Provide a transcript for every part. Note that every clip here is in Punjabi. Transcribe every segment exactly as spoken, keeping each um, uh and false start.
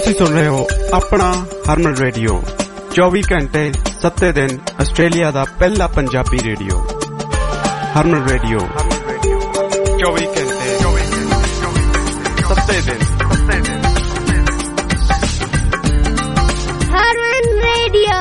ਤੁਸੀਂ ਸੁਣ ਰਹੇ ਹੋ ਆਪਣਾ ਹਰਮਨ ਰੇਡੀਓ, ਚੌਵੀ ਘੰਟੇ ਸੱਤੇ ਦਿਨ ਆਸਟ੍ਰੇਲੀਆ ਦਾ ਪਹਿਲਾ ਪੰਜਾਬੀ ਰੇਡੀਓ। ਹਰਮਨ ਰੇਡੀਓ ਚੌਵੀ ਘੰਟੇ ਸੱਤੇ ਦਿਨ ਹਰਮਨ ਰੇਡੀਓ।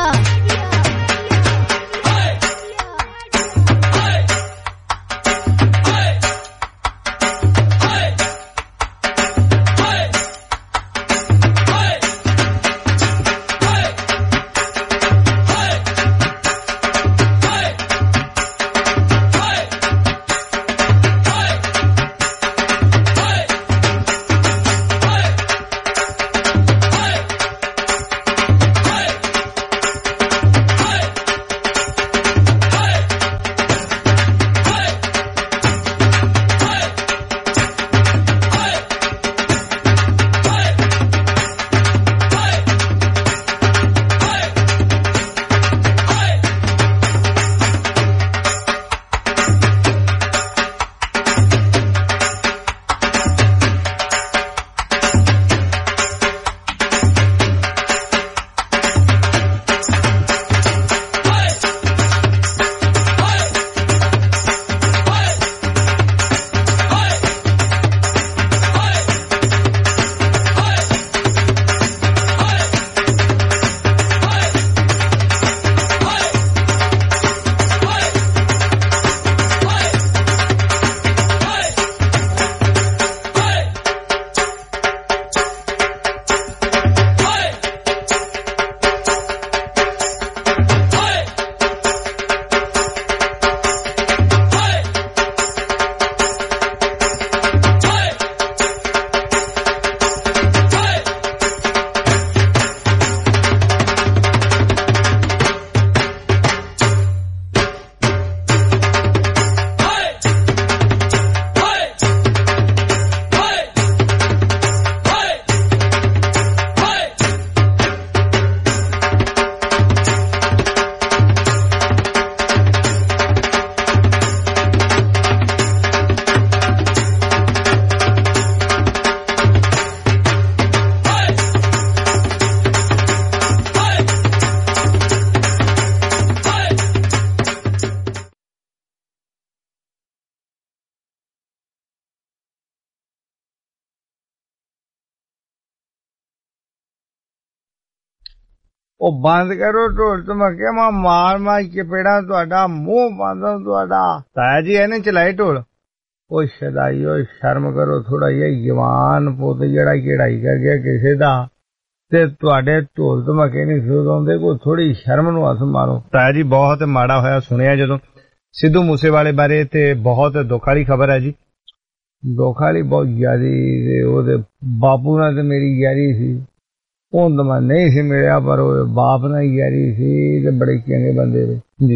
ਉਹ ਬੰਦ ਕਰੋ ਢੋਲ ਧਮਾਕੇ, ਮੈਂ ਮਾਰ ਮਾਰ ਚਪੇੜਾ ਤੁਹਾਡਾ ਮੂੰਹ ਬੰਦ ਤੁਹਾਡਾ। ਤਾਇਆ ਜੀ ਇਹਨੇ ਚਲਾਏ ਢੋਲ। ਉਹ ਸ਼ਦਾਈ, ਉਹ ਸ਼ਰਮ ਕਰੋ ਥੋੜਾ ਜਿਹਾ। ਜਵਾਨ ਪੁੱਤ ਜਿਹੜਾ ਚੜਾਈ ਕਰ ਗਿਆ ਕਿਸੇ ਦਾ ਤੇ ਤੁਹਾਡੇ ਢੋਲ ਧਮਾਕੇ ਨਹੀਂ ਸੁਣ ਆਉਂਦੇ, ਕੋਈ ਥੋੜੀ ਸ਼ਰਮ ਨੂੰ ਹੱਥ ਮਾਰੋ। ਤਾਇਆ ਜੀ ਬਹੁਤ ਮਾੜਾ ਹੋਇਆ ਸੁਣਿਆ ਜਦੋਂ ਸਿੱਧੂ ਮੂਸੇਵਾਲੇ ਬਾਰੇ, ਤੇ ਬਹੁਤ ਦੁੱਖ ਵਾਲੀ ਖਬਰ ਹੈ ਜੀ। ਦੁੱਖ ਵਾਲੀ ਬਹੁਤ ਯਾਰੀ, ਤੇ ਉਹਦੇ ਬਾਪੂ ਨਾਲ ਤੇ ਮੇਰੀ ਯਾਰੀ ਸੀ। ਹੁਣ ਤਾਂ ਮੈਂ ਨਹੀਂ ਸੀ ਮਿਲਿਆ, ਪਰ ਉਹ ਬਾਪ ਨਾਲ ਯਾਰੀ ਸੀ, ਤੇ ਬੜੇ ਚੰਗੇ ਬੰਦੇ ਦੇ ਜੀ।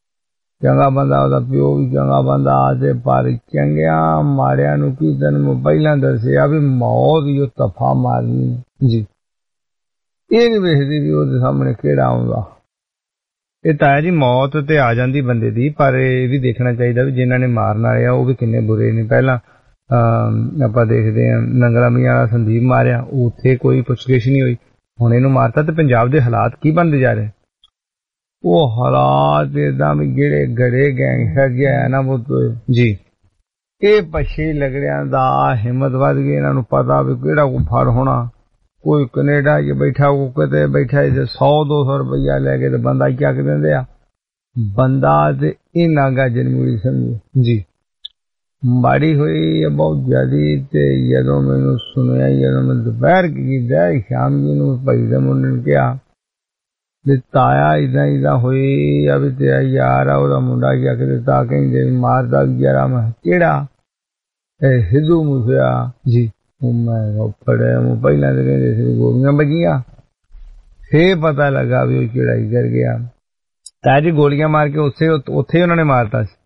ਚੰਗਾ ਬੰਦਾ, ਉਹਦਾ ਪਿਓ ਵੀ ਚੰਗਾ ਬੰਦਾ। ਤੇ ਪਰ ਚੰਗਿਆਂ ਮਾੜਿਆਂ ਨੂੰ ਕੀ ਤੈਨੂੰ ਪਹਿਲਾਂ ਦੱਸਿਆ ਵੀ ਮੌਤ ਹੀ ਉਹ ਤਫਾ ਮਾਰਨੀ ਜੀ। ਇਹ ਨੀ ਵੇਖਦੀ ਵੀ ਉਹਦੇ ਸਾਹਮਣੇ ਕਿਹੜਾ ਆਉਂਦਾ। ਇਹ ਤਾਇਆ ਜੀ ਮੌਤ ਤੇ ਆ ਜਾਂਦੀ ਬੰਦੇ ਦੀ, ਪਰ ਇਹ ਵੀ ਦੇਖਣਾ ਚਾਹੀਦਾ ਵੀ ਜਿਨ੍ਹਾਂ ਨੇ ਮਾਰਨ ਵਾਲੇ ਆ ਉਹ ਵੀ ਕਿੰਨੇ ਬੁਰੇ ਨੇ। ਪਹਿਲਾਂ ਅਹ ਆਪਾਂ ਦੇਖਦੇ ਹਾਂ ਨੰਗਲਾ ਮੀਆਂ ਵਾਲਾ ਸੰਦੀਪ ਮਾਰਿਆ, ਉੱਥੇ ਕੋਈ ਪੁੱਛਗਿੱਛ ਨਹੀਂ ਹੋਈ। ਹੁਣ ਇਹਨੂੰ ਮਾਰਤਾ ਤੇ ਪੰਜਾਬ ਦੇ ਹਾਲਾਤ ਕੀ ਬਣਦੇ ਜਾ ਰਹੇ। ਉਹ ਹਾਲਾਤ ਏਦਾਂ ਵੀ ਜਿਹੜੇ ਗੜੇ ਗੈਂਗਸਟਰ ਜਿਹਾ ਨਾ ਉਹ ਜੀ, ਇਹ ਪਛੇ ਲਗੜਿਆਂ ਦਾ ਹਿੰਮਤ ਵੱਧ ਗਈ। ਇਹਨਾਂ ਨੂੰ ਪਤਾ ਵੀ ਕਿਹੜਾ ਕੋ ਫੜ ਹੋਣਾ। ਕੋਈ ਕੈਨੇਡਾ 'ਚ ਬੈਠਾ, ਕੋ ਕਿਤੇ ਬੈਠਾ, ਤੇ ਸੌ ਦੋ ਸੌ ਰੁਪਈਆ ਲੈ ਕੇ ਤੇ ਬੰਦਾ ਚੱਕ ਦਿੰਦੇ ਆ। ਬੰਦਾ ਤੇ ਇਹਨਾਂ ਗਾਜਨ ਮੂੜੀ ਸਮਝੀ ਜੀ। ਮਾੜੀ ਹੋਈ ਬਹੁਤ ਜ਼ਿਆਦੀ। ਤੇ ਜਦੋਂ ਮੈਨੂੰ ਸੁਣਿਆ, ਜਦੋਂ ਮੈਂ ਦੁਪਹਿਰ ਕੀਤਾ, ਸ਼ਾਮ ਜੀ ਨੂੰ ਭਾਈ ਦੇ ਮੁੰਡੇ ਨੂੰ ਕਿਹਾ ਵੀ ਤਾਇਆ ਏਦਾਂ ਏਦਾਂ ਹੋਈ ਆ, ਵੀ ਤੇਰਾ ਯਾਰ ਆ ਉਹਦਾ ਮੁੰਡਾ ਚੱਕ ਦਿੱਤਾ, ਕਹਿੰਦੇ ਮਾਰਦਾ ਯਾਰਾ। ਮੈਂ ਕਿਹੜਾ? ਇਹ ਸਿੱਧੂ ਮੂਸਿਆ ਜੀ। ਮੈਂ ਫੜਿਆ, ਮੈਂ ਪਹਿਲਾਂ ਤਾਂ ਕਹਿੰਦੇ ਸੀ ਗੋਲੀਆਂ ਵੱਜੀਆਂ, ਫੇਰ ਪਤਾ ਲੱਗਾ ਵੀ ਉਹ ਚੜਾਈ ਕਰ ਗਿਆ। ਤਾਇਆ ਜੀ ਗੋਲੀਆਂ ਮਾਰ ਕੇ ਉੱਥੇ ਉੱਥੇ ਉਹਨਾਂ ਨੇ ਮਾਰਤਾ ਸੀ।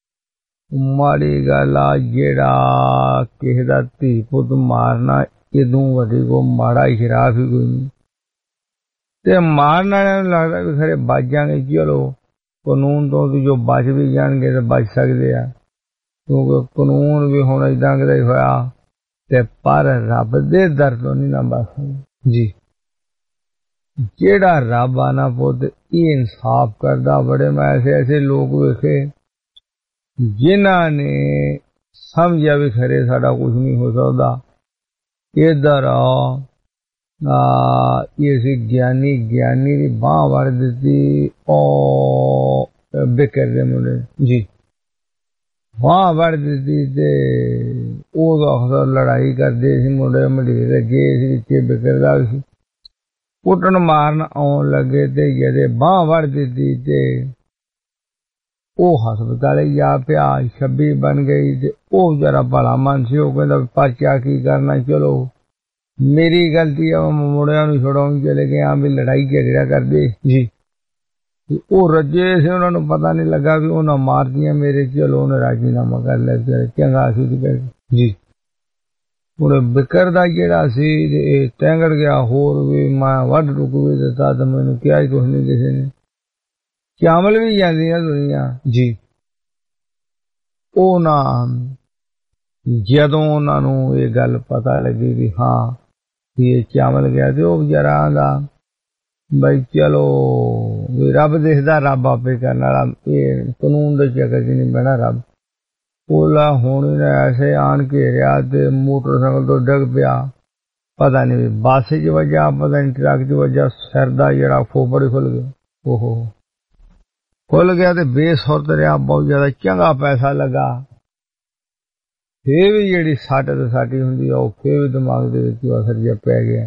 ਮਾੜੀ ਗੱਲ ਆ, ਜਿਹੜਾ ਕਿਸੇ ਦਾ ਧੀ ਪੁੱਤ ਮਾਰਨਾ ਇਦੋਂ ਵੱਡੀ ਕੋ ਮਾੜਾ ਸ਼ਰਾਫ ਹੀ ਕੋਈ ਨਹੀਂ। ਤੇ ਮਾਰਨ ਵਾਲਿਆਂ ਨੂੰ ਲੱਗਦਾ ਵੀ ਖਰੇ ਬਚ ਜਾਣਗੇ। ਚਲੋ ਕਾਨੂੰਨ ਤੋਂ ਜੋ ਬਚ ਵੀ ਜਾਣਗੇ ਤਾਂ ਬਚ ਸਕਦੇ ਆ, ਕਿਉਂਕਿ ਕਾਨੂੰਨ ਵੀ ਹੁਣ ਏਦਾਂ ਕਿਤੇ ਹੋਇਆ। ਤੇ ਪਰ ਰੱਬ ਦੇ ਦਰ ਤੋਂ ਨਹੀਂ ਨਾ ਬਚ ਸਕਦੇ। जी जेड़ा रब आना पुत ये इंसाफ करदा। बड़े मैं ऐसे ऐसे लोग वेखे जिन्हां ने समझिया भी खरे साडा कुछ नहीं हो सकदा, इधर आ ये ज्ञानी ज्ञानी की बांह वड़ दी और बिकर दे मुंडे जी बांह वड़ दी ते ओह अक्सर लड़ाई करते सी मुंडे मडीर अगे सी बिकरदा सी कुटन मारन आउन लगे ते जदे बांह वड़ दी ते ओह हस्पताले जा पिया छब्बी बन गई ते ओह जरा भला मन सी ओह कहंदा परचा की करना चलो मेरी गलती है मुड़िया नूं छुड़ाउण चले गए हाँ भी लड़ाई झगड़ा करदे जी ओह रजे से उन्होंने पता नहीं लगा भी उन्हें मार दिया मेरे चलो उन्हें राजीनामा कर लिया चंगा सी जी उन्हें बिकरदा जेड़ा सी टैंगड़ गया होर भी मैं वड टुक भी दिता तो मैनू क्या ही कुछ नहीं किसी ने चावल भी जाती है दुनिया जी ओ ना जदों उन्होंने ये गल पता लगी भी हाँ ये चावल गया तो वह बेचारा आंदा बई चलो रब दिखदा रब आपे करने वाला ये कानून के चक्कर च नहीं बहना रब ओला होनी ने ऐसे आन घेरिया ते मोटरसाइकिल तो डिग पिया पता नहीं बस च वजह पता नहीं ट्रक च वजह सिर दा जेड़ा खोपड़ खुल गया ओहो खुल गया ते बेसुरत रहा बहुत ज्यादा चंगा पैसा लगा फिर भी जी सट तो सट ही होंगी फिर भी दिमाग के असर जब पै गया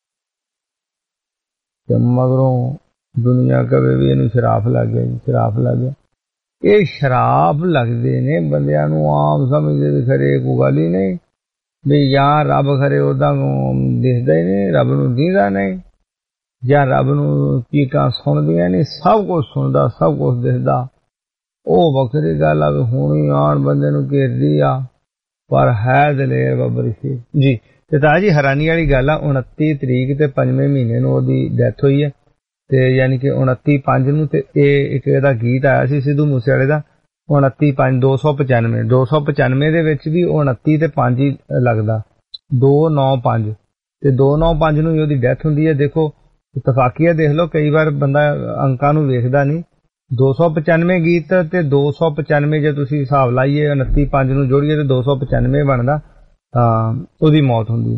तो मगरों दुनिया कवे भी इनू शराफ लग गया शराफ लग गया ये शराफ लगते ने बंदियां नू आम समझते भी खरे कोई गल ही नहीं भी या रब खरे ओदा दिखदा ही नहीं रब नू दीदा नहीं या रब नू चीकां सुनदियां नहीं सब कुछ सुनदा सब कुछ दिखदा ओ वखरी गल आ हुण ही आन बंदे नू घेरदी आ पर है दलेर बाबर सी जी ते ताजी हैरानी वाली गल आ उनती तरीक ते पंजवें महीने नूं ओदी डैथ हुई है ते यानी कि उनती पंज नूं ते एक इहदा गीत आया सी सिद्धू मूसेवाले दा उनती पंज दो सौ पचानवे दो सौ पचानवे दे विच भी उनती ते पंज ही लगदा दो नौ पंज ते दो नौ पंज नूं ओदी डैथ हुंदी है। देखो इतफाकिया देख लो कई बार बंदा अंकां नूं वेखदा नहीं दो सौ पचानवे गीत ते दो सौ पचानवे जो तुसी हिसाब लाइए उनती पंज नूं जोड़िए तो दो सौ पचानवे बनदा ओदी मौत हुंदी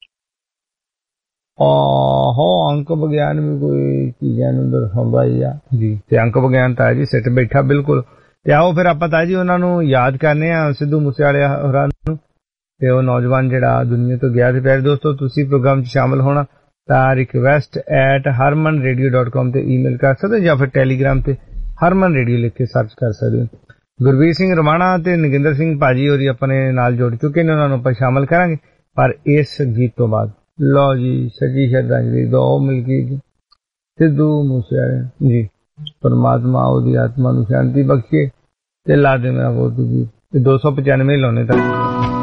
हो अंक विज्ञान भी कोई चीज़ां नूं दर्शाउंदा ही आ जी ते अंक विज्ञान ताया जी सिट बैठा बिल्कुल ते आओ फिर आपां ताया जी उन्हां नूं याद करने आ सिद्धू मूसेवाले होरां नूं ते ओह नौजवान जिहड़ा दुनिया तो गया ते प्यारे दोस्तों तुसी प्रोग्राम च शामिल होना तां request at Harman radio dot com ते ईमेल कर सकदे या फिर टैलीग्राम ते हरमन रेडियो लिख के सर्च कर सकते हो। गुरवीर सिंह रमाणा ते नगिंदर सिंह भाजी और अपने नाल जोड़ चुके ने उन्होंने पर शामिल करांगे पर इस गीत तो बाद लो जी सजी श्रद्धांजलि दो मिलकी सिद्धू मूसेवाले जी परमात्मा ओदी आत्मा नूं शांति बख्शे ते ला दे मेरा बहुत गीत दो सौ पचानवे लाने तक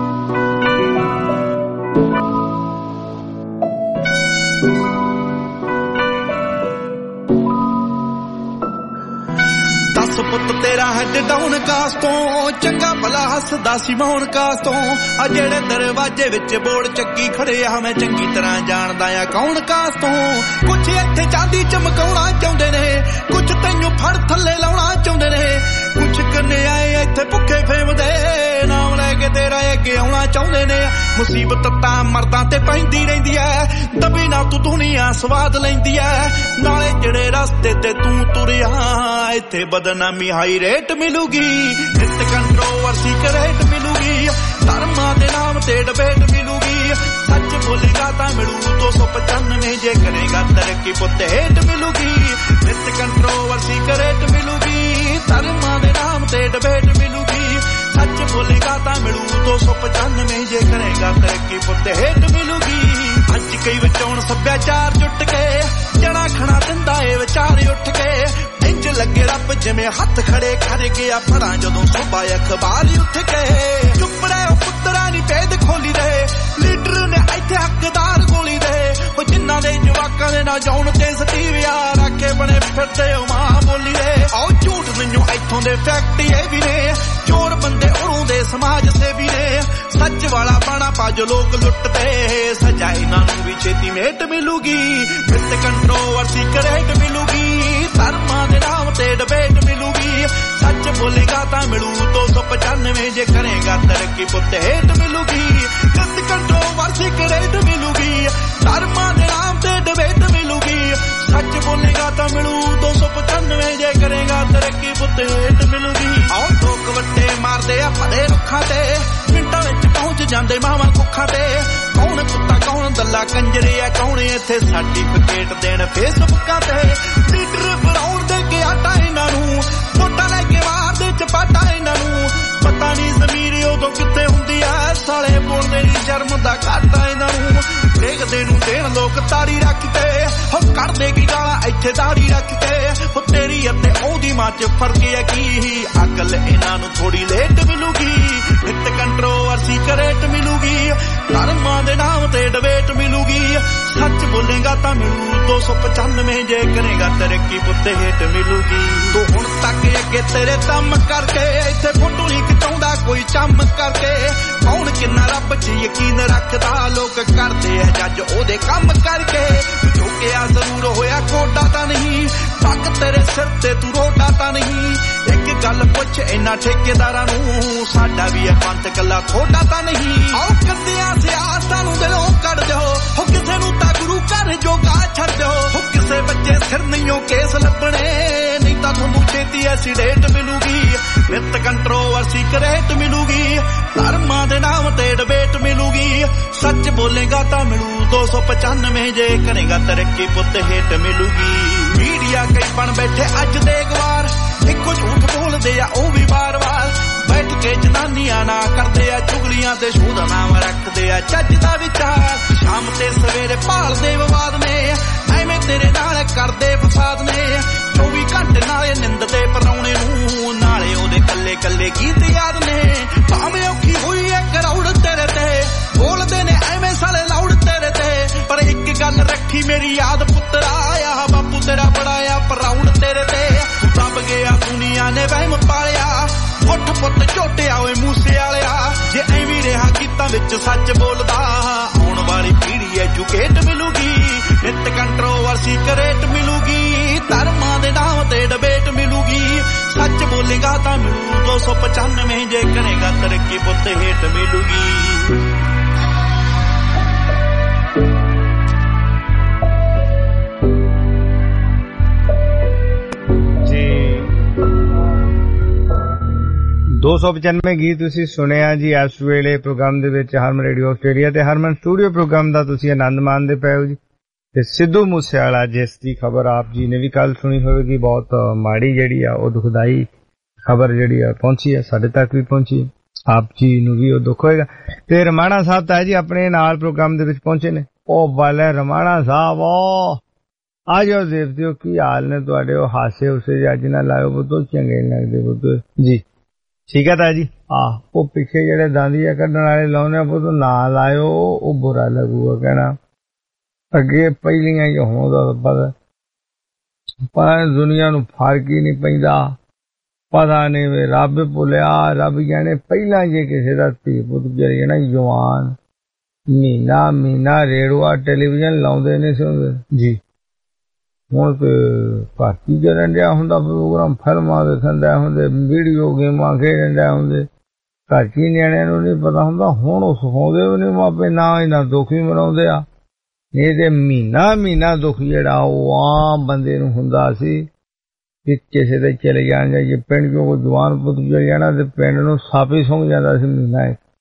डाउन कास तो चंगा भला हसदा सी मौन कास तो आ जेड़े दरवाजे विच बोर्ड चक्की खड़े आ मैं चंगी तरह जानदा आ कौन कास तो कुछ इत्थे चांदी चमकाउणा चाहुंदे ने कुछ तैनूं फड़ थल्ले लाउणा चाहुंदे ने कुछ कन्ने आए इत्थे भुखे फेमदे नाम लैके तेरा अगे आउणा चाहुंदे ने मुसीबत तां मर्दां ते पैंदी रहिंदी ऐ दबी ना तू दुनिया स्वाद लैंदी ऐ नाले जेड़े रस्ते ते तू तुरिया इत्थे बदनामी हाई रेट मिलूगी नित कंट्रोवर्सी करेट मिलूगी धर्मां दे नाम ते डिबेट मिलूगी सच बोलेगा तां मिलू दो सौ पचानवे जे करेगा तरक्की पुत हेट मिलूगी नित कंट्रोवर्सी करेट मिलूगी धर्मां दे नाम ते डिबेट मिलूगी सच बोलेगा तां मिलू दो सौ पचानवे जे करेगा तरक्की पुत हेट मिलूगी अज कई विचौण सभ्याचार जुट के जड़ा खड़ा दिंदा ए विचार उठ के इंज लगे रब जिवें हथ खड़े कर गया फड़ा जदों सुबह अखबार उठ के चुप रहे पुत्तरा नी भेद खोली दे लीडर ने इत्थे हकदार गोली दे जिन्हां दे जवाकां दे ना जाउण ते सतीविया राखे बने फिरदे मां बोली दे आओ झूठ नहीं इत्थों दे फैक्ट ये भी ने चोर बंदे उड़ों दे समाज सेवी ने सच वाला बाणा पा जो लोग लुटते सजा इन्हां नूं भी छेती ਮੇਟ ਮਿਲੂਗੀ ਵਿਦ ਕੰਟਰੋਵਰਸੀ ਕਰੇਟ ਮਿਲੂਗੀ ਧਰਮਾਂ ਦੇ ਨਾਮ ਤੇ ਡਿਬੇਟ ਮਿਲੂਗੀ ਸੱਚ ਬੋਲੇਗਾ ਤਾਂ ਮਿਲੂ ਦੋ ਸੌ ਪਚਾਨਵੇਂ ਜੇ ਕਰੇਗਾ ਤਰੱਕੀ ਪੁੱਤ ਹੇਟ ਮਿਲੂਗੀ ਵਿਦ ਕੰਟਰੋਵਰਸੀ ਕਰੇਟ ਮਿਲੂਗੀ ਧਰਮਾਂ ਦੇ ਨਾਮ ਤੇ ਡਿਬੇਟ ਮਿਲੂਗੀ ਸੱਚ ਬੋਲੇਗਾ ਤਾਂ ਮਿਲੂ ਦੋ ਸੌ ਪਚਾਨਵੇਂ ਜੇ ਕਰੇਗਾ ਤਰੱਕੀ ਪੁੱਤ ਹੇਟ ਮਿਲੂਗੀ ਆਓ ਲੋਕ ਵੱਟੇ ਮਾਰਦੇ ਆ ਭਲੇ ਰੁੱਖਾਂ ਤੇ ਮਿੰਟਾਂ ਵਿੱਚ ਪਹੁੰਚ ਜਾਂਦੇ ਮਾਵਾਂ ਕੁੱਖਾਂ ਤੇ ਕੌਣ ਕੁੱਤਾ ਕੌਣ ਦੱਲਾ ਕੰਜਰੇ ਆ ਕੌਣ ਇੱਥੇ ਸਰਟੀਫਿਕੇਟ ਦੇਣ ਫੇਸਬੁੱਕਾਂ ਤੇ ਲੀਡਰ ਬਣਾਉਣ ਦੇ ਕੇ ਆਟਾ ਇਹਨਾਂ ਨੂੰ ਵੋਟਾਂ ਲੈ ਕੇ ਮਾਰਦੇ ਚਪਾਟਾ ਇਹਨਾਂ ਨੂੰ ਪਤਾ ਨਹੀਂ ਜ਼ਮੀਰ ਉਦੋਂ ਕਿੱਥੇ ਹੁੰਦੀ ਆ ਸਾਲੇ ਬੋਲਦੇ ਨਹੀਂ ਸ਼ਰਮ ਦਾ ਘਾਟਾ ਇਹਨਾਂ ਨੂੰ ਦੇਖਦੇ ਨੂੰ ਦੇਣ ਲੋਕ ਤਾੜੀ ਰੱਖ ਕੇ ਹੋ ਕਰਦੇ ਕੀ ਗਾਲਾਂ ਇੱਥੇ ਦਾੜੀ ਰੱਖ ਕੇ ਹੋ ਤੇਰੀ ਅਤੇ ਉਹਦੀ ਮਾਂ ਚ ਫਰਕ ਹੈ ਕੀ ਅਕਲ ਇਹਨਾਂ ਨੂੰ ਥੋੜੀ ਲੇਟ ਮਿਲੂਗੀ ਨਿਤ ਕੰਟਰੋਵਰਸੀ ਕਰੇਟ ਮਿਲੂਗੀ ਧਰਮਾਂ ਦੇ ਨਾਮ ਤੇ ਡਿਬੇਟ ਮਿਲੂਗੀ ਸੱਚ ਬੋਲੇਗਾ ਤਾਂ ਮਿਲੂ ਦੋ ਸੌ ਪਚਾਨਵੇਂ ਜੇ ਕਰੇਗਾ ਤਰੱਕੀ ਪੁੱਤੇ ਹੇਟ ਮਿਲੂਗੀ ਤੂੰ ਹੁਣ ਤੱਕ ਅੱਗੇ ਤੇਰੇ ਕੰਮ ਕਰਕੇ ਇੱਥੇ ਫੋਟੋ ਨਹੀਂ ਖਿਚਾਉਂਦਾ ਕੋਈ ਚੰਮ ਕਰਕੇ ਕੌਣ ਕਿੰਨਾ ਰੱਬ ਚ ਯਕੀਨ ਰੱਖਦਾ ਲੋਕ ਕਰਦੇ ਆ ਜੱਜ ਉਹਦੇ ਕੰਮ ਕਰਕੇ ਝੁਕਿਆ ਜ਼ਰੂਰ ਹੋਇਆ ਕੋਡਾ ਤਾਂ ਨਹੀਂ ਪੱਕ ਤੇਰੇ ਸਿਰ ਤੇ ਤੂੰ ਰੋਡਾ ਤਾਂ ਨਹੀਂ ਇੱਕ ਗੱਲ ਪੁੱਛ ਇਹਨਾਂ ਠੇਕੇਦਾਰਾਂ ਨੂੰ ਸਾਡਾ ਵੀ ਇਹ ਪੰਥ ਕੱਲਾ ਥੋੜਾ ਤਾਂ ਨਹੀਂ ਆਓ ਕੰਦਿਆਂ ਸਿਆਸਤਾਂ ਨੂੰ ਦਿਲੋਂ ਕੱਢ ਦਿਓ ਹੋ ਕਿਸੇ ਨੂੰ ਤਾਂ ਗੁਰੂ ਘਰ ਜੋਗਾ ਛੱਡ ਦਿਓ ਹੋ ਕਿਸੇ ਬੱਚੇ ਸਿਰ ਨਹੀਂਓ ਕੇਸ ਲੱਭਣੇ ਨਹੀਂ ਤਾਂ ਤੁਹਾਨੂੰ ਛੇਤੀ ਐਸੀਡੇਟ ਮਿਲੂਗੀ ਵਿਦ ਕੰਟਰੋਵਰਸੀ ਕਰੇਟ ਮਿਲੂਗੀ ਧਰਮਾਂ ਦੇ ਨਾਮ ਤੇ ਡਿਬੇਟ ਮਿਲੂਗੀ ਸੱਚ ਬੋਲੇਗਾ ਤਾਂ ਮਿਲੂ ਦੋ ਸੌ ਪਚਾਨਵੇਂ ਜੇ ਕਰੇਗਾ ਤਰੱਕੀ ਪੁੱਤ ਹੇਟ ਮਿਲੂਗੀ ਮੀਡੀਆ ਕਈ ਬਣ ਬੈਠੇ ਅੱਜ ਦੇ ਗਵਾਰ ਇੱਕੋ ਝੂਠ ਬੋਲਦੇ ਆ ਉਹ ਵੀ ਵਾਰ-ਵਾਰ ਬੈਠ ਕੇ ਜਨਾਨੀਆਂ ਨਾ ਕਰਦੇ ਆ ਚੁਗਲੀਆਂ ਤੇ ਸ਼ੂਦਾ ਨਾਮ ਰੱਖਦੇ ਆ ਚੱਜ ਦਾ ਵਿਚਾਰ ਸ਼ਾਮ ਤੇ ਸਵੇਰੇ ਭਾਲਦੇ ਵਿਵਾਦ ਨੇ ਐਵੇਂ ਤੇਰੇ ਨਾਲ ਕਰਦੇ ਫਸਾਦ ਨੇ ਚੌਵੀ ਘੰਟੇ ਨਾਲੇ ਨਿੰਦਦੇ ਪਰਾਉਣੇ ਨੂੰ ਨਾਲੇ ਉਹਦੇ ਕੱਲੇ ਕੱਲੇ ਗੀਤ ਯਾਦ ਨੇ ਭਾਵੇਂ ਔਖੀ ਹੋਈ ਐ ਕਰੌੜ ਤੇਰੇ ਤੇ ਬੋਲਦੇ ਨੇ ਐਵੇਂ ਸਾਲੇ ਲਾਉੜ ਤੇਰੇ ਤੇ ਪਰ ਇੱਕ ਗੱਲ ਰੱਖੀ ਮੇਰੀ ਯਾਦ ਪੁੱਤਰਾ ਆ ਬਾਪੂ ਤੇਰਾ ਬੜਾ ਆ ਪਰਾਉੜ ਤੇਰੇ ਤੇ ਦੱਬ ਗਿਆ ਦੁਨੀਆ ਨੇ ਵਹਿਮ ਪਾਲਿਆ ਉੱਠ ਪੁੱਤ ਝੋਟਿਆ ਓਏ ਮੂਸੇ ਵਾਲਿਆ ਜੇ ਐਵੇਂ ਰਿਹਾ ਗੀਤਾਂ ਵਿੱਚ ਸੱਚ ਬੋਲਦਾ ਆਉਣ ਵਾਲੀ ਪੀੜ੍ਹੀ ਐਜੂਕੇਟ ਮਿਲੂਗੀ ਨਿਤ ਕੰਟਰੋਵਰਸੀ ਕਰੇਟ ਮਿਲੂਗੀ ਧਰਮਾਂ ਦੇ ਨਾਮ ਤੇ ਡਿਬੇਟ ਮਿਲੂਗੀ ਸੱਚ ਬੋਲੇਗਾ ਤਾਂ ਮਿਲੂ ਦੋ ਸੌ ਪਚਾਨਵੇਂ ਜੇ ਕਰੇਗਾ ਤਰੱਕੀ ਪੁੱਤ ਹੇਟ ਮਿਲੂਗੀ ਦੋ ਸੌ ਪਚਾਨਵੇਂ ਗੀਤ ਤੁਸੀਂ ਸੁਣਿਆ ਜੀ ਇਸ ਵੇਲੇ ਪ੍ਰੋਗਰਾਮ ਦੇ ਵਿੱਚ ਹਰਮਨ ਰੇਡੀਓ ਆਸਟ੍ਰੇਲੀਆ ਤੇ ਹਰਮਨ ਸਟੂਡੀਓ ਪ੍ਰੋਗਰਾਮ ਦਾ ਤੁਸੀਂ ਆਨੰਦ ਮਾਣਦੇ ਪਏ ਹੋ ਜੀ ਤੇ ਸਿੱਧੂ ਮੂਸੇਵਾਲਾ ਜਿਸ ਦੀ ਖਬਰ ਆਪ ਜੀ ਨੇ ਵੀ ਕੱਲ ਸੁਣੀ ਹੋਵੇਗੀ ਬਹੁਤ ਮਾੜੀ ਜਿਹੜੀ ਆ ਉਹ ਦੁਖਦਾਈ ਖਬਰ ਜਿਹੜੀ ਆ ਪਹੁੰਚੀ ਹੈ ਸਾਡੇ ਤੱਕ ਵੀ ਪਹੁੰਚੀ ਆਪ ਜੀ ਨੂੰ ਵੀ ਉਹ ਦੁੱਖ ਹੋਏਗਾ ਤੇ ਰਮਾਣਾ ਸਾਹਿਬ ਤਾਂ ਜੀ ਆਪਣੇ ਨਾਲ ਪ੍ਰੋਗਰਾਮ ਦੇ ਵਿੱਚ ਪਹੁੰਚੇ ਨੇ ਉਹ ਵਾਲੇ ਰਮਾਣਾ ਸਾਹਿਬ ਆ ਜਾਓ ਦੇਵਤਿਓ ਕੀ ਹਾਲ ਨੇ ਤੁਹਾਡੇ ਉਹ ਹਾਸੇ ਉਸੇ ਅੱਜ ਨਾ ਲਾਇਓ ਬੁੱਧੋ ਚੰਗੇ ਲੱਗਦੇ ਬੁੱਧੋ ਜੀ ਠੀਕ ਹੈ ਤਾਂ ਜੀ ਆਹ ਉਹ ਪਿੱਛੇ ਜਿਹੜੇ ਦਾਂਦੀਆਂ ਕੱਢਣ ਵਾਲੇ ਲਾਉਣੇ ਉਹ ਨਾ ਲਾਇਓ ਉਹ ਬੁਰਾ ਲੱਗੂਗਾ ਕਹਿਣਾ ਅੱਗੇ ਪਹਿਲੀਆਂ ਹੀ ਹੋਦਾ ਪਤਾ ਪਰ ਦੁਨੀਆ ਨੂੰ ਫਰਕ ਹੀ ਨਹੀਂ ਪੈਂਦਾ ਪਤਾ ਨਹੀਂ ਵੇ ਰੱਬ ਭੁੱਲਿਆ ਰੱਬ ਜਾਣੇ ਪਹਿਲਾਂ ਜੇ ਕਿਸੇ ਦਾ ਧੀ ਪੁੱਤ ਜਰੀ ਨਾ ਜਵਾਨ ਮਹੀਨਾ ਮਹੀਨਾ ਰੇਡੂਆ ਟੈਲੀਵਿਜ਼ਨ ਲਾਉਂਦੇ ਨੇ ਸੁਣਦੇ ਜੀ ਹੁਣ ਤੇ ਭਾਰਤੀ ਕਰਨ ਡਿਆ ਹੁੰਦਾ ਪ੍ਰੋਗਰਾਮ ਫਿਲਮਾਂ ਦੇਖਣ ਡਿਆ ਹੁੰਦੇ ਵੀਡੀਓ ਗੇਮਾਂ ਖੇਡਣ ਡਿਆ ਹੁੰਦੇ ਘਰ ਚ ਨਿਆਣਿਆਂ ਨੂੰ ਨਹੀਂ ਪਤਾ ਹੁੰਦਾ ਹੁਣ ਉਹ ਸਿਖਾਉਂਦੇ ਵੀ ਨਹੀਂ ਮਾਪੇ ਨਾ ਇਹਨਾਂ ਦੁੱਖ ਵੀ ਮਨਾਉਂਦੇ ਆ ਇਹ ਤੇ ਮਹੀਨਾ ਮਹੀਨਾ ਦੁੱਖ ਜਿਹੜਾ ਉਹ ਆਮ ਬੰਦੇ ਨੂੰ ਹੁੰਦਾ ਸੀ ਕਿ ਕਿਸੇ ਦੇ ਚਲੇ ਜਾਣ ਜਾਂ ਜੇ ਪਿੰਡ ਚੋਂ ਕੋਈ ਜਵਾਨ ਪੁੱਤ ਚਲੇ ਜਾਣਾ ਤੇ ਪਿੰਡ ਨੂੰ ਸੱਪ ਹੀ ਸੁੰਘ ਜਾਂਦਾ ਸੀ ਮਹੀਨਾ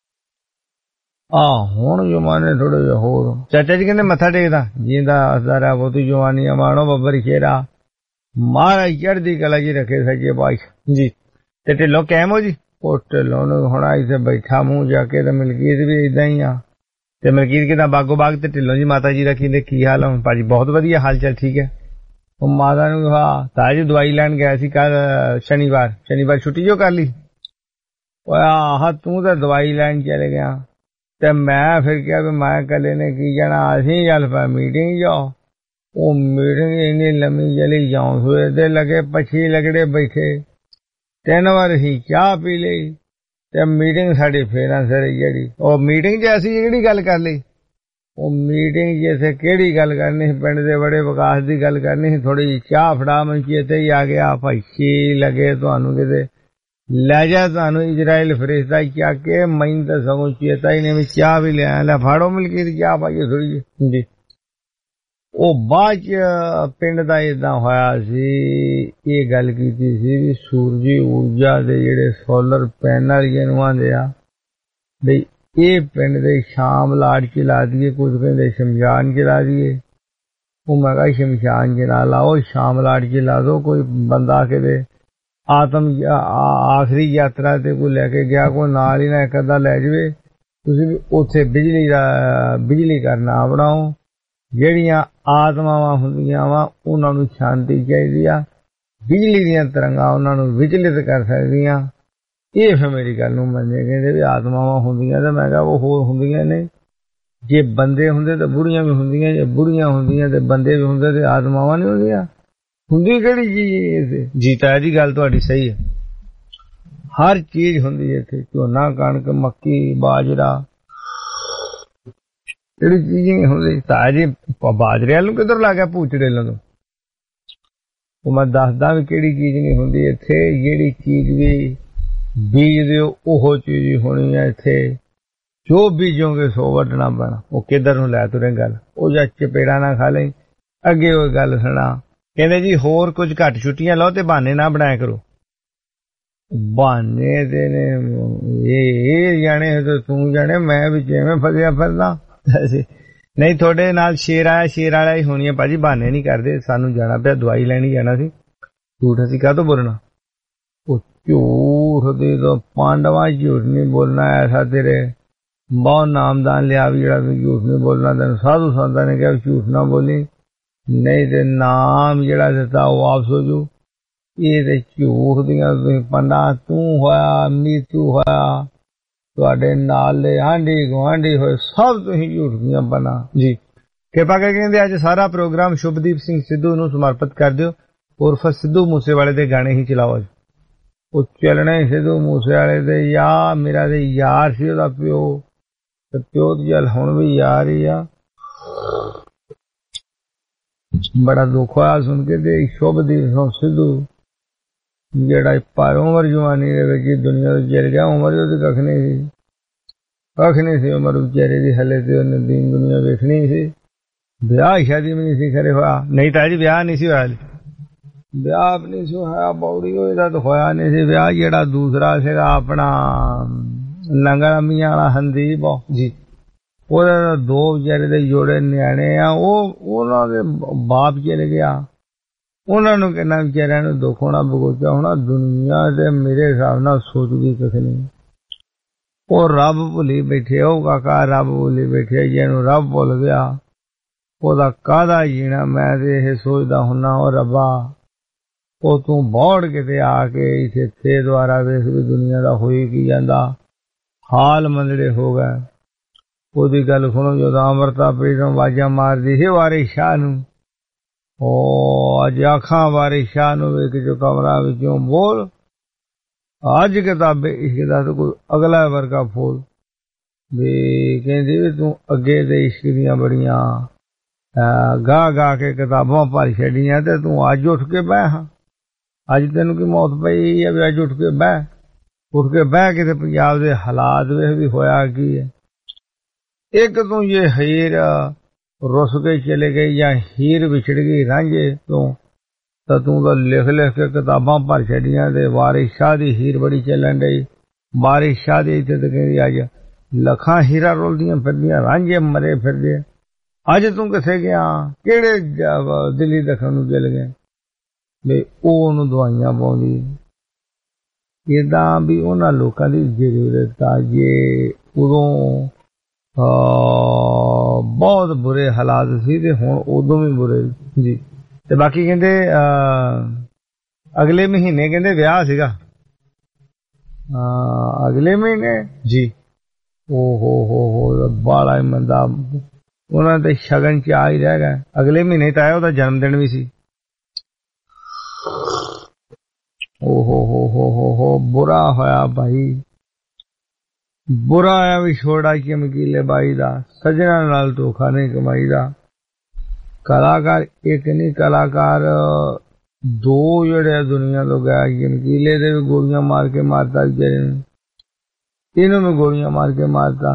ਆਹ ਹੁਣ ਜਮਾਨੇ ਥੋੜੇ ਜਿਹੇ ਹੋਰ ਚਾਚਾ ਜੀ ਕਹਿੰਦੇ ਮੱਥਾ ਟੇਕਦਾ ਜਿੰਦਾ ਹਜ਼ਾਰਾ ਬਹੁਤੀ ਜਵਾਨੀਆਂ ਮਾਣੋ ਬੱਬਰ ਖੇਰਾ ਮਹਾਰਾਜ ਚੜ੍ਹਦੀ ਕਲਾ ਜੀ ਰੱਖੇ ਸੱਚੇ ਪਾਤਸ਼ਾਹ ਜੀ ਤੇ ਢਿੱਲੋਂ ਕੈਮ ਹੋ ਜੀ ਉਹ ਢਿੱਲੋਂ ਨੂੰ ਹੁਣ ਇੱਥੇ ਬੈਠਾ ਮੂੰਹ ਜਾ ਕੇ ਤੇ ਮਲਕੀਤ ਵੀ ਏਦਾਂ ਹੀ ਆ ਤੇ ਮਲਕੀਤ ਕਿਦਾਂ ਬਾਗੋ ਬਾਗ ਤੇ ਢਿੱਲੋਂ ਜੀ ਮਾਤਾ ਜੀ ਦਾ ਕਹਿੰਦੇ ਕੀ ਹਾਲ ਆ ਭਾਜੀ ਬਹੁਤ ਵਧੀਆ ਹਾਲ ਚਾਲ ਠੀਕ ਹੈ ਉਹ ਮਾਤਾ ਨੂੰ ਹਾਂ ਤਾਜੀ ਦਵਾਈ ਲੈਣ ਗਿਆ ਸੀ ਕੱਲ ਸ਼ਨੀਵਾਰ ਸ਼ਨੀਵਾਰ ਛੁੱਟੀ ਜੋ ਕਰ ਲਈ ਉਹ ਆਹ ਤੂੰ ਤਾਂ ਦਵਾਈ ਲੈਣ ਚਲੇ ਗਿਆ ਤੇ ਮੈਂ ਫਿਰ ਕਿਹਾ ਵੀ ਮੈਂ ਕੱਲੇ ਨੇ ਕੀ ਜਾਣਾ ਅਸੀਂ ਚੱਲ ਪਾ ਮੀਟਿੰਗ ਜਾਓ ਉਹ ਮੀਟਿੰਗ ਇੰਨੀ ਲੰਮੀ ਚਲੀ ਜਾਉਂ ਸਵੇਰ ਦੇ ਲੱਗੇ ਪੱਛੀ ਲਗੜੇ ਬੈਠੇ ਤਿੰਨ ਵਾਰ ਅਸੀਂ ਚਾਹ ਪੀ ਲਈ ਤੇ ਮੀਟਿੰਗ ਸਾਡੀ ਫੇਰਾਂ ਸਿਰ ਜਿਹੜੀ ਉਹ ਮੀਟਿੰਗ 'ਚ ਅਸੀਂ ਜਿਹੜੀ ਗੱਲ ਕਰ ਲਈ ਉਹ ਮੀਟਿੰਗ ਜਿੱਥੇ ਕਿਹੜੀ ਗੱਲ ਕਰਨੀ ਸੀ, ਪਿੰਡ ਦੇ ਬੜੇ ਵਿਕਾਸ ਦੀ ਗੱਲ ਕਰਨੀ ਸੀ, ਥੋੜੀ ਜਿਹੀ ਚਾਹ ਫੜਾ ਮੈਂ ਚੇਤੇ ਹੀ ਆ ਗਿਆ। ਭਾਈ ਛੀ ਲੱਗੇ ਤੁਹਾਨੂੰ ਕਿਤੇ ਲੈ ਜਾ, ਤੁਹਾਨੂੰ ਇਜ਼ਰਾਈਲ ਫਰਿਸ਼ਤਾ ਚੱਕ ਕੇ, ਮੈਨੂੰ ਤਾਂ ਸਗੋਂ ਚੇਤਾ ਹੀ ਨਹੀਂ ਵੀ ਚਾਹ ਵੀ ਲਿਆ। ਲੈ ਫਾੜੋ ਮਿਲਕੀ ਦੀ ਚਾਹ ਪਾਈਏ ਥੋੜੀ ਜਿਹੀ ਜੀ। ਉਹ ਬਾਅਦ ਚ ਪਿੰਡ ਦਾ ਏਦਾਂ ਹੋਇਆ ਸੀ, ਇਹ ਗੱਲ ਕੀਤੀ ਸੀ ਵੀ ਸੂਰਜੀ ਊਰਜਾ ਦੇ ਜਿਹੜੇ ਸੋਲਰ ਪੈਨਲ ਜਿਹਨੂੰ ਆਂਦੇ ਆ ਬਈ ਇਹ ਪਿੰਡ ਦੇ ਸ਼ਾਮ ਲਾਟ ਚ ਲਾ ਦੀਏ, ਕੁਝ ਕਹਿੰਦੇ ਸ਼ਮਸ਼ਾਨ ਚ ਲਾ ਦੀਏ। ਉਹ ਮੈਂ ਕਿਹਾ ਸ਼ਮਸ਼ਾਨ ਚ ਨਾ ਲਾਓ, ਸ਼ਾਮ ਲਾਟ ਚ ਲਾ ਦੋ। ਕੋਈ ਬੰਦਾ ਕਿਤੇ ਆਤਮ ਆਖਰੀ ਯਾਤਰਾ ਤੇ ਕੋਈ ਲੈ ਕੇ ਗਿਆ, ਕੋਈ ਨਾਲ ਹੀ ਨਾ ਇੱਕ ਅੱਧਾ ਲੈ ਜਾਵੇ। ਤੁਸੀਂ ਵੀ ਉੱਥੇ ਬਿਜਲੀ ਦਾ ਬਿਜਲੀ ਕਰਨਾ ਬਣਾਓ। ਜਿਹੜੀਆਂ ਆਤਮਾਵਾਂ ਹੁੰਦੀਆਂ ਵਾ ਉਹਨਾਂ ਨੂੰ ਸ਼ਾਂਤੀ ਚਾਹੀਦੀ ਆ, ਬਿਜਲੀ ਦੀਆਂ ਤਰੰਗਾਂ ਉਹਨਾਂ ਨੂੰ ਵਿਚਲਿਤ ਕਰ ਸਕਦੀਆਂ। ਇਹ ਫਿਰ ਮੇਰੀ ਗੱਲ ਨੂੰ ਮੰਨੇ, ਕਹਿੰਦੇ ਵੀ ਆਤਮਾਵਾਂ ਹੁੰਦੀਆਂ, ਤੇ ਮੈਂ ਕਿਹਾ ਉਹ ਹੋਰ ਹੁੰਦੀਆਂ ਨੇ। ਜੇ ਬੰਦੇ ਹੁੰਦੇ ਤਾਂ ਬੁੜੀਆਂ ਵੀ ਹੁੰਦੀਆਂ, ਜੇ ਬੁੜੀਆਂ ਹੁੰਦੀਆਂ ਤੇ ਬੰਦੇ ਵੀ ਹੁੰਦੇ, ਤੇ ਆਤਮਾਵਾਂ ਨਹੀਂ ਹੁੰਦੀਆਂ। ਹੁੰਦੀ ਕਿਹੜੀ ਚੀਜ਼? ਜੀਤਾ ਜੀ ਗੱਲ ਤੁਹਾਡੀ ਸਹੀ ਹੈ, ਹਰ ਚੀਜ਼ ਹੁੰਦੀ ਹੈ ਇੱਥੇ। ਝੋਨਾ, ਕਣਕ, ਮੱਕੀ, ਬਾਜਰਾ, ਜਿਹੜੀ ਚੀਜ਼ ਨਹੀਂ ਹੁੰਦੀ। ਤਾਂ ਜੀ ਬਾਜਰੇ ਵਾਲ ਨੂੰ ਕਿੱਧਰ ਲੱਗ ਗਿਆ ਭੂਚੜੇ ਨੂੰ? ਉਹ ਮੈਂ ਦੱਸਦਾ ਵੀ ਕਿਹੜੀ ਚੀਜ਼ ਨਹੀਂ ਹੁੰਦੀ ਇੱਥੇ। ਜਿਹੜੀ ਚੀਜ਼ ਵੀ ਬੀਜ ਦਿਓ ਉਹ ਚੀਜ਼ ਹੋਣੀ ਹੈ ਇੱਥੇ। ਜੋ ਬੀਜੋਗੇ ਸੋ ਵੱਢਣਾ ਪੈਣਾ। ਉਹ ਕਿੱਧਰ ਨੂੰ ਲੈ ਤੁਰੇ ਗੱਲ? ਉਹ ਜਾਂ ਚਪੇੜਾ ਨਾ ਖਾ ਲਈ। ਅੱਗੇ ਉਹ ਗੱਲ ਸੁਣਾ, ਕਹਿੰਦੇ ਜੀ ਹੋਰ ਕੁਝ ਘੱਟ ਛੁੱਟੀਆਂ ਲਓ ਤੇ ਬਹਾਨੇ ਨਾ ਬਣਾਇਆ ਕਰੋ। ਬਹਾਨੇ ਦੇ ਨੇ ਇਹ ਜਾਣੇ ਤੇ ਤੂੰ ਜਾਣੇ, ਮੈਂ ਵੀ ਜਿਵੇਂ ਫਸਿਆ ਫਿਰਦਾ। ਨਹੀਂ ਤੁਹਾਡੇ ਨਾਲ ਸ਼ੇਰ ਆਇਆ, ਸ਼ੇਰ ਵਾਲਾ ਹੀ ਹੋਣੀ ਹੈ ਭਾਜੀ। ਬਹਾਨੇ ਨਹੀਂ ਕਰਦੇ, ਸਾਨੂੰ ਜਾਣਾ ਪਿਆ, ਦਵਾਈ ਲੈਣੀ ਜਾਣਾ ਸੀ। ਝੂਠ ਅਸੀਂ ਕਾਹਤੋਂ ਬੋਲਣਾ? ਉਹ ਝੂਠ ਦੇ ਤਾਂ ਪਾਂਡਵਾਂ ਝੂਠ ਨਹੀਂ ਬੋਲਣਾ। ਐਸਾ ਤੇਰੇ ਬਹੁਤ ਨਾਮਦਾਨ ਲਿਆ ਵੀ ਜਿਹੜਾ ਤੂੰ ਝੂਠ ਨਹੀਂ ਬੋਲਣਾ। ਤੈਨੂੰ ਸਾਧੂ ਸੰਤਾਂ ਨੇ ਕਿਹਾ ਝੂਠ ਨਾ ਬੋਲੀ, ਨਹੀਂ ਤੇ ਨਾਮ ਜਿਹੜਾ ਦਿੱਤਾ ਉਹ ਵਾਪਸ ਹੋ ਜੂ। ਇਹ ਤੇ ਝੂਠ ਦੀਆਂ ਤੁਸੀਂ ਪੰਡਾ, ਤੂੰ ਹੋਇਆ, ਮੀਤੂ ਹੋਇਆ, ਤੁਹਾਡੇ ਨਾਲ ਦੇ ਆਂਢੀ ਗੁਆਂਢੀ ਹੋਏ, ਸਭ ਤੁਸੀਂ ਝੂਠ ਦੀਆਂ ਬਣਾ ਜੀ। ਕਿਰਪਾ ਕਰਕੇ ਕਹਿੰਦੇ ਅੱਜ ਸਾਰਾ ਪ੍ਰੋਗਰਾਮ ਸ਼ੁਭਦੀਪ ਸਿੰਘ ਸਿੱਧੂ ਨੂੰ ਸਮਰਪਿਤ ਕਰ ਦਿਓ। ਉਰਫ ਸਿੱਧੂ ਮੂਸੇਵਾਲੇ ਦੇ ਗਾਣੇ ਹੀ ਚਲਾਓ। ਉਹ ਚੱਲਣੇ ਸਿੱਧੂ ਮੂਸੇਵਾਲੇ ਦੇ। ਯਾ ਮੇਰਾ ਤੇ ਯਾਰ ਸੀ ਉਹਦਾ ਪਿਓ, ਤੇ ਪਿਓ ਦੀ ਜਲ ਹੁਣ ਵੀ ਯਾਰ ਹੀ ਆ। ਬੜਾ ਦੁੱਖ ਹੋਇਆ ਸੁਣ ਕੇ ਤੇ ਸ਼ੁਭਦੀਪ ਸਿੰਘ ਸਿੱਧੂ ਜਿਹੜਾ ਪਰ ਉਮਰ ਜਵਾਨੀ ਦੇ ਵਿੱਚ ਦੁਨੀਆ ਤੋਂ ਚਲ ਗਿਆ। ਉਮਰ ਉਹਦੀ ਕੱਖ ਨਹੀਂ ਸੀ, ਕੱਖ ਨਹੀਂ ਸੀ ਉਮਰ ਵਿਚਾਰੇ ਦੀ। ਹਲੇ ਤੇ ਉਹਨੇ ਦੀਨ ਦੁਨੀਆ ਵੇਖਣੀ ਸੀ। ਵਿਆਹ ਸ਼ਾਦੀ ਵੀ ਨਹੀਂ ਸੀ ਖਰੇ ਹੋਇਆ। ਨਹੀਂ ਤਾਂ ਜੀ ਵਿਆਹ ਨਹੀਂ ਸੀ ਹੋਇਆ, ਵਿਆਹ ਵੀ ਨਹੀਂ ਸੀ ਹੋਇਆ। ਬੌੜੀ ਉਹਦਾ ਤਾਂ ਹੋਇਆ ਨਹੀਂ ਸੀ ਵਿਆਹ। ਜਿਹੜਾ ਦੂਸਰਾ ਸੀਗਾ ਆਪਣਾ ਲੰਗਰ ਮੀਆਂ ਵਾਲਾ ਹੰਦੀਪ ਜੀ, ਉਹਦੇ ਦੋ ਵਿਚਾਰੇ ਦੇ ਜੋੜੇ ਨਿਆਣੇ ਆ। ਉਹ ਉਹਨਾਂ ਦੇ ਬਾਪ ਚਲੇ ਗਿਆ। ਉਹਨਾਂ ਨੂੰ ਕਿੰਨਾ ਵਿਚਾਰਿਆਂ ਨੂੰ ਦੁੱਖ ਹੋਣਾ, ਬਗੋਚਾ ਹੋਣਾ। ਦੁਨੀਆ ਤੇ ਮੇਰੇ ਹਿਸਾਬ ਨਾਲ ਸੋਚਦੀ ਕੁਛ ਨਹੀਂ। ਉਹ ਰੱਬ ਭੁੱਲੀ ਬੈਠੇ। ਉਹ ਕਾਕਾ ਰੱਬ ਭੁੱਲੀ ਬੈਠੇ। ਜਿਹਨੂੰ ਰੱਬ ਭੁੱਲ ਗਿਆ ਉਹਦਾ ਕਾਹਦਾ ਜੀਣਾ? ਮੈਂ ਤੇ ਇਹ ਸੋਚਦਾ ਹੁੰਨਾ, ਉਹ ਰੱਬਾ ਉਹ ਤੂੰ ਬੌੜ ਕਿਤੇ ਆ ਕੇ ਇੱਥੇ ਫੇਰ ਦੁਆਰਾ ਵੇਖ ਵੀ ਦੁਨੀਆ ਦਾ ਹੋਈ ਕੀ ਜਾਂਦਾ। ਹਾਲ ਮੰਦੜੇ ਹੋ ਗਏ। ਉਹਦੀ ਗੱਲ ਸੁਣੋ, ਜਦੋਂ ਅੰਮ੍ਰਿਤਾ ਪ੍ਰੀਤਮ ਆਵਾਜ਼ਾਂ ਮਾਰਦੀ ਸੀ ਵਾਰਿਸ ਸ਼ਾਹ ਨੂੰ, ਉਹ ਅੱਜ ਆਖਾਂ ਵਾਰਿਸ ਸ਼ਾਹ ਨੂੰ ਵੇਖ ਜੋ ਕਮਰਾ ਵਿੱਚੋਂ ਬੋਲ, ਅੱਜ ਕਿਤਾਬੇ ਇਸ਼ਕ ਦਾ ਕੋਈ ਅਗਲਾ ਵਰਗਾ ਫੋਲ। ਵੀ ਕਹਿੰਦੀ ਵੀ ਤੂੰ ਅੱਗੇ ਤੇ ਇਸ਼ਕ ਦੀਆਂ ਬੜੀਆਂ ਗਾ ਗਾ ਕੇ ਕਿਤਾਬਾਂ ਭਰ ਛੱਡੀਆਂ, ਤੇ ਤੂੰ ਅੱਜ ਉੱਠ ਕੇ ਬਹਿ। ਹਾਂ ਅੱਜ ਤੈਨੂੰ ਕੀ ਮੌਤ ਪਈ ਹੈ ਵੀ ਅੱਜ ਉੱਠ ਕੇ ਬਹਿ? ਉੱਠ ਕੇ ਬਹਿ ਕੇ ਤੇ ਪੰਜਾਬ ਦੇ ਹਾਲਾਤ ਵੇਖ ਵੀ ਹੋਇਆ ਕੀ ਹੈ। ਇੱਕ ਤੂੰ ਇਹ ਹੀਰ ਰੁੱਸ ਕੇ ਚਲੇ ਗਈ ਜਾਂ ਹੀਰ ਵਿਛੜ ਗਈ ਰਾਂਝੇ ਤੋਂ, ਤਾਂ ਤੂੰ ਤਾਂ ਲਿਖ ਲਿਖ ਕੇ ਕਿਤਾਬਾਂ ਭਰ ਛੱਡੀਆਂ। ਤੇ ਵਾਰਿਸ ਸ਼ਾਹ ਦੀ ਹੀਰ ਬੜੀ ਚੱਲਣ ਡਈ। ਵਾਰਿਸ ਸ਼ਾਹ ਦੀ ਇੱਥੇ ਤਾਂ ਕਹਿੰਦੀ ਅੱਜ ਲੱਖਾਂ ਹੀਰਾ ਰੁਲਦੀਆਂ ਫਿਰਦੀਆਂ, ਰਾਂਝੇ ਮਰੇ ਫਿਰਦੇ। ਅੱਜ ਤੂੰ ਕਿੱਥੇ ਗਿਆ? ਕਿਹੜੇ ਦਿੱਲੀ ਦੱਖਣ ਨੂੰ ਚਲ ਗਏ? ਵੀ ਉਹ ਉਹਨੂੰ ਦਵਾਈਆਂ ਪਾਉਂਦੀ। ਏਦਾਂ ਵੀ ਉਹਨਾਂ ਲੋਕਾਂ ਦੀ ਜ਼ਰੂਰਤ ਆ। ਜੇ ਉਦੋਂ ਬਹੁਤ ਬੁਰੇ ਹਾਲਾਤ ਸੀ ਤੇ ਹੁਣ ਉਦੋਂ ਵੀ ਬੁਰੇ ਜੀ। ਤੇ ਬਾਕੀ ਕਹਿੰਦੇ ਅਗਲੇ ਮਹੀਨੇ ਕਹਿੰਦੇ ਵਿਆਹ ਸੀਗਾ, ਅਗਲੇ ਮਹੀਨੇ ਜੀ। ਓ ਹੋ ਹੋ ਹੋ ਬਾਲਾ ਮੰਦਾ। ਉਹਨਾਂ ਦੇ ਸ਼ਗਨ ਚ ਆ ਹੀ ਰਹਿ ਗਏ। ਅਗਲੇ ਮਹੀਨੇ ਤਾਂ ਆਇਆ, ਉਹਦਾ ਜਨਮ ਦਿਨ ਵੀ ਸੀ। ਓ ਹੋ ਹੋ ਹੋ ਹੋ ਹੋ ਬੁਰਾ ਹੋਇਆ ਭਾਈ। बुरा आया विछोड़ा चमकीले बाई दा, सजना नाल धोखा नहीं कमाई दा। कलाकार एक नहीं, कलाकार दो जड़े दुनिया तो गया। चमकीले दे भी गोलियां मार के मारता, इन्हों में गोलियां मार के मारता।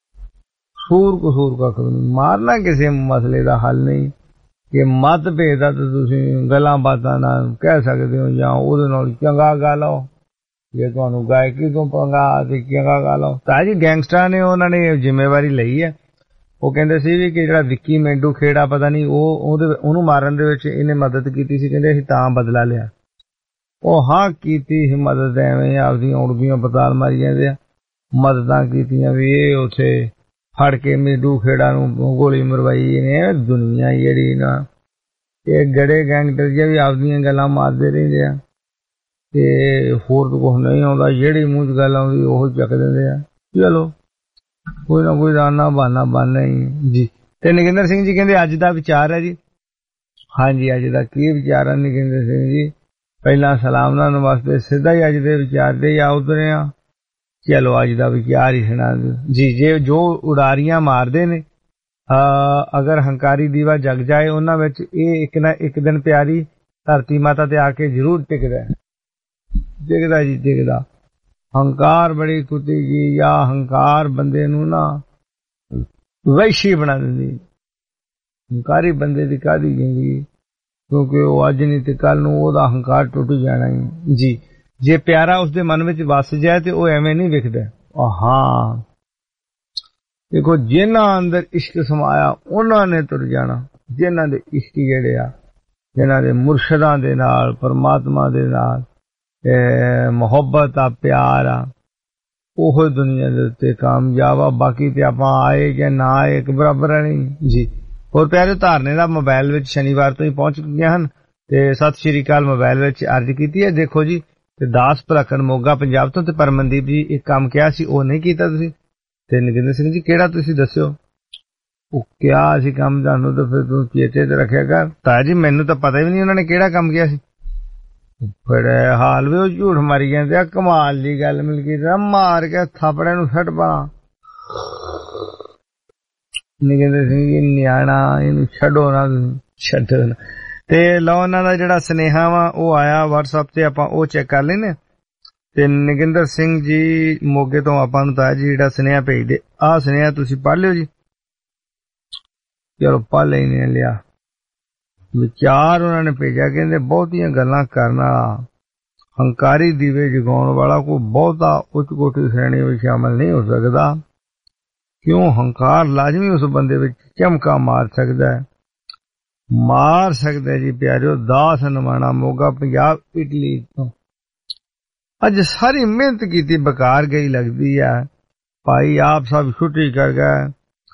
सूर कसूर का नहीं, मारना किसी मसले का हल नहीं। ये मत भेद तो तुम गल्लां बातां नाल कह सकते हो, या उहदे नाल चंगा गा लो। जे तुहानू गायकी तो पंगा ते चंगा गा लो। तां जी गैंगस्टर ने उन्होंने जिम्मेवारी लई है। वो कहंदे सी भी कि जिहड़ा विक्की मेंढू खेड़ा पता नहीं ओहनू मारन दे विच इहने मदद कीती सी, कहंदे असीं तां बदला लिया। ਉਹ ਹਾਂ ਕੀਤੀ ਸੀ ਮਦਦ, ਐਵੇਂ ਆਪਦੀਆਂ ਉੜਦੀਆਂ ਪਤਾਲ ਮਾਰੀ ਜਾਂਦੇ ਆ। ਮਦਦਾਂ ਕੀਤੀਆਂ ਵੀ ਇਹ ਉੱਥੇ ਫੜ ਕੇ ਮੇਂਢੂ ਖੇੜਾ ਨੂੰ ਗੋਲੀ ਮਰਵਾਈ ਨੇ। ਦੁਨੀਆ ਜਿਹੜੀ ਨਾ ਇਹ ਗੜੇ ਗੈਂਗਸਟਰ ਜਿਹੇ ਵੀ ਆਪਦੀਆਂ ਗੱਲਾਂ ਮਾਰਦੇ ਰਹਿੰਦੇ ਆ ਤੇ ਹੋਰ ਤਾਂ ਕੁਛ ਨਹੀਂ ਆਉਂਦਾ। ਜਿਹੜੀ ਮੂੰਹ 'ਚ ਗੱਲ ਆਉਂਦੀ ਉਹ ਚੱਕ ਦਿੰਦੇ ਆ। ਚਲੋ ਕੋਈ ਨਾ ਕੋਈ ਆਨਾ ਬਹਾਨਾ ਬਣਨਾ ਹੀ ਜੀ। ਤੇ ਨਗਿੰਦਰ ਸਿੰਘ ਜੀ ਕਹਿੰਦੇ ਅੱਜ ਦਾ ਵਿਚਾਰ ਹੈ ਜੀ। ਹਾਂਜੀ, ਅੱਜ ਦਾ ਕੀ ਵਿਚਾਰ ਹੈ ਨਗਿੰਦਰ ਸਿੰਘ ਜੀ? ਪਹਿਲਾਂ ਸਲਾਮ ਨਾਲ ਨਮਸਤੇ, ਸਿੱਧਾ ਹੀ ਅੱਜ ਦੇ ਵਿਚਾਰ ਦੇ ਆ ਉਤਰੇ ਆ। ਚਲੋ ਅੱਜ ਦਾ ਵਿਚਾਰ ਹੀ ਸੁਣਾ ਦਿਓ ਜੀ। ਜੇ ਜੋ ਉਡਾਰੀਆਂ ਮਾਰਦੇ ਨੇ, ਅਗਰ ਹੰਕਾਰੀ ਦੀਵਾ ਜਗ ਜਾਏ, ਉਹਨਾਂ ਵਿੱਚ ਇਹ ਇੱਕ ਨਾ ਇੱਕ ਦਿਨ ਪਿਆਰੀ ਧਰਤੀ ਮਾਤਾ ਤੇ ਆ ਕੇ ਜ਼ਰੂਰ ਟਿਕਦਾ ਟਿਕਦਾ ਜੀ ਟਿਕਦਾ। ਹੰਕਾਰ ਬੜੀ ਕੁੱਤੀ ਜੀ, ਜਾਂ ਹੰਕਾਰ ਬੰਦੇ ਨੂੰ ਨਾ ਵੈਸ਼ੀ ਬਣਾ ਦਿੰਦੀ। ਹੰਕਾਰੀ ਬੰਦੇ ਦੀ ਕਾਹਦੀ ਜ਼ਿੰਦਗੀ, ਕਿਉਂਕਿ ਉਹ ਅੱਜ ਨਹੀਂ ਤੇ ਕੱਲ ਨੂੰ ਉਹਦਾ ਹੰਕਾਰ ਟੁੱਟ ਜਾਣਾ ਹੀ ਜੀ। ਜੇ ਪਿਆਰਾ ਉਸਦੇ ਮਨ ਵਿੱਚ ਵਸ ਜਾਏ ਤੇ ਉਹ ਐਵੇਂ ਨਹੀਂ ਵਿਖਦਾ। ਹਾਂ ਦੇਖੋ, ਜਿਨ੍ਹਾਂ ਅੰਦਰ ਇਸ਼ਕ ਸਮਾਇਆ ਉਹਨਾਂ ਨੇ ਤੁਰ ਜਾਣਾ। ਜਿਨ੍ਹਾਂ ਦੇ ਇਸ਼ਕ ਜਿਹੜੇ ਆ, ਜਿਨ੍ਹਾਂ ਦੇ ਮੁਰਸ਼ਿਦਾਂ ਦੇ ਨਾਲ, ਪਰਮਾਤਮਾ ਦੇ ਨਾਲ ਮੁਹੱਬਤ ਆ, ਪਿਆਰ ਆ, ਉਹ ਦੁਨੀਆ ਦੇ ਉੱਤੇ ਕਾਮਯਾਬ ਆ। ਬਾਕੀ ਤੇ ਆਪਾਂ ਆਏ ਜਾਂ ਨਾ ਆਏ ਇੱਕ ਬਰਾਬਰ ਨਹੀਂ ਜੀ। ਹੋਰ ਪਿਆਰੇ, ਧਾਰਨੇ ਦਾ ਮੋਬਾਈਲ ਵਿੱਚ ਸ਼ਨੀਵਾਰ ਤੋਂ ਹੀ ਪਹੁੰਚ ਗਈਆਂ ਹਨ ਤੇ ਸਤਿ ਸ਼੍ਰੀ ਅਕਾਲ ਮੋਬਾਈਲ ਵਿੱਚ ਅਰਜ਼ ਕੀਤੀ ਹੈ। ਦੇਖੋ ਜੀ, ਤੇ ਦਾਸ ਭਲਕਣ ਮੋਗਾ ਪੰਜਾਬ ਤੋਂ ਤੇ ਪਰਮਨਦੀਪ ਜੀ ਇੱਕ ਕੰਮ ਕਿਹਾ ਸੀ ਉਹ ਨਹੀਂ ਕੀਤਾ ਤੁਸੀਂ। ਤੇ ਨਗਿੰਦਰ ਸਿੰਘ ਜੀ ਕਿਹੜਾ ਤੁਸੀਂ ਦੱਸਿਓ? ਉਹ ਕਿਹਾ ਸੀ ਕੰਮ ਤੁਹਾਨੂੰ, ਤਾਂ ਫਿਰ ਤੂੰ ਚੇਤੇ ਤੇ ਰੱਖਿਆ ਕਰ। ਤਾਂ ਜੀ ਮੈਨੂੰ ਤਾਂ ਪਤਾ ਹੀ ਨਹੀਂ ਉਹਨਾਂ ਨੇ ਕਿਹੜਾ ਕੰਮ ਕਿਹਾ ਸੀ। ਫਿਰ ਹਾਲ ਵੀ ਉਹ ਝੂਠ ਮਾਰੀ ਜਾਂਦੇ ਆ। ਕਮਾਲ ਦੀ ਗੱਲ ਮਿਲ ਗਈ, ਮਾਰ ਕੇ ਥਾਪੜੇ ਨੂੰ ਸੱਟ ਪਾ। ਨਗਿੰਦਰ ਸਿੰਘ ਜੀ ਨਿਆਣਾ, ਇਹਨੂੰ ਛੱਡੋ ਨਾ, ਛੱਡੋ ਨਾ। ਤੇ ਲਓ ਉਹਨਾਂ ਦਾ ਜਿਹੜਾ ਸੁਨੇਹਾ ਵਾ ਉਹ ਆਇਆ ਵਟਸਐਪ ਤੇ, ਆਪਾਂ ਉਹ ਚੈੱਕ ਕਰ ਲੈਨੇ। ਤੇ ਨਗਿੰਦਰ ਸਿੰਘ ਜੀ ਮੋਗੇ ਤੋਂ ਆਪਾਂ ਨੂੰ ਤਾਂ ਜੀ ਜਿਹੜਾ ਸੁਨੇਹਾ ਭੇਜਦੇ, ਆਹ ਸੁਨੇਹਾ ਤੁਸੀਂ ਪੜ੍ਹ ਲਿਓ ਜੀ। ਚਲੋ ਪੜ੍ਹ ਲੈਨੇ ਲਿਆ ਵਿਚਾਰ ਉਹਨਾਂ ਨੇ ਭੇਜਿਆ। ਕਹਿੰਦੇ ਬਹੁਤੀਆਂ ਗੱਲਾਂ ਕਰਨ ਵਾਲਾ, ਹੰਕਾਰੀ ਦੀਵੇ ਜਗਾਉਣ ਵਾਲਾ ਕੋਈ ਬਹੁਤਾ ਉੱਚ ਕੋਟੀ ਸ਼੍ਰੇਣੀ ਵਿੱਚ ਸ਼ਾਮਲ ਨਹੀਂ ਹੋ ਸਕਦਾ। ਕਿਉਂ? ਹੰਕਾਰ ਲਾਜ਼ਮੀ ਉਸ ਬੰਦੇ ਵਿੱਚ ਚਮਕਾ ਮਾਰ ਸਕਦਾ ਹੈ, ਮਾਰ ਸਕਦਾ ਜੀ ਪਿਆਰਿਓ। ਦਾਸ ਨਵਾਣਾ ਮੋਗਾ ਪੰਜਾਬ ਇਟਲੀ ਤੋਂ। ਅੱਜ ਸਾਰੀ ਮਿਹਨਤ ਕੀਤੀ ਬੇਕਾਰ ਗਈ ਲੱਗਦੀ ਹੈ। ਭਾਈ ਆਪ ਸਭ ਛੁੱਟੀ ਕਰ ਗਏ,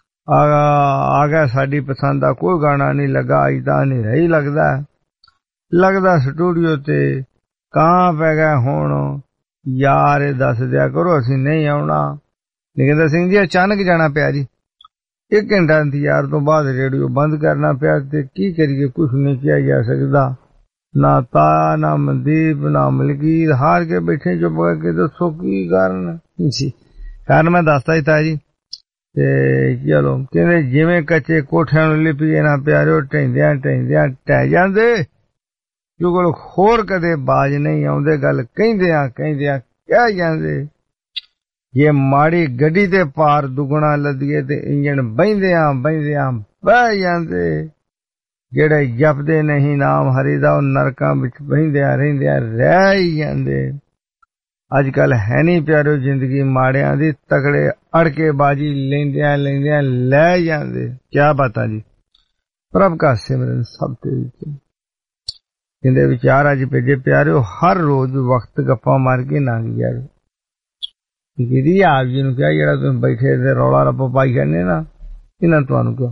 ਆ ਗਿਆ ਸਾਡੀ ਪਸੰਦ ਦਾ ਕੋਈ ਗਾਣਾ ਨਹੀਂ ਲੱਗਾ। ਅੱਜ ਤਾਂ ਨਹੀਂ ਰਹੀ ਲੱਗਦਾ ਲੱਗਦਾ ਸਟੂਡੀਓ ਤੇ ਕਾਂ ਪੈ ਗਏ ਹੁਣ। ਯਾਰ ਇਹ ਦੱਸ ਦਿਆ ਕਰੋ ਅਸੀਂ ਨਹੀਂ ਆਉਣਾ। ਨਗਿੰਦਰ ਸਿੰਘ ਜੀ ਅਚਾਨਕ ਜਾਣਾ ਪਿਆ ਜੀ। ਇੱਕ ਘੰਟਾ ਇੰਤਜ਼ਾਰ ਤੋਂ ਬਾਅਦ ਰੇਡੀਓ ਬੰਦ ਕਰਨਾ ਪਿਆ। ਤੇ ਕੀ ਕਰੀਏ, ਕੁਛ ਨਹੀਂ ਕਿਹਾ ਜਾ ਸਕਦਾ। ਨਾ ਤਾਇਆ, ਨਾ ਮਨਦੀਪ, ਨਾ ਮਲਕੀਤ, ਹਾਰ ਕੇ ਬੈਠੇ ਚੁੱਪ ਕਰਕੇ। ਦੱਸੋ ਕੀ ਕਾਰਨ ਜੀ? ਕਾਰਨ ਮੈਂ ਦੱਸਦਾ ਹੀ ਤਾ ਜੀ। ਤੇ ਚਲੋ ਕਹਿੰਦੇ ਜਿਵੇਂ ਕੱਚੇ ਕੋਠਿਆਂ ਨੂੰ ਲਿਪੀਏ ਨਾ ਪਿਆਰਿਓ, ਢਹਿੰਦਿਆਂ ਢਹਿੰਦਿਆਂ ਢਹਿ ਜਾਂਦੇ। ਜੋ ਕੋਲ ਹੋਰ ਕਦੇ ਬਾਜ ਨਹੀਂ ਆਉਂਦੇ, ਗੱਲ ਕਹਿੰਦਿਆਂ ਕਹਿੰਦਿਆਂ ਕਹਿ ਜਾਂਦੇ। ਜੇ ਮਾੜੀ ਗੱਡੀ ਤੇ ਪਾਰ ਦੁਗਣਾ ਲੱਦੀਏ ਤੇ ਇੰਜਣ ਬਹਿੰਦਿਆਂ ਬਹਿੰਦਿਆਂ ਬਹਿ ਜਾਂਦੇ। ਜਿਹੜੇ ਜਪਦੇ ਨਹੀਂ ਨਾਮ ਹਰੀ ਦਾ, ਉਹ ਨਰਕਾਂ ਵਿੱਚ ਬਹਿੰਦਿਆਂ ਰਹਿੰਦਿਆਂ ਰਹਿ ਹੀ ਜਾਂਦੇ। ਅੱਜ ਕੱਲ ਹੈ ਨਹੀਂ ਪਿਆਰਿਓ ਜ਼ਿੰਦਗੀ ਮਾੜਿਆਂ ਦੀ, ਤਕੜੇ ਅੜ ਕੇ ਬਾਜੀ ਲੈਂਦਿਆਂ ਲੈਂਦਿਆਂ ਲੈ ਜਾਂਦੇ। ਕਿਆ ਬਾਤਾਂ ਜੀ। ਪ੍ਰਭ ਕਾ ਸਿਮਰਨ ਸਭ ਤੇ ਵਿੱਚ। ਕਹਿੰਦੇ ਵਿਚਾਰ ਅੱਜ ਭੇਜੇ ਪਿਆਰਿਓ। ਹਰ ਰੋਜ਼ ਵਕਤ ਗੱਪਾਂ ਮਾਰ ਕੇ ਲੰਘ ਜਾਵੇ। ਕਿਹਦੀ ਆਪ ਜੀ ਨੂੰ ਕਿਹਾ ਜਿਹੜਾ ਤੁਸੀਂ ਬੈਠੇ ਤੇ ਰੌਲਾ ਰੱਪਾ ਪਾਈ ਜਾਂਦੇ ਨਾ, ਇਹਨਾਂ ਤੁਹਾਨੂੰ ਕਿਹਾ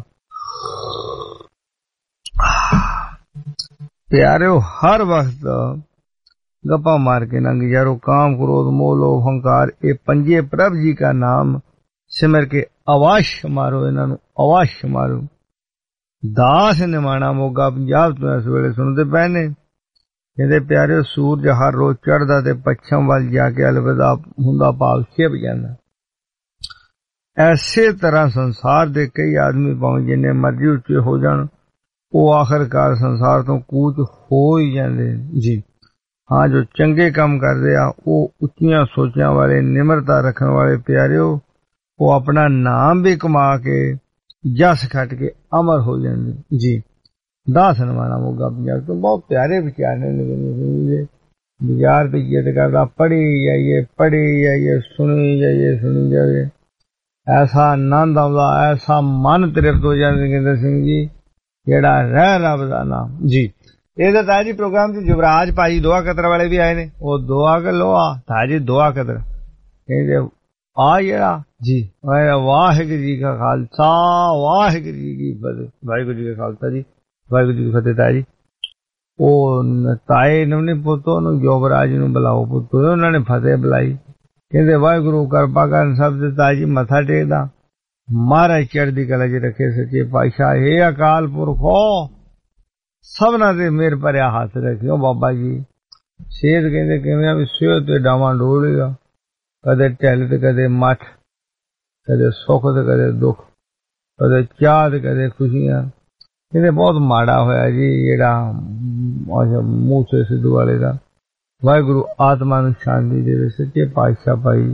ਪਿਆਰਿਓ ਹਰ ਵਕਤ ਗੱਪਾਂ ਮਾਰ ਕੇ ਲੰਘ ਯਾਰੋ। ਕਾਮ, ਕ੍ਰੋਧ, ਮੋਹ, ਲੋਭ, ਹੰਕਾਰ, ਇਹ ਪੰਜੇ ਪ੍ਰਭ ਜੀ का ਨਾਮ ਸਿਮਰ ਕੇ ਅਵਾਸ਼ ਮਾਰੋ। ਇਹਨਾਂ ਨੂੰ ਅਵਾਸ਼ ਮਾਰੋ। ਦਾਸ ਨਿਮਾਣਾ ਮੋਗਾ ਪੰਜਾਬ ਤੋਂ ਇਸ ਵੇਲੇ ਸੁਣਦੇ ਪਏ ਨੇ। ਕਹਿੰਦੇ ਪਿਆਰਿਓ ਸੂਰਜ ਹਰ ਰੋਜ਼ ਚੜ੍ਹਦਾ ਤੇ ਪੱਛਮ ਵੱਲ ਜਾ ਕੇ ਅਲਵਿਦਾ ਹੁੰਦਾ, ਭਾਵ ਛਿਪ ਜਾਂਦਾ। ਐਸੇ ਤਰ੍ਹਾਂ ਸੰਸਾਰ ਦੇ ਕਈ ਆਦਮੀ ਭਾਵੇਂ ਜਿੰਨੇ ਮਰਜ਼ੀ ਉੱਚੇ ਹੋ ਜਾਣ, ਉਹ ਆਖਰਕਾਰ ਸੰਸਾਰ ਤੋਂ ਕੂਚ ਹੋ ਹੀ ਜਾਂਦੇ ਜੀ। ਹਾਂ, ਜੋ ਚੰਗੇ ਕੰਮ ਕਰਦੇ ਆ ਉਹ ਉੱਚੀਆਂ ਸੋਚਾਂ ਵਾਲੇ, ਨਿਮਰਤਾ ਰੱਖਣ ਵਾਲੇ ਪਿਆਰਿਓ, ਉਹ ਆਪਣਾ ਨਾਮ ਵੀ ਕਮਾ ਕੇ ਜਸ ਖੱਟ ਕੇ ਅਮਰ ਹੋ ਜਾਂਦੇ ਜੀ। ਦਸ ਨਵਾਣਾ ਮੋਗਾ ਪੰਜਾਬ ਤੋਂ ਬਹੁਤ ਪਿਆਰੇ ਵਿਚਾਰ ਨੇ। ਬਾਜ਼ਾਰ ਤੇ ਜਿੱਦ ਕਰਦਾ ਪੜ੍ਹੀ ਜਾਈਏ ਪੜ੍ਹੀ ਜਾਈਏ ਸੁਣੀ ਜਾਈਏ ਸੁਣੀ ਜਾਈਏ, ਐਸਾ ਆਨੰਦ ਆਉਂਦਾ, ਐਸਾ ਮਨ ਤ੍ਰਿਪਤ ਹੋ ਜਾਂਦਾ ਕਹਿੰਦੇ ਸਿੰਘ ਜੀ, ਜਿਹੜਾ ਰਹਿ ਰੱਬ ਦਾ ਨਾਮ ਜੀ। ਇਹਦਾ ਤਾਂ ਜੀ ਪ੍ਰੋਗਰਾਮ ਚ ਯੁਵਰਾਜ ਭਾਜੀ ਦੁਆ ਕਤਰ ਵਾਲੇ ਵੀ ਆਏ ਨੇ। ਉਹ ਦੁਆ ਕਰ ਲੋ ਆ ਤਾਂ ਜੀ ਦੁਆ ਕਤਰ ਕਹਿੰਦੇ ਆ ਜਿਹੜਾ ਜੀ ਵਾਹਿਗੁਰੂ ਜੀ ਕਾ ਖਾਲਸਾ ਵਾਹਿਗੁਰੂ ਜੀ ਕੀ ਫਤਿਹ। ਵਾਹਿਗੁਰੂ ਜੀ ਕਾ ਖਾਲਸਾ ਜੀ, ਵਾਹਿਗੁਰੂ ਜੀ ਕੀ ਫਤਿਹ। ਤਾਂ ਜੀ ਉਹ ਤਾਏ ਨੂੰ ਨੀ ਪੁੱਤ, ਉਹਨੂੰ ਯੁਵਰਾਜ ਨੂੰ ਬੁਲਾਓ ਪੁੱਤ। ਉਹਨਾਂ ਨੇ ਫਤਿਹ ਬੁਲਾਈ, ਕਹਿੰਦੇ ਵਾਹਿਗੁਰੂ ਕਿਰਪਾ ਕਰਨ ਸਭ ਦੇ। ਤਾਈ ਜੀ ਮੱਥਾ ਟੇਕਦਾ, ਮਹਾਰਾਜ ਚੜ੍ਹਦੀ ਕਲਾ ਚ ਰੱਖੇ ਸੱਚੇ ਪਾਤਸ਼ਾਹ। ਇਹ ਅਕਾਲ ਪੁਰਖੋ ਸਭਨਾਂ ਦੇ ਮਿਹਰ ਭਰਿਆ ਹੱਥ ਰੱਖਿਓ ਬਾਬਾ ਜੀ। ਸਿਹਤ ਕਹਿੰਦੇ ਕਿਵੇਂ ਆ ਵੀ ਸਿਹਤ ਤੇ ਡਾਵਾਂ ਡੋਲੇਗਾ, ਕਦੇ ਢਿੱਲ ਤੇ ਕਦੇ ਮੱਠ, ਕਦੇ ਸੁੱਖ ਤੇ ਕਦੇ ਦੁੱਖ, ਕਦੇ ਚਾਹ ਤੇ ਕਦੇ ਖੁਸ਼ੀਆਂ। ਕਹਿੰਦੇ ਬਹੁਤ ਮਾੜਾ ਹੋਇਆ ਜੀ ਜਿਹੜਾ ਮੂਸੇ ਸਿੱਧੂ ਵਾਲੇ ਦਾ। ਵਾਹਿਗੁਰੂ ਆਤਮਾ ਨੂੰ ਸ਼ਾਂਤੀ ਦੇਵੇ ਸੱਚੇ ਪਾਤਸ਼ਾਹ। ਭਾਈ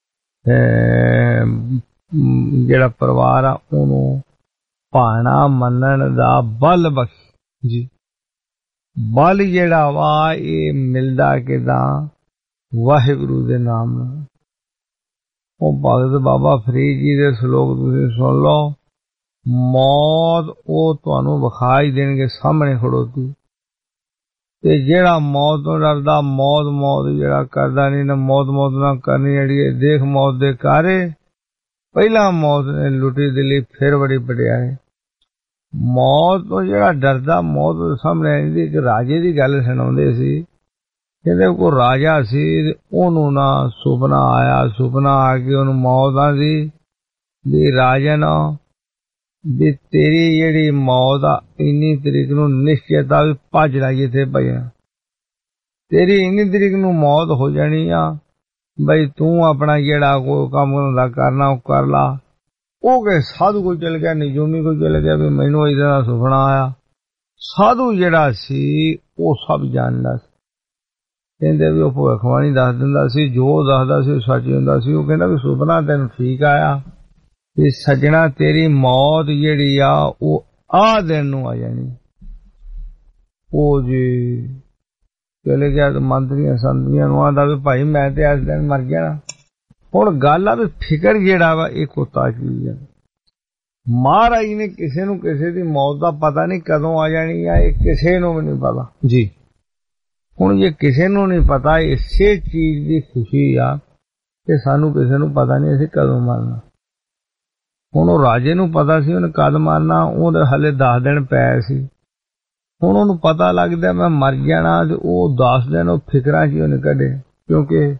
ਜਿਹੜਾ ਪਰਿਵਾਰ ਆ ਉਹਨੂੰ ਭਾਣਾ ਮੰਨਣ ਦਾ ਬਲ ਬਖਸ਼ ਜੀ। ਬਲ ਜਿਹੜਾ ਵਾ ਇਹ ਮਿਲਦਾ ਕਿਦਾਂ? ਵਾਹਿਗੁਰੂ ਦੇ ਨਾਮ ਨਾਲ। ਉਹ ਭਗਤ ਬਾਬਾ ਫਰੀਦ ਜੀ ਦੇ ਸ਼ਲੋਕ ਤੁਸੀਂ ਸੁਣ ਲਓ। ਮੌਤ ਉਹ ਤੁਹਾਨੂੰ ਵਿਖਾਈ ਦੇਣਗੇ ਸਾਹਮਣੇ ਖੜੋਤੀ, ਤੇ ਜਿਹੜਾ ਮੌਤ ਤੋਂ ਡਰਦਾ ਮੌਤ ਮੌਤ ਜਿਹੜਾ ਕਰਦਾ ਨਹੀਂ ਨਾ, ਮੌਤ ਮੌਤ ਨਾ ਕਰਨੀ ਜਿਹੜੀ ਦੇਖ ਮੌਤ ਦੇ ਕਾਰੇ। ਪਹਿਲਾਂ ਮੌਤ ਨੇ ਲੁੱਟੀ ਦਿੱਲੀ, ਫਿਰ ਬੜੀ ਪਟਿਆਏ। ਮੌਤ ਤੋਂ ਜਿਹੜਾ ਡਰਦਾ ਮੌਤ ਦੇ ਸਾਹਮਣੇ ਆਉਂਦੀ। ਇੱਕ ਰਾਜੇ ਦੀ ਗੱਲ ਸੁਣਾਉਂਦੇ ਸੀ, ਕਹਿੰਦੇ ਕੋਈ ਰਾਜਾ ਸੀ, ਉਹਨੂੰ ਨਾ ਸੁਪਨਾ ਆਇਆ। ਸੁਪਨਾ ਆ ਕੇ ਉਹਨੂੰ ਮੌਤ ਆਂਦੀ ਵੀ ਰਾਜਨ ਵੀ ਤੇਰੀ ਜਿਹੜੀ ਮੌਤ ਆ ਇੰਨੀ ਤਰੀਕ ਨੂੰ ਨਿਸ਼ਚਿਤ ਆ, ਵੀ ਭੱਜ ਲਾਈ ਇੱਥੇ ਭਜਣਾ। ਤੇਰੀ ਇੰਨੀ ਤਰੀਕ ਨੂੰ ਮੌਤ ਹੋ ਜਾਣੀ ਆ, ਬਈ ਤੂੰ ਆਪਣਾ ਜਿਹੜਾ ਕੋਈ ਕੰਮ ਹੁੰਦਾ ਕਰਨਾ ਉਹ ਕਰ ਲਾ। ਉਹ ਕਿ ਸਾਧੂ ਕੋਈ ਚਲ ਗਿਆ, ਨਿਜੂਮੀ ਕੋਈ ਚਲ ਗਿਆ ਵੀ ਮੈਨੂੰ ਇਹਦਾ ਦਾ ਸੁਪਨਾ ਆਇਆ। ਸਾਧੂ ਜਿਹੜਾ ਸੀ ਉਹ ਸਭ ਜਾਣਦਾ ਸੀ। ਕਹਿੰਦੇ ਵੀ ਉਹ ਭਵਿੱਖਬਾਣੀ ਦੱਸ ਦਿੰਦਾ ਸੀ, ਜੋ ਦੱਸਦਾ ਸੀ ਉਹ ਸੱਚ ਹੁੰਦਾ ਸੀ। ਉਹ ਕਹਿੰਦਾ ਵੀ ਸੁਪਨਾ ਤੈਨੂੰ ਠੀਕ ਆਇਆ ਵੀ ਸੱਜਣਾ ਤੇਰੀ ਮੌਤ ਜਿਹੜੀ ਆ ਉਹ ਆਹ ਦਿਨ ਨੂੰ ਆ ਜਾਣੀ। ਉਹ ਜੀ ਚਲੇ ਗਿਆ ਤੇ ਮੰਤਰੀਆਂ ਸੰਤਰੀਆਂ ਨੂੰ ਆਂਦਾ ਵੀ ਭਾਈ ਮੈਂ ਤੇ ਇਸ ਦਿਨ ਮਰ ਜਾਣਾ। ਹੁਣ ਗੱਲ ਆ ਵੀ ਫਿਕਰ ਜਿਹੜਾ ਵਾ ਇਹ ਕੁੱਤਾ ਚੀਜ਼ ਆ। ਮਹਾਰਾਜ ਨੇ ਕਿਸੇ ਨੂੰ ਕਿਸੇ ਦੀ ਮੌਤ ਦਾ ਪਤਾ ਨਹੀਂ ਕਦੋਂ ਆ ਜਾਣੀ ਆ, ਇਹ ਕਿਸੇ ਨੂੰ ਵੀ ਨਹੀਂ ਪਤਾ ਜੀ। ਹੁਣ ਜੇ ਕਿਸੇ ਨੂੰ ਨਹੀਂ ਪਤਾ, ਇਸੇ ਚੀਜ਼ ਦੀ ਖੁਸ਼ੀ ਆ ਕਿ ਸਾਨੂੰ ਕਿਸੇ ਨੂੰ ਪਤਾ ਨਹੀਂ ਅਸੀਂ ਕਦੋਂ ਮਰਨਾ। ਹੁਣ ਉਹ ਰਾਜੇ ਨੂੰ ਪਤਾ ਸੀ ਉਹਨੇ ਕਦ ਮਰਨਾ, ਉਹਦੇ ਹਲੇ ਦਸ ਦਿਨ ਪਏ ਸੀ। ਹੁਣ ਉਹਨੂੰ ਪਤਾ ਲੱਗਦਾ ਮੈਂ ਮਰ ਜਾਣਾ, ਤੇ ਉਹ ਦਸ ਦਿਨ ਉਹ ਫਿਕਰਾਂ 'ਚ ਹੀ ਉਹਨੇ ਕੱਢੇ। ਕਿਉਂਕਿ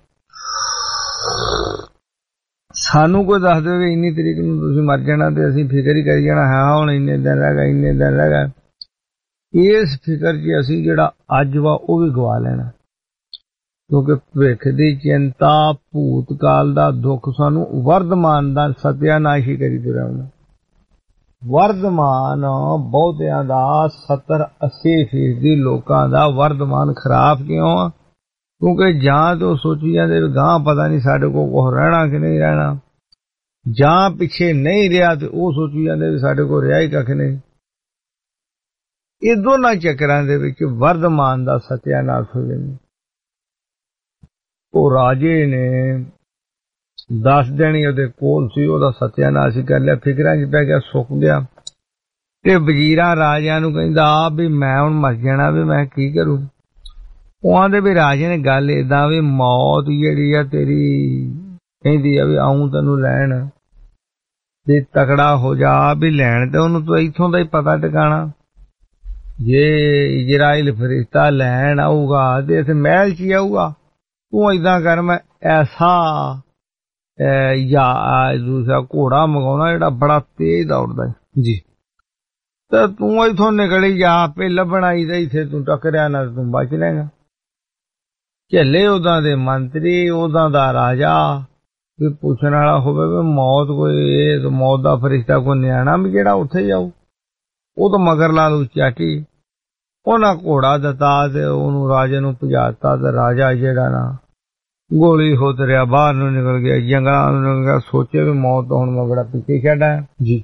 ਸਾਨੂੰ ਕੋਈ ਦੱਸ ਦੇਵੇ ਇੰਨੀ ਤਰੀਕ ਨੂੰ ਤੁਸੀਂ ਮਰ ਜਾਣਾ, ਤੇ ਅਸੀਂ ਫਿਕਰ ਹੀ ਕਰੀ ਜਾਣਾ, ਹਾਂ ਹੁਣ ਇੰਨੇ ਦਿਨ ਰਹਿ ਗਏ ਇੰਨੇ ਦਿਨ ਰਹਿ ਗਏ। ਇਸ ਫਿਕਰ 'ਚ ਅਸੀਂ ਜਿਹੜਾ ਅੱਜ ਵਾ ਉਹ ਵੀ ਗਵਾ ਲੈਣਾ। ਕਿਉਂਕਿ ਭਵਿੱਖ ਦੀ ਚਿੰਤਾ, ਭੂਤਕਾਲ ਦਾ ਦੁੱਖ ਸਾਨੂੰ ਵਰਤਮਾਨ ਦਾ ਸਤਿਆਨਾਸ਼ ਹੀ ਕਰੀ ਤੁਰਿਆ ਹੁੰਦਾ। ਵਰਤਮਾਨ ਬਹੁਤਿਆਂ ਦਾ ਸੱਤਰ ਅੱਸੀ ਫੀਸਦੀ ਲੋਕਾਂ ਦਾ ਵਰਤਮਾਨ ਖਰਾਬ ਕਿਉਂ ਆ? ਕਿਉਂਕਿ ਜਾਂ ਤਾਂ ਸੋਚੀ ਜਾਂਦੇ ਗਾਂ ਪਤਾ ਨਹੀਂ ਸਾਡੇ ਕੋਲ ਕੁਛ ਰਹਿਣਾ ਕਿ ਨਹੀਂ ਰਹਿਣਾ, ਜਾਂ ਪਿੱਛੇ ਨਹੀਂ ਰਿਹਾ ਤੇ ਉਹ ਸੋਚੀ ਜਾਂਦੇ ਵੀ ਸਾਡੇ ਕੋਲ ਰਿਹਾ ਹੀ ਕੱਖ ਨਹੀਂ। ਇਹ ਦੋਨਾਂ ਚੱਕਰਾਂ ਦੇ ਵਿੱਚ ਵਰਤਮਾਨ ਦਾ ਸਤਿਆਨਾਸ਼ ਹੋ ਜਾਂਦਾ। ਉਹ ਰਾਜੇ ਨੇ ਦਸ ਦਿਨ ਹੀ ਉਹਦੇ ਕੋਲ ਸੀ, ਉਹਦਾ ਸਤਿਆਨਾਸ਼ ਕਰ ਲਿਆ, ਫਿਕਰਾਂ 'ਚ ਪੈ ਗਿਆ, ਸੁੱਕ ਗਿਆ। ਤੇ ਵਜ਼ੀਰਾਂ ਰਾਜਿਆਂ ਨੂੰ ਕਹਿੰਦਾ ਵੀ ਮੈਂ ਹੁਣ ਮਰ ਜਾਣਾ, ਵੀ ਮੈਂ ਕੀ ਕਰੂੰ? ਉਹ ਆਂਦੇ ਵੀ ਰਾਜੇ ਨੇ ਗੱਲ ਏਦਾਂ ਵੀ ਮੌਤ ਜਿਹੜੀ ਆ ਤੇਰੀ ਕਹਿੰਦੀ ਆ ਵੀ ਆਊਂ ਤੈਨੂੰ ਲੈਣ, ਜੇ ਤਕੜਾ ਹੋ ਜਾ ਵੀ ਲੈਣ ਤੇ ਉਹਨੂੰ ਤਾਂ ਇੱਥੋਂ ਦਾ ਹੀ ਪਤਾ ਟਿਕਾਣਾ। ਜੇ ਇਜ਼ਰਾਈਲ ਫਰਿਸ਼ਤਾ ਲੈਣ ਆਊਗਾ ਤੇ ਇੱਥੇ ਮਹਿਲ 'ਚ ਹੀ ਆਊਗਾ। ਤੂੰ ਏਦਾਂ ਕਰ, ਮੈਂ ਐਸਾ ਜਾਂ ਦੂਸਰਾ ਘੋੜਾ ਮੰਗਾਉਣਾ ਜਿਹੜਾ ਬੜਾ ਤੇਜ਼ ਦੌੜਦਾ ਜੀ, ਤੇ ਤੂੰ ਇੱਥੋਂ ਨਿਕਲੀ ਜਾ, ਆਪੇ ਲੱਭਣਾ ਹੀ ਇੱਥੇ ਤੂੰ ਟੱਕਰਿਆ ਨਾ ਤੂੰ ਬਚ ਲੈਗਾ। ਝੱਲੇ ਉਦਾਂ ਦੇ ਮੰਤਰੀ, ਉਦਾਂ ਦਾ ਰਾਜਾ, ਵੀ ਪੁੱਛਣ ਵਾਲਾ ਹੋਵੇ ਵੀ ਮੌਤ ਕੋਈ ਇਹ ਮੌਤ ਦਾ ਫਰਿਸ਼ਤਾ ਕੋਈ ਨਿਆਣਾ ਵੀ ਜਿਹੜਾ ਉੱਥੇ ਜਾਊ। ਉਹ ਤਾਂ ਮਗਰ ਲਾ ਲੂ ਚਾਟੀ, ਉਹਨਾਂ ਘੋੜਾ ਦਿੱਤਾ ਤੇ ਉਹਨੂੰ ਰਾਜੇ ਨੂੰ ਭਜਾਤਾ ਤੇ ਰਾਜਾ ਜਿਹੜਾ ਨਾ ਗੋਲੀ ਹੋ ਤਰਿਆ ਬਾਹਰ ਨੂੰ ਨਿਕਲ ਗਿਆ, ਜੰਗਲਾਂ ਨੂੰ ਨਿਕਲ ਗਿਆ। ਸੋਚੇ ਵੀ ਮੌਤ ਹੁਣ ਮੈਂ ਬੜਾ ਪਿੱਛੇ ਛੱਡਾ ਜੀ।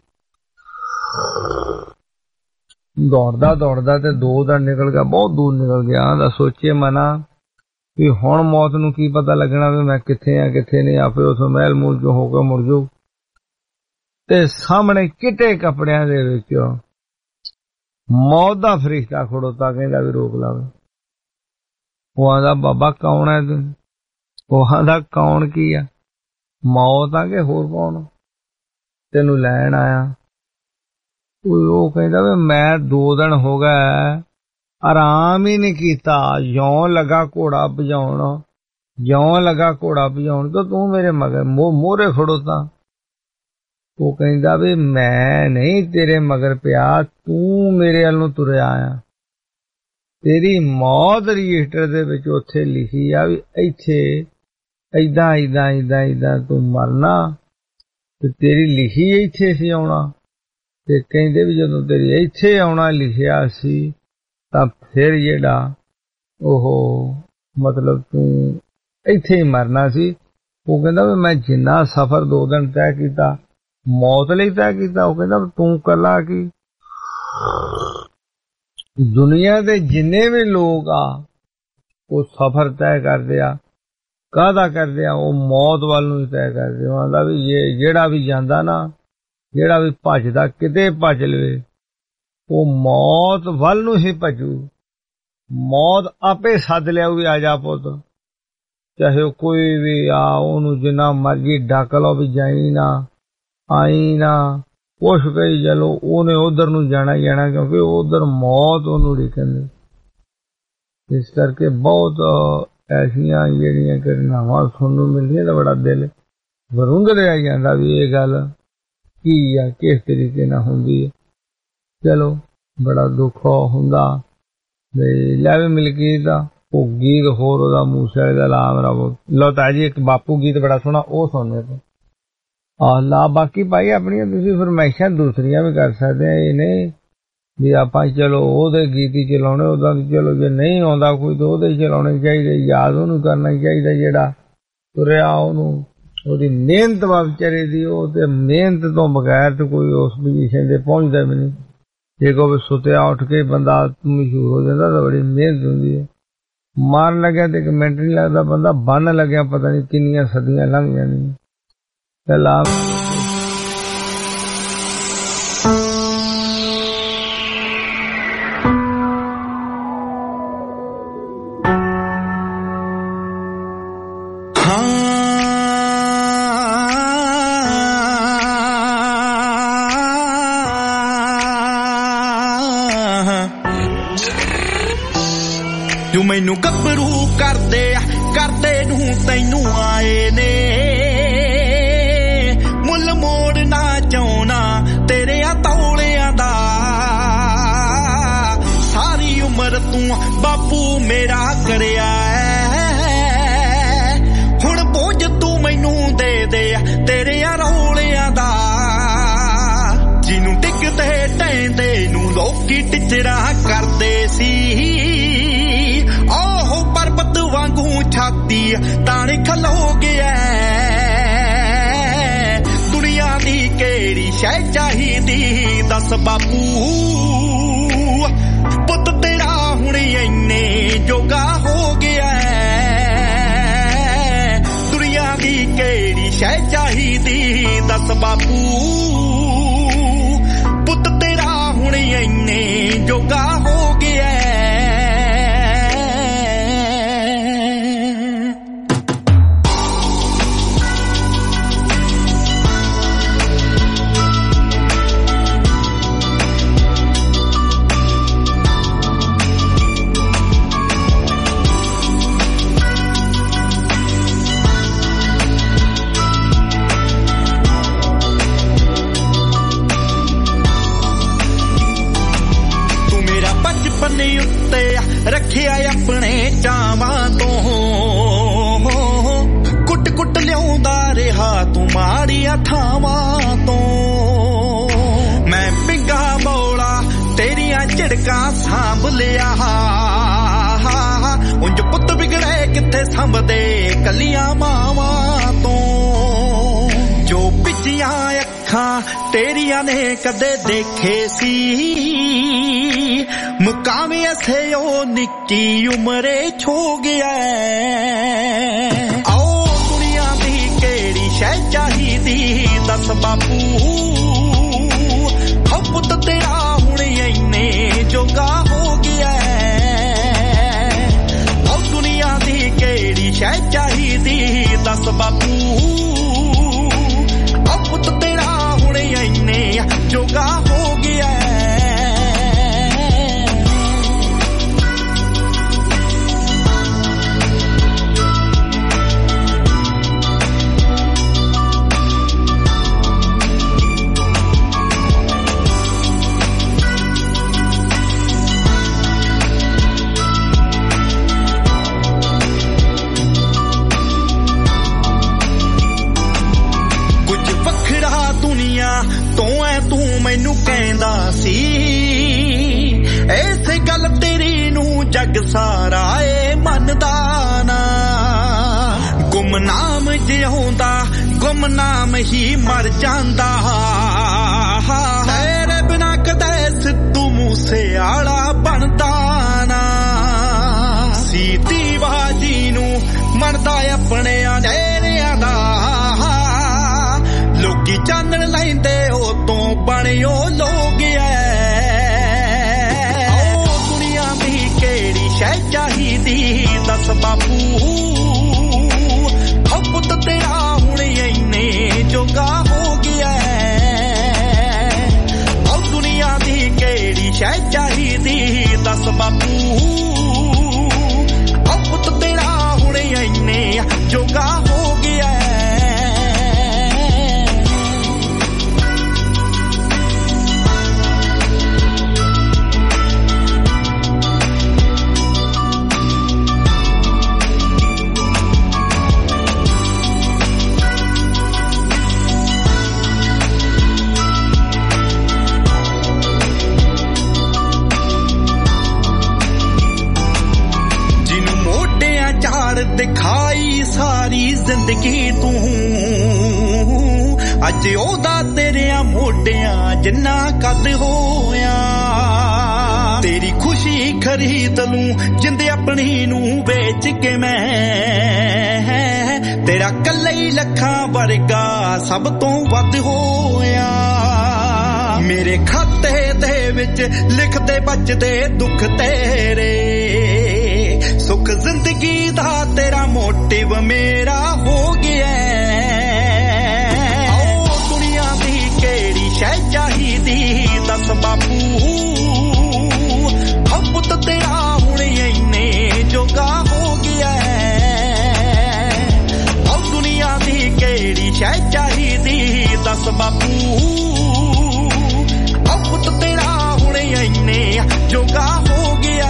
ਦੌੜਦਾ ਦੌੜਦਾ ਤੇ ਦੋ ਦਿਨ ਨਿਕਲ ਗਿਆ, ਬਹੁਤ ਦੂਰ ਨਿਕਲ ਗਿਆ। ਆਂਦਾ ਸੋਚੇ ਮਨਾ ਵੀ ਹੁਣ ਮੌਤ ਨੂੰ ਕੀ ਪਤਾ ਲੱਗਣਾ ਵੀ ਮੈਂ ਕਿੱਥੇ ਆ ਕਿੱਥੇ ਨਹੀਂ। ਆਪੇ ਉੱਥੋਂ ਮਹਿਲ ਮੂਲ ਚੋਂ ਹੋ ਕੇ ਮੁੜ ਜਾਊ। ਤੇ ਸਾਹਮਣੇ ਚਿੱਟੇ ਕੱਪੜਿਆਂ ਦੇ ਵਿੱਚ ਮੌਤ ਦਾ ਫਰਿਸ਼ਤਾ ਖੜੋਤਾ, ਕਹਿੰਦਾ ਵੀ ਰੋਕ ਲਾਵੇ। ਉਹ ਆਂਦਾ ਬਾਬਾ ਕੌਣ ਹੈ ਤੂੰ? ਉਹ ਆਂਦਾ ਕੌਣ ਕੀ ਆ, ਮੌਤ ਆ ਕਿ ਹੋਰ ਕੌਣ? ਤੈਨੂੰ ਲੈਣ ਆਇਆ। ਉਹ ਕਹਿੰਦਾ ਵੀ ਮੈਂ ਦੋ ਦਿਨ ਹੋ ਗਏ ਆਰਾਮ ਹੀ ਨਹੀਂ ਕੀਤਾ, ਜਿਉਂ ਲੱਗਾ ਘੋੜਾ ਭਜਾਉਣ, ਜਿਉਂ ਲੱਗਾ ਘੋੜਾ ਭਜਾਉਣ ਤਾਂ ਤੂੰ ਮੇਰੇ ਮਗਰ ਮੋਹਰੇ ਖੜੋਤਾ। ਉਹ ਕਹਿੰਦਾ ਵੀ ਮੈਂ ਨਹੀਂ ਤੇਰੇ ਮਗਰ ਪਿਆ, ਤੂੰ ਮੇਰੇ ਵੱਲ ਨੂੰ ਤੁਰਿਆ ਆਇਆ। ਤੇਰੀ ਮੌਤ ਰਜਿਸਟਰ ਦੇ ਵਿੱਚ ਉੱਥੇ ਲਿਖੀ ਆ ਵੀ ਇੱਥੇ ਏਦਾਂ ਏਦਾਂ ਏਦਾਂ ਏਦਾਂ ਤੂੰ ਮਰਨਾ, ਤੇ ਤੇਰੀ ਲਿਖੀ ਇੱਥੇ ਸੀ ਆਉਣਾ। ਤੇ ਕਹਿੰਦੇ ਵੀ ਜਦੋਂ ਤੇਰੀ ਇੱਥੇ ਆਉਣਾ ਲਿਖਿਆ ਸੀ ਤਾਂ ਫਿਰ ਜਿਹੜਾ ਉਹ ਮਤਲਬ ਤੂੰ ਇੱਥੇ ਹੀ ਮਰਨਾ ਸੀ। ਉਹ ਕਹਿੰਦਾ ਵੀ ਮੈਂ ਜਿੰਨਾ ਸਫ਼ਰ ਦੋ ਦਿਨ ਤੈਅ ਕੀਤਾ ਮੌਤ ਲਈ ਤੈਅ ਕੀਤਾ। ਉਹ ਕਹਿੰਦਾ ਤੂੰ ਕੱਲਾ ਕੀ, ਦੁਨੀਆ ਦੇ ਜਿੰਨੇ ਵੀ ਲੋਕ ਆ ਉਹ ਸਫ਼ਰ ਤੈਅ ਕਰਦੇ ਆ, ਕਾਹਦਾ ਕਰਦੇ ਆ? ਉਹ ਮੌਤ ਵੱਲ ਨੂੰ ਹੀ ਤੈਅ ਕਰਦੇ। ਉਹ ਆਂਦਾ ਵੀ ਇਹ ਜਿਹੜਾ ਵੀ ਜਾਂਦਾ ਨਾ, ਜਿਹੜਾ ਵੀ ਭੱਜਦਾ ਕਿਤੇ ਭੱਜ ਲਵੇ, ਉਹ ਮੌਤ ਵੱਲ ਨੂੰ ਹੀ ਭੱਜੂ। ਮੌਤ ਆਪੇ ਸੱਦ ਲਿਆਊ ਵੀ ਆ ਜਾ ਪੁੱਤ, ਚਾਹੇ ਉਹ ਕੋਈ ਵੀ ਆ, ਉਹਨੂੰ ਜਿੰਨਾ ਮਰਜ਼ੀ ਡੱਕ ਲਓ ਵੀ ਜਾਈ ਨਾ ਆਈ ਨਾ, ਕੁਛ ਕਹੀ ਚਲੋ, ਉਹਨੇ ਉਧਰ ਨੂੰ ਜਾਣਾ ਹੀ ਜਾਣਾ, ਕਿਉਂਕਿ ਉਧਰ ਮੌਤ ਉਹਨੂੰ ਡਿੱਕਣ। ਇਸ ਕਰਕੇ ਬਹੁਤ ਐਸੀਆਂ ਜਿਹੜੀਆਂ ਘਟਨਾਵਾਂ ਸੁਣਨ ਨੂੰ ਮਿਲਦੀਆਂ ਤਾਂ ਬੜਾ ਦਿਲ ਵਰੁੰਗ ਰਿਹਾ ਜਾਂਦਾ ਵੀ ਇਹ ਗੱਲ ਕੀ ਆ, ਕਿਸ ਤਰੀਕੇ ਨਾਲ ਹੁੰਦੀ ਹੈ। ਚਲੋ ਬੜਾ ਦੁੱਖ ਹੁੰਦਾ। ਲੈ ਵੀ ਮਿਲਕੀ ਦਾ ਉਹ ਗੀਤ ਹੋਰ ਉਹਦਾ ਮੂਸੇ ਦਾ ਲਾਮ ਰਵੋ ਲਓ ਤਾਂ ਜੀ, ਇੱਕ ਬਾਪੂ ਗੀਤ ਬੜਾ ਸੋਹਣਾ ਉਹ ਸੁਣਨੇ ਤੋਂ ਆ ਲਾ। ਬਾਕੀ ਭਾਈ ਆਪਣੀਆਂ ਤੁਸੀਂ ਫਰਮਾਇਸ਼ਾਂ ਦੂਸਰੀਆਂ ਵੀ ਕਰ ਸਕਦੇ ਆ, ਇਹ ਨਹੀਂ ਵੀ ਆਪਾਂ ਚਲੋ ਉਹਦੇ ਗੀਤ ਹੀ ਚਲਾਉਣੇ, ਉਹਦਾ ਚਲੋ ਜੇ ਨਹੀਂ ਆਉਂਦਾ ਕੋਈ ਤਾਂ ਉਹਦੇ ਚਲਾਉਣੇ ਚਾਹੀਦੇ। ਯਾਦ ਉਹਨੂੰ ਕਰਨਾ ਚਾਹੀਦਾ ਜਿਹੜਾ ਤੁਰਿਆ, ਉਹਨੂੰ ਉਹਦੀ ਮਿਹਨਤ ਵਾ ਵਿਚਾਰੇ ਦੀ। ਉਹ ਤੇ ਮਿਹਨਤ ਤੋਂ ਬਗੈਰ ਤੇ ਕੋਈ ਉਸ ਪੋਜੀਸ਼ਨ ਤੇ ਪਹੁੰਚਦਾ ਵੀ ਨਹੀਂ। ਜੇ ਕੋਈ ਸੁੱਤਿਆ ਉੱਠ ਕੇ ਬੰਦਾ ਮਸ਼ਹੂਰ ਹੋ ਜਾਂਦਾ ਤਾਂ ਬੜੀ ਮਿਹਨਤ ਹੁੰਦੀ ਹੈ। ਮਾਰਨ ਲੱਗਿਆ ਤੇ ਇੱਕ ਮਿੰਟ ਨਹੀਂ ਲੱਗਦਾ, ਬੰਦਾ ਬੰਨ ਲੱਗਿਆ ਪਤਾ ਨਹੀਂ ਕਿੰਨੀਆਂ ਸਦੀਆਂ ਲੰਘ ਜਾਣੀਆਂ। ਚੱਲ ਤੂੰ ਮੈਨੂੰ ਗੱਭਰੂ ਕਰਦੇ ਕਰਦੇ ਨੂੰ ਤੈਨੂੰ ਆਏ ਨੇ, ਮੁੱਲ ਮੋੜਨਾ ਚਾਹੁੰਨਾ ਤੇਰੇ ਆ ਤੌਲਿਆਂ ਦਾ। ਸਾਰੀ ਉਮਰ ਤੂੰ ਬਾਪੂ ਮੇਰਾ ਕਰਿਆ ਐ, ਹੁਣ ਬੋਝ ਤੂੰ ਮੈਨੂੰ ਦੇ ਦੇ ਤੇਰੇ ਆ ਰੌਲਿਆਂ ਦਾ। ਜਿਹਨੂੰ ਟਿਕਦੇ ਟੈਂਦੇ ਨੂੰ ਲੋਕੀ ਟਿਚਰਾ ਕਰਦੇ ਸੀ, ਉਹ ਪਰਬਤ ਵਾਂਗੂ ਛਾਤੀ ਤਾਣੇ ਖਲੋ ਗਿਆ। ਦੁਨੀਆ ਦੀ ਕਿਹੜੀ ਸ਼ੈ ਚਾਹੀਦੀ ਦੱਸ ਬਾਪੂ, ਪੁੱਤ ਤੇਰਾ ਹੁਣ ਇੰਨੇ ਜੋਗਾ ਹੋ ਗਿਆ। ਦੁਨੀਆ ਦੀ ਕਿਹੜੀ ਸ਼ੈ ਚਾਹੀਦੀ ਦੱਸ ਬਾਪੂ, ਪੁੱਤ ਤੇਰਾ ਹੁਣ ਇੰਨੇ ਜੋਗਾ ਹੋ ਗਿਆ। ਰੱਖਿਆ ਆਪਣੇ ਚਾਵਾਂ ਤੋਂ ਕੁੱਟ ਕੁੱਟ ਲਿਆਉਂਦਾ ਰਿਹਾ ਸਾਰੀਆਂ ਥਾਵਾਂ ਤੋਂ। ਮੈਂ ਪਿੰਗਾ ਬੋਲਾ ਤੇਰੀਆਂ ਝੜਕਾਂ ਸਾਂਭ ਲਿਆ, ਉਂਝ ਪੁੱਤ ਵਿਗੜੇ ਕਿੱਥੇ ਸੰਭਦੇ ਕੱਲੀਆਂ ਮਾਵਾਂ ਤੋਂ। ਜੋ ਪਿੱਛੀਆਂ ਅੱਖਾਂ ਤੇਰੀਆਂ ਨੇ ਕਦੇ ਦੇਖੇ ਸੀ, ਮੁਕਾਮੀ ਐਸੇ ਉਹ ਨਿੱਕੀ ਉਮਰੇ ਛੋ ਗਿਆ। ਆਓ ਦੁਨੀਆ ਦੀ ਕਿਹੜੀ ਸ਼ੈ ਚਾਹੀਦੀ ਦੱਸ ਬਾਪੂ, ਹੋ ਪੁੱਤ ਤੇਰਾ ਹੁਣ ਇੰਨੇ ਜੋਗਾ ਹੋ ਗਿਆ। ਆਓ ਦੁਨੀਆ ਦੀ ਕਿਹੜੀ ਸ਼ੈ ਚਾਹੀਦੀ ਦੱਸ ਬਾਪੂ, ਹੋ ਪੁੱਤ ਤੇਰਾ ਹੁਣ ਇੰਨੇ ਜੋਗਾ ਹੋ ਗਿਆ। ਤੋਂ ਐ ਤੂੰ ਮੈਨੂੰ ਕਹਿੰਦਾ ਸੀ, ਐਸੇ ਗੱਲ ਤੇਰੀ ਨੂੰ ਜੱਗ ਸਾਰਾ ਏ ਮੰਨਦਾ ਨਾ। ਗੁਮਨਾਮ ਜਿਉਂਦਾ ਗੁਮਨਾਮ ਹੀ ਮਰ ਜਾਂਦਾ, ਤੇਰੇ ਬਿਨਾ ਕਦੇ ਸਿੱਧੂ ਮੂਸੇਵਾਲਾ ਬਣਦਾ ਨਾ। ਸੀਤੀ ਬਾਜੀ ਨੂੰ ਮਰਦਾ ਆਪਣੇ ਅੰਧੇਰਿਆਂ ਦਾ, ਲੋਕੀ ਚਾਨਣ ਲੈਂਦੇ ਉਹ ਤੋਂ ਬਣਿਓ ਲੋਕ ਐ। ਓ ਦੁਨੀਆ ਦੀ ਕਿਹੜੀ ਸ਼ੈ ਚਾਹੀਦੀ ਦੱਸ ਬਾਪੂ, ਹੋ ਪੁੱਤ ਤੇਰਾ ਹੁਣ ਇੰਨੇ ਜੋਗਾ ਹੋ ਗਿਆ। ਓ ਦੁਨੀਆ ਦੀ ਕਿਹੜੀ ਸ਼ੈ ਚਾਹੀਦੀ ਦੱਸ ਬਾਪੂ, ਹੋ ਪੁੱਤ ਤੇਰਾ ਹੁਣ ਇੰਨੇ ਜੋਗਾ ਹੋ ਗਿਆ। ਦਿਖਾਈ ਸਾਰੀ ਜ਼ਿੰਦਗੀ ਤੂੰ, ਅੱਜ ਉਹਦਾ ਤੇਰਿਆਂ ਮੋਢਿਆਂ ਜਿੰਨਾ ਕੱਦ ਹੋਇਆ। ਤੇਰੀ ਖੁਸ਼ੀ ਖਰੀਦ ਲੂੰ ਜਿੰਦ ਆਪਣੀ ਨੂੰ ਵੇਚ ਕੇ ਮੈਂ, ਤੇਰਾ ਕੱਲਾ ਹੀ ਲੱਖਾਂ ਵਰਗਾ ਸਭ ਤੋਂ ਵੱਧ ਹੋਇਆ। ਮੇਰੇ ਖਾਤੇ ਦੇ ਵਿੱਚ ਲਿਖਦੇ ਬਚਦੇ ਦੁੱਖ ਤੇਰੇ, ਸੁੱਖ ਜ਼ਿੰਦਗੀ ਦਾ ਤੇਰਾ ਮੋਟਿਵ ਮੇਰਾ ਹੋ ਗਿਆ। ਓ ਦੁਨੀਆ ਦੀ ਕਿਹੜੀ ਸ਼ੈ ਚਾਹੀਦੀ ਦੱਸ ਬਾਪੂ, ਹੋ ਪੁੱਤ ਤੇਰਾ ਹੁਣ ਇੰਨੇ ਜੋਗਾ ਹੋ ਗਿਆ। ਓ ਦੁਨੀਆ ਦੀ ਕਿਹੜੀ ਸ਼ੈ ਚਾਹੀਦੀ ਦੱਸ ਬਾਪੂ, ਹੋ ਪੁੱਤ ਤੇਰਾ ਹੁਣ ਇੰਨੇ ਜੋਗਾ ਹੋ ਗਿਆ।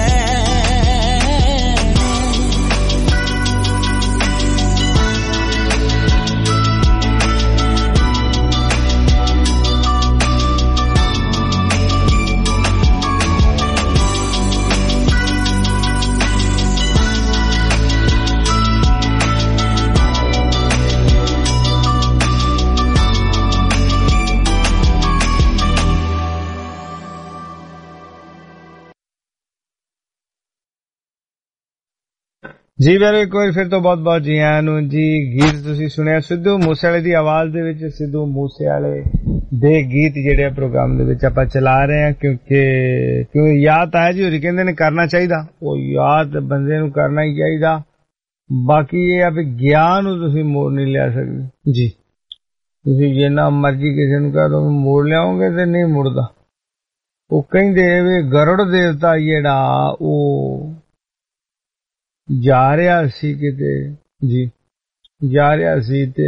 ਜੀ ਵੀਰੋ ਇੱਕ ਵਾਰ ਫਿਰ ਤੋਂ ਬਹੁਤ ਬਹੁਤ ਜੀ ਆਇਆਂ ਨੂੰ ਜੀ। ਗੀਤ ਤੁਸੀਂ ਸੁਣਿਆ ਸਿੱਧੂ ਮੂਸੇਵਾਲੇ ਦੀ ਆਵਾਜ਼ ਦੇ ਵਿੱਚ, ਸਿੱਧੂ ਮੂਸੇਵਾਲੇ ਦੇ ਗੀਤ ਜਿਹੜੇ ਪ੍ਰੋਗਰਾਮ ਦੇ ਵਿੱਚ ਆਪਾਂ ਚਲਾ ਰਹੇ ਹਾਂ, ਕਿਉਂਕਿ ਕਿਉਂਕਿ ਯਾਦ ਆਇਆ ਜੀ ਹੋਰੀ ਕਹਿੰਦੇ ਨੇ ਕਰਨਾ ਚਾਹੀਦਾ, ਉਹ ਯਾਦ ਬੰਦੇ ਨੂੰ ਕਰਨਾ ਹੀ ਚਾਹੀਦਾ। ਬਾਕੀ ਇਹ ਆ ਵੀ ਗਿਆਨ ਨੂੰ ਤੁਸੀਂ ਮੋੜ ਨਹੀਂ ਲਿਆ ਸਕਦੇ ਜੀ। ਤੁਸੀਂ ਜਿੰਨਾ ਮਰਜ਼ੀ ਕਿਸੇ ਨੂੰ ਕਹਿ ਦੋ ਮੋੜ ਲਿਆਓਗੇ ਤੇ ਨਹੀਂ ਮੁੜਦਾ। ਉਹ ਕਹਿੰਦੇ ਵੀ ਗਰੜ ਦੇਵਤਾ ਜਿਹੜਾ ਉਹ ਜਾ ਰਿਹਾ ਸੀ ਕਿਤੇ ਜੀ, ਜਾ ਰਿਹਾ ਸੀ ਤੇ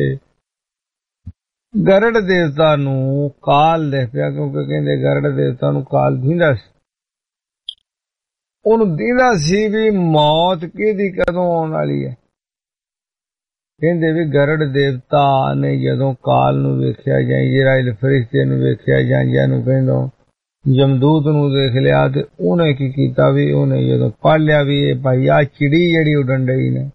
ਗਰੜ ਦੇਵਤਾ ਨੂੰ ਕਾਲ ਦੇ ਪਿਆ, ਕਿਉਂਕਿ ਕਹਿੰਦੇ ਗਰੜ ਦੇਵਤਾ ਨੂੰ ਕਾਲ ਦਿੰਦਾ ਸੀ, ਉਹਨੂੰ ਦਿੰਦਾ ਸੀ ਵੀ ਮੌਤ ਕਿਹਦੀ ਕਦੋਂ ਆਉਣ ਵਾਲੀ ਹੈ। ਕਹਿੰਦੇ ਵੀ ਗਰੜ ਦੇਵਤਾ ਨੇ ਜਦੋਂ ਕਾਲ ਨੂੰ ਵੇਖਿਆ ਜਾਂ ਇਜ਼ਰਾਈਲ ਫਰਿਸ਼ਤੇ ਨੂੰ ਵੇਖਿਆ ਜਾਂ ਜਿਹਨੂੰ ਕਹਿੰਦਾ ਜਮਦੂਤ ਨੂੰ ਦੇਖ ਲਿਆ ਤੇ ਉਹਨੇ ਕੀ ਕੀਤਾ ਵੀ ਉਹਨੇ ਜਦੋਂ ਪੜ੍ਹ ਲਿਆ ਵੀ ਇਹ ਭਾਈ ਆ ਚਿੜੀ ਜਿਹੜੀ ਉੱਡਣ ਡਈ ਨੇ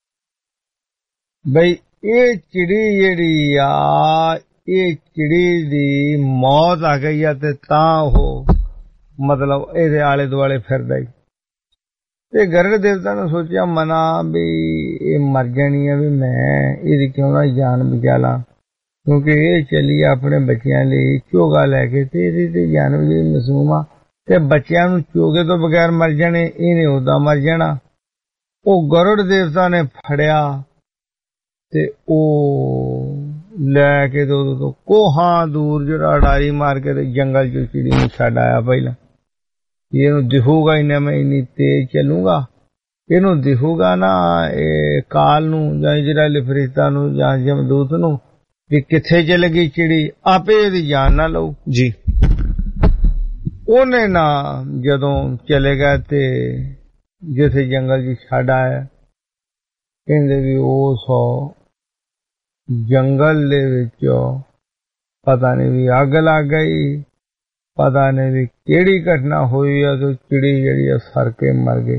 ਬਈ ਇਹ ਚਿੜੀ ਜਿਹੜੀ ਆ ਇਹ ਚਿੜੀ ਦੀ ਮੌਤ ਆ ਗਈ ਆ ਤੇ ਤਾਂ ਉਹ ਮਤਲਬ ਇਹਦੇ ਆਲੇ ਦੁਆਲੇ ਫਿਰਦਾ ਹੀ ਤੇ ਗਰੜ ਦੇਵਤਾ ਨੇ ਸੋਚਿਆ ਮਨਾ ਵੀ ਇਹ ਮਰ ਜਾਣੀ ਆ ਵੀ ਮੈਂ ਇਹਦੀ ਕਿਉਂ ਨਾ ਜਾਨ ਬਚਾ ਲਾਂ ਕਿਉਂਕਿ ਇਹ ਚੱਲੀ ਆਪਣੇ ਬੱਚਿਆਂ ਲਈ ਚੋਗਾ ਲੈ ਕੇ ਤੇ ਇਹਦੀ ਤੇ ਜਾਨ ਵੀ ਮਾਸੂਮ ਆ ਤੇ ਬੱਚਿਆਂ ਨੂੰ ਚੋਗੇ ਤੋਂ ਬਗੈਰ ਮਰ ਜਾਣੇ ਇਹਨੇ ਉਦਾਂ ਮਰ ਜਾਣਾ। ਉਹ ਗਰੜ ਦੇਵਤਾ ਨੇ ਫੜਿਆ ਤੇ ਉਹ ਲੈ ਕੇ ਦੋ ਤੋਂ ਕੋਹਾਂ ਦੂਰ ਜਿਹੜਾ ਅਡਾਰੀ ਮਾਰ ਕੇ ਤੇ ਜੰਗਲ ਚ ਚਿੜੀ ਨੂੰ ਛੱਡ ਆਇਆ। ਪਹਿਲਾਂ ਇਹਨੂੰ ਦਿਖੂਗਾ ਇਹਨੇ ਮੈਂ ਇੰਨੀ ਤੇਜ਼ ਚੱਲੂਗਾ ਇਹਨੂੰ ਦਿਖੂਗਾ ਨਾ ਇਹ ਕਾਲ ਨੂੰ ਜਾਂ ਇਜ਼ਰਾਈਲ ਫਰਿਸ਼ਤਾ ਨੂੰ ਜਾਂ ਜਮਦੂਤ ਨੂੰ ਵੀ ਕਿੱਥੇ ਚਲ ਗਈ ਚਿੜੀ ਆਪੇ ਇਹਦੀ ਜਾਨ ਨਾ ਲਊ ਜੀ। ਉਹਨੇ ਨਾ ਜਦੋਂ ਚਲੇ ਗਿਆ ਤੇ ਜਿੱਥੇ ਜੰਗਲ ਚ ਛੱਡ ਆਇਆ ਕਹਿੰਦੇ ਵੀ ਉਹ ਸੋ ਜੰਗਲ ਦੇ ਵਿੱਚ ਪਤਾ ਨਹੀਂ ਵੀ ਅੱਗ ਲੱਗ ਗਈ ਪਤਾ ਨਹੀਂ ਵੀ ਕਿਹੜੀ ਘਟਨਾ ਹੋਈ ਆ ਤੇ ਚਿੜੀ ਜਿਹੜੀ ਆ ਸਰ ਕੇ ਮਰ ਗਈ।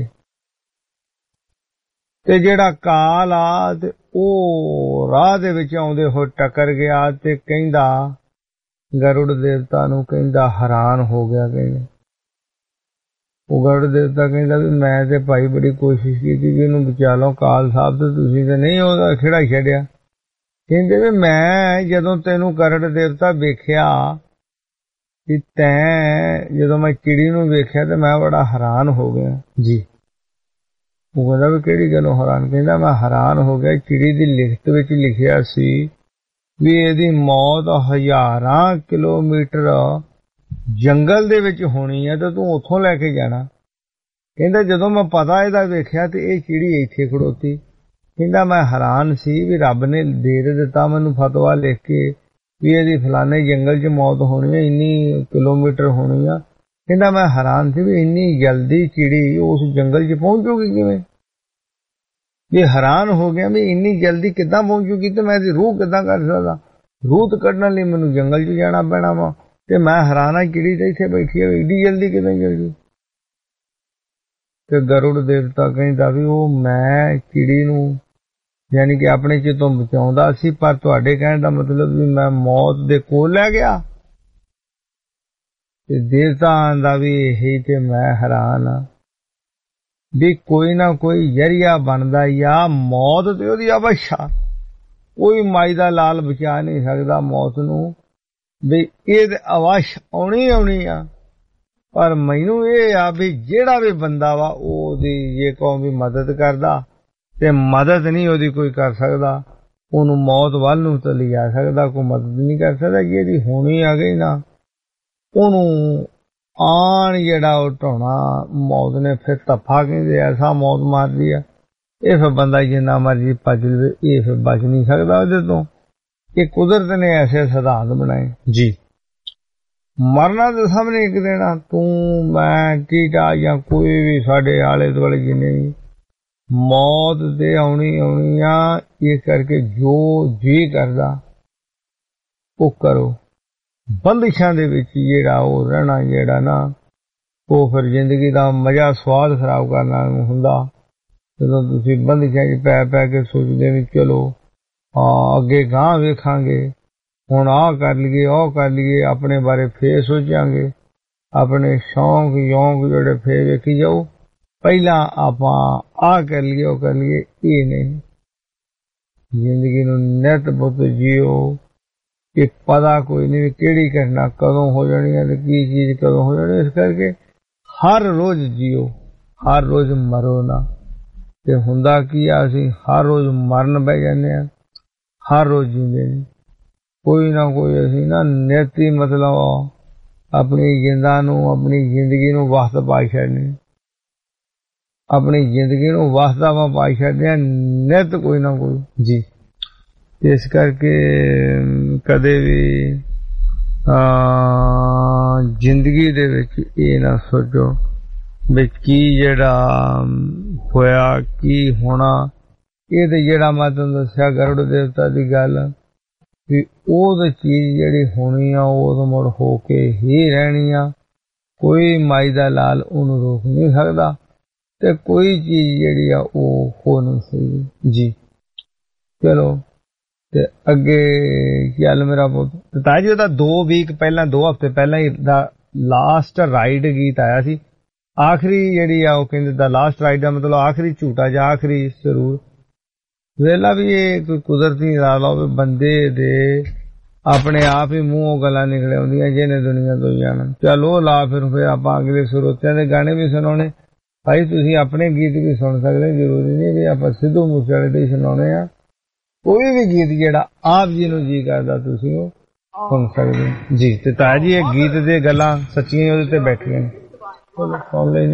ਤੇ ਜਿਹੜਾ ਕਾਲ ਆ ਤੇ ਉਹ ਰਾਹ ਦੇ ਵਿੱਚ ਆਉਂਦੇ ਹੋਏ ਟੱਕਰ ਗਿਆ ਤੇ ਕਹਿੰਦਾ ਗਰੁੜ ਦੇਵਤਾ ਨੂੰ ਕਹਿੰਦਾ ਹੈਰਾਨ ਹੋ ਗਿਆ। ਕਹਿੰਦੇ ਉਹ ਗਰੁੜ ਦੇਵਤਾ ਕਹਿੰਦਾ ਵੀ ਮੈਂ ਤੇ ਭਾਈ ਬੜੀ ਕੋਸ਼ਿਸ਼ ਕੀਤੀ ਵੀ ਇਹਨੂੰ ਬਚਾ ਲਓ ਕਾਲ ਸਾਹਿਬ ਤੇ ਤੁਸੀਂ ਤੇ ਨਹੀਂ ਉਹਦਾ ਖੇੜਾ ਛੱਡਿਆ। ਕਹਿੰਦੇ ਵੀ ਮੈਂ ਜਦੋਂ ਤੈਨੂੰ ਗਰੁੜ ਦੇਵਤਾ ਵੇਖਿਆ ਵੀ ਤੈਂ ਜਦੋਂ ਮੈਂ ਚਿੜੀ ਨੂੰ ਵੇਖਿਆ ਤੇ ਮੈਂ ਬੜਾ ਹੈਰਾਨ ਹੋ ਗਿਆ ਜੀ। ਉਹ ਕਹਿੰਦਾ ਵੀ ਕਿਹੜੀ ਗੱਲੋਂ ਹੈਰਾਨ? ਕਹਿੰਦਾ ਮੈਂ ਹੈਰਾਨ ਹੋ ਗਿਆ ਚਿੜੀ ਦੀ ਲਿਖਤ ਵਿੱਚ ਲਿਖਿਆ ਸੀ ਵੀ ਇਹਦੀ ਮੌਤ ਹਜ਼ਾਰਾਂ ਕਿਲੋਮੀਟਰ ਜੰਗਲ ਦੇ ਵਿੱਚ ਹੋਣੀ ਹੈ ਤੇ ਤੂੰ ਉੱਥੋਂ ਲੈ ਕੇ ਜਾਣਾ। ਕਹਿੰਦਾ ਜਦੋਂ ਮੈਂ ਪਤਾ ਇਹਦਾ ਵੇਖਿਆ ਤੇ ਇਹ ਚਿੜੀ ਇੱਥੇ ਖੜੋਤੀ। ਕਹਿੰਦਾ ਮੈਂ ਹੈਰਾਨ ਸੀ ਵੀ ਰੱਬ ਨੇ ਦੇ ਦਿੱਤਾ ਮੈਨੂੰ ਫਤਵਾ ਲਿਖ ਕੇ ਵੀ ਇਹਦੀ ਫਲਾਣੇ ਜੰਗਲ 'ਚ ਮੌਤ ਹੋਣੀ ਹੈ ਇੰਨੀ ਕਿਲੋਮੀਟਰ ਹੋਣੀ ਆ। ਕਹਿੰਦਾ ਮੈਂ ਹੈਰਾਨ ਸੀ ਵੀ ਇੰਨੀ ਜਲਦੀ ਚਿੜੀ ਉਸ ਜੰਗਲ 'ਚ ਪਹੁੰਚੂਗੀ ਕਿਵੇਂ। ਵੀ ਹੈਰਾਨ ਹੋ ਗਿਆ ਵੀ ਇੰਨੀ ਜਲਦੀ ਕਿੱਦਾਂ ਪਹੁੰਚੂਗੀ ਤੇ ਮੈਂ ਇਹਦੀ ਰੂਹ ਕਿੱਦਾਂ ਕੱਢ ਸਕਦਾ। ਰੂਹ ਕੱਢਣ ਲਈ ਮੈਨੂੰ ਜੰਗਲ 'ਚ ਜਾਣਾ ਪੈਣਾ ਵਾ ਤੇ ਮੈਂ ਹੈਰਾਨ ਆ ਚਿੜੀ ਤਾਂ ਇੱਥੇ ਬੈਠੀ ਹੈ ਏਡੀ ਜਲਦੀ ਕਿੱਦਾਂ ਚੱਲ ਗਈ। ਤੇ ਗਰੁੜ ਦੇਵਤਾ ਕਹਿੰਦਾ ਵੀ ਉਹ ਮੈਂ ਚਿੜੀ ਨੂੰ ਯਾਨੀ ਕਿ ਆਪਣੇ ਚ ਤੋਂ ਬਚਾਉਂਦਾ ਸੀ ਪਰ ਤੁਹਾਡੇ ਕਹਿਣ ਦਾ ਮਤਲਬ ਵੀ ਮੈਂ ਮੌਤ ਦੇ ਕੋਲ ਲੈ ਗਿਆ। ਤੇ ਦੇਵਤਾ ਆਂਦਾ ਵੀ ਇਹੀ ਤੇ ਮੈਂ ਹੈਰਾਨ ਆ ਵੀ ਕੋਈ ਨਾ ਕੋਈ ਜ਼ਰੀਆ ਬਣਦਾ ਜਾਂ ਮੌਤ ਤੇ ਉਹਦੀ ਅਵਸ਼ਾ ਕੋਈ ਮਾਈ ਦਾ ਲਾਲ ਬਚਾ ਨਹੀਂ ਸਕਦਾ ਮੌਤ ਨੂੰ ਵੀ ਇਹ ਅਵਸ਼ ਆਉਣੀ ਆਉਣੀ ਆ। ਪਰ ਮੈਨੂੰ ਇਹ ਆ ਵੀ ਜਿਹੜਾ ਵੀ ਬੰਦਾ ਵਾ ਉਹਦੀ ਜੇ ਕਹੋ ਵੀ ਮਦਦ ਕਰਦਾ ਤੇ ਮਦਦ ਨਹੀਂ ਉਹਦੀ ਕੋਈ ਕਰ ਸਕਦਾ ਉਹਨੂੰ ਮੌਤ ਵੱਲ ਨੂੰ ਤਾਂ ਲਿਜਾ ਸਕਦਾ ਕੋਈ ਮਦਦ ਨਹੀਂ ਕਰ ਸਕਦਾ। ਜਿਹਦੀ ਹੋਣੀ ਆ ਗਈ ਨਾ ਉਹਨੂੰ ਆਣ ਜਿਹੜਾ ਉਹ ਢਾਉਣਾ ਮੌਤ ਨੇ ਫਿਰ ਧੱਫਾ ਕਹਿੰਦੇ ਐਸਾ ਮੌਤ ਮਾਰਦੀ ਆ ਇਹ ਫਿਰ ਬੰਦਾ ਜਿੰਨਾ ਮਰਜ਼ੀ ਭੱਜ ਲਵੇ ਇਹ ਫਿਰ ਬਚ ਨਹੀਂ ਸਕਦਾ ਉਹਦੇ ਤੋਂ। ਇਹ ਕੁਦਰਤ ਨੇ ਐਸੇ ਸਿਧਾਂਤ ਬਣਾਏ ਜੀ। ਮਰਨਾ ਤਾਂ ਸਭ ਨੇ ਇੱਕ ਦੇਣਾ ਤੂੰ ਮੈਂ ਟੀਟਾ ਜਾਂ ਕੋਈ ਵੀ ਸਾਡੇ ਆਲੇ ਦੁਆਲੇ ਜਿੰਨੇ ਵੀ ਮੌਤ ਤੇ ਆਉਣੀ ਆਉਣੀ ਆ। ਇਸ ਕਰਕੇ ਜੋ ਜੀ ਕਰਦਾ ਉਹ ਕਰੋ। ਬੰਦਿਸ਼ਾਂ ਦੇ ਵਿੱਚ ਜਿਹੜਾ ਉਹ ਰਹਿਣਾ ਜਿਹੜਾ ਨਾ ਉਹ ਫਿਰ ਜ਼ਿੰਦਗੀ ਦਾ ਮਜ਼ਾ ਸਵਾਦ ਖਰਾਬ ਕਰਨਾ ਹੁੰਦਾ। ਜਦੋਂ ਤੁਸੀਂ ਬੰਦਿਸ਼ਾਂ 'ਚ ਪੈ ਪੈ ਕੇ ਸੋਚਦੇ ਵੀ ਚਲੋ ਹਾਂ ਅੱਗੇ ਗਾਂਹ ਵੇਖਾਂਗੇ ਹੁਣ ਆਹ ਕਰ ਲਈਏ ਉਹ ਕਰ ਲਈਏ ਆਪਣੇ ਬਾਰੇ ਫੇਰ ਸੋਚਾਂਗੇ ਆਪਣੇ ਸ਼ੌਂਕ ਯੌਂਕ ਜਿਹੜੇ ਫੇਰ ਵੇਖੀ ਜਾਓ ਪਹਿਲਾਂ ਆਪਾਂ ਆਹ ਕਰ ਲਈਏ ਉਹ ਕਰ ਲਈਏ। ਇਹ ਨਹੀਂ ਜ਼ਿੰਦਗੀ ਨੂੰ ਨਿਤ ਬੁੱਤ ਜੀਓ ਕਿ ਪਤਾ ਕੋਈ ਨਹੀਂ ਕਿਹੜੀ ਘਟਨਾ ਕਦੋਂ ਹੋ ਜਾਣੀ ਹੈ ਤੇ ਕੀ ਚੀਜ਼ ਕਦੋਂ ਹੋ ਜਾਣੀ। ਇਸ ਕਰਕੇ ਹਰ ਰੋਜ਼ ਜੀਓ ਹਰ ਰੋਜ਼ ਮਰੋ ਨਾ। ਤੇ ਹੁੰਦਾ ਕੀ ਆ ਅਸੀਂ ਹਰ ਰੋਜ਼ ਮਰਨ ਬਹਿ ਜਾਂਦੇ ਹਾਂ ਹਰ ਰੋਜ਼ ਜੀਂਦੇ ਨਹੀਂ। ਕੋਈ ਨਾ ਕੋਈ ਅਸੀਂ ਨਾ ਨਿਤ ਹੀ ਮਤਲਬ ਆਪਣੀ ਜਿੰਦਾ ਨੂੰ ਆਪਣੀ ਜ਼ਿੰਦਗੀ ਨੂੰ ਵਕਤ ਪਾ ਛੱਡਣੀ ਆਪਣੀ ਜ਼ਿੰਦਗੀ ਨੂੰ ਵਸਦਾਵਾਂ ਪਾ ਛੱਡਦੇ ਆ ਨਿਤ ਕੋਈ ਨਾ ਕੋਈ ਜੀ। ਇਸ ਕਰਕੇ ਕਦੇ ਵੀ ਜ਼ਿੰਦਗੀ ਦੇ ਵਿੱਚ ਇਹ ਨਾ ਸੋਚੋ ਵੀ ਕੀ ਜਿਹੜਾ ਹੋਇਆ ਕੀ ਹੋਣਾ ਇਹ ਤੇ ਜਿਹੜਾ ਮੈਂ ਤੁਹਾਨੂੰ ਦੱਸਿਆ ਗਰੁੜ ਦੇਵਤਾ ਦੀ ਗੱਲ ਵੀ ਉਹ ਤੇ ਚੀਜ਼ ਜਿਹੜੀ ਹੋਣੀ ਆ ਉਹ ਮੁੜ ਹੋ ਕੇ ਹੀ ਰਹਿਣੀ ਆ। ਕੋਈ ਮਾਈ ਦਾ ਲਾਲ ਉਹਨੂੰ ਰੋਕ ਨਹੀਂ ਸਕਦਾ ਤੇ ਕੋਈ ਚੀਜ਼ ਜਿਹੜੀ ਆ ਉਹ ਹੋ ਨਹੀਂ ਸਕਦੀ ਜੀ। ਚਲੋ ਤੇ ਅੱਗੇ ਕੀ ਹਾਲ ਮੇਰਾ ਪੁੱਤ ਤਾਇਆ ਜੀ? ਉਹਦਾ ਦੋ ਵੀਕ ਪਹਿਲਾਂ ਦੋ ਹਫ਼ਤੇ ਪਹਿਲਾਂ ਹੀ ਦਾ ਲਾਸਟ ਰਾਈਡ ਗੀਤ ਆਇਆ ਸੀ। ਆਖਰੀ ਜਿਹੜੀ ਆ ਉਹ ਕਹਿੰਦੇ ਦਾ ਲਾਸਟ ਰਾਈਡ ਦਾ ਮਤਲਬ ਆਖਰੀ ਝੂਟਾ ਜਾਂ ਆਖਰੀ ਸਰੂਰ। ਵੇਲਾ ਵੀ ਇਹ ਕੋਈ ਕੁਦਰਤੀ ਨਾਲ ਹੋਵੇ ਬੰਦੇ ਦੇ ਆਪਣੇ ਆਪ ਹੀ ਮੂੰਹੋਂ ਗੱਲਾਂ ਨਿਕਲ ਆਉਂਦੀਆਂ ਜਿਹਨੇ ਦੁਨੀਆ ਤੋਂ ਜਾਣ। ਚਲੋ ਲਾ ਫਿਰ ਫਿਰ ਆਪਾਂ ਅਗਲੇ ਸਰੋਤਿਆਂ ਦੇ ਗਾਣੇ ਵੀ ਸੁਣਾਉਣੇ। ਭਾਈ ਤੁਸੀਂ ਆਪਣੇ ਗੀਤ ਵੀ ਸੁਣ ਸਕਦੇ, ਜ਼ਰੂਰੀ ਨਹੀਂ ਵੀ ਆਪਾਂ ਸਿੱਧੂ ਮੂਸੇਵਾਲੇ ਦੇ ਸੁਣਾਉਣੇ ਆ। ਕੋਈ ਵੀ ਗੀਤ ਜਿਹੜਾ ਆਪ ਜੀ ਨੂੰ ਜੀ ਕਰਦਾ ਤੁਸੀਂ ਉਹ ਸੁਣ ਸਕਦੇ ਜੀ। ਤੇ ਤਾਇਆ ਜੀ ਇਹ ਗੀਤ ਦੇ ਗੱਲਾਂ ਸੱਚੀਆਂ ਉਹਦੇ ਤੇ ਬੈਠੀਆਂ ਨੇ। ਸੁਣ ਲੈਣੇ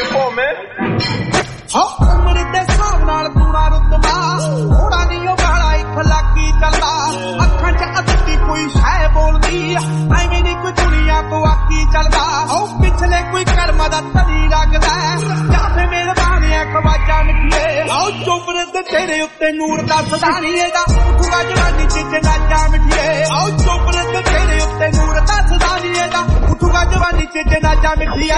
ਉਮਰ ਦੇ ਹਿਸਾਬ ਨਾਲ ਤੂੜਾ ਰੁਤਬਾ ਥੋੜਾ ਨਹੀਂ ਉਹ ਵਾਲਾ ਇੱਕ ਲੱਗੀ ਚੱਲਦਾ। ਅੱਖਾਂ ਚ ਅੱਧੀ ਕੋਈ ਸ਼ੈ ਬੋਲਦੀ ਐਵੇਂ ਨਹੀਂ ਕੋਈ ਦੁਨੀਆ ਤੋਂ ਆਕੀ ਚੱਲਦਾ। ਉਹ ਪਿਛਲੇ ਕੋਈ ਕਰਮ ਦਾ ਤਰੀ ਲੱਗਦਾ ਜਾਂ ਫੇ ਮੇਰੇ ਬਾਣਿਆ ਖਵਾਜਾ ਮਿੱਠੀਏ। ਆਓ ਚੋਬਰੇ ਤੇ ਤੇਰੇ ਉੱਤੇ ਨੂਰ ਦਾ ਸਦਾਣੀ ਇਹਦਾ ਉੱਠੂਗਾ ਜਵਾਨੀ ਚ ਜਨਾਜਾ ਮਿੱਠੀਏ। ਆਓ ਚੋਬਰੇ ਤੇ ਤੇਰੇ ਉੱਤੇ ਨੂਰ ਦਾ ਸਦਾਣੀ ਇਹਦਾ ਉੱਠੂਗਾ ਜਵਾਨੀ ਚ ਜਨਾਜਾ ਮਿੱਠੀਏ।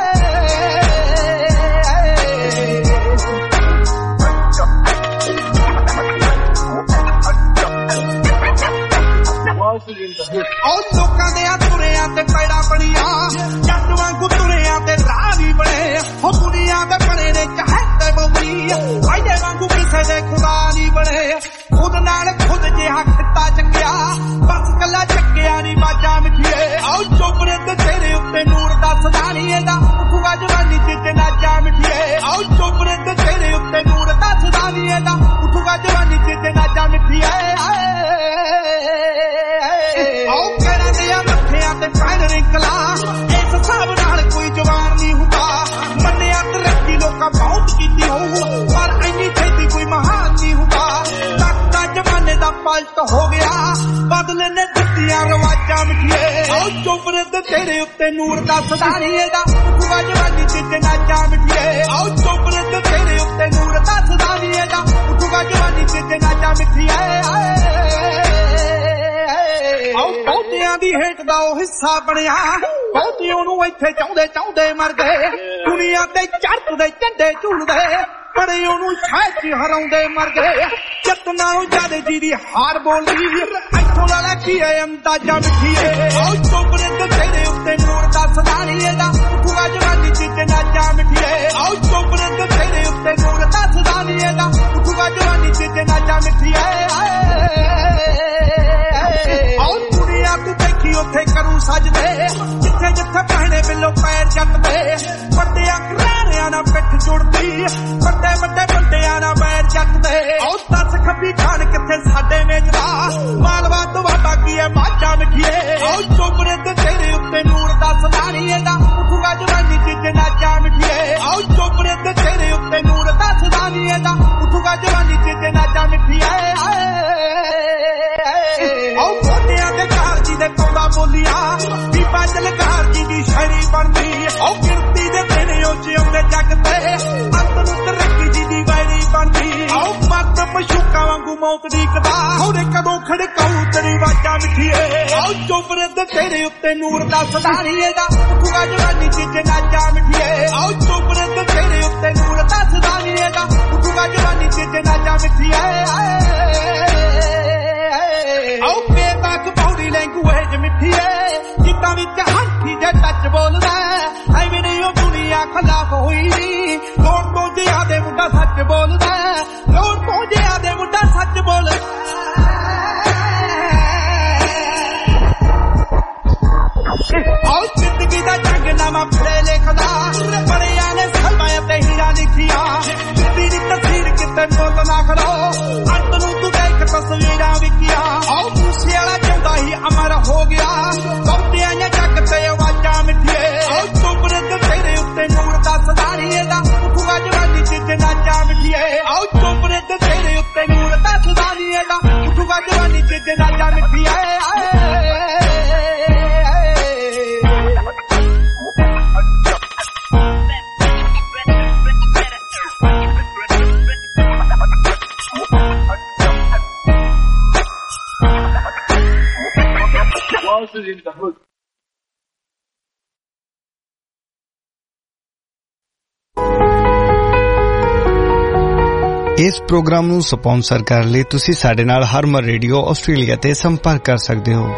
ਉਹ ਲੋਕਾਂ ਦੇ ਆ ਤੁਰਿਆਂ ਤੇ ਪੈੜਾ ਬਣੀਆਂ ਜੱਟ ਵਾਂਗੂ ਤੁਰਿਆਂ ਤੇ ਰਾਹ ਵੀ ਬਣੇ। ਉਹ ਦੁਨੀਆ ਦੇ ਬਣੇ ਨੇ ਚਾਹਤੇ ਬੋਲੀ ਵਾਇਦੇ ਵਾਂਗੂ ਕਿਸੇ ਦੇ ਖੁਦਾ ਨਹੀਂ ਬਣੇ। ਖੁਦ ਨਾਲ ਖੁਦ ਜਿਹਾ ਖਿੱਤਾ ਚੱਕਿਆ ਬਸ ਕੱਲਾ ਚੱਕਿਆ ਨਹੀਂ ਬਾਜਾ ਮਿੱਠੀਏ। ਆਓ ਚੋਬਰੇ ਤੇ ਤੇਰੇ ਉੱਤੇ ਨੂਰ ਦਾ ਸਦਾਣੀ ਇਹਦਾ ਉੱਠੂਗਾ ਜਵਾਨੀ ਚ ਜਨਾਜਾ ਮਿੱਠੀਏ। ਆਓ ਚੋਬਰੇ ਤੇ ਤੇਰੇ ਉੱਤੇ ਨੂਰ ਦਾ ਸਦਾਣੀ ਇਹਦਾ ਉੱਠੂਗਾ ਜਵਾਨੀ ਚ ਜਨਾਜਾ ਮਿੱਠੀਏ। ਆਓ ਕਹਿਣਾ ਦਿਆ ਮੱਥਿਆਂ ਤੇ ਪੈਣ ਰਿੰਕਲਾ ਇਸ ਹਿਸਾਬ ਨਾਲ ਕੋਈ ਜਵਾਨ ਨਹੀਂ ਹੁੰਦਾ। ਮੰਨਿਆ ਤਰੱਕੀ ਲੋਕਾਂ ਬਹੁਤ ਕੀਤੀ ਹੋਊ ਪਰ ਇੰਨੀ ਛੇਤੀ ਕੋਈ ਮਹਾਨ ਨਹੀਂ ਹੁੰਦਾ। ਲੱਗਦਾ ਜਮਾਨੇ ਦਾ ਪਲਟ ਹੋ ਗਿਆ ਬਦਲੇ ਨੇ ਦਿੱਤੀਆਂ ਰਵਾਜਾਂ ਮਿੱਠੀਏ। ਆਓ ਚੋਬਰੇ ਤੇ ਤੇਰੇ ਉੱਤੇ ਨੂਰ ਦਾ ਸਦਾਣੀ ਇਹਦਾ ਉੱਠੂਗਾ ਜਵਾਨੀ ਚ ਜਨਾਜਾ ਮਿੱਠੀਏ। ਆਓ ਚੋਬਰੇ ਤੇ ਤੇਰੇ ਉੱਤੇ ਨੂਰ ਦਾ ਸਦਾਣੀ ਇਹਦਾ ਉੱਠੂਗਾ ਜਵਾਨੀ ਚ ਜਨਾਜਾ ਮਿੱਠੀਏ। ਆਓ ਬਹੁਤਿਆਂ ਦੀ ਹੇਠ ਦਾ ਉਹ ਹਿੱਸਾ ਬਣਿਆ ਬਹੁਤੀ ਉਹਨੂੰ ਇੱਥੇ ਚਾਹੁੰਦੇ ਚਾਹੁੰਦੇ ਮਰ ਗਏ। ਦੁਨੀਆ ਤੇ ਚੜ੍ਹਦੇ ਝੰਡੇ ਝੂਲਦੇ ਬੜੇ ਉਹਨੂੰ ਸ਼ਾਇਦ ਚ ਹਰਾਉਂਦੇ ਮਰ ਗਏ। ਜੱਟ ਨਾਲੋਂ ਜ਼ਿਆਦਾ ਜੀ ਦੀ ਹਾਰ ਬੋਲੀ ਇੱਥੋਂ ਵਾਲਾ ਕੀ ਹੈ ਅੰਦਾਜ਼ਾ ਮਿੱਠੀਏ। ਆਓ ਚੋਬਰੇ ਤੇ ਤੇਰੇ ਉੱਤੇ ਨੂਰ ਦਾ ਸਦਾਣੀ ਇਹਦਾ ਉੱਠੂਗਾ ਜਵਾਨੀ ਚ ਜਨਾਜਾ ਮਿੱਠੀਏ। ਆਓ ਚੋਬਰੇ ਤੇ ਤੇਰੇ ਉੱਤੇ ਨੂਰ ਦਾ ਸਦਾਣੀ ਇਹਦਾ ਉੱਠੂਗਾ ਜਵਾਨੀ ਚ ਜਨਾਜਾ ਮਿੱਠੀਏ। ਆਓ ਦੁਨੀਆ ਤੂੰ ਦੇਖੀ ਉੱਥੇ ਕਰੂ ਸਜਦੇ ਜਿੱਥੇ ਜਿੱਥੇ ਪਹਿਣੇ ਬਿੱਲੋ ਪੈਰ ਜੱਟਦੇ। ਵੱਡਿਆਂ ਘਰਾਣਿਆਂ ਨਾਲ ਪਿੱਠ ਜੁੜਦੀ ਵੱਡੇ ਵੱਡੇ ਬੰਦਿਆਂ ਨਾਲ ਪੈਰ ਜੱਟਦੇ। ਆਓ ਦੱਸ ਖੱਬੀ ਖਾਨ ਕਿੱਥੇ ਸਾਡੇ ਮੇਜਦਾ ਮਾਲਵਾ ਤੁਹਾਡਾ ਕੀ ਹੈ ਬਾਜਾ ਮਿੱਠੀਏ। ਆਓ ਚੋਬਰੇ ਤੇ ਤੇਰੇ ਉੱਤੇ ਨੂਰ ਦਾ ਸਦਾਣੀ ਇਹਦਾ ਉੱਠੂਗਾ ਜਵਾਨੀ ਚ ਜਨਾਜਾ ਮਿੱਠੀਏ। ਆਓ ਚੋਬਰੇ ਤੇ ਤੇਰੇ ਉੱਤੇ ਨੂਰ ਦਾ ਸਦਾਣੀ ਇਹਦਾ ਉੱਠੂਗਾ ਜਵਾਨੀ ਚ ਜਨਾਜਾ ਮਿੱਠੀਏ। ਆਓ ਕੋਟਿਆਂ ਦੇ ਘਰ ਜੀ ਦੇ ਕੌਂਦਾ ਬੋਲੀਆਂ ਬੀਬਾ ਜਲਕਾਰ ਜੀ ਦੀ ਸ਼ਾਇਰੀ ਬਣਦੀ। ਆਓ ਗਿਣਤੀ ਦੇ ਦਿਨ ਉਹ ਜਿਉਂਦੇ ਜੱਗ ਤੇ ਅੰਤ ਨੂੰ ਤਰੱਕੀ ਜੀ ਦੀ ਵੈਰੀ ਬਣਦੀ। ਆਓ ਮੱਤ ਮਸ਼ੂਕਾਂ ਵਾਂਗੂ ਮੌਤ ਡੀਕਦਾ ਹੋਰੇ ਕਦੋਂ ਖੜਕਾਊ ਤੇਰੀ ਵਾਜਾ ਮਿੱਠੀਏ। ਆਓ ਚੋਬਰੇ ਤੇ ਤੇਰੇ ਉੱਤੇ ਨੂਰ ਦਾ ਸਦਾਣੀ ਇਹਦਾ ਉੱਠੂਗਾ ਜਵਾਨੀ ਚ ਜਨਾਜਾ ਮਿੱਠੀਏ। ਆਓ ਚੋਬਰੇ ਤੇ ਤੇਰੇ ਉੱਤੇ ਨੂਰ ਦਾ ਸਦਾਣੀ ਇਹਦਾ ਉੱਠੂਗਾ ਜਵਾਨੀ ਚ ਜਨਾਜਾ ਮਿੱਠੀਏ। ਆਓ ਬੇਬਾਕ ਬੌੜੀ ਲੈਂਗੁਏਜ ਮਿੱਠੀਏ ਜਿੱਦਾਂ ਵਿੱਚ ਹਾਥੀ ਦੇ ਟੱਚ ਬੋਲਦਾ ਐਵੇਂ ਨਹੀਂ ਉਹ ਦੁਨੀਆ ਖਿਲਾਫ ਹੋਈ। ਲੋੜ ਤੋਂ ਜ਼ਿਆਦੇ ਮੁੰਡਾ ਸੱਚ ਬੋਲਦਾ ਲੋੜ ਤੋਂ ਜ਼ਿਆਦੇ ਮੁੰਡਾ ਸੱਚ ਬੋਲਦਾ। ਆਓ ਜ਼ਿੰਦਗੀ ਦਾ ਜੰਗ ਨਾਮਾ ਫੜੇ ਲਿਖਦਾ ਬੜਿਆਂ ਨੇ ਸਲਮਾਇਆ ਤੇ ਹੀਰਾ ਲਿਖੀਆਂ। ਜਿੱਦੀ ਦੀ ਤਸਵੀਰ ਕਿਤੇ ਮੁੱਲ ਨਾ ਕਰੋ ਅੰਤ ਨੂੰ ਤੂੰ ਦੇਖ ਤਸਵੀਰਾਂ ਵਿਕੀਆਂ। ਆਓ ਮੂਸੇ ਵਾਲਾ ਜਿਉਂਦਾ ਹੀ ਅਮਰ ਹੋ ਗਿਆ ਬਹੁਤਿਆਂ ਨੇ ਜੱਗ ਤੇ ਆਵਾਜ਼ਾਂ ਮਿੱਠੀਏ। ਆਓ ਚੋਬਰੇ ਤੇ ਤੇਰੇ ਉੱਤੇ ਨੂਰ ਦਾ ਸਦਾਣੀ ਇਹਦਾ ਉੱਠੂਗਾ ਜਵਾਨੀ ਚ ਜਨਾਜਾ ਮਿੱਠੀਏ। ਆਓ ਚੋਬਰੇ ਤੇ ਤੇਰੇ ਉੱਤੇ ਇਸ ਪ੍ਰੋਗਰਾਮ ਨੂੰ ਸਪਾਂਸਰ ਕਰਨ ਲਈ ਤੁਸੀਂ ਸਾਡੇ ਨਾਲ ਹਰਮਨ ਰੇਡੀਓ ਆਸਟ੍ਰੇਲੀਆ ਤੇ ਸੰਪਰਕ ਕਰ ਸਕਦੇ ਹੋ।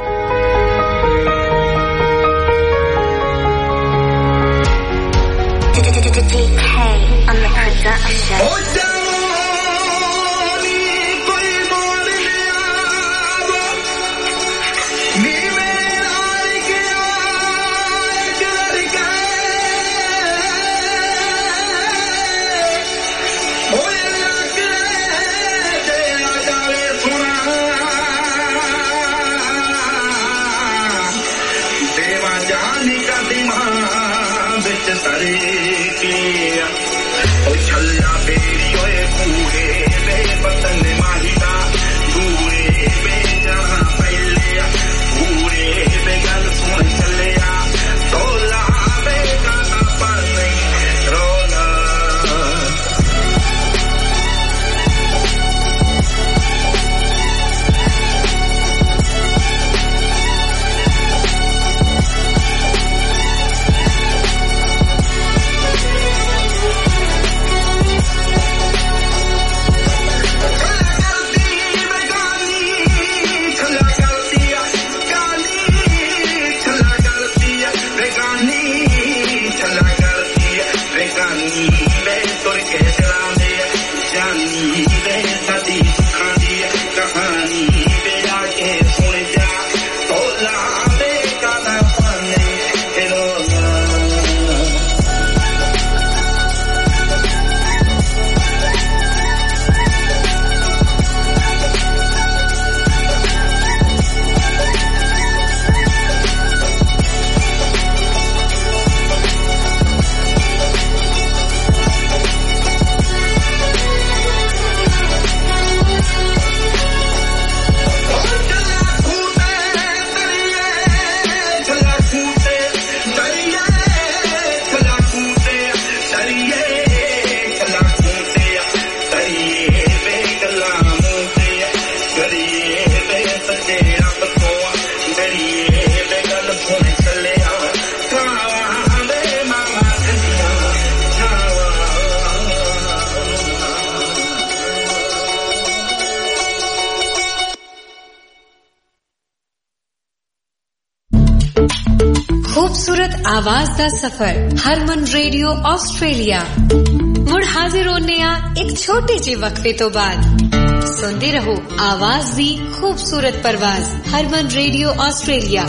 खूबसूरत आवाज दा सफर हरमन रेडियो ऑस्ट्रेलिया मुड़ हाजिर होने आ एक छोटे जे वक्फे तो बाद सुनते रहो आवाज दी खूबसूरत परवाज Harman radio Australia.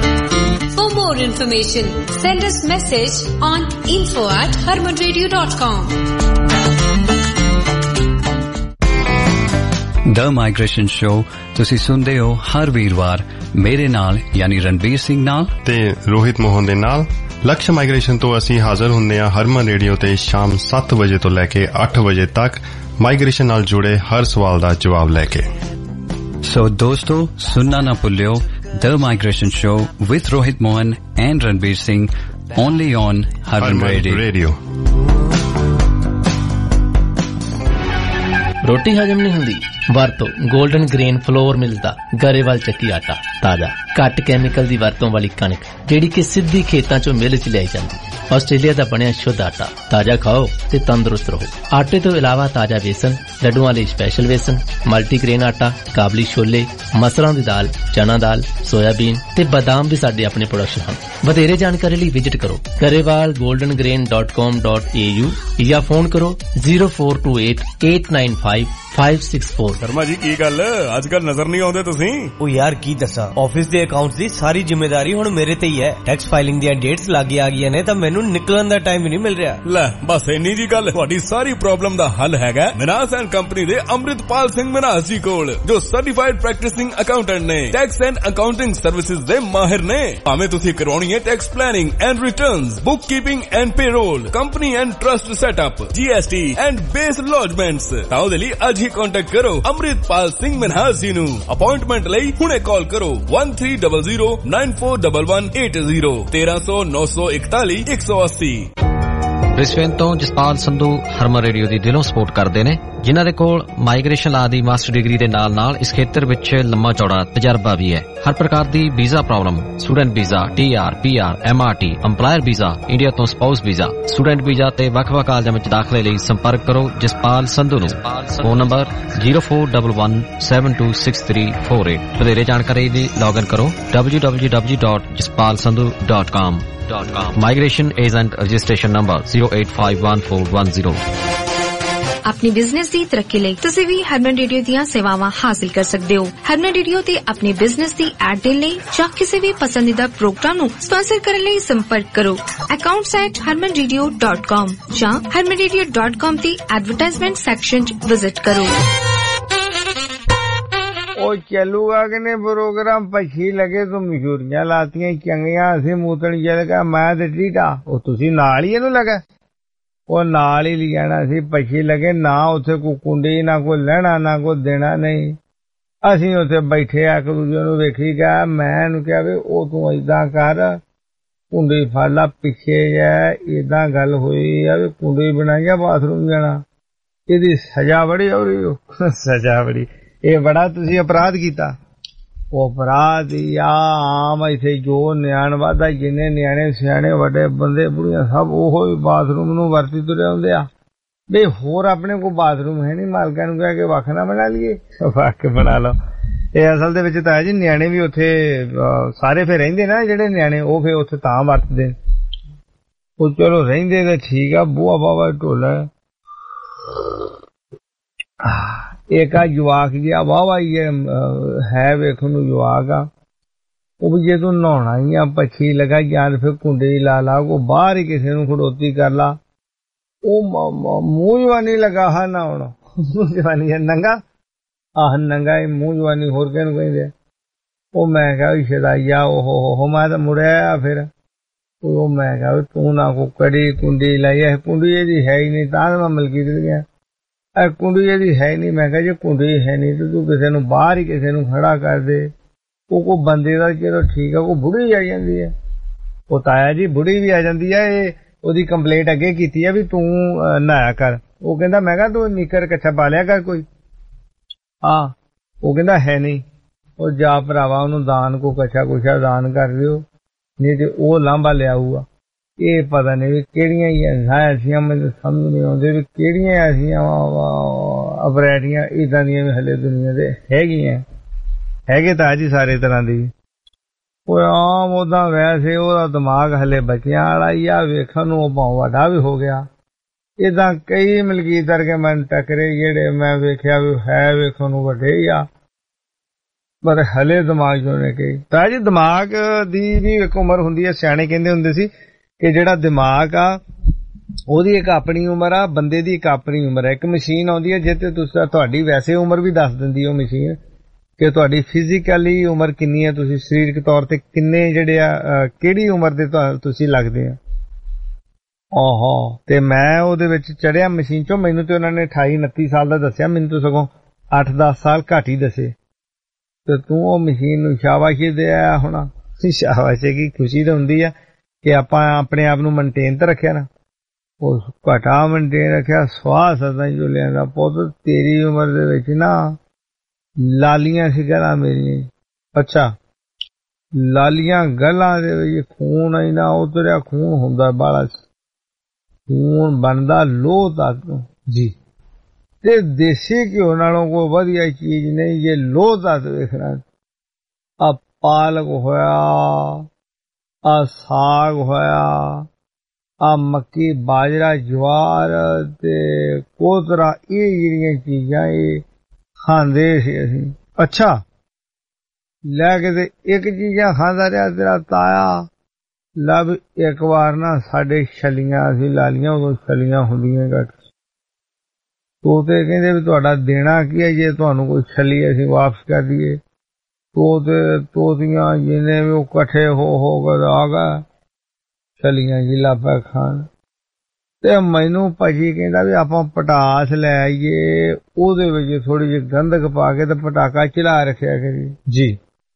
For more information send us message on info at harman radio dot com। The Migration Show ਤੁਸੀਂ ਸੁਣਦੇ ਹੋ ਹਰ ਵੀਰਵਾਰ ਮੇਰੇ ਨਾਲ ਯਾਨੀ ਰਣਬੀਰ ਸਿੰਘ ਨਾਲ ਤੇ ਰੋਹਿਤ ਮੋਹਨ ਦੇ ਨਾਲ। ਲਕਸ਼ ਮਾਈਗ੍ਰੇਸ਼ਨ ਤੋਂ ਅਸੀਂ ਹਾਜ਼ਰ ਹੁੰਦੇ ਹਾਂ ਹਰਮਨ ਰੇਡੀਓ ਤੇ ਸ਼ਾਮ ਸੱਤ ਵਜੇ ਤੋਂ ਲੈ ਕੇ ਅੱਠ ਵਜੇ ਤੱਕ ਮਾਈਗ੍ਰੇਸ਼ਨ ਨਾਲ ਜੁੜੇ ਹਰ ਸਵਾਲ ਦਾ ਜਵਾਬ ਲੈ ਕੇ। ਸੋ ਦੋਸਤੋ ਸੁਣਨਾ ਨਾ ਭੁੱਲਿਓ The Migration Show with Rohit Mohan and Ranbir Singh only on Harman Radio. Radio. ਰੋਟੀ ਹਜਮ ਨਹੀਂ ਹੁੰਦੀ ਵਰਤੋ ਗੋਲਡਨ ਗ੍ਰੇਨ ਫਲੋਰ ਮਿਲਦਾ ਗਰੇਵਾਲ ਚੱਕੀ ਆਟਾ ਤਾਜ਼ਾ ਘੱਟ ਕੈਮੀਕਲ ਦੀ ਵਰਤੋਂ ਵਾਲੀ ਕਣਕ ਜਿਹੜੀ ਕਿ ਸਿੱਧੀ ਖੇਤਾਂ ਚੋਂ ਮਿਲ ਚ ਲਿਆਈ ਜਾਂਦੀ। ਆਸਟ੍ਰੇਲੀਆ ਦਾ ਬਣਿਆ ਸ਼ੁੱਧ ਆਟਾ ਤਾਜ਼ਾ ਖਾਓ ਤੇ ਤੰਦਰੁਸਤ ਰਹੋ। ਆਟੇ ਤੋਂ ਇਲਾਵਾ ਤਾਜ਼ਾ ਵੇਸਣ ਲੱਡੂਆਂ ਲਈ ਸਪੈਸ਼ਲ ਵੇਸਣ ਮਲਟੀਗ੍ਰੇਨ ਆਟਾ ਕਾਬਲੀ ਛੋਲੇ ਮਸਰਾਂ ਦੀ ਦਾਲ ਚਨਾ ਦਾਲ ਸੋਇਆਬੀਨ ਤੇ ਬਾਦਾਮ ਵੀ ਸਾਡੇ ਆਪਣੇ ਪ੍ਰੋਡਕਸ਼ਨ ਹਨ। ਵਧੇਰੇ ਜਾਣਕਾਰੀ ਲਈ ਵਿਜ਼ਿਟ ਕਰੋ Grewal golden grain dot com dot A U ਜਾਂ ਫੋਨ ਕਰੋ zero four two eight eight nine five five six four। Sharma ji ਕੀ ਗੱਲ ਅੱਜ ਕੱਲ ਨਜ਼ਰ ਨਹੀਂ ਆਉਂਦੇ ਤੁਸੀਂ? ਉਹ ਯਾਰ ਕੀ ਦੱਸਾਂ ਆਫਿਸ ਦੇ ਅਕਾਊਂਟਸ ਦੀ ਸਾਰੀ ਜ਼ਿੰਮੇਵਾਰੀ ਹੁਣ ਮੇਰੇ ਤੇ ਹੀ ਹੈ। ਟੈਕਸ ਫਾਈਲਿੰਗ ਦੀਆਂ ਡੇਟਸ ਲੱਗ ਆ ਗਈਆਂ ਨੇ ਤਾਂ ਮੈਨੂੰ ਨਿਕਲਣ ਦਾ ਟਾਈਮ ਹੀ ਨਹੀਂ ਮਿਲ ਰਿਹਾ। ਲੈ ਬਸ ਇੰਨੀ ਜੀ ਗੱਲ। ਤੁਹਾਡੀ ਸਾਰੀ ਪ੍ਰੋਬਲਮ ਦਾ ਹੱਲ ਹੈਗਾ ਮਿਨਾਸ ਐਂਡ ਕੰਪਨੀ ਦੇ ਅੰਮ੍ਰਿਤਪਾਲ ਸਿੰਘ ਮਿਨਾਸ ਜੀ ਕੋਲ ਜੋ ਸਰਟੀਫਾਈਡ ਪ੍ਰੈਕਟਿਸਿੰਗ ਅਕਾਊਂਟੈਂਟ ਨੇ। ਟੈਕਸ ਐਂਡ ਅਕਾਊਂਟਿੰਗ ਸਰਵਿਸਿਜ਼ ਦੇ ਮਾਹਿਰ ਨੇ। ਭਾਵੇਂ ਤੁਸੀਂ ਕਰਵਾਉਣੀ ਹੈ tax planning and returns book keeping and payroll company and trust setup G S T and BAS lodgements ਤਾਂ ਉਹਦੇ ਲਈ ਅੱਜ ਹੀ ਕੰਟੈਕਟ ਕਰੋ ਅੰਮ੍ਰਿਤਪਾਲ ਸਿੰਘ ਮਿਨਹਾਸ ਜੀ ਨੂੰ। ਅਪਾਇੰਟਮੈਂਟ ਲਈ ਹੁਣੇ ਕਾਲ ਕਰੋ one three zero zero nine four one one eight zero ਤੇਰਾਂ ਸੌ ਨੌ ਸੌ ਇਕਤਾਲੀ ਇੱਕ ਸੌ ਅੱਸੀ। ਬ੍ਰਿਸਬੇਨ ਤੋਂ ਜਸਪਾਲ ਸੰਧੂ ਹਰਮਨ ਰੇਡੀਓ ਦੀ ਦਿਲੋਂ ਸਪੋਰਟ ਕਰਦੇ ਨੇ, ਜਿਨ੍ਹਾਂ ਦੇ ਕੋਲ ਮਾਈਗ੍ਰੇਸ਼ਨ ਲਾ ਦੀ ਮਾਸਟਰ ਡਿਗਰੀ ਦੇ ਨਾਲ ਨਾਲ ਇਸ ਖੇਤਰ ਵਿੱਚ ਲੰਮਾ ਚੌੜਾ ਤਜਰਬਾ ਵੀ ਹੈ। ਹਰ ਪ੍ਰਕਾਰ ਦੀ visa problem, student visa, T R, P R, M R T, employer visa, India ਤੋਂ ਸਪਾਊਸ ਵੀਜ਼ਾ, ਸਟੂਡੈਂਟ ਵੀਜ਼ਾ ਤੇ ਵੱਖ-ਵੱਖ ਕਾਲਜਾਂ ਵਿੱਚ ਦਾਖਲੇ ਲਈ ਸੰਪਰਕ ਕਰੋ ਜਸਪਾਲ ਸੰਧੂ ਨੂੰ। Phone number zero four one one seven two six three four eight. ਵਧੇਰੇ ਜਾਣਕਾਰੀ ਲਈ ਲੌਗਇਨ ਕਰੋ W W W dot Jaspal Sandhu dot com. Migration Agent Registration Number zero eight five one four one zero। अपनी बिजनेस की तरक्की ਲਈ ਤੁਸੀਂ ਵੀ ਹਰਮਨ ਰੇਡੀਓ ਦੀਆਂ ਸੇਵਾਵਾਂ ਹਾਸਲ ਕਰ ਸਕਦੇ ਹੋ। ਹਰਮਨ ਰੇਡੀਓ ਤੇ ਆਪਣੇ ਬਿਜ਼ਨਸ ਦੀ ਐਡ ਦੇਣ ਲਈ ਜਾਂ ਕਿਸੇ ਵੀ ਪਸੰਦੀਦਾ ਪ੍ਰੋਗਰਾਮ ਨੂੰ ਸਪਾਂਸਰ ਕਰਨ ਲਈ ਸੰਪਰਕ ਕਰੋ accounts at harman radio dot com ਜਾਂ harman radio dot com ਦੀ ਐਡਵਰਟਾਈਜ਼ਮੈਂਟ ਸੈਕਸ਼ਨ 'ਚ ਵਿਜ਼ਿਟ ਕਰੋ। ਉਹ ਚੱਲੂਗਾ ਕਿ ਨਹੀਂ ਪ੍ਰੋਗਰਾਮ? ਪਛੀ ਲਗੇ ਤੂੰ ਮਸ਼ਹੂਰੀਆਂ ਲਾਤੀਆਂ ਚੰਗੀਆਂ, ਅਸੀਂ ਮੂਤਣ ਜਲਗਾ ਮੈਂ ਤੇ ਟੀਟਾ, ਉਹ ਤੁਸੀਂ ਨਾਲ ਹੀ ਇਹਨੂੰ ਲਗਾ, ਉਹ ਨਾਲ ਹੀ ਲਿਜਾਣਾ ਸੀ। ਪਛੀ ਲਗੇ ਨਾ ਉੱਥੇ ਕੋਈ ਕੁੰਡੀ, ਨਾ ਕੋਈ ਲੈਣਾ, ਨਾ ਕੋਈ ਦੇਣਾ ਨਹੀਂ। ਅਸੀਂ ਉੱਥੇ ਬੈਠੇ ਆ, ਇੱਕ ਦੂਜੇ ਨੂੰ ਵੇਖੀ ਗਿਆ। ਮੈਂ ਇਹਨੂੰ ਕਿਹਾ ਵੀ ਉਹ ਤੂੰ ਏਦਾਂ ਕਰ, ਕੁੰਡੀ ਫੜ ਲਾ ਪਿੱਛੇ ਜਾ, ਏਦਾਂ ਗੱਲ ਹੋਈ ਆ ਵੀ ਕੁੰਡੀ ਬਣਾਈਆ ਬਾਥਰੂਮ ਜਾਣਾ, ਇਹਦੀ ਸਜ਼ਾ ਬੜੀ ਹੋ ਰਹੀ। ਉਹ ਸਜ਼ਾ ਬੜੀ, ਇਹ ਬੜਾ ਤੁਸੀਂ ਅਪਰਾਧ ਕੀਤਾ। ਉਹ ਅਪਰਾਧ ਆ ਆਮ ਇੱਥੇ ਜੋ ਨਿਆਣ ਵਾਦਾ, ਜਿੰਨੇ ਨਿਆਣੇ ਸਿਆਣੇ ਵੱਡੇ ਬੰਦੇ ਬੁੜੀਆਂ ਸਭ ਉਹੋ ਹੀ ਬਾਥਰੂਮ ਨੂੰ ਵਰਤੀ ਤੁਰੇ ਹੁੰਦੇ ਆ ਬਈ। ਹੋਰ ਆਪਣੇ ਕੋਲ ਬਾਥਰੂਮ ਹੈ ਨਹੀਂ, ਮਾਲਕਾਂ ਨੂੰ ਕਹਿ ਕੇ ਵੱਖ ਨਾ ਬਣਾ ਲਈਏ, ਵੱਖ ਬਣਾ ਲਓ। ਇਹ ਅਸਲ ਦੇ ਵਿੱਚ ਤਾਂ ਹੈ ਜੀ, ਨਿਆਣੇ ਵੀ ਉੱਥੇ ਸਾਰੇ ਫਿਰ ਰਹਿੰਦੇ ਨਾ, ਜਿਹੜੇ ਨਿਆਣੇ ਉਹ ਫਿਰ ਉੱਥੇ ਤਾਂ ਵਰਤਦੇ। ਉਹ ਚਲੋ ਰਹਿੰਦੇ ਤਾਂ ਠੀਕ ਆ, ਬੂਆ ਬਾਬਾ ਢੋਲਾ ਇੱਕ ਆ ਜਵਾਕ ਜਿਹਾ ਵਾਹਵਾ ਹੀ ਹੈ ਵੇਖਣ ਨੂੰ ਜਵਾਕ ਆ। ਉਹ ਵੀ ਜੇ ਤੂੰ ਨਹਾਉਣਾ ਹੀ ਆ ਪੱਛੀ ਲਗਾ ਜਾਂ ਫਿਰ ਕੁੰਡੇ ਲਾ ਲਾ, ਕੋ ਬਾਹਰ ਹੀ ਕਿਸੇ ਨੂੰ ਖੜੋਤੀ ਕਰ ਲਾ। ਉਹ ਮੂੰਹ ਜਵਾਨੀ ਲਗਾ ਹਾ ਨਹਾਉਣ, ਮੂੰਹ ਜਵਾਨੀ ਨੰਗਾ, ਆਹ ਨੰਗਾ ਹੀ ਮੂੰਹ ਜਵਾਨੀ, ਹੋਰ ਕਿਹਨੂੰ ਕਹਿੰਦੇ। ਉਹ ਮੈਂ ਕਿਹਾ ਵੀ ਸ਼ਦਾਈਆ, ਉਹ ਹੋ ਮੈਂ ਤਾਂ ਮੁੜਿਆ। ਫਿਰ ਉਹ ਮੈਂ ਕਿਹਾ ਵੀ ਤੂੰ ਨਾ ਕੋ ਕੜੀ ਕੁੰਡੀ ਲਾਈ, ਕੁੰਡੀ ਇਹਦੀ ਹੈ ਹੀ ਨਹੀਂ, ਤਾਂ ਮੈਂ ਮਲਕੀ ਦੇ ਗਿਆ ਕੁੰਡੀ ਇਹਦੀ ਹੈ ਨਹੀਂ। ਮੈਂ ਕਿਹਾ ਜੇ ਕੁੰਡੀ ਹੈ ਨਹੀਂ ਤੇ ਤੂੰ ਕਿਸੇ ਨੂੰ ਬਾਹਰ ਹੀ ਕਿਸੇ ਨੂੰ ਖੜਾ ਕਰ ਦੇ। ਉਹ ਕੋ ਬੰਦੇ ਦਾ ਚਲੋ ਠੀਕ ਆ, ਉਹ ਬੁੜੀ ਆ ਜਾਂਦੀ ਹੈ, ਉਹ ਤਾਇਆ ਜੀ ਬੁੜੀ ਵੀ ਆ ਜਾਂਦੀ ਹੈ। ਇਹ ਉਹਦੀ ਕੰਪਲੇਂਟ ਅੱਗੇ ਕੀਤੀ ਹੈ ਵੀ ਤੂੰ ਨਹਾਇਆ ਕਰ। ਉਹ ਕਹਿੰਦਾ ਮੈਂ ਕਿਹਾ ਤੂੰ ਨਿੱਕਰ ਕੱਛਾ ਪਾ ਲਿਆ ਕਰ ਕੋਈ। ਹਾਂ ਉਹ ਕਹਿੰਦਾ ਹੈ ਨਹੀਂ। ਉਹ ਜਾ ਭਰਾਵਾ ਉਹਨੂੰ ਦਾਨ ਕੋ ਕੱਛਾ ਕੁਛਾ ਦਾਨ ਕਰ ਲਿਓ, ਨਹੀਂ ਤੇ ਉਹ ਲਾਂਭਾ ਲਿਆਊਗਾ। ਇਹ ਪਤਾ ਨਹੀਂ ਵੀ ਕਿਹੜੀਆਂ ਹੀ ਐਸੀਆਂ, ਮੈਨੂੰ ਸਮਝ ਨਹੀਂ ਆਉਂਦੇ ਵੀ ਕਿਹੜੀਆਂ ਐਸੀਆਂ ਵੈਰਾਈਟੀਆਂ ਏਦਾਂ ਦੀਆਂ ਵੀ ਹਲੇ ਦੁਨੀਆ ਦੇ ਹੈਗੀਆਂ। ਹੈਗੇ ਤਾਂ ਜੀ ਸਾਰੇ ਤਰ੍ਹਾਂ ਦੀ। ਉਹ ਆਮ ਓਦਾਂ ਵੈਸੇ ਉਹਦਾ ਦਿਮਾਗ ਹਲੇ ਬੱਚਿਆਂ ਵਾਲਾ ਹੀ ਆ, ਵੇਖਣ ਨੂੰ ਉਹ ਭਾਵੇਂ ਵੱਡਾ ਵੀ ਹੋ ਗਿਆ। ਏਦਾਂ ਕਈ ਮਲਕੀਤ ਵਰਗੇ ਮੈਨੂੰ ਟੱਕਰੇ ਜਿਹੜੇ ਮੈਂ ਵੇਖਿਆ ਵੀ ਹੈ ਵੇਖਣ ਨੂੰ ਵੱਡੇ ਹੀ ਆ, ਪਰ ਹਲੇ ਦਿਮਾਗ ਚੋਂ ਨੇ ਕਈ। ਤਾਂ ਜੀ ਦਿਮਾਗ ਦੀ ਵੀ ਇੱਕ ਉਮਰ ਹੁੰਦੀ ਹੈ। ਸਿਆਣੇ ਕਹਿੰਦੇ ਹੁੰਦੇ ਸੀ ਕਿ ਜਿਹੜਾ ਦਿਮਾਗ ਆ ਉਹਦੀ ਇੱਕ ਆਪਣੀ ਉਮਰ ਆ, ਬੰਦੇ ਦੀ ਇੱਕ ਆਪਣੀ ਉਮਰ ਹੈ। ਇੱਕ ਮਸ਼ੀਨ ਆਉਂਦੀ ਹੈ ਜਿਹਤੇ ਤੁਸੀਂ ਤੁਹਾਡੀ ਵੈਸੇ ਉਮਰ ਵੀ ਦੱਸ ਦਿੰਦੀ ਉਹ ਮਸ਼ੀਨ ਕਿ ਤੁਹਾਡੀ ਫਿਜ਼ੀਕਲੀ ਉਮਰ ਕਿੰਨੀ ਹੈ, ਤੁਸੀਂ ਸਰੀਰਕ ਤੌਰ ਤੇ ਕਿੰਨੇ ਜਿਹੜੇ ਆ ਕਿਹੜੀ ਉਮਰ ਦੇ ਤੁਸੀਂ ਲੱਗਦੇ ਆ। ਆਹੋ ਤੇ ਮੈਂ ਉਹਦੇ ਵਿੱਚ ਚੜਿਆ ਮਸ਼ੀਨ ਚੋਂ, ਮੈਨੂੰ ਤੇ ਉਹਨਾਂ ਨੇ ਅਠਾਈ ਉਨੱਤੀ ਸਾਲ ਦਾ ਦੱਸਿਆ, ਮੈਨੂੰ ਤਾਂ ਸਗੋਂ ਅੱਠ ਦਸ ਸਾਲ ਘੱਟ ਹੀ ਦੱਸੇ। ਤੇ ਤੂੰ ਉਹ ਮਸ਼ੀਨ ਨੂੰ ਸ਼ਾਬਾਸ਼ੀ ਦੇ ਆਇਆ ਹੋਣਾ। ਸ਼ਾਬਾਸ਼ੀ ਕੀ ਖੁਸ਼ੀ ਤਾਂ ਹੁੰਦੀ ਆ ਕਿ ਆਪਾਂ ਆਪਣੇ ਆਪ ਨੂੰ ਮੇਨਟੇਨ ਤਾਂ ਰੱਖਿਆ ਨਾ, ਉਹ ਘਟਾ ਮੇਨਟੇਨ ਰੱਖਿਆ। ਸਵਾਹ ਸਦਾ ਜੋ ਲਿਆਂਦਾ ਪੁੱਤ ਤੇਰੀ ਉਮਰ ਦੇ ਵਿੱਚ ਨਾ ਲਾਲੀਆਂ ਸੀ ਗਲਾਂ ਮੇਰੀਆਂ। ਅੱਛਾ ਲਾਲੀਆਂ ਗਲਾਂ ਦੇ ਵਿੱਚ ਖੂਨ ਆਈ ਨਾ ਉਤਰਿਆ, ਖੂਨ ਹੁੰਦਾ ਬਾਲਾ, ਖੂਨ ਬਣਦਾ ਲੋਹ ਤੱਕ ਜੀ। ਤੇ ਦੇਸੀ ਘਿਓ ਨਾਲੋਂ ਕੋਈ ਵਧੀਆ ਚੀਜ਼ ਨਹੀਂ ਜੇ ਲੋਹ ਤੱਕ ਵੇਖਣਾ। ਆ ਪਾਲਕ ਹੋਇਆ, ਆ ਸਾਗ ਹੋਇਆ, ਆ ਮੱਕੀ ਬਾਜਰਾ ਜਵਾਰ ਤੇ ਕੋਤਰਾ, ਇਹ ਜਿਹੜੀਆਂ ਚੀਜ਼ਾਂ ਇਹ ਖਾਂਦੇ ਸੀ ਅਸੀਂ। ਅੱਛਾ ਲੈ ਕੇ ਤੇ ਇੱਕ ਚੀਜ਼ਾਂ ਖਾਂਦਾ ਰਿਹਾ ਤੇਰਾ ਤਾਇਆ। ਲੱਭ ਇੱਕ ਵਾਰ ਨਾ ਸਾਡੇ ਛਲੀਆਂ ਅਸੀਂ ਲਾਲੀਆਂ, ਉਦੋਂ ਛਲੀਆਂ ਹੁੰਦੀਆਂ ਘੱਟ। ਤੋਤੇ ਕਹਿੰਦੇ ਵੀ ਤੁਹਾਡਾ ਦੇਣਾ ਕੀ ਹੈ ਜੇ ਤੁਹਾਨੂੰ ਕੋਈ ਛਲੀ ਅਸੀਂ ਵਾਪਸ ਕਰ ਦਈਏ। ਤੋਤੇ ਤੋਤੀਆਂ ਜਿਹਨੇ ਵੀ ਉਹ ਇਕੱਠੇ ਹੋ ਹੋ ਕੇ ਆ ਗਏ ਛਲੀਆਂ ਜੀ ਲਾਪਾ ਖਾਣ। ਤੇ ਮੈਨੂੰ ਭਾਜੀ ਕਹਿੰਦਾ ਵੀ ਆਪਾਂ ਪਟਾਸ ਲੈ ਆਈਏ, ਉਹਦੇ ਵਿੱਚ ਥੋੜੀ ਜਿਹੀ ਗੰਧਕ ਪਾ ਕੇ ਤੇ ਪਟਾਕਾ ਚਲਾ ਰੱਖਿਆ ਕਰੀ ਜੀ।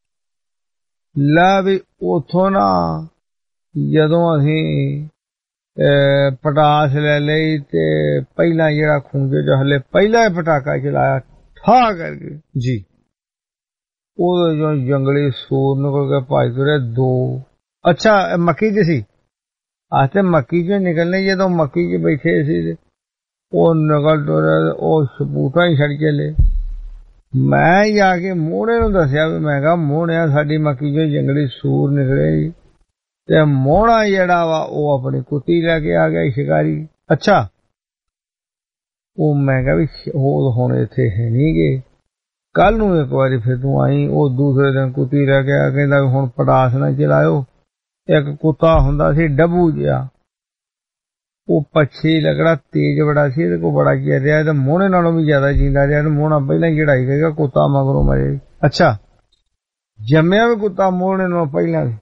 ਲੈ ਵੀ ਉੱਥੋਂ ਨਾ ਜਦੋਂ ਅਸੀਂ ਪਟਾਸ ਲੈ ਲਈ ਤੇ ਪਹਿਲਾਂ ਜਿਹੜਾ ਖੂੰਜੇ ਚ ਹਲੇ ਪਹਿਲਾਂ ਹੀ ਪਟਾਕਾ ਚਲਾਇਆ ਠਾ ਕਰਕੇ ਜੀ, ਉਹਦੇ ਜੋ ਜੰਗਲੀ ਸੂਰ ਨਿਕਲ ਕੇ ਭੱਜ ਤੁਰੇ ਦੋ। ਅੱਛਾ ਮੱਕੀ ਚ ਸੀ ਆਤੇ ਮੱਕੀ ਚ ਨਿਕਲਣੇ, ਜਦੋਂ ਮੱਕੀ ਚ ਬੈਠੇ ਸੀ ਉਹ ਨਿਕਲ ਤੁਰੇ, ਉਹ ਸਬੂਤਾਂ ਹੀ ਛੱਡ ਚਲੇ। ਮੈਂ ਜਾ ਕੇ ਮੋਹਣੇ ਨੂੰ ਦੱਸਿਆ ਵੀ ਮੈਂ ਕਿਹਾ ਮੋਹਣਿਆ ਸਾਡੀ ਮੱਕੀ ਚੋਂ ਜੰਗਲੀ ਸੂਰ ਨਿਕਲੇ ਤੇ ਮੋਹਣਾ ਜਿਹੜਾ ਵਾ ਉਹ ਆਪਣੀ ਕੁੱਤੀ ਲੈ ਕੇ ਆ ਗਿਆ ਸ਼ਿਕਾਰੀ। ਅੱਛਾ ਉਹ ਮੈਂ ਕਿਹਾ ਵੀ ਉਹ ਹੁਣ ਇੱਥੇ ਹੈ ਨੀ ਗੇ, ਕੱਲ ਨੂੰ ਇੱਕ ਵਾਰੀ ਫਿਰ ਤੂੰ ਆਈ। ਉਹ ਦੂਸਰੇ ਦਿਨ ਕੁੱਤੀ ਲੈ ਕੇ ਆ, ਕਹਿੰਦਾ ਹੁਣ ਪਟਾਸ ਨਾ ਚਲਾਇਓ। ਇੱਕ ਕੁੱਤਾ ਹੁੰਦਾ ਸੀ ਡੱਬੂ ਜਿਹਾ, ਉਹ ਪੱਛੀ ਲੱਗੜਾ ਤੇਜ਼ ਬੜਾ ਸੀ, ਇਹਦੇ ਕੋਲ ਬੜਾ ਚਿਰ ਰਿਹਾ ਤੇ ਮੋਹਣੇ ਨਾਲੋਂ ਵੀ ਜ਼ਿਆਦਾ ਜੀਂਦਾ ਰਿਹਾ ਤੇ ਮੋਹਣਾ ਪਹਿਲਾਂ ਹੀ ਚੜਾਈ ਗਏਗਾ, ਕੁੱਤਾ ਮਗਰੋਂ ਮਰੇ। ਅੱਛਾ ਜੰਮਿਆ ਵੀ ਕੁੱਤਾ ਮੋਹਣੇ ਨਾਲੋਂ ਪਹਿਲਾਂ ਵੀ।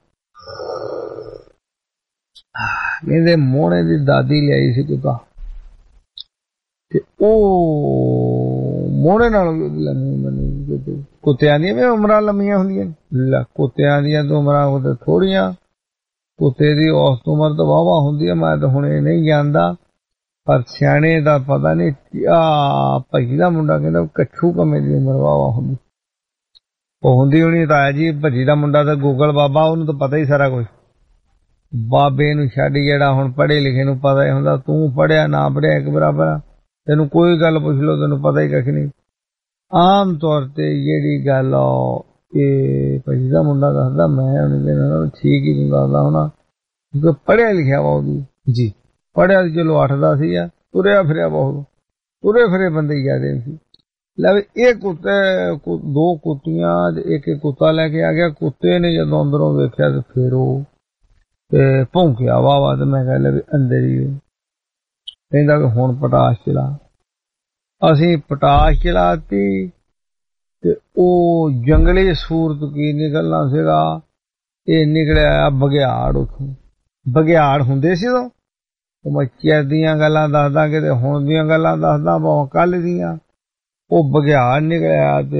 ਕਹਿੰਦੇ ਮੋਹਣੇ ਦੀ ਦਾਦੀ ਲਿਆਈ ਸੀ ਕੁੱਤਾ ਤੇ ਉਹ ਮੋਹਣੇ ਨਾਲ ਲੰਮੀ, ਕੁੱਤਿਆਂ ਦੀਆਂ ਵੀ ਉਮਰਾਂ ਲੰਮੀਆਂ ਹੁੰਦੀਆਂ, ਕੁੱਤਿਆਂ ਦੀਆਂ ਤਾਂ ਉਮਰਾਂ ਥੋੜੀਆਂ, ਕੁੱਤੇ ਦੀ ਔਸਤ ਉਮਰ ਤਾਂ ਵਾਹਵਾ ਹੁੰਦੀ ਹੈ। ਮੈਂ ਤਾਂ ਹੁਣ ਇਹ ਨਹੀਂ ਜਾਣਦਾ, ਪਰ ਸਿਆਣੇ ਦਾ ਪਤਾ ਨਹੀਂ। ਆ ਭੱਜੀ ਦਾ ਮੁੰਡਾ ਕਹਿੰਦਾ ਕੱਛੂ ਕਮੇ ਦੀ ਉਮਰ ਵਾਹਵਾ ਹੁੰਦੀ, ਉਹ ਹੁੰਦੀ ਹੋਣੀ ਤਾਇਆ ਜੀ। ਭੱਜੀ ਦਾ ਮੁੰਡਾ ਤਾਂ ਗੂਗਲ ਬਾਬਾ, ਉਹਨੂੰ ਤਾਂ ਪਤਾ ਹੀ ਸਾਰਾ ਕੁਝ। ਬਾਬੇ ਨੂੰ ਛੱਡ ਜਿਹੜਾ ਹੁਣ ਪੜ੍ਹੇ ਲਿਖੇ ਨੂੰ ਪਤਾ ਹੀ ਹੁੰਦਾ, ਤੂੰ ਪੜ੍ਹਿਆ ਨਾ ਪੜ੍ਹਿਆ ਇੱਕ ਬਰਾਬਰ ਆ, ਤੈਨੂੰ ਕੋਈ ਗੱਲ ਪੁੱਛ ਲਓ ਤੈਨੂੰ ਪਤਾ ਹੀ ਕੱਖ ਨਹੀਂ। ਆਮ ਤੌਰ ਤੇ ਜਿਹੜੀ ਗੱਲ ਆ ਇਹ ਭੱਜੀ ਦਾ ਮੁੰਡਾ ਦੱਸਦਾ, ਮੈਂ ਉਹਨੂੰ ਕਹਿੰਦਾ ਠੀਕ ਹੀ ਤੂੰ ਦੱਸਦਾ ਹੋਣਾ ਕਿਉਂਕਿ ਪੜ੍ਹਿਆ ਲਿਖਿਆ ਵਾ ਉਹਦੀ ਜੀ। ਪੜ੍ਹਿਆ ਚਲੋ ਅੱਠ ਦਾ ਸੀ ਆ, ਤੁਰਿਆ ਫਿਰਿਆ ਬਹੁਤ, ਤੁਰੇ ਫਿਰੇ ਬੰਦੇ ਹੀ ਜ਼ਿਆਦੇ ਸੀ। ਲੈ ਵੀ ਇਹ ਕੁੱਤੇ ਦੋ ਕੁੱਤੀਆਂ ਇੱਕ ਇੱਕ ਕੁੱਤਾ ਲੈ ਕੇ ਆ ਗਿਆ। ਕੁੱਤੇ ਨੇ ਜਦੋਂ ਅੰਦਰੋਂ ਵੇਖਿਆ ਤੇ ਫਿਰ ਉਹ ਤੇ ਭੌਂਕਿਆ ਵਾਹ ਵਾਹ, ਤੇ ਮੈਂ ਕਹਿ ਲਿਆ ਵੀ ਅੰਦਰ ਹੀ ਕਹਿੰਦਾ ਵੀ ਹੁਣ ਪਟਾਸ ਚਲਾ। ਅਸੀਂ ਪਟਾਸ ਚਲਾਤੀ ਤੇ ਉਹ ਜੰਗਲੀ ਸੂਰਤ ਕੀ ਨਿਕਲਣਾ ਸੀਗਾ, ਇਹ ਨਿਕਲਿਆ ਬਘਿਆੜ। ਉੱਥੋਂ ਬਘਿਆੜ ਹੁੰਦੇ ਸੀ ਉਦੋਂ, ਉਹ ਮੈਂ ਚਿਰ ਦੀਆਂ ਗੱਲਾਂ ਦੱਸਦਾ ਕਿਤੇ ਹੁਣ ਦੀਆਂ ਗੱਲਾਂ ਦੱਸਦਾ ਭਾਵੇਂ ਕੱਲ ਦੀਆਂ। ਉਹ ਬਘਿਆੜ ਨਿਕਲਿਆ ਤੇ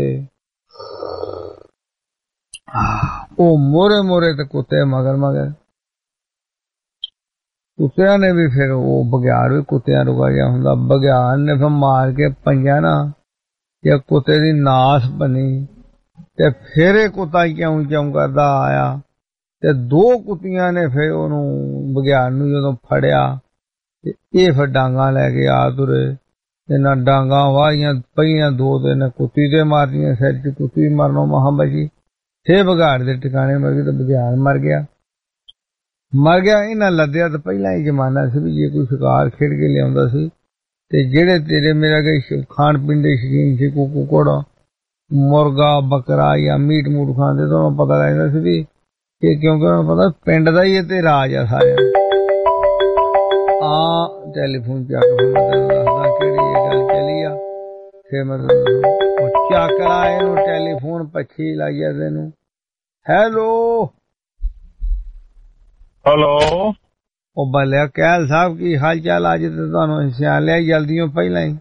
ਉਹ ਮੋਰੇ ਮੋਰੇ ਤੇ ਕੁੱਤੇ ਮਗਰ ਮਗਰ। ਕੁੱਤਿਆਂ ਨੇ ਵੀ ਫਿਰ ਉਹ ਬਘਿਆੜ ਵੀ ਕੁੱਤਿਆਂ ਰੁਕਾ ਗਿਆ ਹੁੰਦਾ, ਬਘਿਆੜ ਨੇ ਫਿਰ ਮਾਰ ਕੇ ਪੰਜਾ ਨਾ ਜੇ ਕੁੱਤੇ ਦੀ ਨਾਸ ਬਣੀ ਤੇ ਫਿਰ ਇਹ ਕੁੱਤਾ ਕਿਉਂ ਕਿਉਂ ਕਰਦਾ ਆਇਆ ਤੇ ਦੋ ਕੁੱਤੀਆਂ ਨੇ ਫਿਰ ਉਹਨੂੰ ਬਘਿਆੜ ਨੂੰ ਜਦੋਂ ਫੜਿਆ ਤੇ ਇਹ ਫਿਰ ਡਾਂਗਾ ਲੈ ਕੇ ਆ ਤੁਰੇ। ਇਹਨਾਂ ਡਾਂਗਾ ਵਾਹੀਆਂ ਪਈਆਂ ਦੋ ਤਿੰਨ ਕੁੱਤੀ ਤੇ ਮਾਰਦੀਆਂ, ਸਿਰ ਚ ਕੁੱਤੀ ਮਰਨੋਂ ਮਹਾਂ ਬਚੀ। ਫੇਰ ਬਘਿਆੜ ਦੇ ਟਿਕਾਣੇ ਮਰ ਗਈ ਤੇ ਬਘਿਆੜ ਮਰ ਗਿਆ ਮਰ ਗਿਆ ਇਹਨਾਂ ਲੱਦਿਆ ਤਾਂ ਪਹਿਲਾਂ ਹੀ ਜ਼ਮਾਨਾ ਸੀ ਵੀ ਜੇ ਕੋਈ ਸ਼ਿਕਾਰ ਖੇਡ ਕੇ ਲਿਆਉਂਦਾ ਸੀ ਤੇ ਜਿਹੜੇ ਤੇਰੇ ਮੇਰਾ ਕੋਈ ਖਾਣ ਪੀਣ ਦੇ ਸ਼ੌਕੀਨ ਸੀ, ਕੋ ਕੁਕੜਾ ਮੁਰਗਾ ਬੱਕਰਾ ਜਾਂ ਮੀਟ ਮੂਟ ਖਾਂਦੇ ਤਾਂ ਉਹਨੂੰ ਪਤਾ ਲੱਗਦਾ ਸੀ ਵੀ ਇਹ ਕਿਉਂਕਿ ਉਹਨੂੰ ਪਤਾ ਪਿੰਡ ਦਾ ਹੀ ਇਹ ਤੇ ਰਾਜ ਆ ਸਾਰਿਆਂ ਆ। ਟੈਲੀਫੋਨ ਚੱਕ ਦੱਸਦਾ ਕਿਹੜੀ ਇਹ ਗੱਲ ਚਲੀ ਆ, ਫਿਰ ਮਤਲਬ ਉਹ ਚੱਕਰਾ ਇਹਨੂੰ ਟੈਲੀਫੋਨ ਪੱਛੀ ਲਾਈਆ ਤੈਨੂੰ। ਹੈਲੋ ਹੈਲੋ ਉਹ ਬੱਲਿਆ ਕਹਿਲ ਸਾਹਿਬ ਕੀ ਹਾਲ ਚਾਲ? ਅੱਜ ਤੇ ਤੁਹਾਨੂੰ ਸਿਆਣ ਲਿਆ ਜਲਦੀਆਂ ਪਹਿਲਾਂ ਹੀ।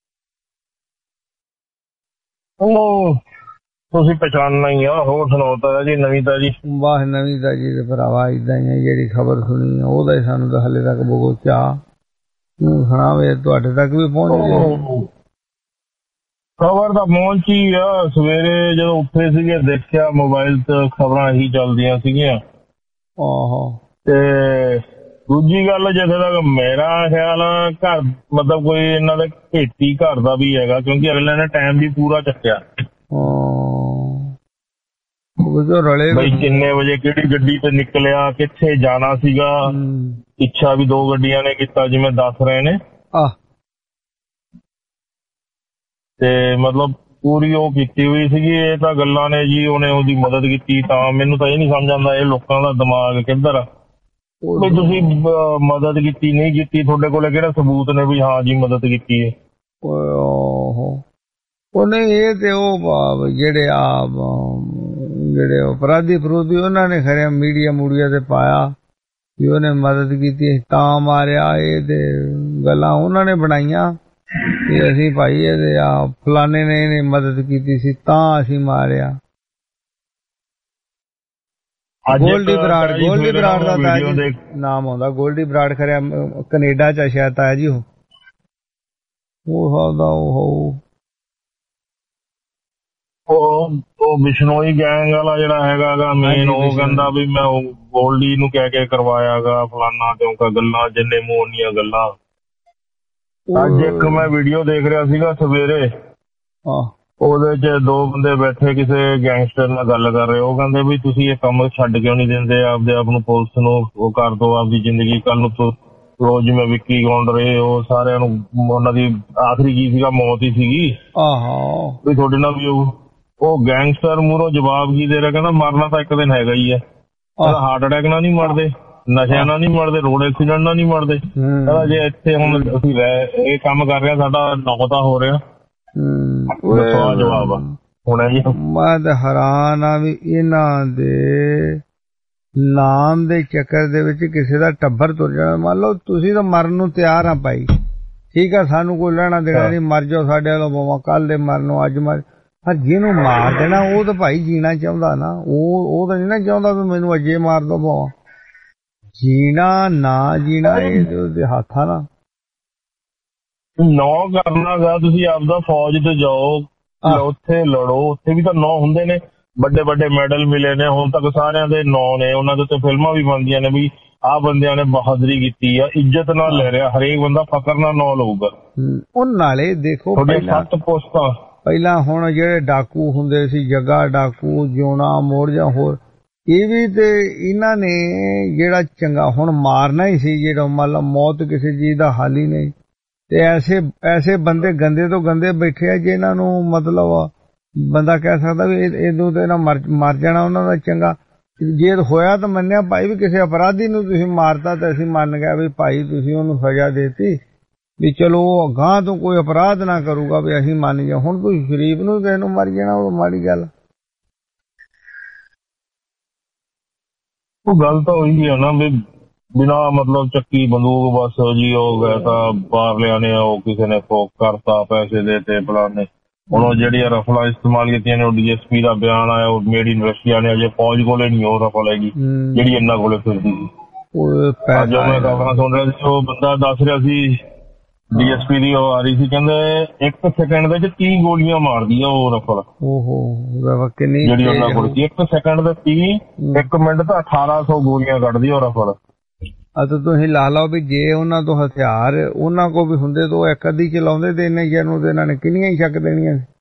ਉਹ ਤੁਸੀਂ ਪਛਾਣਨਾ ਹੀ ਆ। ਹੋਰ ਸੁਣਾਓ ਤਾਂ ਜੀ ਨਵੀਂ ਤਾਜੀ? ਵਾਹ ਨਵੀਂ ਤਾਜੀ ਤੇ ਭਰਾਵਾ ਏਦਾਂ ਹੀ ਆ, ਜਿਹੜੀ ਖਬਰ ਸੁਣੀ ਉਹਦਾ ਹੀ ਸਾਨੂੰ ਤਾਂ ਹਲੇ ਤੱਕ ਬਹੁਤ ਚਾਅ। ਤੂੰ ਸੁਣਾਵੇ ਤੁਹਾਡੇ ਤੱਕ ਵੀ ਪਹੁੰਚ ਗਏ? ਖਬਰ ਤਾਂ ਪਹੁੰਚੀ ਆ। ਸਵੇਰੇ ਜਦੋਂ ਉੱਠੇ ਸੀਗੇ ਦੇਖਿਆ ਮੋਬਾਈਲ ਤੇ ਖਬਰਾਂ ਇਹੀ ਚੱਲਦੀਆਂ ਸੀਗੀਆਂ। ਆਹੋ ਤੇ ਦੂਜੀ ਗੱਲ ਜਿੱਥੇ ਤੱਕ ਮੇਰਾ ਖਿਆਲ ਆ ਘਰ ਮਤਲਬ ਕੋਈ ਇਹਨਾਂ ਦਾ ਖੇਤੀ ਘਰ ਦਾ ਵੀ ਹੈਗਾ ਕਿਉਂਕਿ ਅਗਲੇ ਨੇ ਟਾਈਮ ਵੀ ਪੂਰਾ ਚੱਕਿਆ ਬਈ ਕਿੰਨੇ ਵਜੇ ਕਿਹੜੀ ਗੱਡੀ ਤੇ ਨਿਕਲਿਆ, ਕਿੱਥੇ ਜਾਣਾ ਸੀਗਾ। ਇੱਛਾ ਵੀ ਦੋ ਗੱਡੀਆਂ ਨੇ ਕੀਤਾ ਜਿਵੇਂ ਦੱਸ ਰਹੇ ਨੇ ਤੇ ਮਤਲਬ ਪੂਰੀ ਉਹ ਕੀਤੀ ਹੋਈ ਸੀਗੀ। ਇਹ ਤਾਂ ਗੱਲਾਂ ਨੇ ਜੀ ਉਹਨੇ ਉਹਦੀ ਮਦਦ ਕੀਤੀ ਤਾਂ ਮੈਨੂੰ ਤਾਂ ਇਹ ਨਹੀਂ ਸਮਝ ਆਉਂਦਾ ਇਹ ਲੋਕਾਂ ਦਾ ਦਿਮਾਗ ਕਿੱਧਰ ਆ ਵੀ ਤੁਸੀਂ ਮਦਦ ਕੀਤੀ ਨਹੀਂ ਕੀਤੀ, ਤੁਹਾਡੇ ਕੋਲ ਕਿਹੜਾ ਸਬੂਤ ਨੇ ਵੀ ਹਾਂ ਜੀ ਮਦਦ ਕੀਤੀ ਹੈ। ਉਹ ਨਹੀਂ ਇਹ ਤੇ ਉਹ ਜਿਹੜੇ ਆ ਜਿਹੜੇ ਅਪਰਾਧੀ ਫਰੂਦੀ ਉਹਨਾਂ ਨੇ ਖਰੇ ਮੀਡੀਆ ਮੂਡੀਆ ਤੇ ਪਾਇਆ ਵੀ ਉਹਨੇ ਮਦਦ ਕੀਤੀ ਤਾਂ ਮਾਰਿਆ। ਇਹ ਤੇ ਗੱਲਾਂ ਉਹਨਾਂ ਨੇ ਬਣਾਈਆਂ ਕਿ ਅਸੀਂ ਭਾਈ ਇਹਦੇ ਆ ਫਲਾਣੇ ਨੇ ਇਹਨੇ ਮਦਦ ਕੀਤੀ ਸੀ ਤਾਂ ਅਸੀਂ ਮਾਰਿਆ। ਗੋਲਡੀ ਬਰਾੜ, ਗੋਲਡੀ ਬਰਾੜ ਦਾ ਤਾਇਆ ਜੀ ਨਾਮ ਆਉਂਦਾ, ਗੋਲਡੀ ਬਰਾੜ ਖਰਿਆ ਕੈਨੇਡਾ ਚ ਸ਼ਾਇਦ ਤਾਇਆ ਜੀ ਉਹ ਉਹ ਹਾਦਾ ਉਹ ਉਹ ਬਿਸ਼ਨੋਈ ਗੈਂਗ ਵਾਲਾ ਜਿਹੜਾ ਹੈਗਾ ਗਾ ਮੇਨ, ਉਹ ਕਹਿੰਦਾ ਵੀ ਮੈਂ ਗੋਲਡੀ ਨੂੰ ਕਹਿ ਕੇ ਕਰਵਾਇਆਗਾ ਫਲਾਨਾ ਕਿਉਂਕਿ ਗੱਲਾਂ ਜਿੰਨੇ ਮੂੰਹ ਓਨੀਆਂ ਗੱਲਾਂ। ਅੱਜ ਇੱਕ ਮੈਂ ਵੀਡੀਓ ਦੇਖ ਰਿਹਾ ਸੀਗਾ ਸਵੇਰੇ, ਉਹਦੇ ਚ ਦੋ ਬੰਦੇ ਬੈਠੇ ਕਿਸੇ ਗੈਂਗਸਟਰ ਨਾਲ ਗੱਲ ਕਰ ਰਹੇ, ਉਹ ਕਹਿੰਦੇ ਵੀ ਤੁਸੀਂ ਇਹ ਕੰਮ ਛੱਡ ਕਿਉਂ ਨਹੀਂ ਦਿੰਦੇ, ਆਪਦੇ ਆਪ ਨੂੰ ਪੁਲਿਸ ਨੂੰ ਉਹ ਕਰ ਦੋ, ਆਪਦੀ ਜ਼ਿੰਦਗੀ ਕੱਲ ਨੂੰ ਰੋਜ਼ ਜਿਵੇਂ ਵਿੱਕੀ ਗੌਂਡ ਰਹੇ ਉਹ ਸਾਰਿਆਂ ਨੂੰ, ਉਹਨਾਂ ਦੀ ਆਖਰੀ ਕੀ ਸੀਗਾ ਮੌਤ ਹੀ ਸੀਗੀ ਵੀ ਤੁਹਾਡੇ ਨਾਲ ਵੀ ਉਹ ਉਹ ਗੈਂਗਸਟਰ ਮੂਹਰੋਂ ਜਵਾਬ ਕੀ ਦੇ ਰਿਹਾ, ਕਹਿੰਦਾ ਮਰਨਾ ਤਾਂ ਇੱਕ ਦਿਨ ਹੈਗਾ ਹੀ ਹੈ, ਹਾਰਟ ਅਟੈਕ ਨਾਲ ਨਹੀਂ ਮਰਦੇ, ਨਸ਼ਿਆਂ ਨਾਲ ਨਹੀਂ ਮਰਦੇ, ਰੋਡ ਐਕਸੀਡੈਂਟ ਨਾਲ ਨਹੀਂ ਮਰਦੇ। ਕਹਿੰਦਾ ਜੇ ਇੱਥੇ ਹੁਣ ਅਸੀਂ ਇਹ ਕੰਮ ਕਰ ਰਹੇ ਸਾਡਾ ਨੌਕਤਾ ਹੋ ਰਿਹਾ। ਜਵਾਬ ਆ ਹੁਣ ਮੈਂ ਤਾਂ ਹੈਰਾਨ ਆ ਵੀ ਇਹਨਾਂ ਦੇ ਨਾਮ ਦੇ ਚੱਕਰ ਦੇ ਵਿੱਚ ਕਿਸੇ ਦਾ ਟੱਬਰ ਤੁਰ ਜਾਣਾ। ਮੰਨ ਲਓ ਤੁਸੀਂ ਤਾਂ ਮਰਨ ਨੂੰ ਤਿਆਰ ਆ ਭਾਈ, ਠੀਕ ਆ, ਸਾਨੂੰ ਕੋਈ ਲੈਣਾ ਦੇਣਾ ਨਹੀਂ, ਮਰ ਜਾਓ ਸਾਡੇ ਵੱਲੋਂ ਭਾਵੇਂ ਕੱਲ ਦੇ ਮਰਨੋਂ ਅੱਜ ਮਰ, ਪਰ ਜਿਹਨੂੰ ਮਾਰ ਦੇਣਾ ਉਹ ਤਾਂ ਭਾਈ ਜੀਣਾ ਚਾਹੁੰਦਾ ਨਾ, ਉਹ ਉਹ ਤਾਂ ਨਹੀਂ ਨਾ ਚਾਹੁੰਦਾ ਵੀ ਮੈਨੂੰ ਅਜੇ ਮਾਰ ਦੋ ਭਾਵੇਂ। ਜੀਣਾ ਨਾ ਜੀਣਾ ਇਹਦੇ ਹੱਥਾਂ ਨਾਲ ਨੌ ਕਰਨਾ ਗਾ। ਤੁਸੀਂ ਆਪਦਾ ਫੌਜ ਤੇ ਜਾਓ, ਉੱਥੇ ਲੜੋ, ਉੱਥੇ ਵੀ ਤਾਂ ਨੌ ਹੁੰਦੇ ਨੇ, ਵੱਡੇ ਵੱਡੇ ਮੈਡਲ ਮਿਲੇ ਨੇ ਹੁਣ ਤੱਕ ਸਾਰਿਆਂ ਦੇ ਨੌ ਨੇ, ਉਹਨਾਂ ਦੇ ਉੱਤੇ ਫਿਲਮਾਂ ਵੀ ਬਣਦੀਆਂ ਨੇ ਵੀ ਆਹ ਬੰਦਿਆਂ ਨੇ ਬਹਾਦਰੀ ਕੀਤੀ ਆ, ਇੱਜ਼ਤ ਨਾਲ ਲੈ ਰਿਹਾ, ਹਰੇਕ ਬੰਦਾ ਫਕਰ ਨਾਲ ਨੌ ਲਊਗਾ। ਉਹ ਨਾਲੇ ਦੇਖੋ ਸੱਤ ਪੋਸਟਾਂ ਪਹਿਲਾਂ ਹੁਣ ਜਿਹੜੇ ਡਾਕੂ ਹੁੰਦੇ ਸੀ, ਜੱਗਾ ਡਾਕੂ, ਜਿਉਣਾ ਮੋੜ ਜਾਂ ਹੋਰ, ਇਹ ਵੀ ਤੇ ਇਹਨਾਂ ਨੇ ਜਿਹੜਾ ਚੰਗਾ ਹੁਣ ਮਾਰਨਾ ਹੀ ਸੀ, ਜਿਹੜਾ ਮਤਲਬ ਮੌਤ ਕਿਸੇ ਚੀਜ਼ ਦਾ ਹਾਲ ਹੀ ਨਹੀਂ, ਤੇ ਐਸੇ ਐਸੇ ਬੰਦੇ ਗੰਦੇ ਤੋਂ ਗੰਦੇ ਬੈਠੇ ਆ ਜਿਨ੍ਹਾਂ ਨੂੰ ਮਤਲਬ ਬੰਦਾ ਕਹਿ ਸਕਦਾ ਵੀ ਇਹਦੋਂ ਤੇ ਨਾ ਮਰ ਜਾਣਾ ਉਹਨਾਂ ਦਾ ਚੰਗਾ। ਜੇ ਹੋਇਆ ਤਾਂ ਮੰਨਿਆ ਭਾਈ ਵੀ ਕਿਸੇ ਅਪਰਾਧੀ ਨੂੰ ਤੁਸੀਂ ਮਾਰਤਾ ਤਾਂ ਅਸੀਂ ਮੰਨ ਗਿਆ ਵੀ ਭਾਈ ਤੁਸੀਂ ਉਹਨੂੰ ਸਜ਼ਾ ਦੇਤੀ ਵੀ ਚਲੋ ਅਗਾਂਹ ਤੋਂ ਕੋਈ ਅਪਰਾਧ ਨਾ ਕਰੂਗਾ ਵੀ ਅਸੀਂ ਮੰਨ ਜਾ। ਹੁਣ ਤੁਸੀਂ ਸ਼ਰੀਫ ਨੂੰ ਕਿਸੇ ਨੂੰ ਮਰ ਜਾਣਾ ਉਹ ਮਾੜੀ ਗੱਲ। ਉਹ ਗੱਲ ਤਾਂ ਉਹੀ ਆ ਨਾ ਵੀ ਬਿਨਾ ਮਤਲਬ ਚੱਕੀ ਬੰਦੂਕ ਬਸ ਜੀ ਹੋ ਗਿਆ ਤਾਂ ਬਾਹਰ ਲਿਆਣੇ, ਉਹ ਕਿਸੇ ਨੇ ਫੋਕ ਕਰਤਾ, ਪੈਸੇ ਦੇਤੇ ਫਲਾਣੇ। ਹੁਣ ਉਹ ਜਿਹੜੀ ਰਫਲਾਂ ਇਸਤੇਮਾਲ ਕੀਤੀਆਂ ਨੇ, ਉਹ ਡੀ ਐਸ ਪੀ ਦਾ ਬਿਆਨ ਆਇਆ, ਉਹ ਮੇਡ ਇਨ ਰਸ਼ੀਆ ਨੇ, ਅਜੇ ਫੌਜ ਕੋਲੇ ਨਹੀਂ ਉਹ ਰਫਲ ਹੈਗੀ ਜਿਹੜੀ ਇਹਨਾਂ ਕੋਲੇ ਫਿਰਦੀ ਸੀ। ਅੱਜ ਮੈਂ ਖਬਰਾਂ ਸੁਣ ਰਿਹਾ ਸੀ, ਉਹ ਬੰਦਾ ਦੱਸ ਰਿਹਾ ਸੀ ਡੀ ਐਸ ਪੀ ਦੀ ਉਹ ਆ ਰਹੀ ਸੀ, ਕਹਿੰਦੇ ਇੱਕ ਸੈਕਿੰਡ ਦੇ ਵਿੱਚ ਤੀਹ ਗੋਲੀਆਂ ਮਾਰਦੀ ਆ ਉਹ ਰਫਲ ਜਿਹੜੀ ਉਹਨਾਂ ਕੋਲ ਸੀ। ਇੱਕ ਸੈਕਿੰਡ ਦੇ ਤੀਹ, ਇੱਕ ਮਿੰਟ ਤਾਂ ਅਠਾਰਾਂ ਸੌ ਗੋਲੀਆਂ ਕੱਢਦੀ ਉਹ ਰਫਲ। ਅਤੇ ਤੁਸੀਂ ਲਾ ਲਓ ਵੀ ਜੇ ਉਹਨਾਂ ਤੋਂ ਹਥਿਆਰ ਉਹਨਾਂ ਕੋਲ ਵੀ ਹੁੰਦੇ ਤਾਂ ਉਹ ਇੱਕ ਅੱਧੀ ਚਲਾਉਂਦੇ ਤੇ ਇੰਨੇ ਜਨ ਨੂੰ ਇਹਨਾਂ ਨੇ ਕਿੰਨੀਆਂ ਹੀ ਛੱਕ ਦੇਣੀਆਂ ਸੀ।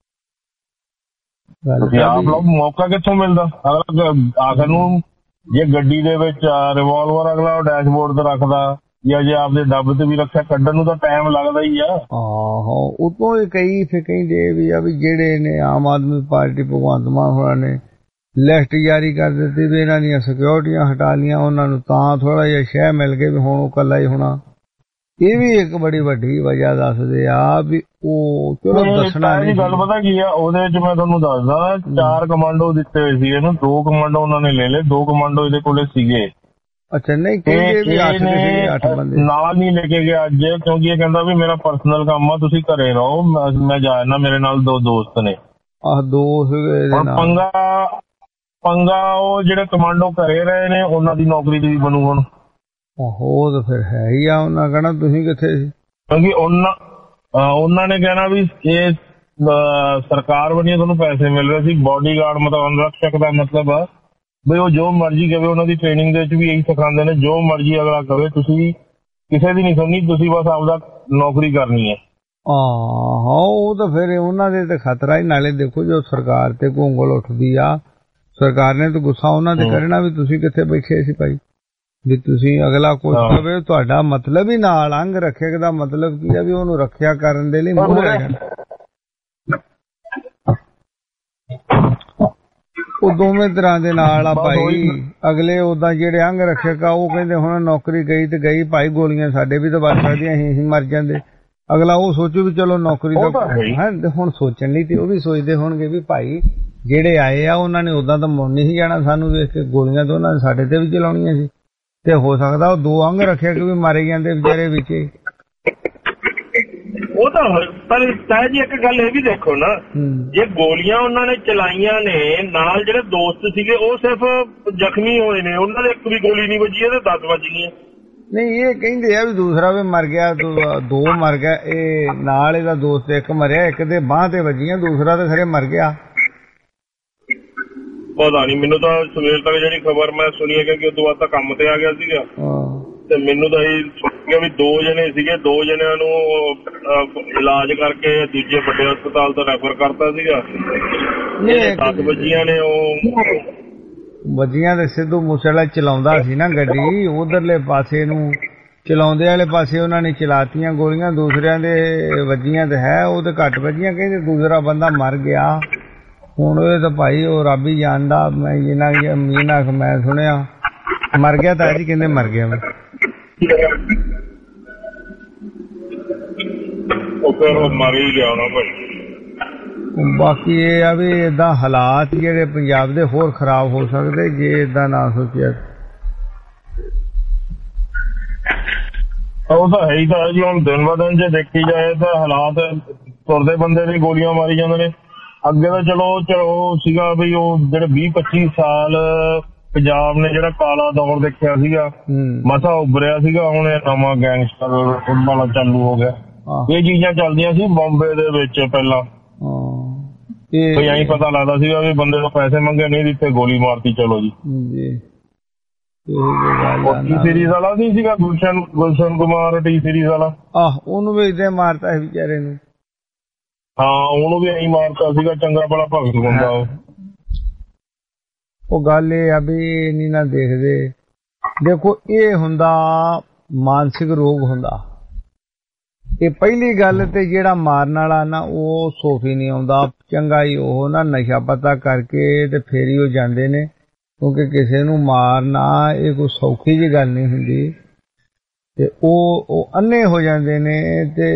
ਆਪ ਲੋਕ ਮੌਕਾ ਕਿੱਥੋਂ ਮਿਲਦਾ ਅਗਲਾ ਆਖਰ ਨੂੰ, ਜੇ ਗੱਡੀ ਦੇ ਵਿੱਚ ਰਿਵਾਲਵਰ ਅਗਲਾ ਡੈਸ਼ਬੋਰਡ ਤੇ ਰੱਖਦਾ ਜਾਂ ਜੇ ਆਪਦੇ ਡੱਬ ਤੇ ਵੀ ਰੱਖਿਆ, ਕੱਢਣ ਨੂੰ ਤਾਂ ਟਾਈਮ ਲੱਗਦਾ ਹੀ ਆ। ਆਹੋ ਉਤੋਂ ਕਈ ਫਿਰ ਕਹਿੰਦੇ ਵੀ ਆ ਵੀ ਜਿਹੜੇ ਨੇ ਆਮ ਆਦਮੀ ਪਾਰਟੀ ਭਗਵੰਤ ਮਾਨ ਹੋਰਾਂ ਨੇ ਲਿਸਟ ਜਾਰੀ ਕਰ ਦਿੱਤੀ ਵੀ ਇਹਨਾਂ ਦੀਆਂ ਸਿਕਿਉਰਟੀਆਂ ਹਟਾ ਲੀਆਂ, ਉਹਨਾਂ ਨੂੰ ਤਾਂ ਥੋੜਾ ਜਿਹਾ ਸ਼ਹਿ ਮਿਲ ਗਏ ਵੀ ਹੁਣ ਉਹ ਕੱਲਾ ਹੀ ਹੋਣਾ। ਇਹ ਵੀ ਇੱਕ ਬੜੀ ਵੱਡੀ ਵਜ੍ਹਾ ਦੱਸਦੇ ਆ ਵੀ ਉਹ ਚਲੋ ਦੱਸਣਾ ਨਹੀਂ। ਗੱਲ ਪਤਾ ਕੀ ਆ ਉਹਦੇ ਚ, ਮੈਂ ਤੁਹਾਨੂੰ ਦੱਸਦਾ, ਚਾਰ ਕਮਾਂਡੋ ਦਿੱਤੇ ਹੋਏ ਸੀ ਇਹਨੂੰ, ਦੋ ਕਮਾਂਡੋ ਉਹਨਾਂ ਨੇ ਲੈ ਲਏ, ਦੋ ਕਮਾਂਡੋ ਇਹਦੇ ਕੋਲੇ ਸੀਗੇ। ਅੱਛਾ ਨਹੀਂ ਕਹਿੰਦੇ ਵੀ ਅੱਠ ਦੇ ਅੱਠ ਬੰਦੇ ਨਾਲ ਨਹੀਂ ਲੈ ਕੇ ਗਿਆ ਅੱਜ, ਕਿਉਂਕਿ ਇਹ ਕਹਿੰਦਾ ਵੀ ਮੇਰਾ ਪਰਸਨਲ ਕੰਮ ਆ, ਤੁਸੀਂ ਘਰੇ ਰਹੋ, ਮੈਂ ਜਾਣਾ, ਮੇਰੇ ਨਾਲ ਦੋ ਦੋਸਤ ਨੇ। ਆਹ ਦੋ ਸੀਗੇ ਪੰਗਾ ਪੰਗਾ ਉਹ ਜਿਹੜੇ ਕਮਾਂਡੋ ਘਰੇ ਰਹੇ ਨੇ ਉਹਨਾਂ ਦੀ ਨੌਕਰੀ ਦੀ ਬਣੂ ਹੁਣ। ਉਹ ਤਾਂ ਫਿਰ ਹੈ ਹੀ ਆ, ਉਹਨਾਂ ਕਹਿਣਾ ਤੁਸੀਂ ਕਿੱਥੇ ਸੀ, ਕਿਉਂਕਿ ਉਹਨਾਂ ਉਹਨਾਂ ਨੇ ਕਹਿਣਾ ਵੀ ਇਹ ਸਰਕਾਰ ਵੱਲੋਂ ਤੁਹਾਨੂੰ ਪੈਸੇ ਮਿਲ ਰਹੇ ਸੀ। ਬਾਡੀਗਾਰਡ ਮਤਲਬ ਅੰਗਰਖਸ਼ਕ ਦਾ ਮਤਲਬ ਆ ਵੀ ਉਹ ਜੋ ਮਰਜ਼ੀ ਕਵੇ, ਉਹਨਾਂ ਦੀ ਟ੍ਰੇਨਿੰਗ ਦੇ ਵਿੱਚ ਵੀ ਇਹੀ ਸਿਖਾਉਂਦੇ ਨੇ, ਜੋ ਮਰਜ਼ੀ ਅਗਲਾ ਕਵੇ ਤੁਸੀਂ ਕਿਸੇ ਦੀ ਨਹੀਂ ਸੁਣਨੀ, ਤੁਸੀਂ ਬਸ ਆਪਦਾ ਨੌਕਰੀ ਕਰਨੀ ਹੈ। ਹਾਂ ਉਹ ਤਾਂ ਫਿਰ ਉਹਨਾਂ ਦੇ ਤੇ ਖਤਰਾ ਹੀ। ਨਾਲੇ ਦੇਖੋ ਜੋ ਸਰਕਾਰ ਤੇ ਘੁੰਗਲ ਉੱਠਦੀ ਆ, ਸਰਕਾਰ ਨੇ ਤਾਂ ਗੁੱਸਾ ਉਹਨਾਂ ਤੇ ਕਰਨਾ ਵੀ ਤੁਸੀਂ ਕਿੱਥੇ ਬੈਠੇ ਸੀ ਭਾਈ, ਵੀ ਤੁਸੀਂ ਅਗਲਾ ਕੁਛ ਕਵੇ ਤੁਹਾਡਾ ਮਤਲਬ ਹੀ ਨਾਲ ਅੰਗ ਰੱਖੇ ਦਾ ਮਤਲਬ ਕੀ ਆ ਵੀ ਉਹਨੂੰ ਰੱਖਿਆ ਕਰਨ ਦੇ ਲਈ ਮੂਹਰੇ ਆ ਜਾਣਾ। ਉਹ ਦੋਵੇਂ ਤਰ੍ਹਾਂ ਦੇ ਨਾਲ ਆ ਭਾਈ। ਅਗਲੇ ਉਦਾਂ ਜਿਹੜੇ ਅੰਗ ਰੱਖਿਆ ਉਹ ਕਹਿੰਦੇ ਹੁਣ ਨੌਕਰੀ ਗਈ ਤੇ ਗਈ ਭਾਈ, ਗੋਲੀਆਂ ਸਾਡੇ ਵੀ ਤਾਂ ਵੱਜ ਸਕਦੀਆਂ, ਅਸੀਂ ਅਸੀਂ ਮਰ ਜਾਂਦੇ। ਅਗਲਾ ਉਹ ਸੋਚੂ ਵੀ ਚਲੋ ਨੌਕਰੀ ਦਾ ਹੁਣ ਸੋਚਣ ਲਈ ਤੇ ਉਹ ਵੀ ਸੋਚਦੇ ਹੋਣਗੇ ਵੀ ਭਾਈ ਜਿਹੜੇ ਆਏ ਆ ਉਹਨਾਂ ਨੇ ਉਦਾਂ ਤਾਂ ਮੁੜ ਨਹੀਂ ਸੀ ਜਾਣਾ, ਸਾਨੂੰ ਵੇਖ ਕੇ ਗੋਲੀਆਂ ਤਾਂ ਉਹਨਾਂ ਨੇ ਸਾਡੇ ਤੇ ਵੀ ਚਲਾਉਣੀਆਂ ਸੀ, ਤੇ ਹੋ ਸਕਦਾ ਉਹ ਦੋ ਅੰਗ ਰੱਖਿਆ ਕਿ ਵੀ ਮਾਰੇ ਜਾਂਦੇ ਵਿਚਾਰੇ ਵਿੱਚ। ਉਹ ਤਾਂ ਪਰ ਤਾਇਆ ਜੀ ਇੱਕ ਗੱਲ ਇਹ ਵੀ ਦੇਖੋ ਨਾ, ਜੇ ਗੋਲੀਆਂ ਉਹਨਾਂ ਨੇ ਚਲਾਈਆਂ ਨੇ, ਨਾਲ ਜਿਹੜੇ ਦੋਸਤ ਸੀਗੇ ਉਹ ਸਿਰਫ ਜ਼ਖਮੀ ਹੋਏ ਨੇ, ਉਹਨਾਂ ਦੇ ਇੱਕ ਵੀ ਗੋਲੀ ਨਹੀਂ ਵੱਜੀ ਤੇ ਦਸ ਵੱਜ ਗਈਆਂ। ਨਹੀਂ ਇਹ ਕਹਿੰਦੇ ਆ ਵੀ ਦੂਸਰਾ ਵੀ ਮਰ ਗਿਆ, ਦੋ ਮਰ ਗਿਆ, ਇਹ ਨਾਲ ਇਹਦਾ ਦੋਸਤ ਇੱਕ ਮਰਿਆ, ਇੱਕ ਦੇ ਬਾਂਹ ਤੇ ਵੱਜੀਆਂ, ਦੂਸਰਾ ਤਾਂ ਖਰੇ ਮਰ ਗਿਆ। ਪਤਾ ਨਹੀਂ, ਮੈਨੂੰ ਤਾਂ ਸਵੇਰ ਤੱਕ ਜਿਹੜੀ ਖਬਰ ਮੈਂ ਸੁਣੀ ਹੈ ਕਿਉਂਕਿ ਉਦੋਂ ਬਾਅਦ ਤਾਂ ਕੰਮ ਤੇ ਆ ਗਿਆ ਸੀਗਾ, ਤੇ ਮੈਨੂੰ ਤਾਂ ਇਹ ਸੁਣਿਆ ਵੀ ਦੋ ਜਣੇ ਸੀਗੇ, ਦੋ ਜਣਿਆਂ ਨੂੰ ਇਲਾਜ ਕਰਕੇ ਦੂਜੇ ਵੱਡੇ ਹਸਪਤਾਲ ਤੋਂ ਰੈਫਰ ਕਰਤਾ ਸੀਗਾ। ਦਸ ਵੱਜੀਆਂ ਨੇ ਉਹ ਵੱਜੀਆਂ ਤੇ ਸਿੱਧੂ ਮੂਸੇਵਾਲਾ ਚਲਾਉਂਦਾ ਸੀ ਨਾ ਗੱਡੀ, ਉਧਰਲੇ ਪਾਸੇ ਨੂੰ ਚਲਾਉਂਦੇ ਵਾਲੇ ਪਾਸੇ ਉਹਨਾਂ ਨੇ ਚਲਾਤੀਆਂ ਗੋਲੀਆਂ, ਦੂਸਰਿਆਂ ਦੇ ਵੱਜੀਆਂ ਤੇ ਹੈ, ਉਹ ਤੇ ਘੱਟ ਵੱਜੀਆਂ, ਕਹਿੰਦੇ ਦੂਸਰਾ ਬੰਦਾ ਮਰ ਗਿਆ। ਹੁਣ ਇਹ ਤਾਂ ਭਾਈ ਉਹ ਰੱਬ ਹੀ ਜਾਣਦਾ, ਮੈਂ ਜਿੰਨਾ ਜਿੰਨਾ ਮੈਂ ਸੁਣਿਆ ਮਰ ਗਿਆ ਤਾਂ ਜੀ ਕਹਿੰਦੇ ਮਰ ਗਿਆ। ਮੈਂ ਉਹ ਫਿਰ ਉਹ ਮਰ ਹੀ ਗਿਆ ਨਾ ਭਾਈ। ਬਾਕੀ ਇਹ ਆ ਵੀ ਏਦਾਂ ਹਾਲਾਤ ਜਿਹੜੇ ਪੰਜਾਬ ਦੇ ਹੋਰ ਖਰਾਬ ਹੋ ਸਕਦੇ ਜੇ ਏਦਾਂ ਨਾ ਸੋਚਿਆ। ਉਹ ਤਾਂ ਹੈ ਹੀ ਤਾਂ ਜੀ, ਹੁਣ ਦਿਨ ਬ ਦਿਨ ਜੇ ਦੇਖੀ ਜਾਏ ਤਾਂ ਹਾਲਾਤ ਤੁਰਦੇ ਬੰਦੇ ਦੀ ਗੋਲੀਆਂ ਮਾਰੀ ਜਾਂਦੇ ਨੇ। ਅੱਗੇ ਤਾਂ ਚਲੋ ਚਲੋ ਸੀਗਾ ਵੀ ਉਹ ਜਿਹੜੇ ਵੀਹ ਪੱਚੀ ਸਾਲ ਪੰਜਾਬ ਨੇ ਜਿਹੜਾ ਕਾਲਾ ਦੌਰ ਦੇਖਿਆ ਸੀਗਾ, ਮਸਾ ਉੱਭਰਿਆ ਸੀਗਾ, ਹੁਣ ਇਹ ਨਵਾਂ ਗੈਂਗਸਟਰ ਵਾਲਾ ਚਾਲੂ ਹੋ ਗਿਆ। ਇਹ ਚੀਜ਼ਾਂ ਚੱਲਦੀਆਂ ਸੀ ਬੰਬੇ ਦੇ ਵਿੱਚ ਪਹਿਲਾਂ, ਕੋਈ ਐਂ ਪਤਾ ਲੱਗਦਾ ਸੀਗਾ ਵੀ ਬੰਦੇ ਤੋਂ ਪੈਸੇ ਮੰਗੇ, ਨਹੀਂ ਦਿੱਤੇ ਗੋਲੀ ਮਾਰਤੀ, ਚਲੋ ਜੀ। ਟੀ ਸੀਰੀਜ਼ ਵਾਲਾ ਨਹੀਂ ਸੀਗਾ ਗੁਲਸ਼ਨ ਗੁਲਸ਼ਨ ਕੁਮਾਰ, ਟੀ ਸੀਰੀਜ਼ ਵਾਲਾ, ਆਹ ਉਹਨੂੰ ਵੀ ਏਦਾਂ ਮਾਰਤਾ ਸੀ ਵਿਚਾਰੇ ਨੂੰ। ਹਾਂ ਉਹਨੂੰ ਵੀ ਐਂ ਮਾਰਤਾ ਸੀਗਾ, ਚੰਗਾ ਭਲਾ ਭਗਤ ਬੰਦਾ ਉਹ। ਉਹ ਗੱਲ ਇਹ ਆ ਵੀ ਨਹੀਂ ਨਾ ਦੇਖਦੇ, ਦੇਖੋ ਇਹ ਹੁੰਦਾ ਮਾਨਸਿਕ ਰੋਗ ਹੁੰਦਾ। ਇਹ ਪਹਿਲੀ ਗੱਲ ਤੇ ਜਿਹੜਾ ਮਾਰਨ ਵਾਲਾ ਨਾ ਉਹ ਸੋਫੀ ਨਹੀਂ ਆਉਂਦਾ, ਚੰਗਾ ਹੀ ਉਹ ਨਾ ਨਸ਼ਾ ਪਤਾ ਕਰਕੇ ਤੇ ਫੇਰ ਹੀ ਉਹ ਜਾਂਦੇ ਨੇ, ਕਿਉਂਕਿ ਕਿਸੇ ਨੂੰ ਮਾਰਨਾ ਇਹ ਕੋਈ ਸੌਖੀ ਜਿਹੀ ਗੱਲ ਨਹੀਂ ਹੁੰਦੀ, ਤੇ ਉਹ ਉਹ ਅੰਨੇ ਹੋ ਜਾਂਦੇ ਨੇ। ਤੇ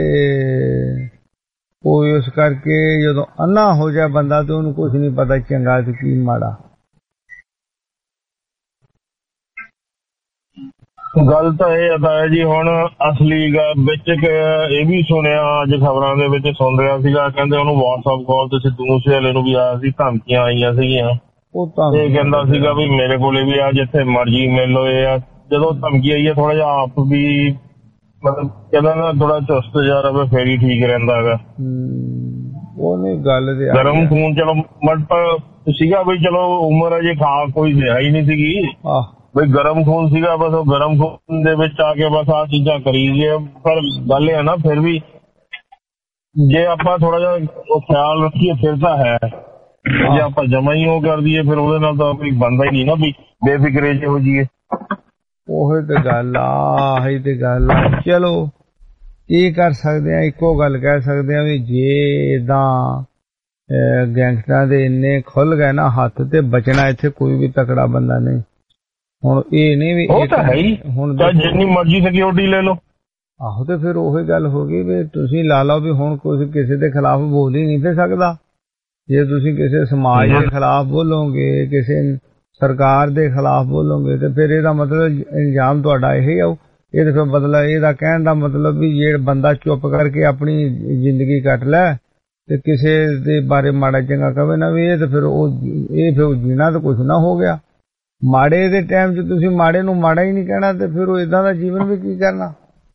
ਉਹ ਇਸ ਕਰਕੇ ਜਦੋਂ ਅੰਨਾ ਹੋ ਜਾ ਬੰਦਾ ਤੇ ਉਹਨੂੰ ਕੁਛ ਨਹੀਂ ਪਤਾ ਚੰਗਾ ਤੇ ਕੀ ਮਾੜਾ। ਗੱਲ ਤਾਂ ਇਹ ਹੈ ਜੀ, ਹੁਣ ਅਸਲੀ ਵਿੱਚ ਇਹ ਵੀ ਸੁਣਿਆ ਅੱਜ ਖਬਰਾਂ ਦੇ ਵਿੱਚ ਸੁਣ ਰਿਹਾ ਸੀਗਾ, ਕਹਿੰਦੇ ਉਹਨੂੰ WhatsApp ਕਾਲ ਤੇ ਸਿੱਧੂ ਮੂਸੇਵਾਲੇ ਨੂੰ ਵੀ ਆਇਆ ਸੀ, ਧਮਕੀਆਂ ਆਈਆਂ ਸੀਗੀਆਂ। ਇਹ ਕਹਿੰਦਾ ਸੀਗਾ ਵੀ ਮੇਰੇ ਕੋਲੇ ਵੀ ਆ, ਜਿੱਥੇ ਮਰਜੀ ਮਿਲ ਲੋ। ਇਹ ਆ ਜਦੋਂ ਧਮਕੀ ਆਈ ਹੈ ਥੋੜਾ ਜਿਹਾ ਆਪ ਵੀ ਮਤਲਬ ਕਹਿੰਦਾ ਨਾ ਥੋੜਾ ਚੁਸਤ ਜਾ ਰਵੇ ਫੇਰ ਹੀ ਠੀਕ ਰਹਿੰਦਾ ਹੈਗਾ। ਉਹਨੇ ਗੱਲ ਦੇ ਗਰਮ ਖੂਨ ਚਲੋ ਬਟ ਸੀਗਾ ਬਈ, ਚਲੋ ਉਮਰ ਅਜੇ ਖਾ ਕੋਈ ਰਿਹਾ ਹੀ ਨਹੀਂ ਸੀਗੀ ਬਈ, ਗਰਮ ਖੂਨ ਸੀਗਾ ਬਸ। ਉਹ ਗਰਮ ਖੂਨ ਦੇ ਵਿੱਚ ਆ ਕੇ ਬਸ ਆਹ ਚੀਜ਼ਾਂ ਕਰੀ ਗਏ। ਪਰ ਗੱਲ ਇਹ ਹੈ ਨਾ, ਫਿਰ ਵੀ ਜੇ ਆਪਾਂ ਥੋੜਾ ਜਿਹਾ ਉਹ ਖਿਆਲ ਰੱਖੀਏ ਫਿਰ ਤਾਂ ਹੈ, ਜੇ ਆਪਾਂ ਜਮਾ ਹੀ ਉਹ ਕਰ ਦਈਏ ਫਿਰ ਉਹਦੇ ਨਾਲ ਤਾਂ ਕੋਈ ਬਣਦਾ ਹੀ ਨਹੀਂ ਨਾ, ਵੀ ਬੇਫਿਕਰੇ ਜਿਹੇ ਹੋ ਜਾਈਏ। ਉਹੀ ਤੇ ਗੱਲ ਆ, ਆਹੀ ਤੇ ਗੱਲ ਆ। ਚਲੋ ਕੀ ਕਰ ਸਕਦੇ ਆ, ਇੱਕੋ ਗੱਲ ਕਹਿ ਸਕਦੇ ਆ ਵੀ ਜੇ ਏਦਾਂ ਗੈਂਗਸਟਰਾਂ ਦੇ ਇੰਨੇ ਖੁੱਲ ਗਏ ਨਾ ਹੱਥ, ਤੇ ਬਚਣਾ ਇੱਥੇ ਕੋਈ ਵੀ ਤਕੜਾ ਬੰਦਾ ਨਹੀਂ। ਹੁਣ ਇਹ ਨਹੀਂ ਵੀ ਉਹ ਤਾਂ ਹੈ ਹੀ, ਹੁਣ ਜਿੰਨੀ ਮਰਜ਼ੀ ਸਿਕਿਉਰਿਟੀ ਲੈ ਲਓ। ਆਹੋ ਤੇ ਫਿਰ ਉਹੀ ਗੱਲ ਹੋ ਗਈ ਵੀ ਤੁਸੀਂ ਲਾ ਲਓ ਵੀ ਹੁਣ ਕੋਈ ਕਿਸੇ ਦੇ ਖਿਲਾਫ ਬੋਲ ਹੀ ਨਹੀਂ ਫਿਰ ਸਕਦਾ। ਜੇ ਤੁਸੀਂ ਕਿਸੇ ਸਮਾਜ ਦੇ ਖਿਲਾਫ ਬੋਲੋਗੇ, ਕਿਸੇ ਸਰਕਾਰ ਦੇ ਖਿਲਾਫ ਬੋਲੋਗੇ, ਤੇ ਫਿਰ ਇਹਦਾ ਮਤਲਬ ਇਲਜ਼ਾਮ ਤੁਹਾਡਾ ਇਹ ਆਊ। ਇਹ ਤਾਂ ਫਿਰ ਬਦਲਾ ਇਹਦਾ ਕਹਿਣ ਦਾ ਮਤਲਬ ਵੀ ਜਿਹੜਾ ਬੰਦਾ ਚੁੱਪ ਕਰਕੇ ਆਪਣੀ ਜ਼ਿੰਦਗੀ ਕੱਟ ਲੈ ਤੇ ਕਿਸੇ ਦੇ ਬਾਰੇ ਮਾੜਾ ਚੰਗਾ ਕਵੇ ਨਾ, ਵੀ ਇਹ ਤਾਂ ਫਿਰ ਉਹ ਇਹ ਫਿਰ ਜੀਣਾ ਤਾਂ ਕੁਛ ਨਾ ਹੋ ਗਿਆ। ਮਾੜੇ ਦੇ ਟਾਈਮ 'ਚ ਤੁਸੀਂ ਮਾੜੇ ਨੂੰ ਮਾੜਾ ਹੀ ਨਹੀਂ ਕਹਿਣਾ, ਤੇ ਫਿਰ ਉਹ ਏਦਾਂ ਦਾ ਜੀਵਨ ਵੀ ਕੀ ਕਰਨਾ।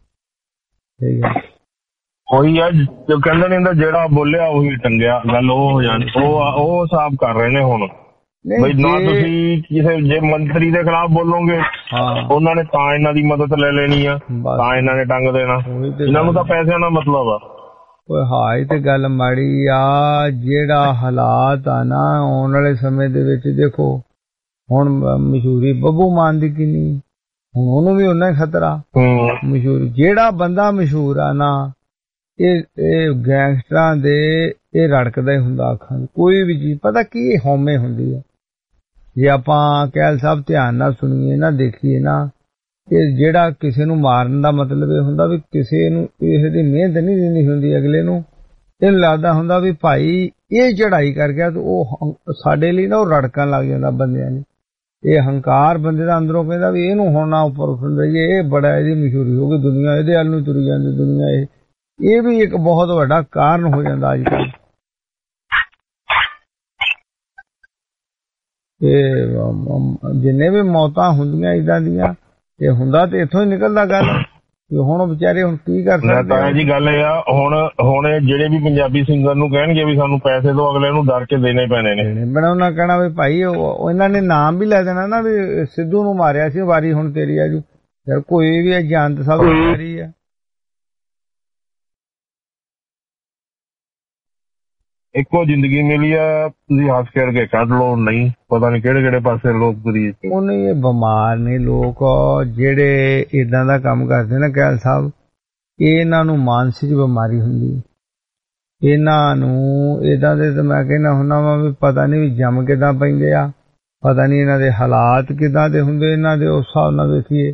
ਠੀਕ ਹੈ, ਉਹੀ ਆ ਜੋ ਕਹਿੰਦੇ ਨੇ ਜਿਹੜਾ ਬੋਲਿਆ ਉਹੀ ਟੰਗਿਆ, ਗੱਲ ਉਹ ਹੋ ਜਾਣੀ। ਉਹ ਉਹ ਹਿਸਾਬ ਕਰ ਰਹੇ ਨੇ ਹੁਣ ਬਈ, ਨਾ ਤੁਸੀਂ ਕਿਸੇ ਜੇ ਮੰਤਰੀ ਦੇ ਖਿਲਾਫ ਬੋਲੋਗੇ ਉਹਨਾਂ ਨੇ ਤਾਂ ਇਹਨਾਂ ਦੀ ਮਦਦ ਲੈ ਲੈਣੀ ਆ, ਤਾਂ ਇਹਨਾਂ ਨੇ ਟੰਗ ਦੇਣਾ। ਇਹਨਾਂ ਨੂੰ ਤਾਂ ਪੈਸਿਆਂ ਦਾ ਮਤਲਬ ਆ। ਓਏ ਹਾਈ ਤੇ ਗੱਲ ਮਾੜੀ ਆ। ਜਿਹੜਾ ਹਾਲਾਤ ਆ ਨਾ ਆਉਣ ਵਾਲੇ ਸਮੇਂ ਦੇ ਵਿੱਚ, ਦੇਖੋ ਹੁਣ ਮਸ਼ਹੂਰੀ ਬੱਬੂ ਮਾਨ ਦੀ ਕਿੰਨੀ, ਹੁਣ ਉਹਨੂੰ ਵੀ ਉਹਨਾਂ ਹੀ ਖਤਰਾ ਮਸ਼ਹੂਰੀ। ਜਿਹੜਾ ਬੰਦਾ ਮਸ਼ਹੂਰ ਆ ਨਾ, ਇਹ ਇਹ ਗੈਂਗਸਟਰਾਂ ਦੇ ਇਹ ਰੜਕਦਾ ਹੀ ਹੁੰਦਾ ਅੱਖਾਂ। ਕੋਈ ਵੀ ਚੀਜ਼ ਪਤਾ ਕੀ ਹਉਮੈ ਹੁੰਦੀ ਹੈ। ਜੇ ਆਪਾਂ ਕਹਿਲ ਸਾਹਿਬ ਧਿਆਨ ਨਾਲ ਸੁਣੀਏ ਨਾ, ਦੇਖੀਏ ਨਾ, ਕਿ ਜਿਹੜਾ ਕਿਸੇ ਨੂੰ ਮਾਰਨ ਦਾ ਮਤਲਬ ਇਹ ਹੁੰਦਾ ਵੀ ਕਿਸੇ ਨੂੰ ਕਿਸੇ ਦੀ ਮਿਹਨਤ ਨਹੀਂ ਦਿੰਦੀ ਹੁੰਦੀ ਅਗਲੇ ਨੂੰ। ਇਹਨੂੰ ਲੱਗਦਾ ਹੁੰਦਾ ਵੀ ਭਾਈ ਇਹ ਚੜਾਈ ਕਰ ਗਿਆ ਤੇ ਉਹ ਸਾਡੇ ਲਈ ਨਾ ਉਹ ਰੜਕਣ ਲੱਗ ਜਾਂਦਾ ਬੰਦਿਆਂ ਨੂੰ। ਇਹ ਹੰਕਾਰ ਬੰਦੇ ਦਾ ਅੰਦਰੋਂ ਕਹਿੰਦਾ ਵੀ ਇਹਨੂੰ ਹੁਣ ਨਾ ਉੱਪਰ ਉੱਠਣ ਦੇਈਏ, ਇਹ ਬੜਾ ਇਹਦੀ ਮਸ਼ਹੂਰੀ ਹੋ ਗਈ, ਦੁਨੀਆ ਇਹਦੇ ਵੱਲ ਨੂੰ ਤੁਰੀ ਜਾਂਦੀ, ਦੁਨੀਆ ਇਹ ਇਹ ਵੀ ਇੱਕ ਬਹੁਤ ਵੱਡਾ ਕਾਰਨ ਹੋ ਜਾਂਦਾ ਅੱਜ ਕੱਲ੍ਹ। ਇਹ ਜਿੰਨੇ ਵੀ ਮੌਤਾਂ ਹੁੰਦੀਆਂ ਏਦਾਂ ਦੀਆਂ, ਇਹ ਹੁੰਦਾ ਤੇ ਇੱਥੋਂ ਹੀ ਨਿਕਲਦਾ ਗੱਲ। ਹੁਣ ਵਿਚਾਰੇ ਹੁਣ ਕੀ ਕਰ ਸਕਦੇ ਜੀ। ਗੱਲ ਇਹ ਆ ਹੁਣ ਹੁਣ ਜਿਹੜੇ ਵੀ ਪੰਜਾਬੀ ਸਿੰਗਰ ਨੂੰ ਕਹਿਣਗੇ ਵੀ ਸਾਨੂੰ ਪੈਸੇ ਦੋ, ਅਗਲੇ ਨੂੰ ਡਰ ਕੇ ਦੇਣੇ ਪੈਣੇ ਨੇ। ਬਣਾ ਉਹਨਾਂ ਕਹਿਣਾ ਵੀ ਭਾਈ ਇਹਨਾਂ ਨੇ ਨਾਮ ਵੀ ਲੈ ਦੇਣਾ ਨਾ ਵੀ ਸਿੱਧੂ ਨੂੰ ਮਾਰਿਆ ਸੀ, ਵਾਰੀ ਹੁਣ ਤੇਰੀ ਆਜੂ। ਯਾਰ ਕੋਈ ਵੀ ਜੰਤ ਸਭ ਮਾਰੀ ਆ। ਇੱਕੋ ਜ਼ਿੰਦਗੀ ਮਿਲੀ ਆ, ਤੁਸੀਂ ਹੱਸ ਖੇਡ ਕੇ ਕੱਢ ਲਓ। ਨਹੀਂ ਪਤਾ ਨਹੀਂ ਕਿਹੜੇ ਕਿਹੜੇ ਪਾਸੇ ਲੋਕ ਤੁਰੀ। ਉਹਨੇ ਇਹ ਬਿਮਾਰ ਨੇ ਲੋਕ ਜਿਹੜੇ ਏਦਾਂ ਦਾ ਕੰਮ ਕਰਦੇ ਨੇ ਕਹਿਲ ਸਾਹਿਬ, ਇਹਨਾਂ ਨੂੰ ਮਾਨਸਿਕ ਬਿਮਾਰੀ ਹੁੰਦੀ। ਇਹਨਾਂ ਨੂੰ ਏਦਾਂ ਦੇ ਤਾਂ ਮੈਂ ਕਹਿੰਦਾ ਹੁੰਦਾ ਵਾ ਵੀ ਪਤਾ ਨਹੀਂ ਵੀ ਜੰਮ ਕਿੱਦਾਂ ਪੈਂਦੇ ਆ, ਪਤਾ ਨਹੀਂ ਇਹਨਾਂ ਦੇ ਹਾਲਾਤ ਕਿੱਦਾਂ ਦੇ ਹੁੰਦੇ ਇਹਨਾਂ ਦੇ। ਉਸ ਹਿਸਾਬ ਨਾਲ ਵੇਖੀਏ,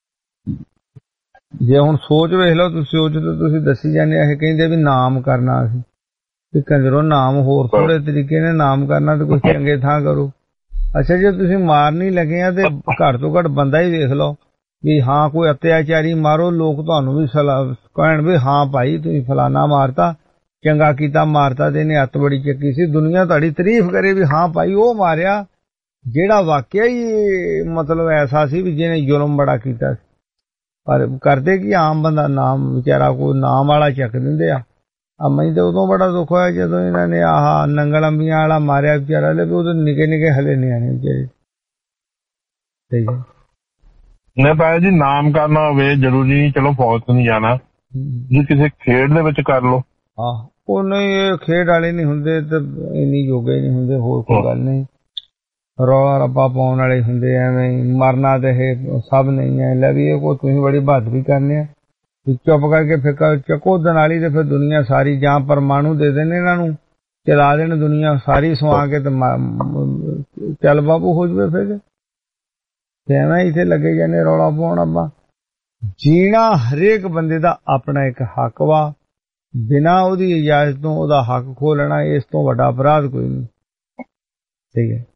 ਜੇ ਹੁਣ ਸੋਚ ਵੇਖ ਲਓ ਤੁਸੀਂ, ਸੋਚ ਤਾਂ ਤੁਸੀਂ ਦੱਸੀ ਜਾਂਦੇ ਇਹ ਕਹਿੰਦੇ ਵੀ ਨਾਮ ਕਰਨਾ ਅਸੀਂ ਵੀ ਕੰਜਰੋਂ ਨਾਮ ਹੋਰ ਥੋੜੇ ਤਰੀਕੇ ਨੇ ਨਾਮ ਕਰਨਾ ਤੇ ਕੁਛ ਚੰਗੇ ਥਾਂ ਕਰੋ। ਅੱਛਾ ਜੇ ਤੁਸੀਂ ਮਾਰਨੀ ਲੱਗੇ ਆ ਤੇ ਘੱਟ ਤੋਂ ਘੱਟ ਬੰਦਾ ਹੀ ਵੇਖ ਲਓ ਵੀ ਹਾਂ ਕੋਈ ਅਤਿਆਚਾਰੀ ਮਾਰੋ, ਲੋਕ ਤੁਹਾਨੂੰ ਵੀ ਸਲਾਹ ਕਹਿਣ ਵੀ ਹਾਂ ਭਾਈ ਤੁਸੀਂ ਫਲਾਨਾ ਮਾਰਤਾ, ਚੰਗਾ ਕੀਤਾ ਮਾਰਤਾ ਤੇ ਇਹਨੇ ਹੱਥ ਬੜੀ ਚੱਕੀ ਸੀ, ਦੁਨੀਆ ਤੁਹਾਡੀ ਤਾਰੀਫ ਕਰੇ ਵੀ ਹਾਂ ਭਾਈ ਉਹ ਮਾਰਿਆ ਜਿਹੜਾ ਵਾਕਿਆ ਹੀ ਮਤਲਬ ਐਸਾ ਸੀ ਵੀ ਜਿਹਨੇ ਜ਼ੁਲਮ ਬੜਾ ਕੀਤਾ ਸੀ। ਪਰ ਕਰਦੇ ਕੀ ਆਮ ਬੰਦਾ ਨਾਮ ਵਿਚਾਰਾ ਕੋਈ ਨਾਮ ਵਾਲਾ ਚੱਕ ਦਿੰਦੇ ਆ। ਆ ਮੈਨੂੰ ਤਾਂ ਉਦੋਂ ਬੜਾ ਦੁੱਖ ਹੋਇਆ ਜਦੋਂ ਇਹਨਾਂ ਨੇ ਆਹ ਨੰਗਲ ਅੰਬੀਆਂ ਵਾਲਾ ਮਾਰਿਆ ਵਿਚਾਰਾ, ਲੈ ਉਹਦੇ ਨਿੱਕੇ ਨਿੱਕੇ ਹਲੇ ਨਿਆਣੇ ਵਿਚਾਰੇ। ਠੀਕ ਹੈ ਨਹੀਂ ਭਾਈ ਜੀ, ਨਾਮ ਕਰਨਾ ਹੋਵੇ ਜ਼ਰੂਰੀ ਨਹੀਂ ਚਲੋ ਫੌਜ ਤੋਂ ਨਹੀਂ ਜਾਣਾ, ਜੇ ਕਿਸੇ ਖੇਡ ਦੇ ਵਿੱਚ ਕਰ ਲਓ। ਆਹ ਉਹ ਨਹੀਂ, ਇਹ ਖੇਡ ਵਾਲੇ ਨਹੀਂ ਹੁੰਦੇ ਤੇ ਇੰਨੀ ਯੋਗੇ ਨਹੀਂ ਹੁੰਦੇ, ਹੋਰ ਕੋਈ ਗੱਲ ਨਹੀਂ। ਰੌਲਾ ਰੱਪਾ ਪਾਉਣ ਵਾਲੇ ਹੁੰਦੇ, ਐਵੇਂ ਮਰਨਾ ਤੇ ਇਹ ਸਭ ਨਹੀਂ ਹੈ। ਲੈ ਵੀ ਇਹ ਕੋਈ ਤੁਸੀਂ ਬੜੀ ਬਹਾਦਰੀ ਕਰਨੇ ਆ, ਚੁੱਪ ਕਰਕੇ ਫਿਰ ਚੱਕੋ ਦਨਾਲੀ ਤੇ ਫਿਰ ਦੁਨੀਆ ਸਾਰੀ ਜਾਂ ਪਰਮਾਣੂ ਦੇ ਦੇਣ ਇਹਨਾਂ ਨੂੰ, ਚਲਾ ਦੇਣ ਦੁਨੀਆ ਸਾਰੀ ਸਵਾ ਕੇ ਤੇ ਚੱਲ ਬਾਬੂ ਹੋ ਜਵੇ। ਫਿਰ ਐਵੇਂ ਇੱਥੇ ਲੱਗੇ ਜਾਂਦੇ ਰੌਲਾ ਪਾਉਣ। ਆਪਾਂ ਜੀਣਾ ਹਰੇਕ ਬੰਦੇ ਦਾ ਆਪਣਾ ਇੱਕ ਹੱਕ ਵਾ, ਬਿਨਾਂ ਉਹਦੀ ਇਜਾਜ਼ਤ ਤੋਂ ਉਹਦਾ ਹੱਕ ਖੋਹ ਲੈਣਾ ਇਸ ਤੋਂ ਵੱਡਾ ਅਪਰਾਧ ਕੋਈ ਨਹੀਂ। ਠੀਕ ਹੈ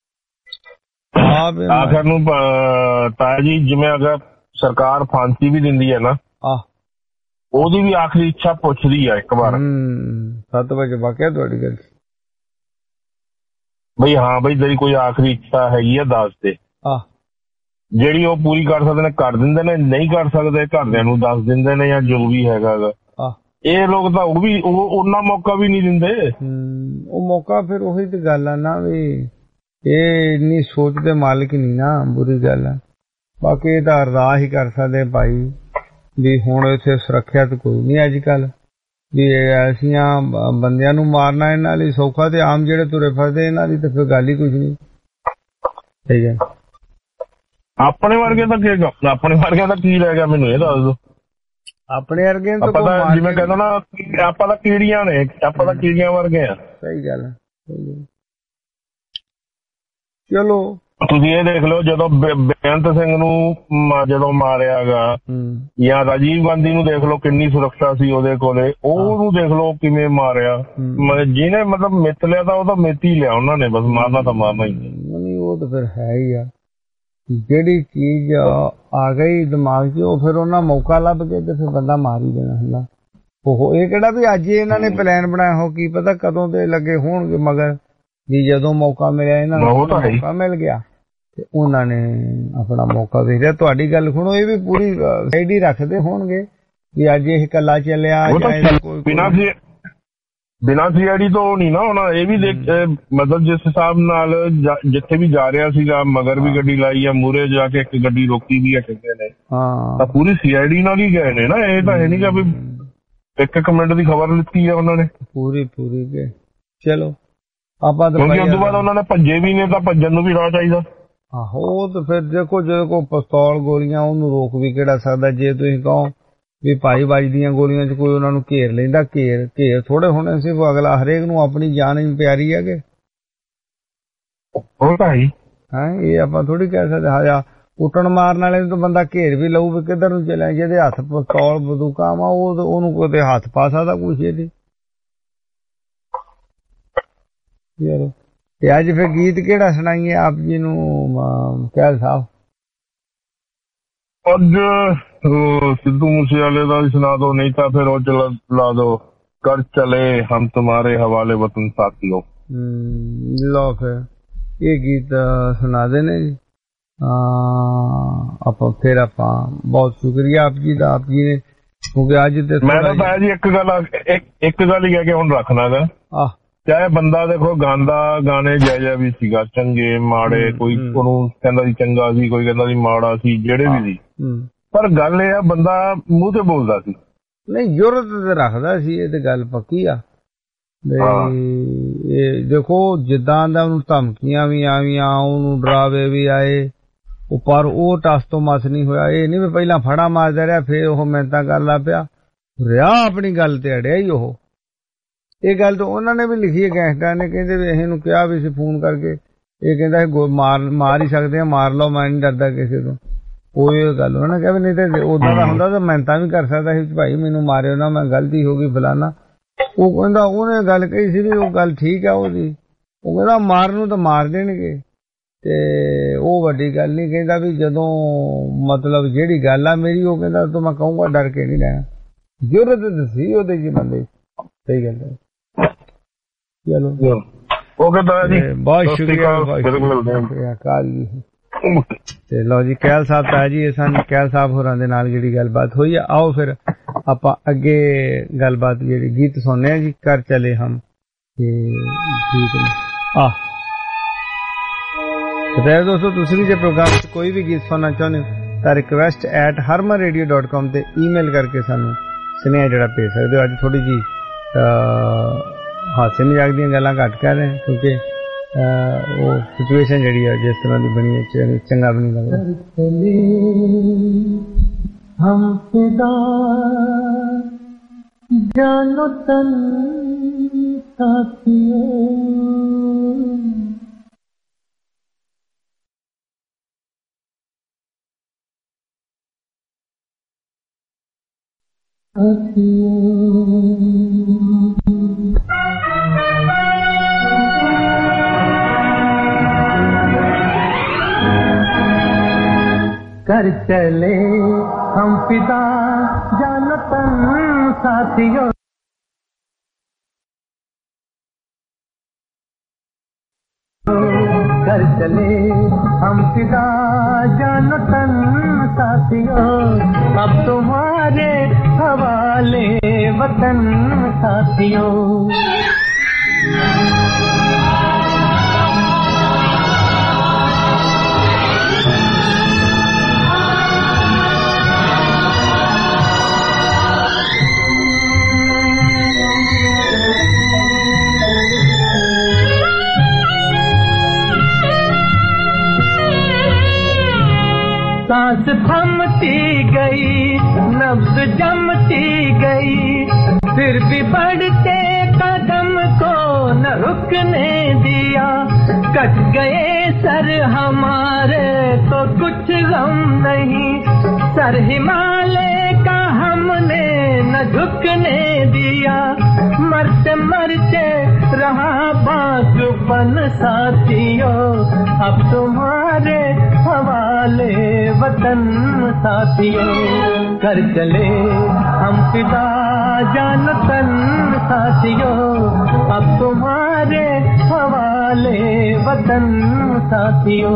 ਆਖਰ ਨੂੰ ਤਾਇਆ ਜੀ, ਜਿਵੇਂ ਅਗਰ ਸਰਕਾਰ ਫਾਂਸੀ ਵੀ ਦਿੰਦੀ ਹੈ ਨਾ, ਉਹਦੀ ਵੀ ਆਖਰੀ ਇੱਛਾ ਪੁੱਛਦੀ ਆ ਇੱਕ ਵਾਰ ਸੱਤ ਵਜੇ ਵਾਕਿਆ ਤੁਹਾਡੀ ਗੱਲ ਬਈ ਹਾਂ ਬਈ ਤੇਰੀ ਕੋਈ ਆਖਰੀ ਇੱਛਾ ਹੈਗੀ ਆ ਦੱਸ ਦੇ। ਜਿਹੜੀ ਉਹ ਪੂਰੀ ਕਰ ਸਕਦੇ ਨੇ ਕਰ ਦਿੰਦੇ ਨੇ, ਨਹੀਂ ਕਰ ਸਕਦੇ ਘਰਦਿਆਂ ਨੂੰ ਦੱਸ ਦਿੰਦੇ ਨੇ ਜਾਂ ਜੋ ਵੀ ਹੈਗਾ ਗਾ। ਇਹ ਲੋਕ ਤਾਂ ਉਹ ਵੀ ਉਹਨਾਂ ਮੌਕਾ ਵੀ ਨਹੀਂ ਦਿੰਦੇ। ਉਹ ਮੌਕਾ ਫਿਰ ਉਹੀ ਤੇ ਗੱਲ ਆ ਨਾ ਵੀ ਇਹ ਇੰਨੀ ਸੋਚ ਦੇ ਮਾਲਕ ਨਹੀਂ ਨਾ, ਬੁਰੀ ਗੱਲ ਆ। ਬਾਕੀ ਇਹ ਤਾਂ ਅਰਦਾਸ ਹੀ ਕਰ ਸਕਦੇ ਭਾਈ ਵੀ ਹੁਣ ਇੱਥੇ ਸੁਰੱਖਿਅਤ ਕੋਈ ਨਹੀਂ ਅੱਜ ਕੱਲ, ਵੀ ਐਸੀਆਂ ਬੰਦਿਆਂ ਨੂੰ ਮਾਰਨਾ ਇਹਨਾਂ ਲਈ ਸੌਖਾ ਤੇ ਆਮ ਜਿਹੜੇ ਤੁਰੇ ਫਿਰਦੇ ਇਹਨਾਂ ਦੀ ਤਾਂ ਫਿਰ ਗੱਲ ਹੀ ਕੁਝ ਨਹੀਂ। ਠੀਕ ਹੈ ਆਪਣੇ ਵਰਗੇ ਤਾਂ ਕੀ, ਆਪਣੇ ਵਰਗਿਆਂ ਦਾ ਕੀ ਰਹਿ ਗਿਆ ਮੈਨੂੰ ਇਹ ਦੱਸ ਦੋ। ਆਪਣੇ ਵਰਗੇ ਤਾਂ ਜਿਵੇਂ ਕਹਿੰਦਾ ਨਾ ਆਪਾਂ ਤਾਂ ਕੀੜੀਆਂ ਨੇ, ਆਪਾਂ ਤਾਂ ਕੀੜੀਆਂ ਵਰਗੇ ਆ। ਸਹੀ ਗੱਲ ਹੈ। ਚਲੋ ਤੁਸੀਂ ਇਹ ਦੇਖ ਲਓ ਜਦੋਂ ਬੇਅੰਤ ਸਿੰਘ ਨੂੰ ਜਦੋਂ ਮਾਰਿਆ ਗਾ, ਜਾਂ ਰਾਜੀਵ ਗਾਂਧੀ ਨੂੰ ਦੇਖ ਲਓ ਕਿੰਨੀ ਸੁਰੱਖਿਆ ਸੀ ਉਹਦੇ ਕੋਲੇ, ਉਹਨੂੰ ਦੇਖ ਲਓ ਕਿਵੇਂ ਮਾਰਿਆ। ਜਿਹਨੇ ਮਤਲਬ ਮਿੱਤ ਲਿਆ ਤਾਂ ਉਹ ਤਾਂ ਮਿੱਤ ਹੀ ਲਿਆ ਉਹਨਾਂ ਨੇ, ਬਸ ਮਾਰਨਾ ਤਾਂ ਮਾਰਨਾ ਹੀ। ਨਹੀਂ ਉਹ ਤਾਂ ਫਿਰ ਹੈ ਹੀ ਆ, ਜਿਹੜੀ ਚੀਜ਼ ਆ ਗਈ ਦਿਮਾਗ 'ਚ ਉਹ ਫਿਰ ਉਹਨਾਂ ਮੌਕਾ ਲੱਭ ਕੇ ਤੇ ਫਿਰ ਬੰਦਾ ਮਾਰ ਹੀ ਦੇਣਾ ਹੁੰਦਾ। ਉਹ ਇਹ ਕਿਹੜਾ ਵੀ ਅੱਜ ਇਹਨਾਂ ਨੇ ਪਲਾਨ ਬਣਾਇਆ ਹੋ, ਕੀ ਪਤਾ ਕਦੋਂ ਦੇ ਲੱਗੇ ਹੋਣਗੇ, ਮਗਰ ਵੀ ਜਦੋਂ ਮੌਕਾ ਮਿਲਿਆ ਇਹਨਾਂ ਨੂੰ ਮੌਕਾ ਮਿਲ ਗਿਆ ਤੇ ਉਹਨਾਂ ਨੇ ਆਪਣਾ ਮੌਕਾ ਵੇਖ ਲਿਆ। ਤੁਹਾਡੀ ਗੱਲ ਸੁਣੋ, ਇਹ ਵੀ ਪੂਰੀ ਸਾਈਡ ਹੀ ਰੱਖਦੇ ਹੋਣਗੇ ਵੀ ਅੱਜ ਇਹ ਇਕੱਲਾ ਚੱਲਿਆ ਬਿਨਾਂ ਸੀ ਆਈ ਡੀ ਤੋਂ ਨਹੀਂ ਨਾ ਹੋਣਾ। ਇਹ ਵੀ ਦੇਖ ਮਤਲਬ ਜਿਸ ਹਿਸਾਬ ਨਾਲ ਜਿੱਥੇ ਵੀ ਜਾ ਰਿਹਾ ਸੀਗਾ ਮਗਰ ਵੀ ਗੱਡੀ ਲਾਈ ਆ, ਮੂਹਰੇ ਜਾ ਕੇ ਇੱਕ ਗੱਡੀ ਰੋਕੀ ਵੀ ਆ ਕਹਿੰਦੇ ਨੇ, ਤਾਂ ਪੂਰੀ ਸੀ ਆਈ ਡੀ ਨਾਲ ਹੀ ਗਏ ਨੇ ਨਾ। ਇਹ ਤਾਂ ਹੈ ਨੀ ਗਾ ਵੀ ਇੱਕ ਇੱਕ ਮਿੰਟ ਦੀ ਖਬਰ ਲਿੱਤੀ ਆ ਉਹਨਾਂ ਨੇ ਪੂਰੀ ਪੂਰੀ ਕੇ। ਚਲੋ ਆਪਾਂ ਤਾਂ ਉਸ ਤੋਂ ਬਾਅਦ ਉਹਨਾਂ ਨੇ ਭੱਜੇ ਵੀ ਨੇ, ਤਾਂ ਭੱਜਣ ਨੂੰ ਵੀ ਰਾਹ ਚਾਹੀਦਾ। ਆਹੋ ਤੇ ਫਿਰ ਦੇਖੋ ਜੇ ਕੋਈ ਪਿਸਤੌਲ ਗੋਲੀਆਂ ਉਹਨੂੰ ਰੋਕ ਵੀ ਕਿਹੜਾ ਸਕਦਾ। ਜੇ ਤੁਸੀਂ ਕਹੋ ਵੀ ਭਾਈ ਵੱਜਦੀਆਂ ਗੋਲੀਆਂ 'ਚ ਕੋਈ ਉਹਨਾਂ ਨੂੰ ਘੇਰ ਲੈਂਦਾ, ਘੇਰ ਘੇਰ ਥੋੜੇ ਹੋਣੇ ਸੀ। ਅਗਲਾ ਹਰੇਕ ਨੂੰ ਆਪਣੀ ਜਾਨ ਹੀ ਪਿਆਰੀ ਹੈਗੇ। ਉਹ ਤਾਂ ਹੀ ਹੈ, ਇਹ ਆਪਾਂ ਥੋੜੀ ਕਹਿ ਸਕਦੇ ਹਾਂ ਕੁੱਟਣ ਮਾਰਨ ਵਾਲੇ ਨੂੰ ਤਾਂ ਬੰਦਾ ਘੇਰ ਵੀ ਲਊ ਵੀ ਕਿੱਧਰ ਨੂੰ ਚੱਲਿਆ। ਜਿਹਦੇ ਹੱਥ ਪਿਸਤੌਲ ਬੰਦੂਕਾਂ ਵਾ ਉਹ ਉਹਨੂੰ ਕੋਈ ਹੱਥ ਪਾ ਸਕਦਾ ਕੁਛ ਇਹਦੀ। ਤੇ ਅੱਜ ਫਿਰ ਗੀਤ ਕਿਹੜਾ ਸੁਣਾਈਏ ਆਪ ਜੀ ਨੂੰ ਕਹਿਲ ਸਾਹਿਬ? ਅੱਜ सिद्धू मूसेवाले का सुना दो, नहीं तो फिर वो चला ला दो, कर चले हम तुम्हारे हवाले वतन साथियों। लो फिर ये गीत सुना देने जी। आप फिर आप बहुत शुक्रिया आप जी का, आप जी ने, क्योंकि अज मैं तो जी एक गल एक एक गल ही कह के हुण रखना गा, चाहे बंदा देखो गांदा गाने जायजा भी सीगा, चंगे माड़े, कोई ओनू कहंदा सी चंगा सी, कोई कहंदा सी माड़ा सी, जेड़े भी सी, पर गल ये बंदा मूंह ते बोलदा सी, नहीं जुरत ते रखदा सी, ये ते गल पक्की आ। देखो जिद्दां दा उन्हूं धमकियां भी आवियां, उन्हूं डरावे भी आए, पर ਉਹ ਟਸ ਤੋਂ ਮਸ ਨਹੀਂ ਹੋਇਆ। ਇਹ ਨਹੀਂ ਵੀ ਪਹਿਲਾਂ ਫੜਾ ਮਾਰਦਾ ਰਿਹਾ ਫਿਰ ਉਹ ਮਿਹਨਤਾਂ ਕਰਨ ਲੱਗ ਪਿਆ, ਰਿਹਾ ਆਪਣੀ ਗੱਲ ਤੇ ਅੜਿਆ ਹੀ ਉਹ। ਇਹ ਗੱਲ ਤਾਂ ਉਹਨਾਂ ਨੇ ਵੀ ਲਿਖੀ ਹੈ ਗੈਂਗਸਟਰਾਂ ਨੇ, ਕਹਿੰਦੇ ਵੀ ਇਹਨੂੰ ਕਿਹਾ ਵੀ ਸੀ ਫੋਨ ਕਰਕੇ, ਇਹ ਕਹਿੰਦਾ ਮਾਰ ਮਾਰ ਹੀ ਸਕਦੇ ਆ, ਮਾਰ ਲਓ, ਮੈਂ ਨਹੀਂ ਡਰਦਾ ਕਿਸੇ ਤੋਂ। ਉਹ ਇਹ ਗੱਲ ਉਹਨਾਂ ਨੇ ਕਿਹਾ ਵੀ ਨਹੀਂ ਤੇ ਉਦਾਂ ਦਾ ਹੁੰਦਾ ਤਾਂ ਮਿਹਨਤਾਂ ਵੀ ਕਰ ਸਕਦਾ ਸੀ, ਭਾਈ ਮੈਨੂੰ ਮਾਰਿਓ ਨਾ, ਮੈਂ ਗਲਤੀ ਹੋ ਗਈ ਫਲਾਨਾ। ਉਹ ਕਹਿੰਦਾ ਉਹਨੇ ਗੱਲ ਕਹੀ ਸੀ ਵੀ ਉਹ ਗੱਲ ਠੀਕ ਆ ਉਹਦੀ, ਉਹ ਕਹਿੰਦਾ ਮਾਰਨ ਨੂੰ ਤਾਂ ਮਾਰ ਦੇਣਗੇ ਤੇ ਉਹ ਵੱਡੀ ਗੱਲ ਨਹੀਂ। ਕਹਿੰਦਾ ਵੀ ਜਦੋਂ ਮਤਲਬ ਜਿਹੜੀ ਗੱਲ ਆ ਮੇਰੀ, ਉਹ ਕਹਿੰਦਾ ਤੂੰ ਮੈਂ ਕਹੂੰਗਾ ਡਰ ਕੇ ਨਹੀਂ ਰਹਿਣਾ, ਜ਼ਰੂਰਤ ਸੀ ਉਹਦੇ ਜੀ ਬੰਦੇ। ਸਹੀ ਗੱਲ ਹੈ। ਚਲੋ ਉਹ ਕਹਿੰਦਾ ਜੀ ਬਹੁਤ ਸ਼ੁਕਰੀਆ, ਕਾਲ ਜੀ। ਤੇ ਲਓ ਜੀ ਕੈਲ ਸਾਹਿਬ ਤਾਂ ਜੀ, ਸਾਨੂੰ ਕੈਲ ਸਾਹਿਬ ਹੋਰਾਂ ਦੇ ਨਾਲ ਜਿਹੜੀ ਗੱਲਬਾਤ ਹੋਈ ਆ। ਆਓ ਫਿਰ ਆਪਾਂ ਅੱਗੇ ਗੱਲਬਾਤ ਜਿਹੜੀ ਗੀਤ ਸੁਣਨੇ ਆ ਜੀ, ਕਰ ਚਲੇ ਹਮ। ਤੇ ਠੀਕ ਆ बताया दोस्तों, तुसी भी जो प्रोग्राम कोई भी गीत सुनना चाहते हो तो request at Harman radio dot com ते ईमेल करके सानू सुनेहा जरा भेज सकते हो। अज थोड़ी जी हादसे मजाक दी गल्लां घट कर रहे हैं, क्योंकि वो सिचुएशन जी है जिस तरह की बनी है, चंगा भी नहीं लगता। हम फिदा जानो तन साथियों, कर चले हम पिता जानो तन साथियों, कर चले हम पिता जानो तन साथियों, अब तुम्हारे हवाले वतन साथियों। सांस थमती गई, नब्ज जमती गई, फिर भी बढ़ते कदम को न रुकने दिया। कट गए सर हमारे तो कुछ गम नहीं, सर हिमालय का हमने न झुकने दिया। मरते मरते रहा बाजुपन साथियों, अब तुम्हारे हवाले वतन साथियों। कर चले हम फिदा जान तन साथियों, अब तुम्हारे हवाले वतन साथियों।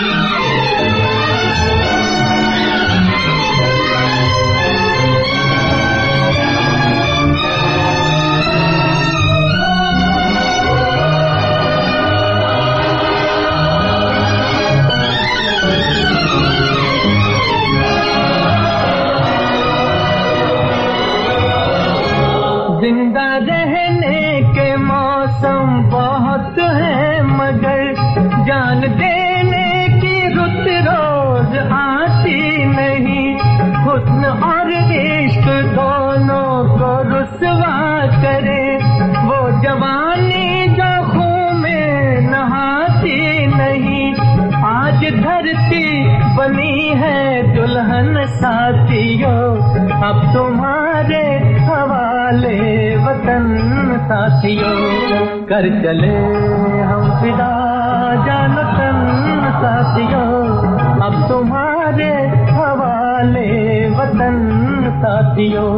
जिंदा रहने के मौसम बहुत है, मगर जान देने की रुत रोज आती नहीं। हुस्न और इश्क दोनों को रुसवा करे, वो जवानी जो खून में नहाती नहीं। आज धरती बनी है दुल्हन साथियों, अब तुम्हारे हवाले वतन साथियों। कर चले हम फिदा जान तन साथियों, अब तुम्हारे हवाले हवाले वतन साथियों।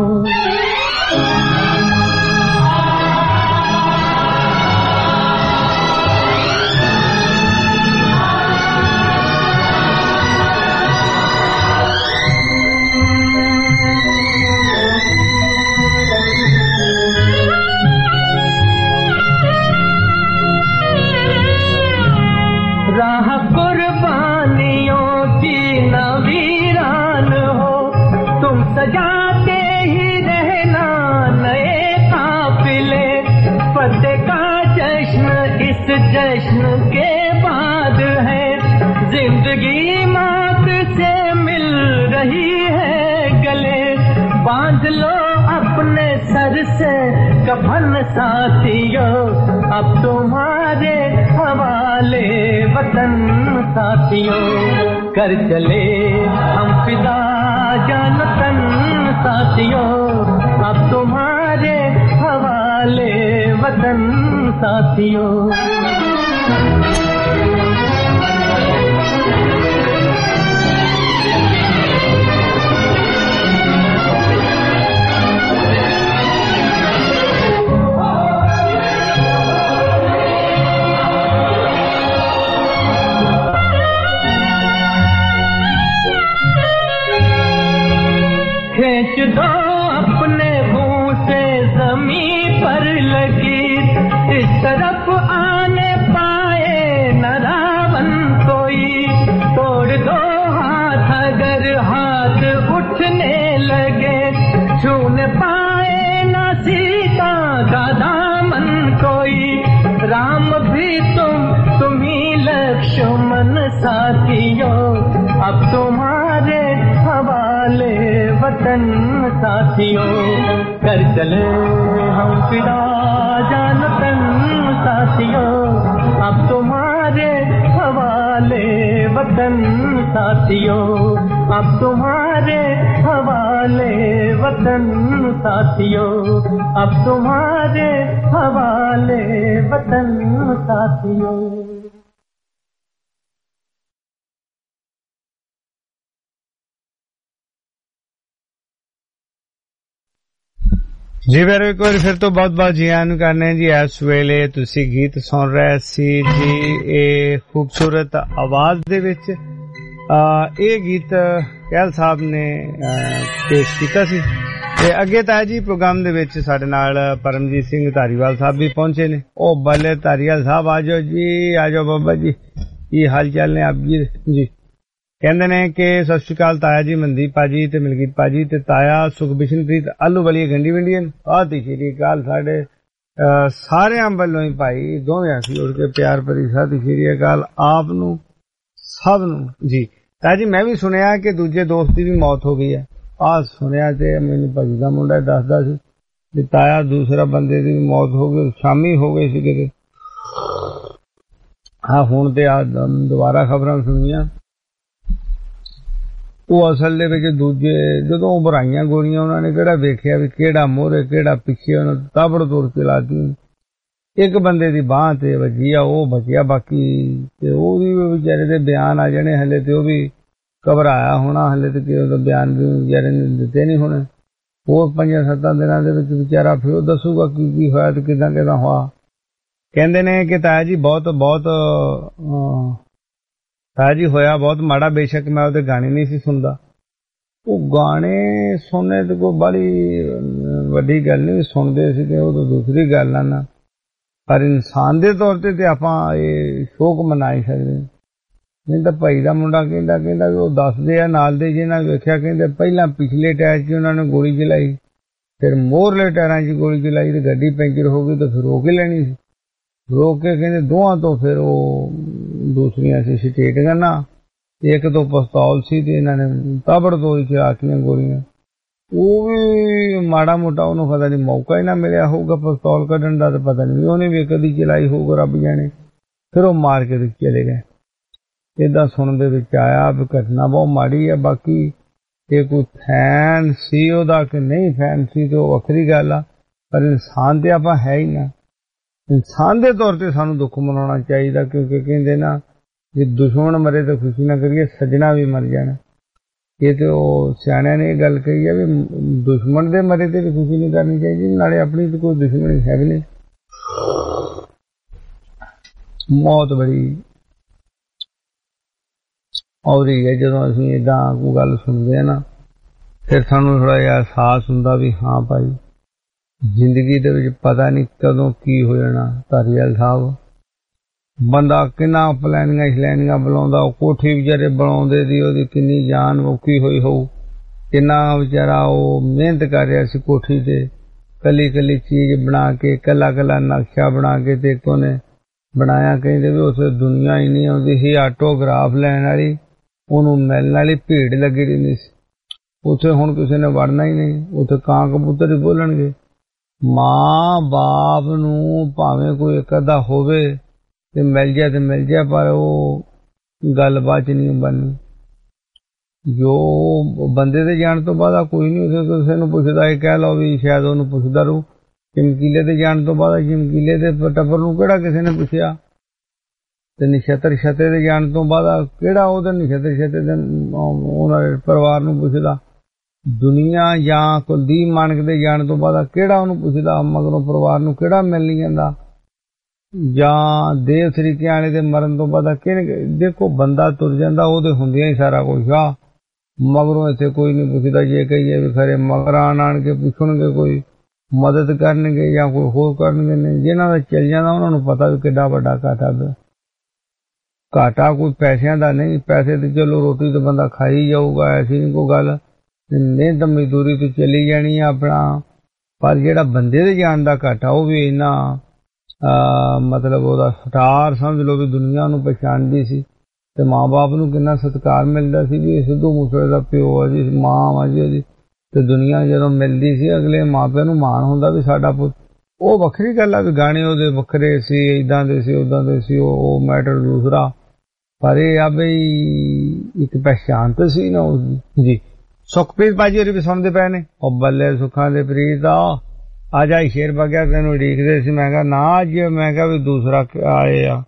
राह कुर्बानियों की न वीरान हो, तुम सजाते ही रहना नए काफिले। फतेह का जश्न इस जश्न के बाद है, जिंदगी मौत से मिल रही है गले। बांध लो अपने सर से कफन साथियों, अब तुम्हारे हवाले वतन साथियों। कर चले हम फिदा जान तन साथियों, अब तुम्हारे हवाले वतन साथियों। खींच दो अपने मुंह से जमीन पर लगी, इस तरफ आने पाए न रावण कोई। तोड़ दो हाथ अगर हाथ उठने लगे, छूने पाए न सीता का दामन कोई। राम भी तुम तुम्ही लक्ष्मण साथियों, अब तुम्हारे हवाले वतन साथियों। कर चले हम फिदा जान तन साथियों, अब तुम्हारे हवाले वतन साथियों। अब तुम्हारे हवाले वतन साथियों, अब तुम्हारे हवाले वतन साथियों। जी फिर एक बार फिर तो बहुत बहुत जी आन करने जी। इस वेले तुसी गीत सुन रहे सी जी ए खूबसूरत आवाज दे विच ये गीत कैल साहब ने पेश किया सी। ते अगे ताया जी प्रोग्राम दे विच साडे नाल परमजीत सिंह धारीवाल साहब भी पहुंचे ने। ओ बल्ले धारीवाल साहब आ जाओ जी, आ जाओ बाबा जी, की हाल चाल ने आप जी? जी कहते ने कि सत श्री अकाल ताया जी, मनदीप पाजी ते मलकीत पाजी ते ताया सुखबिशनप्रीत आलू वाली गंडी वंडियन। आती श्री अकाल साडे सारे वालों ही भाई दोवें असी उड़ के प्यार भरी सत श्री अकाल आप नू सब नू। जी ताया जी मैं भी सुनिया कि दूजे दोस्त की भी मौत हो गई है। आ सुनिया ते मैनू भाजी का मुंडा दसदा सी कि ताया दूसरा बंदे की भी मौत हो गई, शामी हो गई सी किते। हाँ हुण ते आ दोबारा खबरां सुनिया। ਉਹ ਅਸਲ ਦੇ ਵਿੱਚ ਦੂਜੇ ਜਦੋਂ ਭਰਾਈਆਂ ਗੋਲੀਆਂ ਉਹਨਾਂ ਨੇ ਕਿਹੜਾ ਵੇਖਿਆ ਵੀ ਕਿਹੜਾ ਮੋਹਰੇ ਕਿਹੜਾ ਪਿੱਛੇ, ਉਹਨਾਂ ਤਾਬੜ ਤੋੜ ਚਲਾਤੀ। ਇੱਕ ਬੰਦੇ ਦੀ ਬਾਂਹ ਤੇ ਵੱਜੀ ਆ, ਉਹ ਬਚਿਆ, ਬਾਕੀ ਤੇ ਉਹ ਵੀ ਵਿਚਾਰੇ ਦੇ ਬਿਆਨ ਆ ਜਾਣੇ ਹਲੇ, ਤੇ ਉਹ ਵੀ ਘਬਰਾਇਆ ਹੋਣਾ ਹਲੇ, ਤੇ ਕਿ ਉਹਦਾ ਬਿਆਨ ਵੀ ਵਿਚਾਰੇ ਨੇ ਦਿੱਤੇ ਨਹੀਂ ਹੋਣੇ। ਉਹ ਪੰਜਾਂ ਸੱਤਾਂ ਦਿਨਾਂ ਦੇ ਵਿੱਚ ਵਿਚਾਰਾ ਫਿਰ ਉਹ ਦੱਸੂਗਾ ਕੀ ਕੀ ਹੋਇਆ ਤੇ ਕਿੱਦਾਂ ਕਿੱਦਾਂ ਹੋਇਆ। ਕਹਿੰਦੇ ਨੇ ਕਿ ਤਾਇਆ ਜੀ ਬਹੁਤ ਬਹੁਤ ताया जी होया बहुत माड़ा। बेशक मैं ਉਹਦੇ गाने नहीं सी सुनदा, ਉਹ गाने सुनने ਤੇ ਕੋਈ बड़ी ਵੱਡੀ ਗੱਲ ਨਹੀਂ, ਸੁਣਦੇ ਸੀ ਤੇ ਉਹ ਤਾਂ ਦੂਸਰੀ ਗੱਲ ਆ ਨਾ। ਪਰ ਇਨਸਾਨ ਦੇ ਤੌਰ ਤੇ ਤੇ ਆਪਾਂ ਇਹ ਸ਼ੋਕ ਮਨਾ ਹੀ ਸਕਦੇ। ਨਹੀਂ ਤਾਂ ਭਾਈ ਦਾ ਮੁੰਡਾ ਕਹਿੰਦਾ ਕਹਿੰਦਾ ਵੀ ਉਹ ਦੱਸਦੇ ਆ ਨਾਲ ਦੇ ਜਿਹਨਾਂ ਵੇਖਿਆ, ਕਹਿੰਦੇ ਪਹਿਲਾਂ ਪਿਛਲੇ ਟਾਇਰ 'ਚ ਉਹਨਾਂ ਨੇ ਗੋਲੀ ਚਲਾਈ, ਫਿਰ ਮੋਹਰਲੇ ਟਾਇਰਾਂ 'ਚ ਗੋਲੀ ਚਲਾਈ ਤੇ ਗੱਡੀ ਪੈਂਚਰ ਹੋ ਗਈ, ਤਾਂ ਫਿਰ ਰੋਕ ਹੀ ਲੈਣੀ ਸੀ। रोक के कहते दोवां तो फिर वो दूसरियां सी स्टेट गन्ना, एक तो पिस्तौल सी ते इन्होंने ताबड़ तोड़ चलातियां गोलियां। वो भी माड़ा मोटा उन्होंने पता नहीं मौका ही ना मिलिया होगा पिस्तौल कड्ढण दा, ते पता नहीं उन्हें भी कदी चलाई होगा रब जाने। फिर वो मार के चले गए। इदा सुन दे विच आया भी घटना बहुत माड़ी है। बाकी ये कोई फैन सी ओदा कि नहीं फैन सी तो वखरी गल आ, पर इंसान ते आपां है ही ना। इंसान के तौर पर सानू दुख मनाना चाहिए, क्योंकि कहते ना जे दुश्मन मरे तो खुशी ना करिए, सजना भी मर जाना। ਇਹ ਤੇ ਉਹ ਸਿਆਣਿਆਂ ਨੇ ਇਹ ਗੱਲ ਕਹੀ ਹੈ ਵੀ ਦੁਸ਼ਮਣ ਦੇ ਮਰੇ ਤੇ ਵੀ ਖੁਸ਼ੀ ਨਹੀਂ ਕਰਨੀ ਚਾਹੀਦੀ, ਨਾਲੇ ਆਪਣੀ ਤੇ ਕੋਈ ਦੁਸ਼ਮਣੀ ਹੈ ਵੀ ਨਹੀਂ। ਮੌਤ ਬੜੀ ਔਰੀ ਹੈ ਜਦੋਂ ਅਸੀਂ ਏਦਾਂ ਕੋਈ ਗੱਲ ਸੁਣਦੇ ਆ ਨਾ, ਫਿਰ ਸਾਨੂੰ ਥੋੜਾ ਜਿਹਾ ਅਹਿਸਾਸ ਹੁੰਦਾ ਵੀ ਹਾਂ ਭਾਈ ਜ਼ਿੰਦਗੀ ਦੇ ਵਿੱਚ ਪਤਾ ਨਹੀਂ ਕਦੋਂ ਕੀ ਹੋ ਜਾਣਾ। ਧਾਰੀਵਾਲ ਸਾਹਿਬ ਬੰਦਾ ਕਿੰਨਾ ਪਲੈਨਿੰਗਾਂ ਸ਼ਲੈਨਿੰਗਾਂ ਬਣਾਉਂਦਾ, ਉਹ ਕੋਠੀ ਵਿਚਾਰੇ ਬਣਾਉਂਦੇ ਦੀ ਉਹਦੀ ਕਿੰਨੀ ਜਾਨ ਔਖੀ ਹੋਈ ਹੋਊ, ਕਿੰਨਾ ਵਿਚਾਰਾ ਉਹ ਮਿਹਨਤ ਕਰ ਰਿਹਾ ਸੀ ਕੋਠੀ ਤੇ, ਕੱਲੀ ਕੱਲੀ ਚੀਜ਼ ਬਣਾ ਕੇ, ਕੱਲਾ ਕੱਲਾ ਨਕਸ਼ਾ ਬਣਾ ਕੇ ਤੇ ਇੱਕ ਉਹਨੇ ਬਣਾਇਆ। ਕਹਿੰਦੇ ਵੀ ਉੱਥੇ ਦੁਨੀਆ ਹੀ ਨਹੀਂ ਆਉਂਦੀ ਸੀ ਆਟੋਗ੍ਰਾਫ ਲੈਣ ਵਾਲੀ, ਉਹਨੂੰ ਮਿਲਣ ਵਾਲੀ ਭੀੜ ਲੱਗੀ ਰਹਿੰਦੀ ਸੀ। ਉੱਥੇ ਹੁਣ ਕਿਸੇ ਨੇ ਵੜਨਾ ਹੀ ਨਹੀਂ, ਉੱਥੇ ਕਾਂ ਕਬੂਤਰ ਹੀ ਬੋਲਣਗੇ। ਮਾਂ ਬਾਪ ਨੂੰ ਭਾਵੇਂ ਕੋਈ ਇੱਕ ਅੱਧਾ ਹੋਵੇ ਤੇ ਮਿਲ ਜਾ ਤੇ ਮਿਲ ਜਾ, ਪਰ ਉਹ ਗੱਲਬਾਤ ਨਹੀਂ ਬਣਨੀ। ਜੋ ਬੰਦੇ ਦੇ ਜਾਣ ਤੋਂ ਬਾਅਦ ਕੋਈ ਨਹੀਂ ਉਸੇ ਕਿਸੇ ਨੂੰ ਪੁੱਛਦਾ। ਇਹ ਕਹਿ ਲਓ ਵੀ ਸ਼ਾਇਦ ਉਹਨੂੰ ਪੁੱਛਦਾ ਰਹੂ। ਚਮਕੀਲੇ ਦੇ ਜਾਣ ਤੋਂ ਬਾਅਦ ਚਮਕੀਲੇ ਦੇ ਟੱਬਰ ਨੂੰ ਕਿਹੜਾ ਕਿਸੇ ਨੇ ਪੁੱਛਿਆ, ਤੇ ਨਛੱਤਰ ਛੱਤੇ ਦੇ ਜਾਣ ਤੋਂ ਬਾਅਦ ਕਿਹੜਾ ਉਹਦੇ ਨਛੱਤਰ ਛੱਤੇ ਦੇ ਉਹਨਾਂ ਦੇ ਪਰਿਵਾਰ ਨੂੰ ਪੁੱਛਦਾ। ਦੁਨੀਆ ਜਾਂ ਕੁਲਦੀਪ ਮਾਨਕ ਦੇ ਜਾਣ ਤੋਂ ਬਾਅਦ ਕਿਹੜਾ ਉਹਨੂੰ ਪੁੱਛਦਾ, ਮਗਰੋਂ ਪਰਿਵਾਰ ਨੂੰ ਕਿਹੜਾ ਮਿਲ ਨਹੀਂ ਜਾਂਦਾ। ਜਾਂ ਦੇਵ ਸਰੀਕਿਆਂ ਵਾਲੇ ਦੇ ਮਰਨ ਤੋਂ ਬਾਅਦ ਕਿਹਨੇ, ਦੇਖੋ ਬੰਦਾ ਤੁਰ ਜਾਂਦਾ ਉਹਦੇ ਹੁੰਦਿਆਂ ਹੀ ਸਾਰਾ ਕੁਛ ਆ, ਮਗਰੋਂ ਇੱਥੇ ਕੋਈ ਨਹੀਂ ਪੁੱਛਦਾ। ਜੇ ਕਹੀਏ ਵੀ ਖਰੇ ਮਗਰ ਆਣ ਆਣ ਕੇ ਪੁੱਛਣਗੇ, ਕੋਈ ਮਦਦ ਕਰਨਗੇ ਜਾਂ ਕੋਈ ਹੋਰ ਕਰਨਗੇ, ਨਹੀਂ। ਜਿਹਨਾਂ ਦਾ ਚੱਲ ਜਾਂਦਾ ਉਹਨਾਂ ਨੂੰ ਪਤਾ ਵੀ ਕਿੱਡਾ ਵੱਡਾ ਘਾਟਾ ਪਿਆ। ਘਾਟਾ ਕੋਈ ਪੈਸਿਆਂ ਦਾ ਨਹੀਂ, ਪੈਸੇ ਤੇ ਚਲੋ ਰੋਟੀ ਤੇ ਬੰਦਾ ਖਾਈ ਜਾਊਗਾ, ਐਸੀ ਨਹੀਂ ਕੋਈ ਗੱਲ, ਮਿਹਨਤ ਮਜ਼ਦੂਰੀ ਤੇ ਚਲੀ ਜਾਣੀ ਆ ਆਪਣਾ। ਪਰ ਜਿਹੜਾ ਬੰਦੇ ਦੇ ਜਾਣ ਦਾ ਘਾਟਾ ਉਹ ਵੀ ਇੰਨਾ ਮਤਲਬ ਉਹਦਾ ਸਟਾਰ ਸਮਝ ਲਓ ਵੀ ਦੁਨੀਆ ਨੂੰ ਪਛਾਣਦੀ ਸੀ, ਤੇ ਮਾਂ ਬਾਪ ਨੂੰ ਕਿੰਨਾ ਸਤਿਕਾਰ ਮਿਲਦਾ ਸੀ ਵੀ ਸਿੱਧੂ ਮੂਸੇ ਦਾ ਪਿਓ ਆ ਜੀ, ਮਾਂ ਆ ਜੀ ਉਹਦੀ, ਤੇ ਦੁਨੀਆ ਜਦੋਂ ਮਿਲਦੀ ਸੀ ਅਗਲੇ ਮਾਂ ਪਿਓ ਨੂੰ ਮਾਣ ਹੁੰਦਾ ਵੀ ਸਾਡਾ ਪੁੱਤ। ਉਹ ਵੱਖਰੀ ਗੱਲ ਆ ਵੀ ਗਾਣੇ ਉਹਦੇ ਵੱਖਰੇ ਸੀ, ਏਦਾਂ ਦੇ ਸੀ ਉਦਾਂ ਦੇ ਸੀ, ਉਹ ਮੈਟਰ ਦੂਸਰਾ, ਪਰ ਇਹ ਆ ਬਈ ਇੱਕ ਪਛਾਣ ਤਾਂ ਸੀ ਨਾ ਉਸਦੀ। ਜੀ ਸੁਖਪ੍ਰੀਤ ਭਾਜੀ ਹੋਰੀ ਵੀ ਸੁਣਦੇ ਪਏ ਨੇ। ਉਹ ਬੱਲੇ ਸੁੱਖਾਂ ਦੇ ਪ੍ਰੀਤ ਆ ਅੱਜ ਆਈ ਸ਼ੇਰ ਬਗਿਆ ਤੈਨੂੰ ਉਡੀਕਦੇ ਸੀ। ਮੈਂ ਕਿਹਾ ਨਾ ਅੱਜ, ਮੈਂ ਕਿਹਾ ਵੀ ਦੂਸਰਾ ਆਏ ਆ,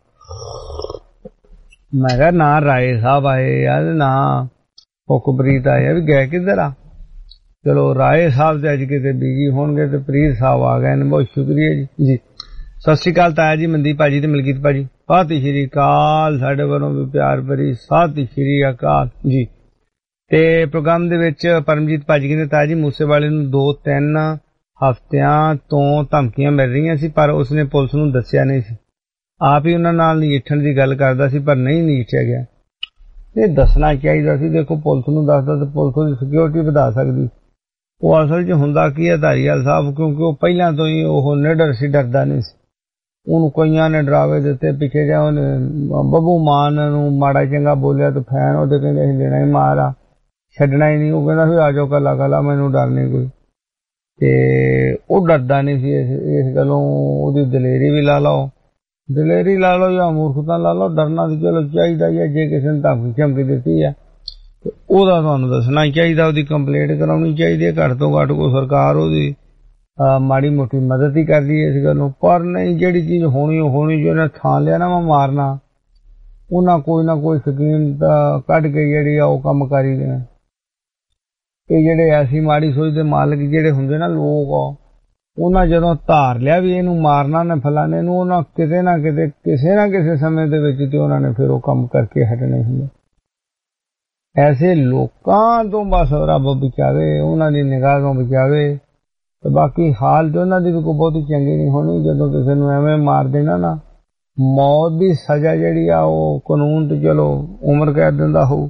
ਮੈਂ ਕਿਹਾ ਨਾ ਰਾਏ ਸਾਹਿਬ ਆਏ ਆ, ਨਾ ਸੁਖਪ੍ਰੀਤ ਆਏ ਆ, ਵੀ ਗਏ ਕਿੱਧਰ ਆ। ਚਲੋ ਰਾਏ ਸਾਹਿਬ ਤੇ ਅੱਜ ਕਿਤੇ ਬਿਜੀ ਹੋਣਗੇ ਤੇ ਪ੍ਰੀਤ ਸਾਹਿਬ ਆ ਗਏ ਨੇ, ਬਹੁਤ ਸ਼ੁਕਰੀਆ ਜੀ। ਜੀ ਸਤਿ ਸ਼੍ਰੀ ਅਕਾਲ ਤਾਇਆ ਜੀ, ਮਨਦੀਪ ਭਾਜੀ ਤੇ ਮਲਕੀਤ ਭਾਜੀ, ਸਤਿ ਸ਼੍ਰੀ ਅਕਾਲ। ਸਾਡੇ ਵੱਲੋਂ ਵੀ ਪਿਆਰ ਭਰੀ ਸਤਿ ਸ਼੍ਰੀ ਅਕਾਲ ਜੀ। ਤੇ ਪ੍ਰੋਗਰਾਮ ਦੇ ਵਿੱਚ ਪਰਮਜੀਤ ਭਾਜੀ ਕਹਿੰਦੇ ਤਾਇਆ ਜੀ ਮੂਸੇਵਾਲੇ ਨੂੰ ਦੋ ਤਿੰਨ ਹਫ਼ਤਿਆਂ ਤੋਂ ਧਮਕੀਆਂ ਮਿਲ ਰਹੀਆਂ ਸੀ, ਪਰ ਉਸਨੇ ਪੁਲਿਸ ਨੂੰ ਦੱਸਿਆ ਨਹੀਂ ਸੀ। ਆਪ ਹੀ ਉਹਨਾਂ ਨਾਲ ਨਜਿੱਠਣ ਦੀ ਗੱਲ ਕਰਦਾ ਸੀ, ਪਰ ਨਹੀਂ ਨਜਿੱਠਿਆ ਗਿਆ। ਇਹ ਦੱਸਣਾ ਚਾਹੀਦਾ ਸੀ। ਦੇਖੋ ਪੁਲਿਸ ਨੂੰ ਦੱਸਦਾ ਤੇ ਪੁਲਿਸ ਉਹਦੀ ਸਿਕਿਉਰਿਟੀ ਵਧਾ ਸਕਦੀ। ਉਹ ਅਸਲ 'ਚ ਹੁੰਦਾ ਕੀ ਹੈ ਧਾਰੀਵਾਲ ਸਾਹਿਬ, ਕਿਉਂਕਿ ਉਹ ਪਹਿਲਾਂ ਤੋਂ ਹੀ ਉਹ ਨਿਡਰ ਸੀ, ਡਰਦਾ ਨਹੀਂ ਸੀ। ਉਹਨੂੰ ਕਈਆਂ ਨੇ ਡਰਾਵੇ ਦਿੱਤੇ, ਪਿੱਛੇ ਜਾ ਉਹਨੇ ਬੱਬੂ ਮਾਨ ਨੂੰ ਮਾੜਾ ਚੰਗਾ ਬੋਲਿਆ ਤੇ ਫੈਨ ਉਹਦੇ ਕਹਿੰਦੇ ਅਸੀਂ ਲੈਣਾ ਹੀ ਮਾਰ ਆ, ਛੱਡਣਾ ਹੀ ਨਹੀਂ। ਉਹ ਕਹਿੰਦਾ ਫਿਰ ਆ ਜਾਓ ਕੱਲਾ ਕੱਲਾ, ਮੈਨੂੰ ਡਰ ਨਹੀਂ ਕੋਈ। ਤੇ ਉਹ ਡਰਦਾ ਨਹੀਂ ਸੀ ਇਸ ਇਸ ਗੱਲੋਂ। ਉਹਦੀ ਦਲੇਰੀ ਵੀ ਲਾ ਲਓ, ਦਲੇਰੀ ਲਾ ਲਓ ਜਾਂ ਮੂਰਖਤਾ ਲਾ ਲਓ, ਡਰਨਾ ਤਾਂ ਚਲੋ ਚਾਹੀਦਾ ਹੀ ਹੈ। ਜੇ ਕਿਸੇ ਨੇ ਧਮਕੀ ਚਮਕੀ ਦਿੱਤੀ ਹੈ ਤੇ ਉਹਦਾ ਤੁਹਾਨੂੰ ਦੱਸਣਾ ਚਾਹੀਦਾ, ਉਹਦੀ ਕੰਪਲੇਂਟ ਕਰਾਉਣੀ ਚਾਹੀਦੀ ਹੈ। ਘੱਟ ਤੋਂ ਘੱਟ ਕੋਈ ਸਰਕਾਰ ਉਹਦੀ ਮਾੜੀ ਮੋਟੀ ਮਦਦ ਹੀ ਕਰਦੀ ਹੈ ਇਸ ਗੱਲੋਂ। ਪਰ ਨਹੀਂ, ਜਿਹੜੀ ਚੀਜ਼ ਹੋਣੀ ਉਹ ਹੋਣੀ, ਜੋ ਉਹਨੇ ਥਾਂ ਲਿਆ ਨਾ ਮੈਂ ਮਾਰਨਾ, ਉਹਨਾਂ ਕੋਈ ਨਾ ਕੋਈ ਸਕੀਮ ਕੱਢ ਕੇ ਜਿਹੜੀ ਆ ਉਹ ਕੰਮ ਕਰੀ ਦੇਣਾ। ਇਹ ਜਿਹੜੇ ਐਸੀ ਮਾੜੀ ਸੋਚ ਦੇ ਮਾਲਕ ਜਿਹੜੇ ਹੁੰਦੇ ਨਾ ਲੋਕ, ਉਹਨਾਂ ਜਦੋਂ ਧਾਰ ਲਿਆ ਵੀ ਇਹਨੂੰ ਮਾਰਨਾ ਨੇ ਫਲਾਣੇ ਨੂੰ, ਉਹਨਾਂ ਕਿਤੇ ਨਾ ਕਿਤੇ ਕਿਸੇ ਨਾ ਕਿਸੇ ਸਮੇਂ ਦੇ ਵਿੱਚ ਤੇ ਉਹਨਾਂ ਨੇ ਫਿਰ ਉਹ ਕੰਮ ਕਰਕੇ ਹਟਣੇ ਹੁੰਦੇ। ਐਸੇ ਲੋਕਾਂ ਤੋਂ ਬਸ ਰੱਬ ਬਚਾਵੇ, ਉਹਨਾਂ ਦੀ ਨਿਗਾਹ ਤੋਂ ਬਚਾਵੇ। ਤੇ ਬਾਕੀ ਹਾਲ ਤੇ ਉਹਨਾਂ ਦੀ ਵੀ ਕੋਈ ਬਹੁਤੀ ਚੰਗੀ ਨਹੀਂ ਹੋਣੀ। ਜਦੋਂ ਕਿਸੇ ਨੂੰ ਐਵੇਂ ਮਾਰ ਦੇਣਾ ਨਾ, ਮੌਤ ਦੀ ਸਜ਼ਾ ਜਿਹੜੀ ਆ ਉਹ ਕਾਨੂੰਨ ਤੇ ਚਲੋ ਉਮਰ ਕੈਦ ਦਿੰਦਾ ਹੋਊ,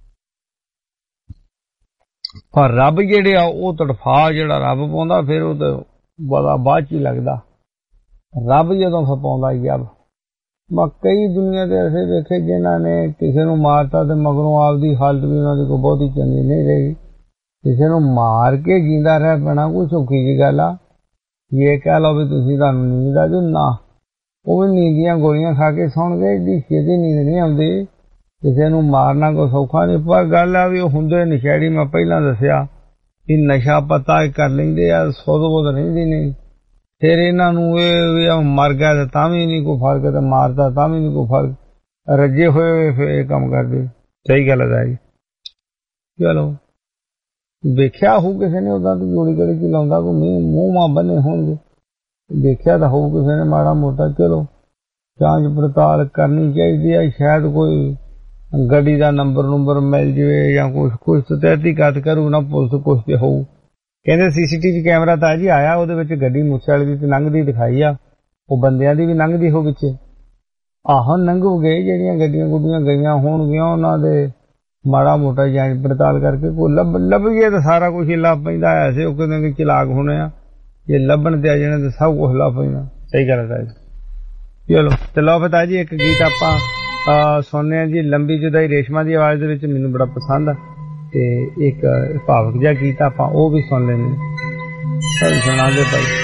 ਪਰ ਰੱਬ ਜਿਹੜੇ ਆ ਉਹ ਤੜਫਾ ਜਿਹੜਾ ਰੱਬ ਪਾਉਂਦਾ ਫਿਰ ਉਹ ਤੇ ਬੜਾ ਬਾਅਦ ਚ ਹੀ ਲੱਗਦਾ। ਰੱਬ ਜਦੋਂ ਫਪਾਉਂਦਾ ਜਬ ਮੈਂ ਕਈ ਦੁਨੀਆ ਦੇ ਐਸੇ ਵੇਖੇ ਜਿਨ੍ਹਾਂ ਨੇ ਕਿਸੇ ਨੂੰ ਮਾਰਤਾ ਤੇ ਮਗਰੋਂ ਆਪਦੀ ਹਾਲਤ ਵੀ ਉਹਨਾਂ ਦੀ ਕੋਈ ਬਹੁਤੀ ਚੰਗੀ ਨਹੀਂ ਰਹੀ। ਕਿਸੇ ਨੂੰ ਮਾਰ ਕੇ ਜਿੰਦਾ ਰਹਿ ਪੈਣਾ ਕੋਈ ਸੌਖੀ ਜੀ ਗੱਲ ਆ। ਇਹ ਕਹਿ ਲਓ ਵੀ ਤੁਸੀਂ ਤੁਹਾਨੂੰ ਨੀਂਦ ਆ ਜੂ, ਨਾ, ਉਹ ਵੀ ਨੀਂਦ ਦੀਆਂ ਗੋਲੀਆਂ ਖਾ ਕੇ ਸੌਣ ਗਏ, ਏਡੀ ਛੇਤੀ ਨੀਂਦ ਨਹੀਂ ਆਉਂਦੀ। ਕਿਸੇ ਨੂੰ ਮਾਰਨਾ ਕੋਈ ਸੌਖਾ ਨਹੀਂ। ਪਰ ਗੱਲ ਆ ਵੀ ਉਹ ਹੁੰਦੇ ਨਸ਼ੇੜੀ, ਮੈਂ ਪਹਿਲਾਂ ਦੱਸਿਆ ਵੀ ਨਸ਼ਾ ਪਤਾ ਕਰ ਲੈਂਦੇ ਆ, ਸੁੱਧ ਬੁੱਧ ਰਹਿੰਦੀ ਨਹੀਂ। ਫਿਰ ਇਹਨਾਂ ਨੂੰ ਇਹ ਵੀ ਮਰ ਗਿਆ ਤੇ ਤਾਂ ਵੀ ਨਹੀਂ ਕੋਈ ਫਰਕ, ਤੇ ਮਾਰਦਾ ਤਾਂ ਵੀ ਨਹੀਂ ਕੋਈ ਫਰਕ। ਰੱਜੇ ਹੋਏ ਫਿਰ ਇਹ ਕੰਮ ਕਰਦੇ। ਸਹੀ ਗੱਲ ਹੈ ਜੀ। चलो देखिया हो किसी ने उदा तो जोड़ी कड़ी चलाਉਂਦਾ को मूंह मां बने होंगे, देखिया तो हो किसी ने माड़ा मोटा। चलो जांच पड़ताल करनी चाहिए है, शायद कोई गड्डी का नंबर नंबर मिल जाए या कुछ कुछ तो तहकीकात करू ना पुलिस कुछ तो हो। कहते सीसीटीवी कैमरा तो जी आया, वो गड्डी मोटरसाइकिल की लंघदी दिखाई आ, वो बंदियां दी भी लंघदी हो पिछे आहो लंघू गए जड़ियां गड्डियां गुड्डियां गईयां होणगियां उन्हां दे माड़ा मोटा जांच पड़ताल करके कोई लभ लभ गया तो सारा कुछ ही लभ पैंदा। ऐसे वो कहते चलाक होने आ, जे लभण ते आ जाने तो सब कुछ लभ पैंदा। सही गल है जी। चलो तो लो फिर जी एक गीत आपां सुनने जी, लंबी जुदाई रेशमा की आवाज दे विच मैनूं बड़ा पसंद आ, ते एक भावक जिहा गीत आपां ओह भी सुन लैने। भाई सुना दे भाई।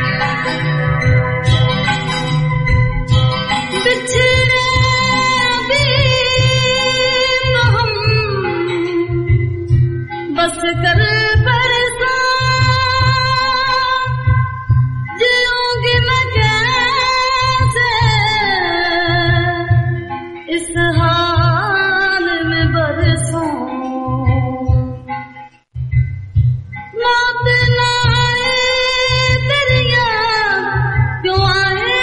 बस कर जीऊंगी मैं कैसे इस हाल में बरसों, मौत ना आए तेरी याद क्यों आए,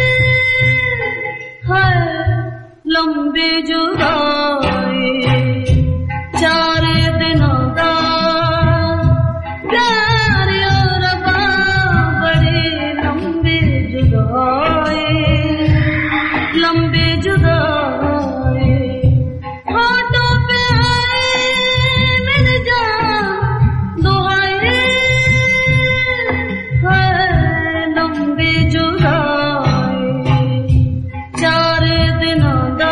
है लंबी जुदाई चार दिनों का प्यार और बड़ी लंबी जुदाई, लंबी जुदाई होठों पे आए मिल जा दुआएं, है लंबी जुदाई चार दिनों का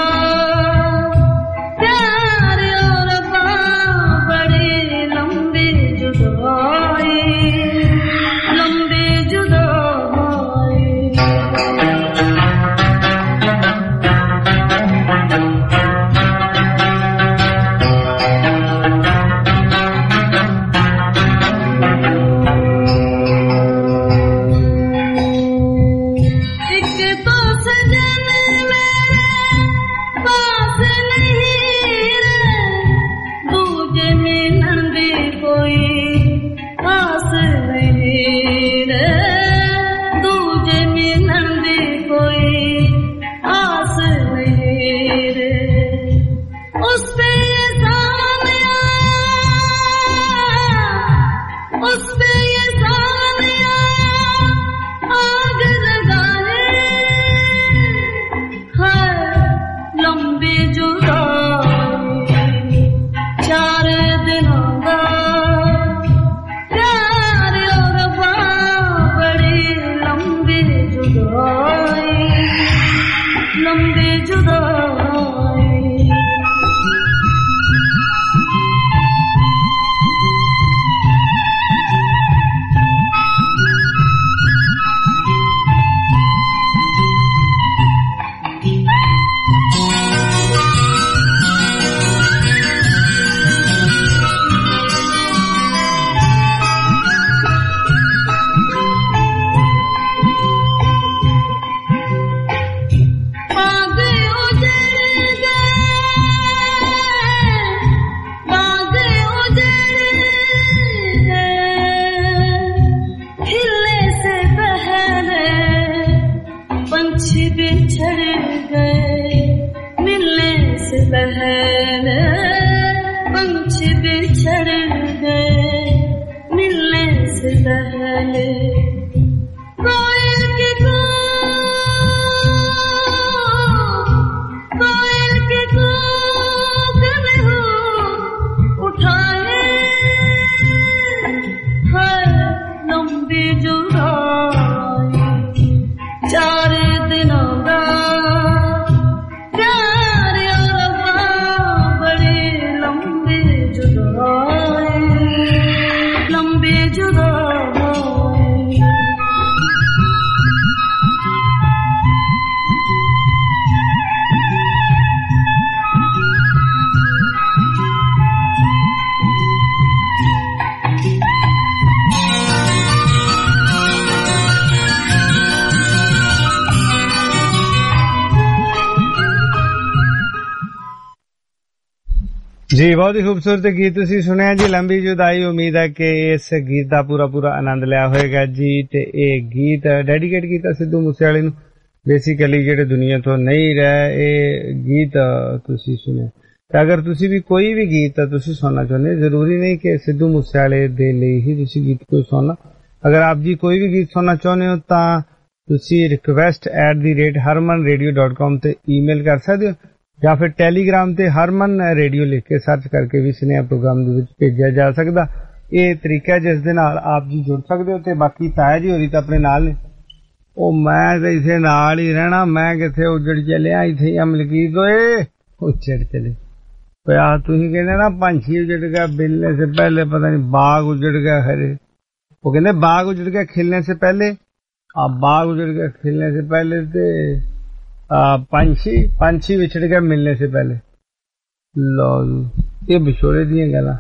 जी बहुत ही खूबसूरत गीत तुसी सुनिया जी, लंबी जुदाई। उम्मीद है कि इस गीत का पूरा पूरा आनंद लिया होएगा जी। ते ये गीत डेडिकेट किया सिद्धू मूसेवाले नूं, बेसिकली जेडे दुनिया तो नहीं रहे, ये गीत तुसी सुने। ते अगर तुसी भी कोई भी गीत तुसी सुनना चाहते, जरूरी नहीं कि सिद्धू मूसेवाले दे लई ही तुसी गीत कोई सुनना। अगर आप जी कोई भी गीत सुनना चाहते हो तां तुसी request at the rate Harman radio dot com ते ईमेल कर सकते हो, या फिर टैलीग्राम ते हरमन रेडियो लिख के सर्च करके भी स्नेहा प्रोग्राम दे विच भेजा जा सकदा। ये तरीका जिस दे नाल आप जी जुड़ सकदे हो। ते बाकी ताया जी होरी तां अपने नाल ने, ओ मैं ते इसे नाल ही रहना, मैं किथे उजड़ चलिया, इथे अमलकीत होए उजड़ चले पिया। तुसीं कहंदे ना पंछी उजड़ गया बिलने से पहले, पता नहीं बाग उजड़ गया खरे, वो कहंदे बाग उजड़ गया खिलने से पहले, आ बाग उजड़ गया खिलने से पहले, ते पंछी पंछी विछड़ गया मिलने से पहले। लो ये बिछोड़े दियां गल्लां,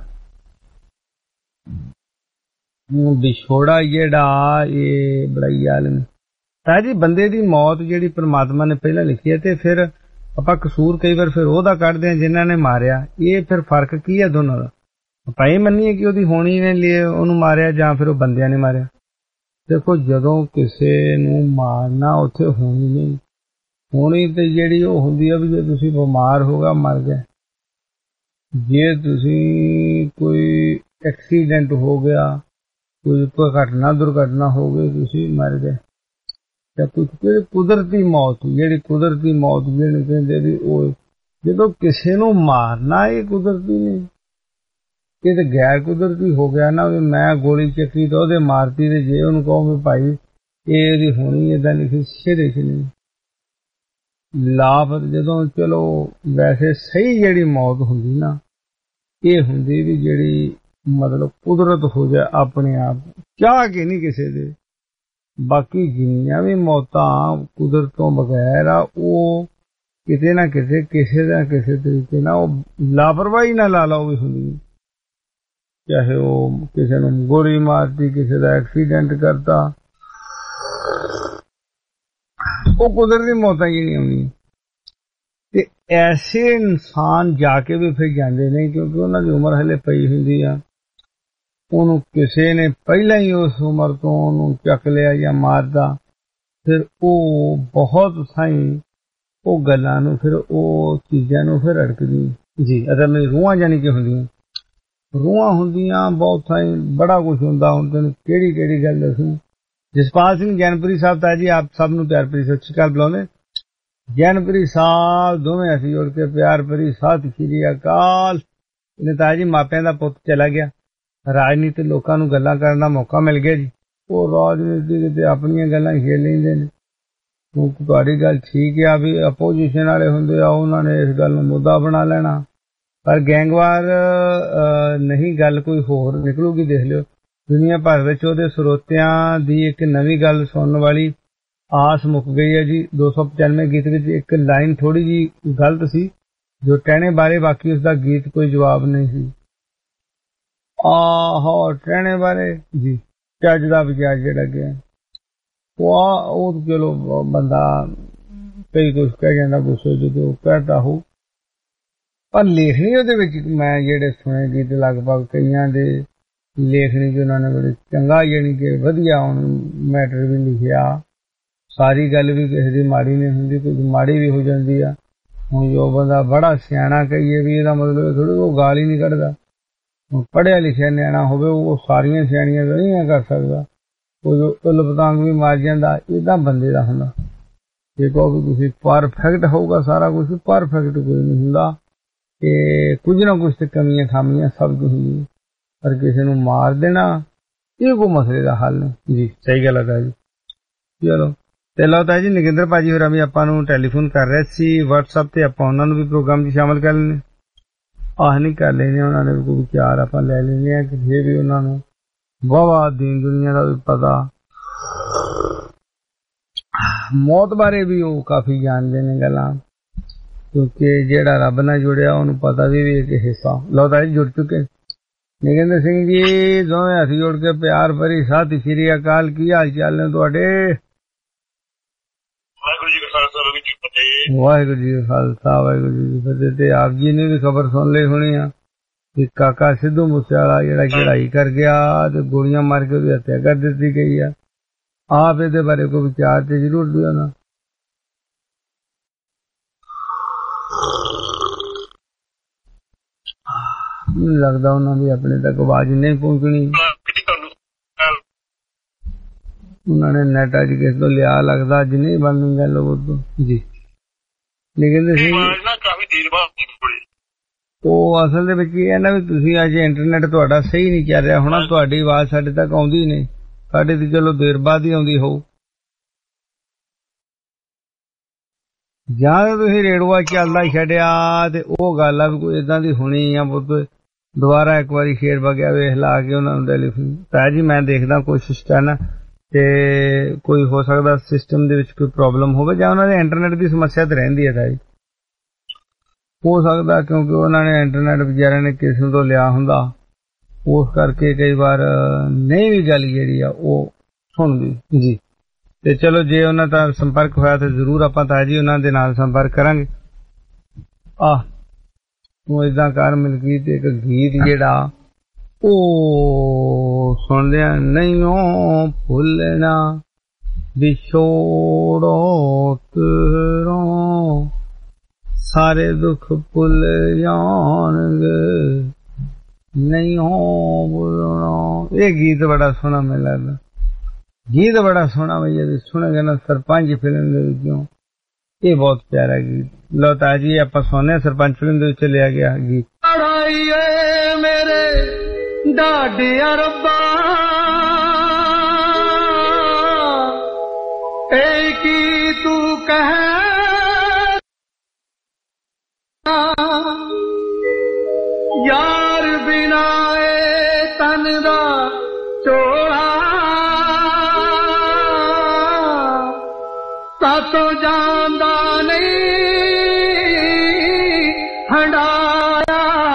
बिछोड़ा जेड़ा ये बड़ाई आलम तां जी। बंदे दी मौत जेड़ी परमात्मा ने पहला लिखी है, ते फिर आपां कसूर कई बार फिर ओहदा कढदे हां जिन्हां ने मारिया। ये फिर फर्क की है दोनों दा? आपां ये मन्नीए कि ओहदी होनी ने लिए ओहनूं मारिया, जां फिर ओह बंदियां ने मारिया। देखो जदों किसे नूं मारना उत्थे होनी नहीं, होनी ते जेड़ी ओह हुंदी है भी जे तुसी बीमार हो गए मर गए, जे तुसी कोई एक्सीडेंट हो गया, कोई घटना दुर्घटना हो गई, तुसी मर गए, या कुछ कुदरती मौत जेड़ी कुदरती मौत जेड़ी कहंदे भी ओह जदों किसे नूं मारना ये कुदरती नहीं, ये ते गैर कुदरती हो गया ना। मैं गोली चक्की तो ओहदे मारती ते जे ओहनूं कहो भी भाई ये दी होनी इदां लिखी सिरे च नहीं लाभ। जदों चलो वैसे सही जेड़ी मौत हुंदी ना, ये हुंदी भी जेड़ी मतलब कुदरत हो जाए अपने आप, चाह के नहीं किसे दे। बाकी जिन्नियां भी मौतां कुदरत तो बगैर आ, वो किते ना किते किसे ना किसे तरीके ना वो लापरवाही ना ला लो भी हुंदी, चाहे वो किसे नूं गोली मारती, किसे दा एक्सीडेंट करता, वो कुदरती मौतां जेहड़ियां होंदियां। ते ऐसे इंसान जाके भी फिर जांदे नहीं, क्योंकि उन्हां दी उम्र हले पई हुंदी आ, ਉਹਨੂੰ ਕਿਸੇ ਨੇ ਪਹਿਲਾਂ ਹੀ ਉਸ ਉਮਰ ਤੋਂ ਉਹਨੂੰ ਚੱਕ ਲਿਆ ਜਾਂ ਮਾਰਦਾ, ਫਿਰ ਉਹ ਬਹੁਤ ਸਾਈ ਉਹ ਗੱਲਾਂ ਨੂੰ ਫਿਰ ਉਹ ਚੀਜ਼ਾਂ ਨੂੰ ਫਿਰ ਅੜਕਦੀ ਜੀ। ਅਸਲ ਮੇਰੀ ਰੂਹਾਂ ਜਾਨੀ ਕਿ ਹੁੰਦੀਆਂ, ਰੂਹਾਂ ਹੁੰਦੀਆਂ ਬਹੁਤ ਸਾਈ, ਬੜਾ ਕੁਛ ਹੁੰਦਾ। ਹੁਣ ਤੈਨੂੰ ਕਿਹੜੀ ਕਿਹੜੀ ਗੱਲ ਦੱਸੂ। ਜਸਪਾਲ ਸਿੰਘ ਜੈਨਪੁਰੀ ਸਾਹਿਬ ਤਾਂ ਜੀ ਆਪ ਸਭ ਨੂੰ ਪਿਆਰ ਭਰੀ ਸਤਿ ਸ਼੍ਰੀ ਅਕਾਲ ਬੁਲਾਉਂਦੇ। ਜੈਨਪੁਰੀ ਸਾਹਿਬ ਦੋਵੇਂ ਅਸੀਂ ਜੁੜ ਕੇ ਪਿਆਰ ਭਰੀ ਸਤਿ ਸ਼੍ਰੀ ਅਕਾਲ। ਇਹਨੇ ਤਾਂ ਜੀ ਮਾਪਿਆਂ ਦਾ ਪੁੱਤ ਚਲਾ ਗਿਆ, ਰਾਜਨੀਤੀ ਲੋਕਾਂ ਨੂੰ ਗੱਲਾਂ ਕਰਨ ਦਾ ਮੌਕਾ ਮਿਲ ਗਿਆ ਜੀ। ਉਹ ਰਾਜਨੀਤੀ ਤੇ ਆਪਣੀਆਂ ਗੱਲਾਂ ਖੇਡ ਲੈਂਦੇ ਨੇ। ਤੁਹਾਡੀ ਗੱਲ ਠੀਕ ਆ ਵੀ ਅਪੋਜੀਸ਼ਨ ਵਾਲੇ ਹੁੰਦੇ ਆ, ਉਹਨਾਂ ਨੇ ਇਸ ਗੱਲ ਨੂੰ ਮੁੱਦਾ ਬਣਾ ਲੈਣਾ, ਪਰ ਗੈਂਗਵਾਰ ਨਹੀਂ ਗੱਲ ਕੋਈ ਹੋਰ ਨਿਕਲੂਗੀ। ਦੇਖ ਲਿਓ ਦੁਨੀਆ ਭਰ ਵਿੱਚ ਉਹਦੇ ਸਰੋਤਿਆਂ ਦੀ ਇੱਕ ਨਵੀਂ ਗੱਲ ਸੁਣਨ ਵਾਲੀ ਆਸ ਮੁੱਕ ਗਈ ਹੈ ਜੀ। ਦੋ ਸੌ ਪਚਾਨਵੇਂ ਗੀਤ ਵਿੱਚ ਇੱਕ ਲਾਈਨ ਥੋੜੀ ਜੀ ਗਲਤ ਸੀ ਜੋ ਟਹਿਣੇ ਬਾਰੇ, ਬਾਕੀ ਉਸਦਾ ਗੀਤ ਕੋਈ ਜਵਾਬ ਨਹੀਂ ਸੀ। ਆਹੋ ਟਹਿਣੇ ਬਾਰੇ ਜੀ ਚੱਜ ਦਾ ਵਿਚਾਰ ਜਿਹੜਾ ਗਿਆ ਉਹ ਉਹ ਚਲੋ ਬੰਦਾ ਕਈ ਕੁਛ ਕਹਿ ਜਾਂਦਾ ਗੁੱਸੇ ਜਦੋਂ ਕਹਿਦਾ ਹੋ, ਪਰ ਲੇਖਣੀ ਉਹਦੇ ਵਿੱਚ ਮੈਂ ਜਿਹੜੇ ਸੁਣੇ ਗੀਤ ਲਗਭਗ ਕਈਆਂ ਦੇ ਲੇਖਣੀ ਚ ਉਹਨਾਂ ਨੇ ਬੜੇ ਚੰਗਾ ਜਾਣੀ ਕਿ ਵਧੀਆ ਹੁਣ ਮੈਟਰ ਵੀ ਲਿਖਿਆ। ਸਾਰੀ ਗੱਲ ਵੀ ਕਿਸੇ ਦੀ ਮਾੜੀ ਨਹੀਂ ਹੁੰਦੀ, ਕੋਈ ਮਾੜੀ ਵੀ ਹੋ ਜਾਂਦੀ ਆ। ਹੁਣ ਜੋ ਬੰਦਾ ਬੜਾ ਸਿਆਣਾ ਕਹੀਏ ਵੀ ਇਹਦਾ ਮਤਲਬ ਥੋੜੀ ਉਹ ਗਾਲ ਹੀ ਨਹੀਂ ਕੱਢਦਾ। ਪੜ੍ਹਿਆ ਲਿਖਿਆ ਨਿਆਣਾ ਹੋਵੇ ਉਹ ਸਾਰੀਆਂ ਸਿਆਣੀਆਂ ਨਹੀਂ ਕਰ ਸਕਦਾ, ਉਹ ਉਲ ਪਤੰਗ ਵੀ ਮਾਰ ਜਾਂਦਾ। ਏਦਾਂ ਬੰਦੇ ਦਾ ਹੁੰਦਾ। ਜੇ ਕਹੋ ਵੀ ਤੁਸੀਂ ਪਰਫੈਕਟ ਹੋਊਗਾ ਸਾਰਾ ਕੁਛ, ਪਰਫੈਕਟ ਕੋਈ ਨਹੀਂ ਹੁੰਦਾ। ਇਹ ਕੁਝ ਨਾ ਕੁਛ ਤੇ ਕਮੀਆਂ ਖਾਮੀਆਂ ਸਭ ਕੁਝ ਹੁੰਦੀਆਂ, ਪਰ ਕਿਸੇ ਨੂੰ ਮਾਰ ਦੇਣਾ ਇਹ ਕੋਈ ਮਸਲੇ ਦਾ ਹੱਲ ਨਹੀਂ ਜੀ। ਸਹੀ ਗੱਲ ਹੈ ਜੀ। ਚਲੋ ਤੇ ਲਓ ਤਾਂ ਜੀ ਨਗਿੰਦਰ ਭਾਜੀ ਹੋਰਾਂ ਵੀ ਆਪਾਂ ਨੂੰ ਟੈਲੀਫੋਨ ਕਰ ਰਹੇ ਸੀ ਵਟਸਐਪ ਤੇ, ਆਪਾਂ ਉਹਨਾਂ ਨੂੰ ਵੀ ਪ੍ਰੋਗਰਾਮ 'ਚ ਸ਼ਾਮਲ ਕਰ ਲੈਂਦੇ। ਆਹ ਨਹੀਂ ਕਰ ਲੈਣੇ, ਉਹਨਾਂ ਨੇ ਵੀ ਕੋਈ ਵਿਚਾਰ ਆਪਾਂ ਲੈ ਲੈਂਦੇ ਆ ਕਿ ਜੇ ਵੀ ਉਹਨਾਂ ਨੂੰ ਵਾਹਵਾ ਦੀਨ ਦੁਨੀਆ ਦਾ ਵੀ ਪਤਾ, ਮੌਤ ਬਾਰੇ ਵੀ ਉਹ ਕਾਫੀ ਜਾਣਦੇ ਨੇ ਗੱਲਾਂ, ਕਿਉਂਕਿ ਜਿਹੜਾ ਰੱਬ ਨਾਲ ਜੁੜਿਆ ਉਹਨੂੰ ਪਤਾ ਵੀ ਵੀ ਇੱਕ ਹਿੱਸਾ। ਲਓ ਤਾਂ ਜੀ ਜੁੜ ਚੁੱਕੇ ਨਗਿੰਦਰ ਸਿੰਘ ਜੀ ਦੋਵੇਂ ਅਸੀਂ ਜੁੜ ਕੇ ਪਿਆਰ ਭਰੀ ਸਤਿ ਸ਼੍ਰੀ ਅਕਾਲ। ਕੀ ਹਾਲ ਚਾਲ ਨੇ ਤੁਹਾਡੇ? ਵਾਹਿਗੁਰੂ ਜੀ ਕਾ ਖਾਲਸਾ ਵਾਹਿਗੁਰੂ ਜੀ ਕੀ ਫਤਿਹ। ਵਾਹਿਗੁਰੂ ਜੀ ਕਾ ਖਾਲਸਾ ਵਾਹਿਗੁਰੂ ਜੀ ਕੀ ਫਤਿਹ। ਤੇ ਆਪ ਜੀ ਨੇ ਵੀ ਖਬਰ ਸੁਣ ਲਈ ਹੋਣੀ ਆ कि काका सिद्धू मूसेवाला जिहड़ा चढ़ाई कर गया ते गोलियां मार के उसदी हत्या कर दित्ती गई है। आप इहदे बारे कोई विचार ते जरूर दिओ ना। लगदा उन्हां दी अपने तक आवाज नहीं पहुंचनी, उन्होंने नेट अज किस तो लिया, लगता अज नहीं बननी गल उदों जी। लेकिन ਉਹ ਅਸਲ ਦੇ ਵਿੱਚ ਇਹ ਹੈ ਨਾ ਵੀ ਤੁਸੀਂ ਅੱਜ ਇੰਟਰਨੈਟ ਤੁਹਾਡਾ ਸਹੀ ਨਹੀਂ ਚੱਲ ਰਿਹਾ ਹੋਣਾ, ਤੁਹਾਡੀ ਆਵਾਜ਼ ਸਾਡੇ ਤੱਕ ਆਉਂਦੀ ਨਹੀਂ, ਸਾਡੇ ਤੇ ਚਲੋ ਦੇਰ ਬਾਅਦ ਹੀ ਆਉਂਦੀ ਹੋਊ, ਜਾਂ ਤੁਸੀਂ ਰੇਡੂਆ ਚੱਲਦਾ ਛੱਡਿਆ ਤੇ ਉਹ ਗੱਲ ਆ ਵੀ ਕੋਈ ਏਦਾਂ ਦੀ ਹੋਣੀ ਆ। ਪੁੱਤ ਦੁਬਾਰਾ ਇੱਕ ਵਾਰੀ ਫੇਰ ਵਗਿਆ ਵੇਖ ਲਾ ਕੇ ਉਹਨਾਂ ਨੂੰ ਟੈਲੀਫੋਨ ਤਾਂ ਜੀ ਮੈਂ ਦੇਖਦਾ ਕੋਸ਼ਿਸ਼ ਕਰਨਾ ਤੇ ਕੋਈ ਹੋ ਸਕਦਾ ਸਿਸਟਮ ਦੇ ਵਿੱਚ ਕੋਈ ਪ੍ਰੋਬਲਮ ਹੋਵੇ ਜਾਂ ਉਹਨਾਂ ਦੇ ਇੰਟਰਨੈਟ ਦੀ ਸਮੱਸਿਆ ਤੇ ਰਹਿੰਦੀ ਹੈ। ਤਾਂ ਜੀ ਹੋ ਸਕਦਾ ਕਿਉਂਕਿ ਉਹਨਾਂ ਨੇ ਇੰਟਰਨੈਟ ਵਿਚਾਰਿਆਂ ਨੇ ਕਿਸੇ ਤੋਂ ਲਿਆ ਹੁੰਦਾ, ਉਸ ਕਰਕੇ ਕਈ ਵਾਰ ਨਹੀਂ ਵੀ ਗੱਲ ਜਿਹੜੀ ਆ ਉਹ ਸੁਣਦੀ ਜੀ। ਤੇ ਚਲੋ ਜੇ ਉਹਨਾਂ ਦਾ ਸੰਪਰਕ ਹੋਇਆ ਤਾਂ ਜ਼ਰੂਰ ਆਪਾਂ ਤਾਂ ਜੀ ਉਹਨਾਂ ਦੇ ਨਾਲ ਸੰਪਰਕ ਕਰਾਂਗੇ। ਆਹ ਤੂੰ ਏਦਾਂ ਕਰ ਮਲਕੀਤ ਇੱਕ ਗੀਤ ਜਿਹੜਾ ਉਹ ਸੁਣਦੇ ਆ, ਨਹੀਂ ਉਹ ਭੁੱਲਣਾ ਵਿਛੋੜੋ ਤੇਰੋਂ ਸਾਰੇ ਦੁੱਖ ਭੁੱਲ ਜਾਣਗੇ, ਨਹੀਂ ਹੋ ਭੁੱਲਣਾ। ਇਹ ਗੀਤ ਬੜਾ ਸੋਹਣਾ ਮੈਨੂੰ ਲੱਗਦਾ, ਗੀਤ ਬੜਾ ਸੋਹਣਾ ਭਈਆ ਜੀ, ਸੁਣੇਗਾ ਨਾ ਸਰਪੰਚ ਫਿਲਮ ਦੇ ਵਿੱਚੋਂ, ਇਹ ਬਹੁਤ ਪਿਆਰਾ ਗੀਤ। ਲਓ ਤਾਂ ਜੀ ਆਪਾਂ ਸੁਣਨੇ ਸਰਪੰਚ ਫਿਲਮ ਦੇ ਵਿੱਚ ਲਿਆ ਗਿਆ ਗੀਤ। ਮੇਰੇ ਡਾਢਿਆ ਰੱਬਾ ਏ ਕੀ ਤੂੰ ਕਹਿ यार बिना ए तन दा चोड़ा सातो जांदा नहीं हंडाया,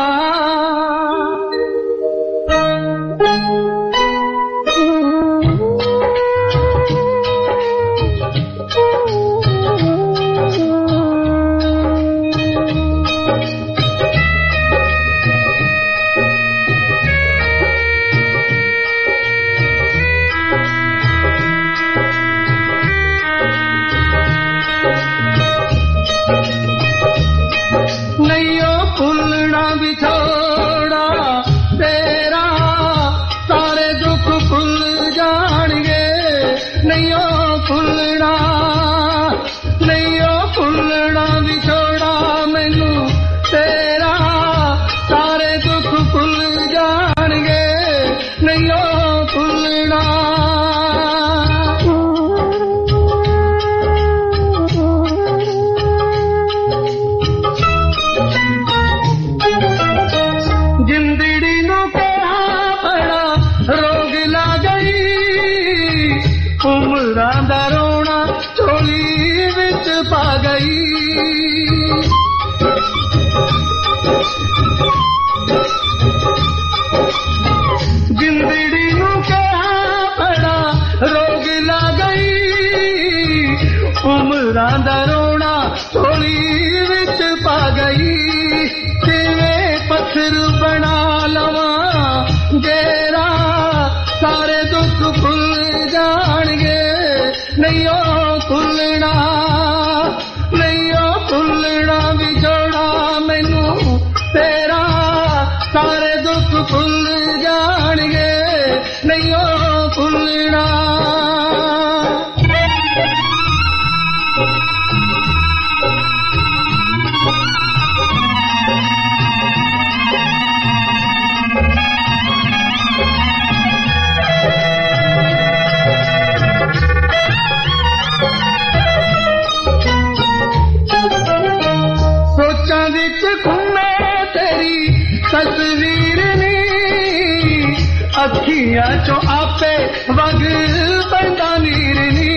चो आपे वग बंदा नीरनी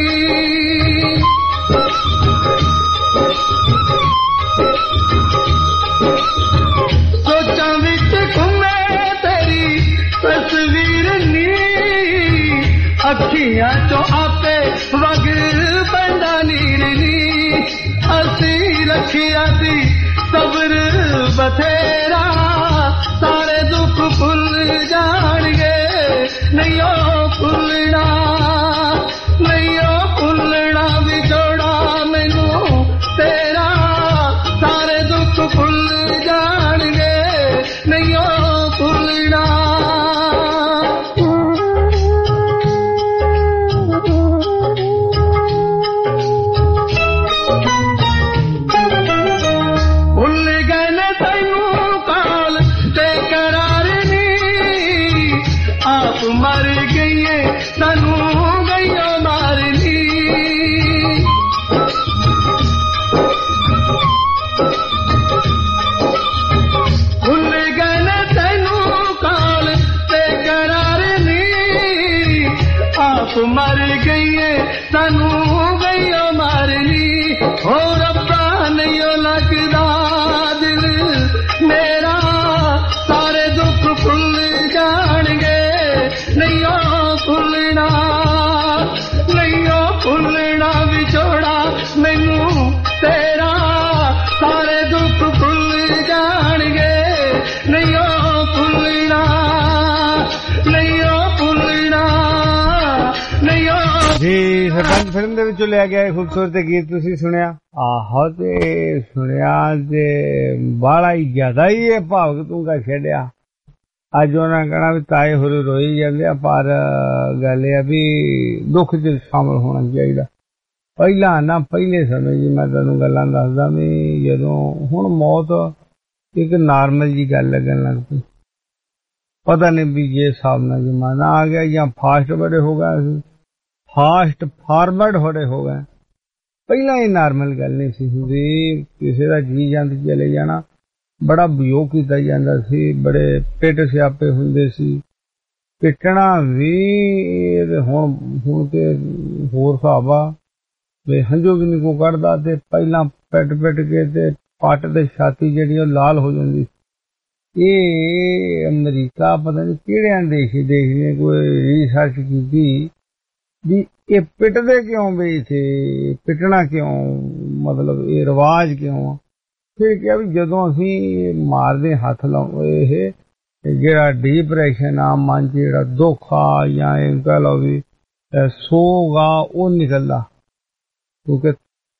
सोचा विच घूमे तेरी तस्वीर नी, अखियां चो आपे वग बंदा नीरनी, असी रखिया दी सब्र बथेरा सारे भुल जाणगे नहीं ओ भुलना नहीं ओ भुलना विछोड़ा मैनू तेरा सारे दुख भुल जाणगे नहीं ओ भुलना मर गई तनू गईयो मारनी भुल गए न तैनू काल ते करार नी आप मर गई तनू गईयो मारनी हो रब्बा नहीं लगदा दिल मेरा सारे दुख भुल जाणगे नहीं ओ भुलना नहीं ओ भुलना विछोड़ा मैनू तेरा सारे दुख भुल जाणगे नहीं ओ भुलना नहीं ओ भुलना नहीं ओ जी सरपंच फिल्म ਦੇ ਵਿੱਚੋਂ ਲਿਆ ਗਿਆ ਖੂਬਸੂਰਤ ਗੀਤ ਤੁਸੀਂ ਸੁਣਿਆ ਆਹੋ ਤੇ ਸੁਣਿਆ ਤੇ ਬਾਹਲਾ ਹੀ ਜ਼ਿਆਦਾ ਹੀ ਇਹ ਭਾਵਕ ਤੂੰ ਕਾ ਛੱਡਿਆ ਅੱਜ ਉਹਨਾਂ ਕਹਿਣਾ ਵੀ ਤਾਏ ਹੋਰੇ ਰੋਈ ਜਾਂਦੇ ਆ ਪਰ ਗੱਲ ਇਹ ਆ ਵੀ ਦੁੱਖ 'ਚ ਸ਼ਾਮਲ ਹੋਣਾ ਚਾਹੀਦਾ ਪਹਿਲਾਂ ਨਾ ਪਹਿਲੇ ਸਮੇਂ ਜੀ ਮੈਂ ਤੁਹਾਨੂੰ ਗੱਲਾਂ ਦੱਸਦਾ ਵੀ ਜਦੋਂ ਹੁਣ ਮੌਤ ਇੱਕ ਨਾਰਮਲ ਜੀ ਗੱਲ ਲੱਗਣ ਲੱਗ ਪਈ ਪਤਾ ਨਹੀਂ ਵੀ ਜੇ ਹਿਸਾਬ ਨਾਲ ਜ਼ਮਾਨਾ ਆ ਗਿਆ ਜਾਂ ਫਾਸਟ ਬੜੇ ਹੋ ਗਏ ਸੀ ਫਾਸਟ ਫਾਰਵਰਡ ਹੋੜੇ ਹੋ ਗਏ ਪਹਿਲਾਂ ਇਹ ਨਾਰਮਲ ਗੱਲ ਨਹੀਂ ਸੀ ਹੁੰਦੀ ਕਿਸੇ ਦਾ ਜੀ ਜਾਂਦ ਚਲੇ ਜਾਣਾ ਬੜਾ ਵਿਯੋਗ ਕੀਤਾ ਜਾਂਦਾ ਸੀ ਬੜੇ ਪਿੱਟ ਸਿਆਪੇ ਹੁੰਦੇ ਸੀ ਪਿੱਟਣਾ ਵੀ ਹੁਣ ਹੁਣ ਤੇ ਹੋਰ ਹਿਸਾਬ ਆ ਵੀ ਹੰਝੂ ਵੀ ਨਹੀਂ ਕੋ ਕੱਢਦਾ ਤੇ ਪਹਿਲਾਂ ਪਿੱਟ ਪਿੱਟ ਕੇ ਤੇ ਪੱਟ ਤੇ ਛਾਤੀ ਜਿਹੜੀ ਉਹ ਲਾਲ ਹੋ ਜਾਂਦੀ ਇਹ ਅਮਰੀਕਾ ਪਤਾ ਨਹੀਂ ਕਿਹੜਿਆਂ ਦੇਸ਼ ਦੇਸ਼ ਨੇ ਕੋਈ ਰਿਸਰਚ ਕੀਤੀ ਵੀ ਇਹ ਪਿੱਟਦੇ ਕਿਉਂ ਵੀ ਇੱਥੇ ਪਿੱਟਣਾ ਕਿਉਂ ਮਤਲਬ ਇਹ ਰਿਵਾਜ ਕਿਉਂ ਫਿਰ ਕਿਹਾ ਵੀ ਜਦੋਂ ਅਸੀਂ ਮਾਰਦੇ ਹੱਥ ਲਾਉ ਇਹ ਜਿਹੜਾ ਡਿਪਰੈਸ਼ਨ ਆ ਮਨ 'ਚ ਜਿਹੜਾ ਦੁੱਖ ਆ ਜਾਂ ਇਹ ਕਹਿ ਲਓ ਵੀ ਸੋਗ ਆ ਉਹ ਨਿਕਲਦਾ ਕਿਉਂਕਿ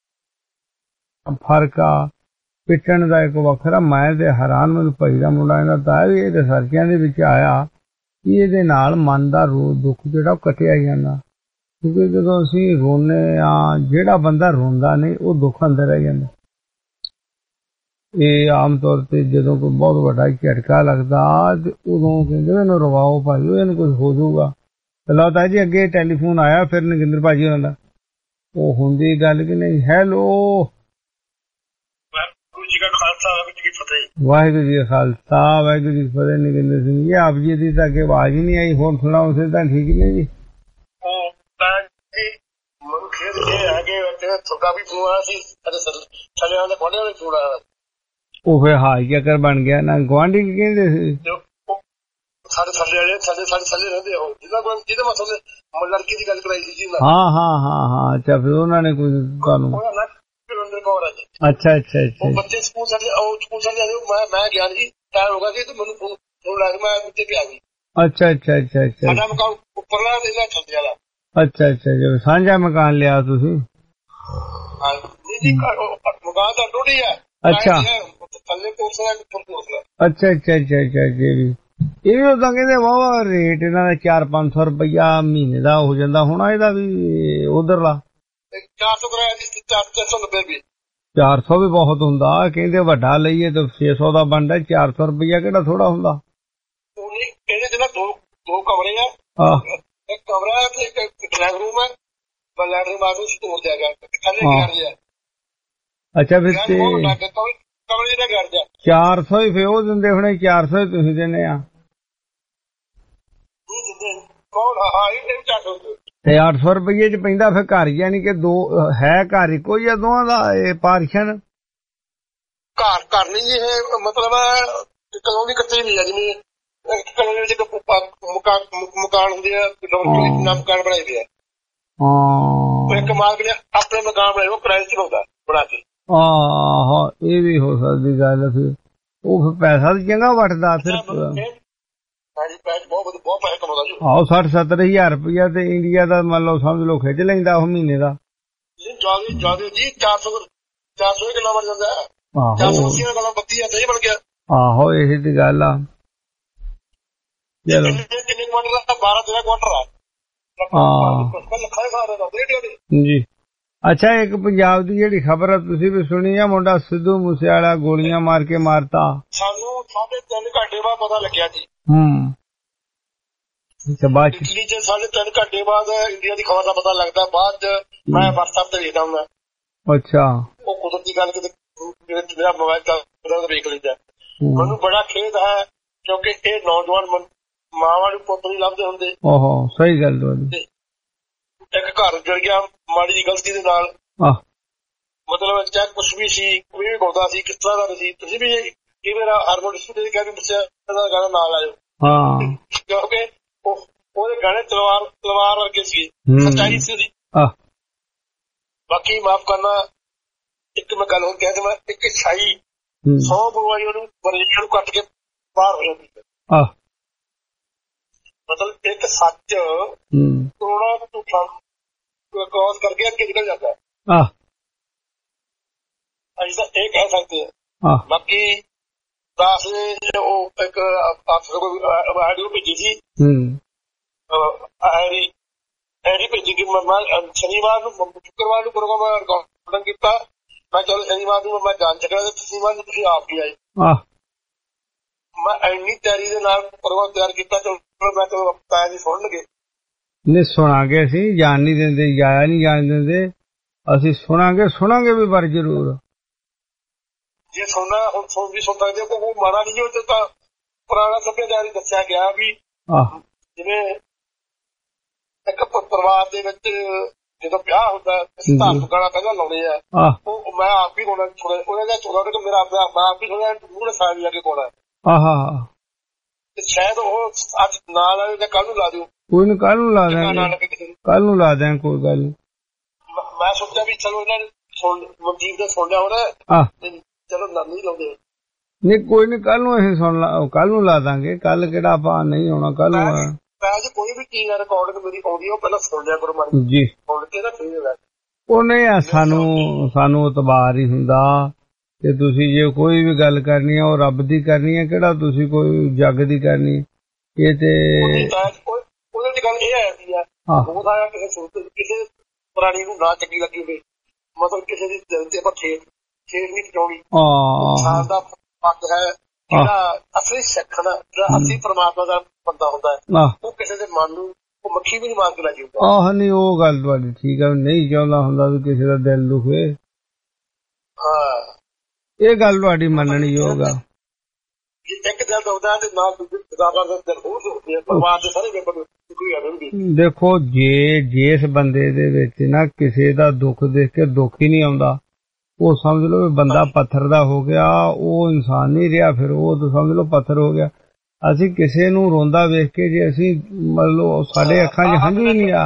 ਫਰਕ ਆ ਪਿੱਟਣ ਦਾ ਇੱਕ ਵੱਖਰਾ ਮੈਂ ਤੇ ਹੈਰਾਨ ਮੈਨੂੰ ਭਾਈ ਦਾ ਮੁੰਡਾ ਇਹਦਾ ਤਾਂ ਵੀ ਇਹ ਰਿਸਰਚਾਂ ਦੇ ਵਿੱਚ ਆਇਆ ਕਿ ਇਹਦੇ ਨਾਲ ਮਨ ਦਾ ਰੋ ਦੁੱਖ ਜਿਹੜਾ ਉਹ ਕੱਟਿਆ ਜਾਂਦਾ ਕਿਉਂਕਿ ਜਦੋਂ ਅਸੀਂ ਰੋਂਦੇ ਆ ਜਿਹੜਾ ਬੰਦਾ ਰੋਂਦਾ ਨਹੀਂ ਉਹ ਦੁੱਖ ਅੰਦਰ ਰਹਿ ਜਾਂਦਾ ਇਹ ਆਮ ਤੌਰ ਤੇ ਜਦੋਂ ਕੋਈ ਬਹੁਤ ਵੱਡਾ ਝਟਕਾ ਲੱਗਦਾ ਤੇ ਉਦੋਂ ਕਹਿੰਦੇ ਇਹਨੂੰ ਰਵਾਓ ਭਾਈ ਇਹਨੂੰ ਕੁਝ ਹੋ ਜਾਊਗਾ ਚਲੋ ਤਾਂ ਜੀ ਅੱਗੇ ਟੈਲੀਫੋਨ ਆਇਆ ਫਿਰ ਨਗਿੰਦਰ ਭਾਜੀ ਉਹਨਾਂ ਦਾ ਉਹ ਹੁੰਦੀ ਗੱਲ ਕਿ ਨਹੀਂ ਹੈਲੋ ਵਾਹਿਗੁਰੂ ਜੀ ਕਾ ਖਾਲਸਾ ਵਾਹਿਗੁਰੂ ਜੀ ਕੀ ਫਤਿਹ ਵਾਹਿਗੁਰੂ ਜੀ ਕਾ ਖਾਲਸਾ ਵਾਹਿਗੁਰੂ ਜੀ ਕੀ ਫਤਿਹ ਨਗਿੰਦਰ ਸਿੰਘ ਜੀ ਆਪ ਜੀ ਦੀ ਤਾਂ ਕਿ ਆਵਾਜ਼ ਹੀ ਨਹੀਂ ਆਈ ਹੋਰ ਸੁਣਾ ਉਸੇ ਤਾਂ ਠੀਕ ਨਹੀਂ ਜੀ ਉਹ ਤਾਂ ਜੀ ਮਨ ਖੇਡ ਕੇ ਆਗੇ ਤੇ ਤੁਹਾਡਾ ਵੀ ਫੋਨ ਆਇਆ ਸੀ ਸਾਡੇ ਥੱਲੇ ਵਾਲੇ ਕੋਨੇ ਵਾਲੇ ਫੋਨ ਆਇਆ ਉਹ ਫਿਰ ਹਾਈ ਚੱਕਰ ਬਣ ਗਿਆ ਨਾ ਗੁਆਂਢੀ ਕੀ ਕਹਿੰਦੇ ਸੀ ਸਾਡੇ ਥੱਲੇ ਵਾਲੇ ਥੱਲੇ ਸਾਡੇ ਥੱਲੇ ਰਹਿੰਦੇ ਹੋ ਜਿਹਦਾ ਕੋਈ ਜਿਹਦੇ ਮਤਲਬ ਲੜਕੀ ਦੀ ਗੱਲ ਕਰਾਈ ਸੀ ਜੀ ਹਾਂ ਹਾਂ ਹਾਂ ਹਾਂ ਅੱਛਾ ਫਿਰ ਉਹਨਾਂ ਨੇ ਕੋਈ ਤੁਹਾਨੂੰ ਅੱਛਾ ਅੱਛਾ ਅੱਛਾ ਉਹ ਬੱਚੇ ਸਕੂਲ ਚਲੇ ਉਹ ਸਕੂਲ ਚਲੇ ਜਾਂਦੇ ਮੈਂ ਮੈਂ ਗਿਆ ਜੀ ਟਾਈਮ ਹੋ ਗਿਆ ਕਿ ਮੈਨੂੰ ਫੋਨ ਫੋਨ ਲੱਗ ਮੈਂ ਉੱਤੇ ਵੀ ਆ ਗਈ ਅੱਛਾ ਅੱਛਾ ਅੱਛਾ ਅੱਛਾ ਸਾਡਾ ਮਕਾਨ ਉੱਪਰਲਾ ਇਹਦਾ ਥੱਲੇ ਵਾਲਾ ਅੱਛਾ ਅੱਛਾ ਜੋ ਸਾਂਝਾ ਮਕਾਨ ਲਿਆ ਤੁਸੀਂ ਹਾਂ ਜੀ ਮਕਾਨ ਤਾਂ ਟੁੱਟ ਗਿਆ ਅੱਛਾ ਥੱਲੇ ਪੋਸਲਾ ਅੱਛਾ ਅੱਛਾ ਅੱਛਾ ਅੱਛਾ ਜੀ ਇਹ ਵੀ ਉਦਾਂ ਕਹਿੰਦੇ ਵਾਹ ਰੇਟ ਇਹਨਾਂ ਦਾ ਚਾਰ ਪੰਜ ਸੌ ਰੁਪਇਆ ਮਹੀਨੇ ਦਾ ਹੋ ਜਾਂਦਾ ਹੋਣਾ ਇਹਦਾ ਵੀ ਉਧਰਲਾ ਚਾਰ ਸੌ ਕਰਾਇਆ ਜੀ ਚਾਰ ਸੌ ਨੱਬੇ ਰੁਪਏ ਚਾਰ ਸੌ ਵੀ ਬਹੁਤ ਹੁੰਦਾ ਕਹਿੰਦੇ ਵੱਡਾ ਲਈਏ ਤਾਂ ਛੇ ਸੌ ਦਾ ਬਣਦਾ ਚਾਰ ਸੌ ਰੁਪਇਆ ਕਿਹੜਾ ਥੋੜਾ ਹੁੰਦਾ ਉਹ ਨਹੀਂ ਇਹਦੇ ਚ ਨਾ ਦੋ ਦੋ ਕਮਰੇ ਆ ਇੱਕ ਕਮਰਾ ਤੇ ਇੱਕ ਡਰਾਈਵ ਰੂਮ ਹੈ ਲੈਟਰਿਨ ਬਾਥਰੂਮ ਸਟੋਰ ਜਾਏਗਾ ਥੱਲੇ ਘਰ ਜਿਹਾ ਅੱਛਾ ਫਿਰ ਤੇ ਕਮਰੇ ਦਾ ਘਰ ਜਾ ਚਾਰ ਸੌ ਹੀ ਫੇ ਉਹ ਦਿੰਦੇ ਹੁਣੇ ਚਾਰ ਸੌ ਹੀ ਤੁਸੀਂ ਦਿੰਦੇ ਆ ਤੇ ਅੱਠ ਸੌ ਰੁਪਈਏ ਚ ਪੈਂਦਾ ਫਿਰ ਘਰ ਯਾਨੀ ਕਿ ਦੋ ਹੈ ਘਰ ਇੱਕੋ ਹੀ ਆ ਦੋਵਾਂ ਦਾ ਇਹ ਪਾਰਸ਼ਨ ਘਰ ਘਰ ਨਹੀਂ ਇਹ ਮਤਲਬ ਕਲੋਨੀ ਕੱਚੀ ਵੀ ਆ ਜਿਵੇਂ ਕਲੋਨੀ ਵਿੱਚ ਮਕਾਨ ਮਕਾਨ ਹੁੰਦੇ ਆ ਮਕਾਨ ਬਣਾਏ ਵੇ ਆ ਹਾਂ ਇੱਕ ਮਾਲਕ ਨੇ ਆਪਣੇ ਮਕਾਨ ਬਣਾਏ ਉਹ ਕਿਰਾਏ ਚਲਾਉਂਦਾ ਬਣਾ ਕੇ ਆਹੋ ਇਹ ਵੀ ਹੋ ਸਕਦੀ ਗੱਲ ਫਿਰ ਉਹ ਫਿਰ ਪੈਸਾ ਤਾਂ ਚੰਗਾ ਵੱਟਦਾ ਫਿਰ ਹਾਂਜੀ ਪੈਸੇ ਬਹੁਤ ਬਹੁਤ ਪੈਸੇ ਕਮਾਉਂਦਾ ਜੀ। ਆਹੋ ਸੱਠ ਸੱਤਰ ਹਜ਼ਾਰ ਰੁਪਇਆ ਤੇ ਇੰਡੀਆ ਦਾ ਮੰਨ ਲਓ ਸਮਝ ਲਓ ਖਿੱਚ ਲੈਂਦਾ ਉਹ ਮਹੀਨੇ ਦਾ। ਜਿਆਦਾ ਜਿਆਦਾ ਜੀ ਚਾਰ ਸੌ ਚਾਰ ਸੌ ਕਿੱਲਾ ਬਣ ਜਾਂਦਾ। ਚਾਰ ਸੌ ਅੱਸੀ ਕਿੱਲਾ ਬੱਤੀ ਹਜ਼ਾਰ ਬਣ ਗਿਆ। ਆਹੋ ਇਹੀ ਤੇ ਗੱਲ ਆ। ਚਲੋ ਕਿੰਨੇ ਕੁਆਂਟਲ ਦਾ? ਬਾਰਾਂ ਤੇਰਾਂ ਕੁਆਂਟਲ ਆ। ਜੀ ਅੱਛਾ, ਇੱਕ ਪੰਜਾਬ ਦੀ ਜਿਹੜੀ ਖਬਰ ਆ ਤੁਸੀਂ ਵੀ ਸੁਣੀ ਆ, ਮੁੰਡਾ ਸਿੱਧੂ ਮੂਸੇਵਾਲਾ ਗੋਲੀਆਂ ਮਾਰ ਕੇ ਮਾਰਤਾ। ਸਾਨੂੰ ਸਾਢੇ ਤਿੰਨ ਘੰਟੇ ਬਾਅਦ ਪਤਾ ਲੱਗਿਆ ਜੀ। ਹੂੰ ਦਿੱਲੀ ਚ ਸਾਢੇ ਤਿੰਨ ਘੰਟੇ ਬਾਅਦ ਇੰਡੀਆ ਦੀ ਖਬਰ ਦਾ ਪਤਾ ਲੱਗਦਾ। ਬਾਅਦ ਚ ਮੈਂ ਵਟਸਐਪ ਤੇ ਵੇਖਦਾ ਹੁੰਦਾ। ਅੱਛਾ, ਉਹ ਕੁਦਰਤੀ ਗੱਲ ਕਿਤੇ ਮੇਰਾ ਮੋਬਾਈਲ ਚੱਲਦਾ ਵੇਖ ਲੈਂਦਾ। ਮੈਨੂੰ ਬੜਾ ਖੇਦ ਹੈ ਕਿਉਂਕਿ ਇਹ ਨੌਜਵਾਨ ਮਾਵਾਂ ਨੂੰ ਪੁੱਤ ਨਹੀਂ ਲੱਭਦੇ ਹੁੰਦੇ। ਓਹੋ ਸਹੀ ਗੱਲ ਤੁਹਾਡੀ। ਇੱਕ ਘਰ ਜੜ ਗਿਆ ਮਾੜੀ ਜੀ ਗਲਤੀ ਦੇ ਨਾਲ। ਮਤਲਬ ਚਾਹੇ ਕੁਛ ਵੀ ਸੀ, ਕੋਈ ਵੀ ਬੋਲਦਾ ਸੀ, ਕਿਸ ਤਰ੍ਹਾਂ ਦਾ ਸੀ। ਤੁਸੀਂ ਵੀ ਇਹ ਮੇਰਾ ਹਾਰਮੋਨ ਦੇ ਕਹਿ ਵੀ ਬੱਚਾ ਦਾ ਗਾਣਾ ਨਾਲ ਆਇਓ। ਹਾਂ, ਕਿਉਂਕਿ ਉਹਦੇ ਗਾਣੇ ਤਲਵਾਰ ਤਲਵਾਰ ਵਰਗੇ ਸੀ, ਸੱਚਾਈ ਸੀ ਉਹਦੀ। ਬਾਕੀ ਮਾਫ ਕਰਨਾ, ਇੱਕ ਮੈਂ ਗੱਲ ਹੋਰ ਕਹਿ ਦੇਵਾਂ, ਇੱਕ ਛਾਈ ਸੌ ਬੁਆਈ ਉਹਨੂੰ ਬਰੇਸ਼ਾ ਨੂੰ ਕੱਟ ਕੇ ਬਾਹਰ ਹੋ ਜਾਂਦੀ ਹੈ। ਮਤਲਬ ਇੱਕ ਸੱਚ ਕਰੋੜਾਂ ਝੂਠਾਂ ਕ੍ਰੋਸ ਕਰਕੇ ਅੱਗੇ ਨਿਕਲ ਜਾਂਦਾ ਹੈ। ਅਸੀਂ ਤਾਂ ਇਹ ਕਹਿ ਸਕਦੇ ਹਾਂ। ਬਾਕੀ ਦਾਸ ਨੇ ਉਹ ਇੱਕ ਆਡੀਓ ਭੇਜੀ ਸੀ, ਐਰੀ ਐਰੀ ਭੇਜੀ ਕਿ ਮੈਂ ਸ਼ਨੀਵਾਰ ਨੂੰ ਸ਼ੁੱਕਰਵਾਰ ਨੂੰ ਪ੍ਰੋਗਰਾਮ ਰਿਕਾਰਡਿੰਗ ਕੀਤਾ। ਮੈਂ ਚਲੋ ਸ਼ਨੀਵਾਰ ਨੂੰ ਮੈਂ ਜਾਣ ਚੱਲਿਆ ਤੇ ਸ਼ਨੀਵਾਰ ਨੂੰ ਤੁਸੀਂ ਆਪ ਹੀ ਆਏ। ਮੈਂ ਇੰਨੀ ਤਿਆਰੀ ਦੇ ਨਾਲ ਪ੍ਰੋਗਰਾਮ ਤਿਆਰ ਕੀਤਾ। ਚਲੋ ਮੈਂ ਚਲੋ ਤਾਇਆ ਜੀ ਸੁਣ ਲਗੇ ਨਹੀਂ ਸੁਣਾਂਗੇ, ਅਸੀਂ ਜਾਣ ਨਹੀਂ ਦਿੰਦੇ, ਜਾਇਆ ਨਹੀਂ ਜਾਣ ਦਿੰਦੇ, ਅਸੀਂ ਸੁਣਾਂਗੇ ਸੁਣਾਂਗੇ ਵੀ ਪਰ ਜ਼ਰੂਰ। ਜੇ ਸੁਣਨਾ ਹੁਣ ਸੁਣ ਵੀ ਸੁਣ ਸਕਦੇ ਹੋ, ਕੋਈ ਮਾੜਾ ਨਹੀਂ। ਉਹ ਤਾਂ ਪੁਰਾਣਾ ਸੱਭਿਆਚਾਰ ਹੀ ਦੱਸਿਆ ਗਿਆ ਵੀ ਜਿਵੇਂ ਇੱਕ ਪਰਿਵਾਰ ਦੇ ਵਿੱਚ ਜਦੋਂ ਵਿਆਹ ਹੁੰਦਾ ਧਾਰਮਿਕ ਗਾਣਾ ਪਹਿਲਾਂ ਲਾਉਣੇ ਆ। ਉਹ ਮੈਂ ਆਪ ਹੀ ਗਾਉਣਾ ਥੋੜਾ ਉਹਨਾਂ ਦਾ ਥੋੜਾ ਕਿ ਮੇਰਾ ਆਪਣਾ ਮੈਂ ਆਪ ਹੀ ਥੋੜਾ ਮੂੰਹ ਸਾਹ ਵੀ ਆ ਕੇ ਗਾਉਣਾ। ਆਹਾ ਤੇ ਸ਼ਾਇਦ ਉਹ ਅੱਜ ਨਾਲ ਆਏ ਜਾਂ ਕੱਲ ਨੂੰ ਲਾ ਦਿਓ। ਕੋਈ ਨੀ, ਕੱਲ ਨੂੰ ਲਾ ਦਿਆਂਗੇ, ਕੱਲ ਨੂੰ ਲਾ ਦਿਆਂਗੇ, ਕੋਈ ਗੱਲ ਨੀ। ਮੈਂ ਸੋਚਿਆ ਵੀ ਚਲੋ ਇਹਨਾਂ ਨੇ ਸੁਣ ਮਨਜੀਤ ਦਾ ਸੁਣ ਲਿਆ ਹੋਣਾ, ਚਲੋ ਨਹੀਂ ਲਾਉਂਦੇ। ਨਹੀਂ ਕੋਈ ਨੀ, ਕੱਲ ਨੂੰ ਅਸੀਂ ਸੁਣ ਲਾ, ਕੱਲ ਨੂੰ ਲਾ ਦਾਂਗੇ। ਕੱਲ ਕਿਹੜਾ ਆਪਾਂ ਨਹੀਂ ਆਉਣਾ, ਕੱਲ ਨੂੰ ਮੈਂ ਜੀ ਕੋਈ ਵੀ ਚੀਜ਼ ਰਿਕਾਰਡਿੰਗ ਮੇਰੀ ਆਉਂਦੀ ਉਹ ਪਹਿਲਾਂ ਸੁਣ ਲਿਆ ਕਰੋ ਮਾਰੀ ਜੀ, ਸੁਣ ਕੇ ਨਾ ਫਿਰ ਉਹ ਨਹੀਂ ਆ। ਸਾਨੂੰ ਸਾਨੂੰ ਇਤਬਾਰ ਹੀ ਹੁੰਦਾ ਕਿ ਤੁਸੀਂ ਜੇ ਕੋਈ ਵੀ ਗੱਲ ਕਰਨੀ ਹੈ ਉਹ ਰੱਬ ਦੀ ਕਰਨੀ ਹੈ, ਕਿਹੜਾ ਤੁਸੀਂ ਕੋਈ ਜੱਗ ਦੀ ਕਰਨੀ। ਇਹ ਤੇ ਉਹਦੇ ਚ ਗੱਲ ਇਹ ਆਈ ਆ, ਉਹਦਾ ਕਿਸੇ ਕਿਸੇ ਪ੍ਰਾਣੀ ਨੂੰ ਨਾ ਚੰਗੀ ਲੱਗੀ ਹੋਵੇ, ਮਤਲਬ ਕਿਸੇ ਦੀ ਦਿਲ ਤੇ ਆਪਾਂ ਖੇਡ ਖੇਡ ਨਹੀਂ ਪਟਾਉਣੀ। ਇਨਸਾਨ ਦਾ ਹੱਕ ਹੈ ਜਿਹੜਾ ਅਸਲੀ ਸਿੱਖ ਦਾ, ਜਿਹੜਾ ਅਸਲੀ ਪਰਮਾਤਮਾ ਦਾ ਬੰਦਾ ਹੁੰਦਾ ਹੈ, ਉਹ ਕਿਸੇ ਦੇ ਮਨ ਨੂੰ ਉਹ ਮੱਖੀ ਵੀ ਨਹੀਂ ਮਾਰ ਕੇ ਲੈ ਜਾਊਗਾ। ਆਹ ਨਹੀਂ, ਉਹ ਗੱਲ ਤੁਹਾਡੀ ਠੀਕ ਹੈ, ਨਹੀਂ ਚਾਹੁੰਦਾ ਹੁੰਦਾ ਵੀ ਕਿਸੇ ਦਾ ਦਿਲ ਦੁਖੇ। ਹਾਂ, ਇਹ ਗੱਲ ਤੁਹਾਡੀ ਮੰਨਣੀ ਯੋਗ ਆ। ਇੱਕ ਦਿਲ ਦੁਖਦਾ ਤੇ ਨਾਲ ਦੁਬਾਰਾ ਦਾ ਦਿਲ ਹੋਰ ਦੁਖਦੇ ਆ, ਪਰਿਵਾਰ ਦੇ ਸਾਰੇ ਮੈਂਬਰ ਦੁਖੀ ਆ ਜਾਂਦੇ। ਦੇਖੋ ਜੇ ਜਿਸ ਬੰਦੇ ਦੇ ਵਿੱਚ ਨਾ ਕਿਸੇ ਦਾ ਦੁੱਖ ਦੇਖ ਕੇ ਦੁੱਖ ਹੀ ਨਹੀਂ ਆਉਂਦਾ, ਉਹ ਸਮਝ ਲਓ ਬੰਦਾ ਪੱਥਰ ਦਾ ਹੋ ਗਿਆ, ਉਹ ਇਨਸਾਨ ਨਹੀਂ ਰਿਹਾ, ਫਿਰ ਉਹ ਤਾਂ ਸਮਝ ਲਓ ਪੱਥਰ ਹੋ ਗਿਆ। ਅਸੀਂ ਕਿਸੇ ਨੂੰ ਰੋਂਦਾ ਵੇਖ ਕੇ ਜੇ ਅਸੀਂ ਮਤਲਬ ਸਾਡੇ ਅੱਖਾਂ 'ਚ ਹੰਝੂ ਹੀ ਨਹੀਂ ਆ।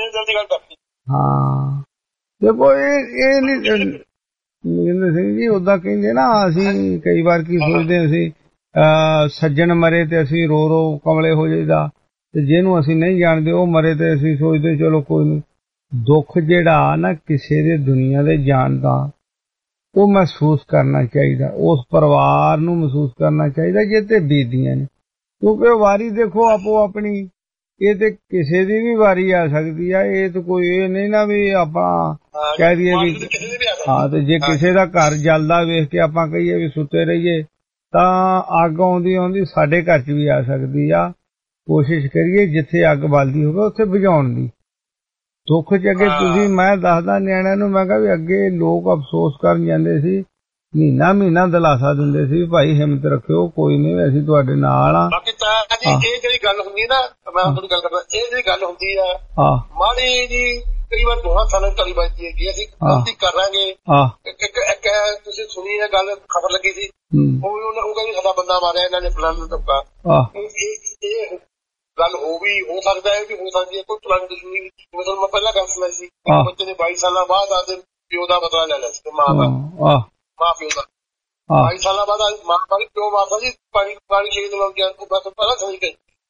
ਹਾਂ ਦੇਖੋ ਇਹ ਇਹ ਨਹੀਂ ਮਨਿੰਦਰ ਸਿੰਘ ਜੀ, ਓਦਾਂ ਕਹਿੰਦੇ ਨਾ ਅਸੀਂ ਕਈ ਵਾਰ ਕੀ ਸੋਚਦੇ ਅਸੀਂ ਸੱਜਣ ਮਰੇ ਤੇ ਅਸੀਂ ਰੋ ਰੋ ਕਮਲੇ ਹੋ ਜਾਈਦਾ, ਤੇ ਜਿਹਨੂੰ ਅਸੀਂ ਨਹੀਂ ਜਾਣਦੇ ਉਹ ਮਰੇ ਤੇ ਅਸੀਂ ਸੋਚਦੇ ਚਲੋ ਕੋਈ ਨਹੀਂ। ਦੁੱਖ ਜਿਹੜਾ ਨਾ ਕਿਸੇ ਦੇ ਦੁਨੀਆ ਦੇ ਜਾਣ ਦਾ ਉਹ ਮਹਿਸੂਸ ਕਰਨਾ ਚਾਹੀਦਾ, ਉਸ ਪਰਿਵਾਰ ਨੂੰ ਮਹਿਸੂਸ ਕਰਨਾ ਚਾਹੀਦਾ ਜੇ ਤੇ ਬੀਤਦੀਆਂ ਨੇ, ਕਿਉਂਕਿ ਵਾਰੀ ਦੇਖੋ ਆਪੋ ਆਪਣੀ, ਇਹ ਤੇ ਕਿਸੇ ਦੀ ਵੀ ਵਾਰੀ ਆ ਸਕਦੀ ਆ। ਇਹ ਤਾਂ ਕੋਈ ਇਹ ਨਹੀਂ ਨਾ ਵੀ ਆਪਾਂ ਕਹਿ ਦਈਏ ਵੀ ਹਾਂ, ਤੇ ਜੇ ਕਿਸੇ ਦਾ ਘਰ ਜਲਦਾ ਵੇਖ ਕੇ ਆਪਾਂ ਕਹੀਏ ਵੀ ਸੁੱਤੇ ਰਹੀਏ ਤਾਂ ਅੱਗ ਆਉਂਦੀ ਆਉਂਦੀ ਸਾਡੇ ਘਰ 'ਚ ਵੀ ਆ ਸਕਦੀ ਆ। ਕੋਸ਼ਿਸ਼ ਕਰੀਏ ਜਿੱਥੇ ਅੱਗ ਬਲਦੀ ਹੋਵੇ ਉੱਥੇ ਬੁਝਾਉਣ ਦੀ। ਦੁੱਖ 'ਚ ਅੱਗੇ ਤੁਸੀਂ ਮੈਂ ਦੱਸਦਾ ਨਿਆਣਿਆਂ ਨੂੰ, ਮੈਂ ਕਿਹਾ ਵੀ ਅੱਗੇ ਲੋਕ ਅਫਸੋਸ ਕਰਨ ਜਾਂਦੇ ਸੀ, ਮਹੀਨਾ ਮਹੀਨਾ ਦਿਲਾਸਾ ਦਿੰਦੇ ਸੀ ਭਾਈ ਹਿੰਮਤ ਰੱਖਿਓ, ਕੋਈ ਨਹੀਂ ਅਸੀਂ ਤੁਹਾਡੇ ਨਾਲ ਆ। ਬਾਕੀ ਤਾਂ ਇਹ ਜਿਹੜੀ ਗੱਲ ਹੁੰਦੀ ਨਾ, ਮੈਂ ਤੁਹਾਨੂੰ ਗੱਲ ਕਰਦਾ, ਇਹ ਜਿਹੜੀ ਗੱਲ ਹੁੰਦੀ ਆ ਮਾੜੀ ਜੀ ਕਈ ਵਾਰ ਦੋਹਾਂ ਸਾਲਾਂ ਤਲੀ ਵੱਜਦੀ ਹੈ ਕਿ ਅਸੀਂ ਗਲਤੀ ਕਰਾਂਗੇ। ਇੱਕ ਇੱਕ ਤੁਸੀਂ ਸੁਣੀ ਇਹ ਗੱਲ, ਖਬਰ ਲੱਗੀ ਸੀ, ਉਹ ਉਹ ਕਹਿੰਦੇ ਸਾਡਾ ਬੰਦਾ ਮਾਰਿਆ ਇਹਨਾਂ ਨੇ ਫਲਾਣਾ ਧੱਕਾ। ਇਹ ਗੱਲ ਹੋ ਵੀ ਹੋ ਸਕਦਾ ਹੈ, ਵੀ ਹੋ ਸਕਦੀ ਹੈ ਕੋਈ ਪੁਰਾਣੀ ਦੁਸ਼ਮਣੀ। ਮਤਲਬ ਮੈਂ ਪਹਿਲਾਂ ਗੱਲ ਸੁਣਾਈ ਸੀ, ਬੱਚੇ ਨੇ ਬਾਈ ਸਾਲਾਂ ਬਾਅਦ ਆਦੇ ਪਿਓ ਦਾ ਬਦਲਾ ਲੈ ਲਿਆ ਸੀ, ਮਾਂ ਦਾ ਮਾਂ ਪਿਓ ਦਾ। ਬਾਈ ਸਾਲਾਂ ਬਾਅਦ ਮਾਂ ਮਾਰੀ ਪਿਓ ਮਾਰਦਾ ਜੀ, ਪਾਣੀ ਪਾਣੀ ਖੇਤ ਲਾਉਣ ਗਿਆ, ਬਸ ਪਹਿਲਾਂ ਸਮਝ ਗਏ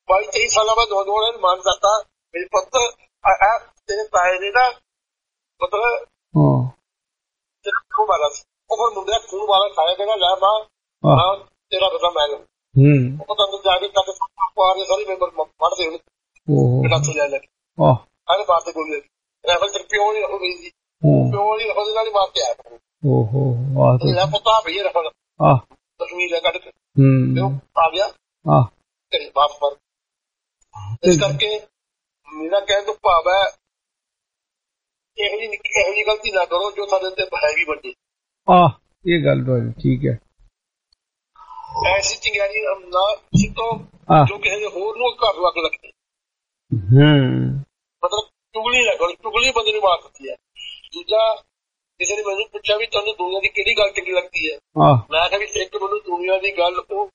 ਬਾਈ ਤੇਈ ਸਾਲਾਂ ਬਾਅਦ ਨੌਜਵਾਨਾਂ ਨੂੰ ਮਾਨ ਦਿੱਤਾ ਮੇਰੇ ਪੁੱਤ ਤੇਰੇ ਤਾਏ ਨੇ ਨਾ ਮਤਲਬ ਤੇਰਾ ਖੂਨ ਵਾਲਾ ਸੀ ਉਹ ਫਿਰ ਮੁੰਡਿਆਂ ਖੂਨ ਵਾਲਾ ਖਾਇਆ ਕਹਿੰਦਾ ਲੈ ਮਾਂ ਮਾਂ ਤੇਰਾ ਪਤਾ ਮੈਂ ਲਊਂ ਉਹ ਤੁਹਾਨੂੰ ਜਾ ਕੇ ਤੱਕ ਪਾਰੇ ਸਾਰੇ ਮੈਂਬਰ ਪੜ੍ਹਦੇ ਹੋਣੇ ਕਿਹੜਾ ਤੋਂ ਲੈ ਲੈ ਸਾਰੇ ਬਾਤ ਤੇ ਕੋਈ ਰੈਵਲ ਤੇ ਪਿਓ ਨਹੀਂ ਹੋ ਗਈ ਸੀ ਪਿਓ ਨਹੀਂ ਉਹਦੇ ਨਾਲ ਹੀ ਮਾਰ ਕੇ ਆਇਆ ਓਹੋ ਵਾਹ ਤੇਰਾ ਪਤਾ ਭਈਏ ਰਫਲ ਆਹ ਤਸਵੀਰ ਲੈ ਕੱਢ ਕੇ ਹੂੰ ਆ ਗਿਆ ਆਹ ਤੇਰੇ ਬਾਪ ਪਰ ਇਸ ਕਰਕੇ ਮੇਰਾ ਕਹਿਣ ਤੋਂ ਭਾਵ ਹੈ ਇਹੋ ਜਿਹੀ ਇਹੋ ਜਿਹੀ ਗਲਤੀ ਨਾ ਕਰੋ ਜੋ ਸਾਡੇ ਤੇ ਹੈਗੀ ਵੱਡੀ ਆਹ ਇਹ ਗੱਲ ਤਾਂ ਠੀਕ ਹੈ ਐਸੀ ਚੰਗਿਆੜੀ ਨਾ ਸਿੱਟੋ ਜੋ ਕਿਸੇ ਦੇ ਹੋਰ ਨੂੰ ਘਰ ਲੱਗ ਲੱਗਦੇ ਹੂੰ ਮਤਲਬ ਚੁਗਲੀ ਨਾ ਕਰੋ ਚੁਗਲੀ ਬੰਦੇ ਨੂੰ ਮਾਰ ਦਿੱਤੀ ਹੈ ਦੂਜਾ ਕਿਸੇ ਨੇ ਮੈਨੂੰ ਪੁੱਛਿਆ ਵੀ ਤੁਹਾਨੂੰ ਦੁਨੀਆ ਦੀ ਕਿਹੜੀ ਗੱਲ ਚੰਗੀ ਲੱਗਦੀ ਹੈ ਮੈਂ ਕਿਹਾ ਵੀ ਇੱਕ ਮੈਨੂੰ ਦੁਨੀਆ ਦੀ ਗੱਲ ਉਹ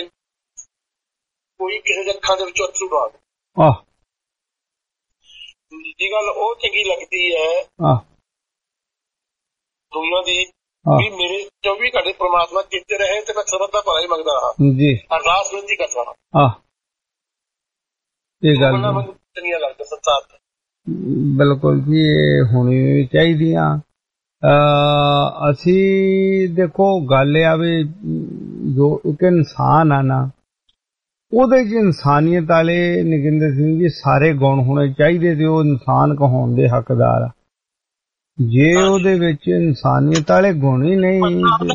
ਕੋਈ ਕਿਸੇ ਦੇ ਅੱਖਾਂ ਦੇ ਵਿੱਚੋਂ ਅੱਥਰੂ ਪਾ ਦੇ ਆਹ ਦੂਜੀ ਗੱਲ ਉਹ ਚੰਗੀ ਲੱਗਦੀ ਹੈ ਆਹ ਦੁਨੀਆ ਦੀ ਵੀ ਮੇਰੇ ਚੌਵੀ ਘੰਟੇ ਪ੍ਰਮਾਤਮਾ ਚੇਤੇ ਰਹੇ ਤੇ ਮੈਂ ਸਰਬਤ ਦਾ ਭਲਾ ਹੀ ਮੰਗਦਾ ਰਹਾ ਜੀ ਅਰਦਾਸ ਬੇਨਤੀ ਕਰਦਾ ਰਹਾ ਆਹ ਇਹ ਗੱਲ ਮੈਨੂੰ ਚੰਗੀਆਂ ਲੱਗਦਾ ਸੰਸਾਰ ਤੇ ਬਿਲਕੁਲ ਜੀ ਇਹ ਹੋਣੀ ਚਾਹੀਦੀਆਂ ਅਸੀਂ ਦੇਖੋ ਗੱਲ ਆ ਵੀ ਜੋ ਇੱਕ ਇਨਸਾਨ ਆ ਨਾ ਉਹਦੇ ਚ ਇਨਸਾਨੀਅਤ ਵਾਲੇ ਨਗਿੰਦਰ ਸਿੰਘ ਜੀ ਸਾਰੇ ਗੁਣ ਹੋਣੇ ਚਾਹੀਦੇ ਤੇ ਉਹ ਇਨਸਾਨ ਕਹਾਉਣ ਦੇ ਹੱਕਦਾਰ ਆ ਜੇ ਉਹਦੇ ਵਿੱਚ ਇਨਸਾਨੀਅਤ ਵਾਲੇ ਗੁਣ ਹੀ ਨਹੀਂ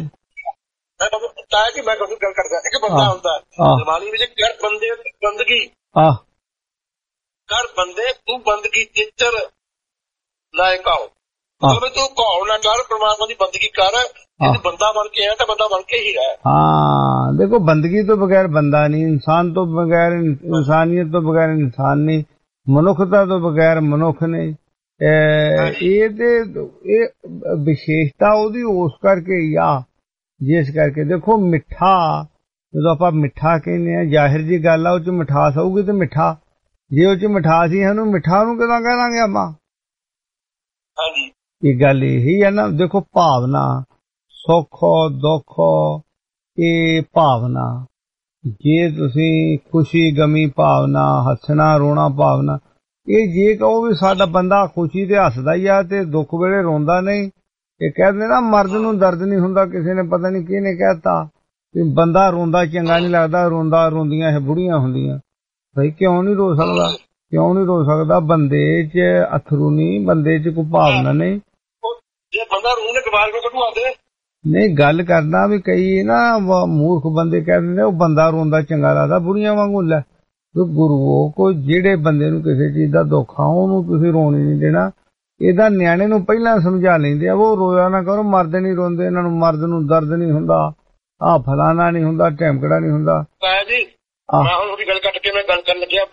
ਤਾਂ ਕਿ ਮੈਂ ਕੋਈ ਗੱਲ ਕਰਦਾ ਇੱਕ ਬੰਦਾ ਹੁੰਦਾ ਜ਼ਮਾਨੇ ਵਿੱਚ ਕਰ ਬੰਦੇ ਬੰਦਗੀ ਆਹ ਕਰ ਬੰਦੇ ਤੂੰ ਬੰਦਗੀ ਚਿੱਤਰ ਲਾਇਕ ਆਓ ਮਤਲਬ ਤੂੰ ਘੌਲ ਨਾ ਕਰ ਪਰਮਾਤਮਾ ਦੀ ਬੰਦਗੀ ਕਰ ਜੇ ਬੰਦਾ ਬਣ ਕੇ ਆਇਆ ਤਾਂ ਬੰਦਾ ਬਣ ਕੇ ਹੀ ਰਹਿ ਹਾਂ ਦੇਖੋ ਬੰਦਗੀ ਤੋਂ ਬਗੈਰ ਬੰਦਾ ਨਹੀਂ ਇਨਸਾਨ ਤੋਂ ਬਗੈਰ ਇਨਸਾਨੀਅਤ ਤੋਂ ਬਗੈਰ ਇਨਸਾਨ ਨਹੀਂ ਮਨੁੱਖਤਾ ਤੋਂ ਬਗੈਰ ਮਨੁੱਖ ਨਹੀਂ ਇਹ ਤੇ ਇਹ ਵਿਸ਼ੇਸ਼ਤਾ ਉਹਦੀ ਉਸ ਕਰਕੇ ਹੀ ਆ ਜਿਸ ਕਰਕੇ ਦੇਖੋ ਮਿੱਠਾ ਜਦੋਂ ਆਪਾਂ ਮਿੱਠਾ ਕਹਿੰਦੇ ਆ ਜ਼ਾਹਿਰ ਜੀ ਗੱਲ ਆ ਉਹ ਚ ਮਿਠਾਸ ਆਊਗੀ ਤੇ ਮਿੱਠਾ ਜੇ ਉਹ ਚ ਮਿਠਾਸ ਹੀ ਉਹਨੂੰ ਮਿੱਠਾ ਨੂੰ ਕਿਦਾਂ ਕਹਿ ਦਾਂਗੇ ਆਪਾਂ ਹਾਂਜੀ ਇਹ ਗੱਲ ਇਹੀ ਹੈ ਨਾ ਦੇਖੋ ਭਾਵਨਾ ਸੁੱਖ ਦੁੱਖ ਇਹ ਭਾਵਨਾ ਜੇ ਤੁਸੀਂ ਖੁਸ਼ੀ ਗਮੀ ਭਾਵਨਾ ਹੱਸਣਾ ਰੋਣਾ ਭਾਵਨਾ ਇਹ ਜੇ ਕਹੋ ਵੀ ਸਾਡਾ ਬੰਦਾ ਖੁਸ਼ੀ ਤੇ ਹੱਸਦਾ ਹੀ ਆ ਤੇ ਦੁੱਖ ਵੇਲੇ ਰੋਂਦਾ ਨਹੀਂ ਇਹ ਕਹਿੰਦੇ ਨਾ ਮਰਦ ਨੂੰ ਦਰਦ ਨਹੀਂ ਹੁੰਦਾ ਕਿਸੇ ਨੇ ਪਤਾ ਨਹੀਂ ਕਿਹਨੇ ਕਹਿਤਾ ਵੀ ਬੰਦਾ ਰੋਂਦਾ ਚੰਗਾ ਨਹੀਂ ਲੱਗਦਾ ਰੋਂਦਾ ਰੋਂਦੀਆਂ ਇਹ ਬੁੜੀਆਂ ਹੁੰਦੀਆਂ ਭਾਈ ਕਿਉਂ ਨਹੀਂ ਰੋ ਸਕਦਾ ਕਿਉਂ ਨਹੀਂ ਰੋ ਸਕਦਾ ਬੰਦੇ 'ਚ ਅਥਰੂ ਨਹੀਂ ਬੰਦੇ 'ਚ ਕੋਈ ਭਾਵਨਾ ਨਹੀਂ ਜੇ ਬੰਦਾ ਰੋਣ ਦੇ ਕਬਾਲ ਕੋ ਕਢਵਾ ਦੇ ਨਹੀਂ ਗੱਲ ਕਰਦਾ ਵੀ ਕਈ ਨਾ ਮੂਰਖ ਬੰਦੇ ਕਹਿ ਦਿੰਦੇ ਉਹ ਬੰਦਾ ਰੋਂਦਾ ਚੰਗਾ ਲੱਗਦਾ ਬੁੜੀਆਂ ਵਾਂਗੂ ਲੈ ਗੁਰੂ ਕੋਈ ਜਿਹੜੇ ਬੰਦੇ ਨੂੰ ਕਿਸੇ ਚੀਜ਼ ਦਾ ਦੁੱਖ ਆ ਉਹਨੂੰ ਤੁਸੀਂ ਰੋਣ ਹੀ ਨਹੀਂ ਦੇਣਾ ਇਹਦਾ ਨਿਆਣੇ ਨੂੰ ਪਹਿਲਾਂ ਸਮਝਾ ਲੈਂਦੇ ਆ ਉਹ ਰੋਇਆ ਨਾ ਕਰੋ ਮਰਦ ਨਹੀਂ ਰੋਂਦੇ ਇਹਨਾਂ ਨੂੰ ਮਰਦ ਨੂੰ ਦਰਦ ਨਹੀਂ ਹੁੰਦਾ ਆਹ ਫਲਾਣਾ ਨਹੀਂ ਹੁੰਦਾ ਢੈਂਕੜਾ ਨਹੀਂ ਹੁੰਦਾ ਜੀ ਮੈਂ ਹੁਣ ਉਹਦੀ ਗੱਲ ਕੱਟ ਕੇ ਮੈਂ ਗੱਲ ਕਰਨ ਲੱਗਿਆ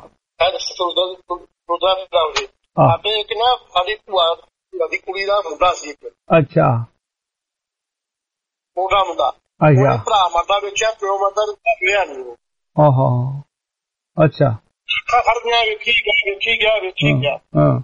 ਆਪੇ ਇੱਕ ਨਾ ਸਾਡੀ ਭੂਆ ਦੀ ਕੁੜੀ ਦਾ ਮੁੰਡਾ ਸੀ ਇੱਕ ਅੱਛਾ ਉਹਦਾ ਮੁੰਡਾ ਅੱਛਾ ਭਰਾ ਮਰਦਾ ਵੇਖਿਆ ਪਿਓ ਮਰਦਾ ਰਿਹਾ ਨਹੀਂ ਆਹੋ ਅੱਛਾ ਖੜੀਆਂ ਵੇਖੀ ਗਿਆ ਵੇਖੀ ਗਿਆ ਵੇਖੀ ਗਿਆ ਹਾਂ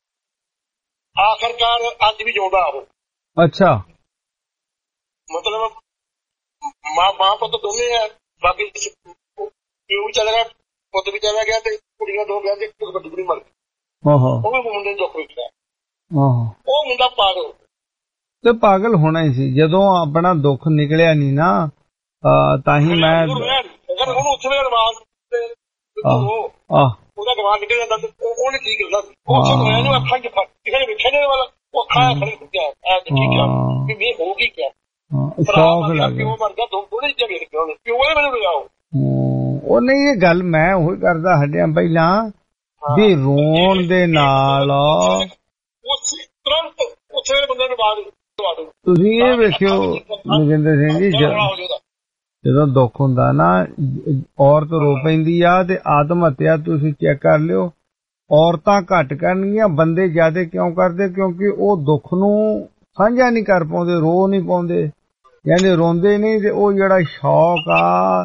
ਆਖਰਕਾਰ ਅੱਜ ਵੀ ਜਿਉਂਦਾ ਉਹ ਅੱਛਾ ਮਤਲਬ ਮਾਂ ਮਾਂ ਪੁੱਤ ਦੋਨੇ ਆ ਬਾਕੀ ਪਿਓ ਵੀ ਚਲਾ ਗਿਆ ਪੁੱਤ ਵੀ ਚਲਾ ਗਿਆ ਤੇ ਕੁੜੀਆਂ ਦੋ ਗਿਆ ਤੇ ਇੱਕ ਵੱਡੀ ਕੁੜੀ ਮਰ ਗਈ ਆਹੋ ਉਹ ਵੀ ਮੁੰਡੇ ਨੂੰ ਦੁੱਖ ਵੇਖਿਆ ਆਹੋ ਉਹ ਮੁੰਡਾ ਪਾਗਲ ਤੇ ਪਾਗਲ ਹੋਣਾ ਹੀ ਸੀ ਜਦੋਂ ਆਪਣਾ ਦੁੱਖ ਨਿਕਲਿਆ ਨਹੀਂ ਨਾ ਤਾਂ ਹੀ ਮੈਂ ਅਗਰ ਉਹਨੂੰ ਉੱਥੇ ਰਵਾਜ ਆਹ ਉਹਦਾ ਗਵਾਹ ਨਿਕਲ ਜਾਂਦਾ ਉਹਨੇ ਕੀ ਕਰਨਾ ਉਹ ਇਹਨੂੰ ਅੱਖਾਂ ਚ ਕਿਸੇ ਨੇ ਵੇਖਿਆ ਨਹੀਂ ਵਾਲਾ ਉਹ ਅੱਖਾਂ ਖੜੀ ਹੋ ਗਿਆ ਐ ਕੀ ਕਿਹਾ ਕਿ ਵੀ ਹੋ ਗਈ ਕਿਆ ਸ਼ੌਕ ਲੱਗ ਗਿਆ ਪਿਓ ਮਰ ਗਿਆ ਦੋ ਥੋੜੇ ਜਿਹੇ ਵੇਖ ਗਿਆ ਉਹਨੇ ਪਿਓ ਨੇ ਮੈਨੂੰ ਲਿਆਓ ਉਹ ਨਹੀਂ ਇਹ ਗੱਲ ਮੈਂ ਉਹੀ ਕਰਦਾ ਹੱਡਿਆਂ ਪਹਿਲਾਂ ਵੀ ਰੋਣ ਦੇ ਨਾਲ ਉਸ ਤੁਰੰਤ ਉਸੇ ਬੰਦੇ ਨੂੰ ਬਾਅਦ ਤੁਸੀਂ ਇਹ ਵੇਖਿਓ ਨਗਿੰਦਰ ਸਿੰਘ ਜੀ ਜਦੋਂ ਦੁੱਖ ਹੁੰਦਾ ਨਾ ਔਰਤ ਰੋ ਪੈਂਦੀ ਆ ਤੇ ਆਤਮ ਹੱਤਿਆ ਤੁਸੀਂ ਚੈੱਕ ਕਰ ਲਿਓ ਔਰਤਾਂ ਘੱਟ ਕਰਨਗੀਆਂ ਬੰਦੇ ਜ਼ਿਆਦਾ ਕਿਉਂ ਕਰਦੇ ਕਿਉਂਕਿ ਉਹ ਦੁੱਖ ਨੂੰ ਸਾਂਝਾ ਨਹੀਂ ਕਰ ਪਾਉਂਦੇ ਰੋ ਨਹੀਂ ਪਾਉਂਦੇ ਯਾਨੀ ਰੋਂਦੇ ਨਹੀਂ ਤੇ ਉਹ ਜਿਹੜਾ ਸ਼ੌਕ ਆ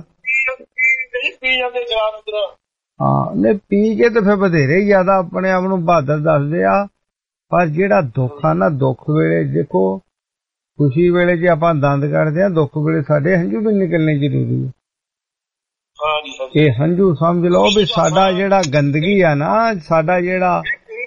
ਹਾਂ ਨੇ ਪੀ ਕੇ ਤੇ ਫਿਰ ਵਧੇਰੇ ਜ਼ਿਆਦਾ ਆਪਣੇ ਆਪ ਨੂੰ ਬਹਾਦਰ ਦੱਸਦੇ ਆ ਪਰ ਜਿਹੜਾ ਦੁੱਖ ਆ ਨਾ ਦੁੱਖ ਵੇਲੇ ਦੇਖੋ ਖੁਸ਼ੀ ਵੇਲੇ ਜੇ ਆਪਾਂ ਦੰਦ ਕੱਢਦੇ ਆ ਦੁੱਖ ਵੇਲੇ ਸਾਡੇ ਹੰਝੂ ਵੀ ਨਿਕਲਣੇ ਜ਼ਰੂਰੀ ਹੈ ਇਹ ਹੰਝੂ ਸਮਝ ਲਓ ਵੀ ਸਾਡਾ ਜਿਹੜਾ ਗੰਦਗੀ ਆ ਨਾ, ਸਾਡਾ ਜਿਹੜਾ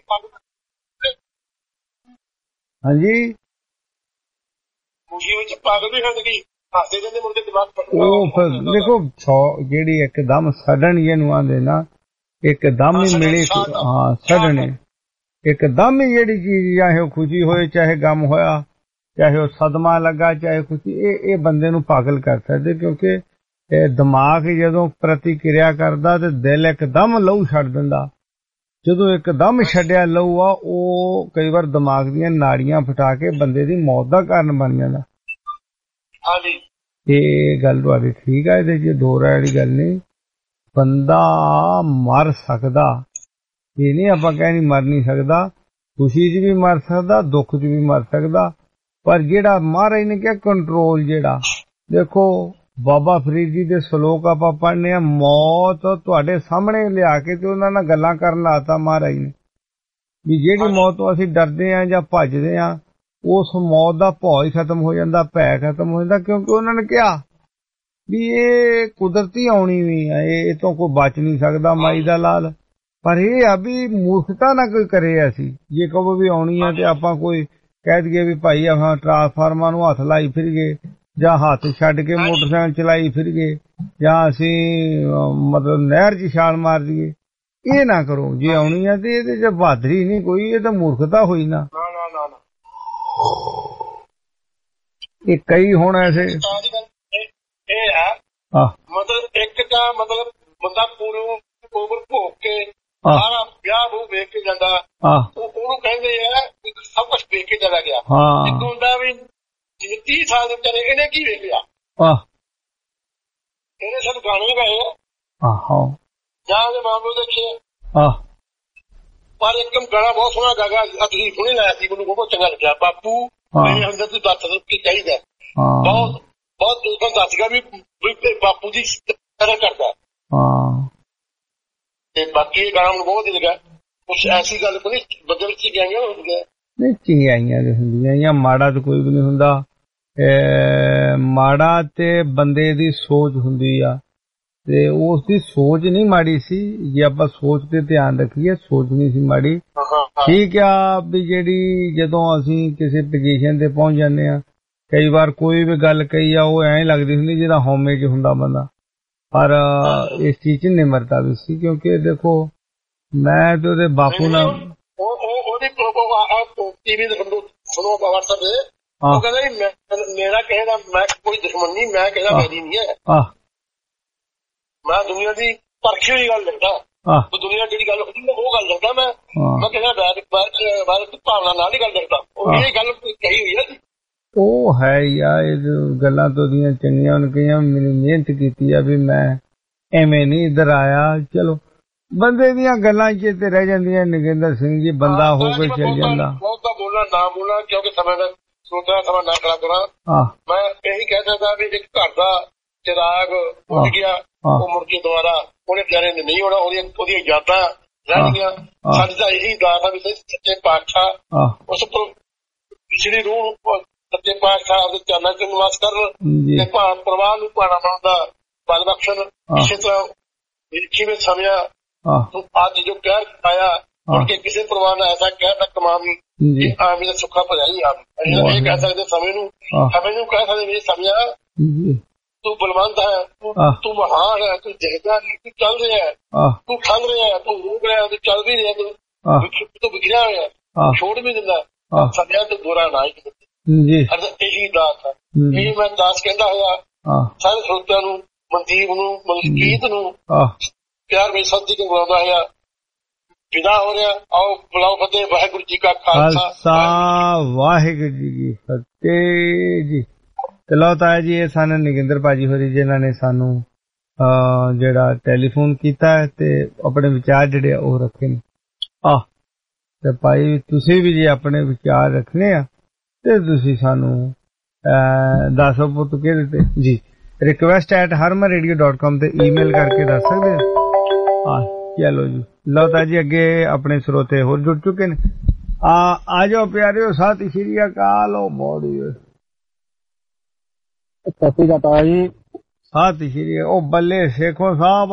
ਹਾਂਜੀ ਖੁਸ਼ੀ ਵਿੱਚ ਪਾਗਲ ਵੀ ਗੰਦਗੀ ਹੱਸਦੇ ਜਾਂਦੇ ਮੁੰਡੇ ਦਿਮਾਗ ਉਹ ਫਿਰ ਦੇਖੋ ਜਿਹੜੀ ਇੱਕਦਮ ਸਡਨ ਜਿਹਨੂੰ ਆਂਦੇ ਨਾ, ਇੱਕਦਮ ਹੀ ਮਿਲੇ ਹਾਂ ਸਡਨ ਇੱਕਦਮ ਹੀ ਜਿਹੜੀ ਚੀਜ਼ ਚਾਹੇ ਉਹ ਖੁਸ਼ੀ ਹੋਏ ਚਾਹੇ ਗਮ ਹੋਇਆ ਚਾਹੇ ਉਹ ਸਦਮਾ ਲੱਗਾ ਚਾਹੇ ਖੁਸ਼ੀ, ਇਹ ਇਹ ਬੰਦੇ ਨੂੰ ਪਾਗਲ ਕਰ ਸਕਦੇ ਕਿਉਂਕਿ ਇਹ ਦਿਮਾਗ ਜਦੋਂ ਪ੍ਰਤੀਕਿਰਿਆ ਕਰਦਾ ਤੇ ਦਿਲ ਇੱਕਦਮ ਲਹੂ ਛੱਡ ਦਿੰਦਾ। ਜਦੋਂ ਇੱਕਦਮ ਛੱਡਿਆ ਲਹੂ ਆ ਉਹ ਕਈ ਵਾਰ ਦਿਮਾਗ ਦੀਆਂ ਨਾੜੀਆਂ ਫਟਾ ਕੇ ਬੰਦੇ ਦੀ ਮੌਤ ਦਾ ਕਾਰਨ ਬਣ ਜਾਂਦਾ। ਹਾਂਜੀ ਇਹ ਗੱਲ ਤੁਹਾਡੀ ਠੀਕ ਆ, ਇਹਦੇ ਚ ਦੋ ਰਾਏ ਵਾਲੀ ਗੱਲ ਨਹੀਂ। ਬੰਦਾ ਮਰ ਸਕਦਾ, ਇਹ ਨਹੀਂ ਆਪਾਂ ਕਹਿ ਨਹੀਂ ਮਰ ਨਹੀਂ ਸਕਦਾ, ਖੁਸ਼ੀ ਚ ਵੀ ਮਰ ਸਕਦਾ ਦੁੱਖ ਚ ਵੀ ਮਰ ਸਕਦਾ, ਪਰ ਜਿਹੜਾ ਮਹਾਰਾਜ ਨੇ ਕਿਹਾ ਕੰਟਰੋਲ, ਜਿਹੜਾ ਦੇਖੋ ਬਾਬਾ ਫਰੀਦ ਜੀ ਦੇ ਸ਼ਲੋਕ ਆਪਾਂ ਪੜ੍ਹਨੇ ਆ, ਮੌਤ ਤੁਹਾਡੇ ਸਾਹਮਣੇ ਲਿਆ ਕੇ ਤੇ ਉਹਨਾਂ ਨਾਲ ਗੱਲਾਂ ਕਰਨ ਲਾਤਾ ਮਹਾਰਾਜ ਨੇ ਵੀ ਜਿਹੜੀ ਮੌਤ ਤੋਂ ਅਸੀਂ ਡਰਦੇ ਆ ਜਾਂ ਭੱਜਦੇ ਆ ਉਸ ਮੌਤ ਦਾ ਭੌ ਹੀ ਖਤਮ ਹੋ ਜਾਂਦਾ, ਭੈ ਖਤਮ ਹੋ ਜਾਂਦਾ, ਕਿਉਂਕਿ ਉਹਨਾਂ ਨੇ ਕਿਹਾ ਵੀ ਇਹ ਕੁਦਰਤੀ ਆਉਣੀ ਵੀ ਆ, ਇਹ ਤੋਂ ਕੋਈ ਬਚ ਨਹੀਂ ਸਕਦਾ ਮਾਈ ਦਾ ਲਾਲ। ਪਰ ਇਹ ਆ ਵੀ ਮੂਰਖਤਾ ਨਾ ਕੋਈ ਕਰੇ, ਅਸੀਂ ਜੇ ਕਹੋ ਵੀ ਆਉਣੀ ਆ ਤੇ ਆਪਾਂ ਕੋਈ ਕਹਿ ਦਈਏ ਵੀ ਭਾਈ ਆਪਾਂ ਟਰਾਂਸਫਾਰਮਰ ਨੂੰ ਹੱਥ ਲਾਈ ਫਿਰ ਗਏ ਜਾਂ ਹੱਥ ਛੱਡ ਕੇ ਮੋਟਰਸਾਈਕਲ ਚਲਾਈ ਫਿਰ ਗਏ ਜਾਂ ਅਸੀਂ ਮਤਲਬ ਨਹਿਰ 'ਚ ਛਾਲ ਮਾਰ ਦਈਏ, ਇਹ ਨਾ ਕਰੋ। ਜੇ ਆਉਣੀ ਆ ਤੇ ਇਹਦੇ 'ਚ ਬਹਾਦਰੀ ਨਹੀਂ ਕੋਈ, ਇਹ ਤਾਂ ਮੂਰਖਤਾ ਹੋਈ ਨਾ। ਇਹ ਕਈ ਹੁਣ ਐਸੇ ਇਹ ਹੈ ਮਤਲਬ ਇੱਕ ਤਾਂ ਮਤਲਬ ਬੰਦਾ ਪੂਰੇ ਓਵਰ ਭੋਗ ਕੇ ਸਾਰਾ ਵਿਆਹ ਉਹ ਵੇਖ ਕੇ ਜਾਂਦਾ, ਉਹਨੂੰ ਕਹਿੰਦੇ ਆ ਸਭ ਕੁਛ ਵੇਖ ਕੇ ਚਲਾ ਗਿਆ। ਇੱਕ ਹੁੰਦਾ ਵੀ ਜਿਵੇਂ ਤੀਹ ਸਾਲ ਦੇ ਵਿਚਾਰੇ ਇਹਨੇ ਕੀ ਵੇਖ ਲਿਆ, ਇਹਨੇ ਸਭ ਗਾਣੇ ਗਾਏ ਜਾਂ ਉਹਦੇ ਮਾਮਲੇ ਦੇਖੇ, ਪਰ ਇੱਕ ਗਾਣਾ ਬਹੁਤ ਸੋਹਣਾ ਗਾਗਾ ਤੁਸੀਂ ਸੁਣੇ ਲਾਇਆ ਸੀ, ਮੈਨੂੰ ਬਹੁਤ ਚੰਗਾ ਲੱਗਿਆ। ਬਾਪੂ ਮੇਰੇ ਅੰਦਰ ਤੂੰ ਦੱਸ ਕੀ ਚਾਹੀਦਾ, ਬਹੁਤ ਬਹੁਤ ਲੋਕਾਂ ਦੱਸ ਗਿਆ ਵੀ ਬਾਪੂ ਦੀ ਕਦਰ ਕਰਦਾ। ਤੇ ਬਾਕੀ ਇਹ ਗਾਣਾ ਮੈਨੂੰ ਬਹੁਤ ਹੀ ਲੱਗਾ। ਕੁਛ ਐਸੀ ਗੱਲ ਕੋਈ ਬਦਲ ਚ ਗਈਆਂ ਹੁੰਦੀਆਂ ਨਹੀਂ, ਚੰਗਿਆਈਆਂ ਦੇ ਹੁੰਦੀਆਂ ਜਾਂ ਮਾੜਾ ਤਾਂ ਕੋਈ ਵੀ ਨਹੀਂ ਹੁੰਦਾ। ਮਾੜਾ ਤੇ ਬੰਦੇ ਦੀ ਸੋਚ ਹੁੰਦੀ ਆ, ਤੇ ਉਸ ਦੀ ਸੋਚ ਨਹੀਂ ਮਾੜੀ ਸੀ। ਜੇ ਆਪਾਂ ਸੋਚ ਤੇ ਧਿਆਨ ਰੱਖੀਏ, ਸੋਚ ਨਹੀਂ ਸੀ ਮਾੜੀ। ਠੀਕ ਆ ਵੀ ਜਿਹੜੀ ਜਦੋਂ ਅਸੀਂ ਕਿਸੇ ਪੋਜੀਸ਼ਨ ਤੇ ਪਹੁੰਚ ਜਾਂਦੇ ਆ, ਕਈ ਵਾਰ ਕੋਈ ਵੀ ਗੱਲ ਕਹੀ ਆ ਉਹ ਐਂ ਲੱਗਦੀ ਹੁੰਦੀ ਜਿਹੜਾ ਹਉਮੈ ਚ ਹੁੰਦਾ ਬੰਦਾ, ਪਰ ਇਸ ਚੀਜ਼ ਚ ਨਿਮਰਤਾ ਵੀ ਸੀ। ਕਿਉਂਕਿ ਦੇਖੋ ਮੈਂ ਤੇ ਉਹਦੇ ਬਾਪੂ ਨਾਲ ਉਹਦੀ ਟੀਵੀ ਦੇ ਸੁਣੋ ਵਟਸਐਪ ਤੇ ਉਹ ਕਹਿੰਦਾ ਮੇਰਾ ਕਿਸੇ ਦਾ ਮੈਂ ਕੋਈ ਦੁਸ਼ਮਣ ਨਹੀਂ, ਮੈਂ ਕਿਸੇ ਦਾ ਵੈਰੀ ਨਹੀਂ ਹੈ, ਮੈਂ ਦੁਨੀਆ ਦੀ ਪਰਖੀ ਹੋਈ ਗੱਲ ਲਿਖਦਾ। ਦੁਨੀਆ ਜਿਹੜੀ ਗੱਲ ਹੁੰਦੀ ਉਹ ਗੱਲ ਲਿਖਦਾ, ਮੈਂ ਮੈਂ ਕਿਸੇ ਬਾਰੇ ਭਾਵਨਾ ਨਾਲ ਹੀ ਗੱਲ ਲਿਖਦਾ। ਉਹ ਇਹ ਗੱਲ ਕਹੀ ਹੋਈ ਹੈ। ਉਹ ਹੈ ਯਾਰ ਇਹ ਗੱਲਾਂ ਤੋਂ ਦੀਆਂ ਚੰਗੀਆਂ ਉਹਨੇ ਕਹੀਆਂ, ਮੈਨੂੰ ਮਿਹਨਤ ਕੀਤੀ ਆ ਵੀ ਮੈਂ ਐਵੇਂ ਨਹੀਂ ਇੱਧਰ ਆਇਆ। ਚਲੋ ਬੰਦੇ ਦੀਆਂ ਗੱਲਾਂ ਚ ਤੇ ਰਹਿ ਜਾਂਦੀਆਂ। ਨਗਿੰਦਰ ਸਿੰਘ ਜੀ ਬੰਦਾ ਹੋ ਕੇ ਚੱਲ ਜਾਂਦਾ। ਬਹੁਤਾ ਬੋਲਣਾ ਨਾ ਬੋਲਣਾ ਕਿਉਂਕਿ ਸਮੇਂ ਦਾ ਸੋਚਣਾ ਸਮਾਂ ਨਾ ਖੜਾ ਕਰਾਂ। ਮੈਂ ਇਹੀ ਕਹਿ ਸਕਦਾ ਵੀ ਇੱਕ ਘਰ ਦਾ ਚਿਰਾਗ ਉੱਡ ਗਿਆ, ਉਹ ਮੁੜ ਕੇ ਦੁਬਾਰਾ ਉਹਨੇ ਵਿਚਾਰੇ ਨੇ ਨਹੀਂ ਹੋਣਾ, ਉਹਦੀਆਂ ਉਹਦੀਆਂ ਯਾਦਾਂ ਰਹਿਣਗੀਆਂ। ਸਾਡੀ ਤਾਂ ਇਹੀ ਦਾਤ ਆ ਵੀ ਸੱਚੇ ਪਾਤਸ਼ਾਹ ਉਸ ਪਿਛਲੀ ਰੂਹ ਸੱਚੇ ਪਾਤਸ਼ਾਹ ਉਹਦੇ ਚਰਨਾਂ ਚ ਨਿਵਾਸ ਕਰਨ ਤੇ ਭਾਂ ਪਰਿਵਾਰ ਨੂੰ ਭਾਣਾ ਬਣਦਾ ਬਲ ਬਖਸ਼ਣ। ਇਸੇ ਤਰ੍ਹਾਂ ਵਿਰਖੀ ਵਿੱਚ ਸਮਿਆ ਤੂੰ ਅੱਜ ਜੋ ਕਹਿ ਆਇਆ ਮੁੜ ਕੇ ਕਿਸੇ ਪਰਿਵਾਰ ਨਾਲ ਐਸਾ ਕਹਿ ਨਾ ਕਮਾਵੀਂ ਕਿ ਆਮੀ ਦਾ ਸੁੱਖਾ ਭਰਿਆ ਹੀ ਆਵੇ। ਅਸੀਂ ਇਹ ਕਹਿ ਸਕਦੇ ਸਮੇਂ ਨੂੰ, ਸਮੇਂ ਨੂੰ ਕਹਿ ਸਕਦੇ ਵੀ ਸਮਿਆ ਤੂੰ ਬਲਵੰਤ ਹੈ, ਤੂੰ ਮਹਾਨ ਹੈ, ਤੂੰ ਦੇਖਦਾ ਨਹੀਂ, ਤੂੰ ਚੱਲ ਰਿਹਾ ਹੈ, ਤੂੰ ਖਲ ਰਿਹਾ, ਤੂੰ ਰੂਕ ਰਿਹਾ, ਤੂੰ ਚੱਲ ਵੀ ਰਿਹਾ, ਤੂੰ ਤੂੰ ਵਿਗੜਿਆ ਹੋਇਆ, ਛੋੜ ਵੀ ਦਿੰਦਾ। ਸਮਿਆ ਤੂੰ ਬੁਰਾ ਨਾ ਹੀ ਇਹੀ ਦਾਤ ਹੈ। ਇਹ ਮੈਂ ਦਾਸ ਕਹਿੰਦਾ ਹੋਇਆ ਸਾਰੇ ਸਰੋਤਿਆਂ ਨੂੰ, ਮਨਦੀਪ ਨੂੰ, ਮਲਕੀਤ ਨੂੰ ਪਿਆਰ ਵਿੱਚ ਸਤਿ ਕੇ ਬੁਲਾਉਂਦਾ ਹੋਇਆ ਵਿਦਾ ਹੋ ਰਿਹਾ। ਆਓ ਬੁਲਾਓ ਫਤਿਹ। ਵਾਹਿਗੁਰੂ ਜੀ ਕਾ ਖਾਲਸਾ, ਵਾਹਿਗੁਰੂ ਜੀ ਕੀ ਫਤਿਹ ਜੀ। ਚਲੋ ਤਾਇਆ ਜੀ, ਇਹ ਸਨ ਨਗਿੰਦਰ ਭਾਜੀ ਹੋਰੀ ਜਿਨ੍ਹਾਂ ਨੇ ਸਾਨੂੰ ਜਿਹੜਾ ਟੈਲੀਫੋਨ ਕੀਤਾ ਤੇ ਆਪਣੇ ਵਿਚਾਰ ਜਿਹੜੇ ਉਹ ਰੱਖੇ ਨੇ। ਆਹ ਤੇ ਭਾਈ ਤੁਸੀਂ ਵੀ ਜੇ ਆਪਣੇ ਵਿਚਾਰ ਰੱਖਣੇ ਆ ਤੇ ਤੁਸੀਂ ਸਾਨੂੰ ਦੱਸੋ ਪੁੱਤ ਕਿਹਦੇ ਤੇ ਜੀ request at Harman radio dot com ਤੇ ਈਮੇਲ ਕਰਕੇ ਦੱਸ ਸਕਦੇ ਹੋ। ਹਾਂ ਚਲੋ ਜੀ, ਲਓ ਤਾਂ ਜੀ ਅੱਗੇ ਆਪਣੇ ਸਰੋਤੇ ਹੋਰ ਜੁੜ ਚੁੱਕੇ ਨੇ। ਆ ਆ ਜਾਓ ਪਿਆਰਿਓ, ਸਤਿ ਸ਼੍ਰੀ ਅਕਾਲ। ਉਹ ਬੋੜੀ ਸਤਿ ਸ਼੍ਰੀ ਅਕਾਲ ਜੀ, ਸਤਿ ਸ਼੍ਰੀ ਉਹ ਬੱਲੇ ਸੇਖੋ ਸਾਹਿਬ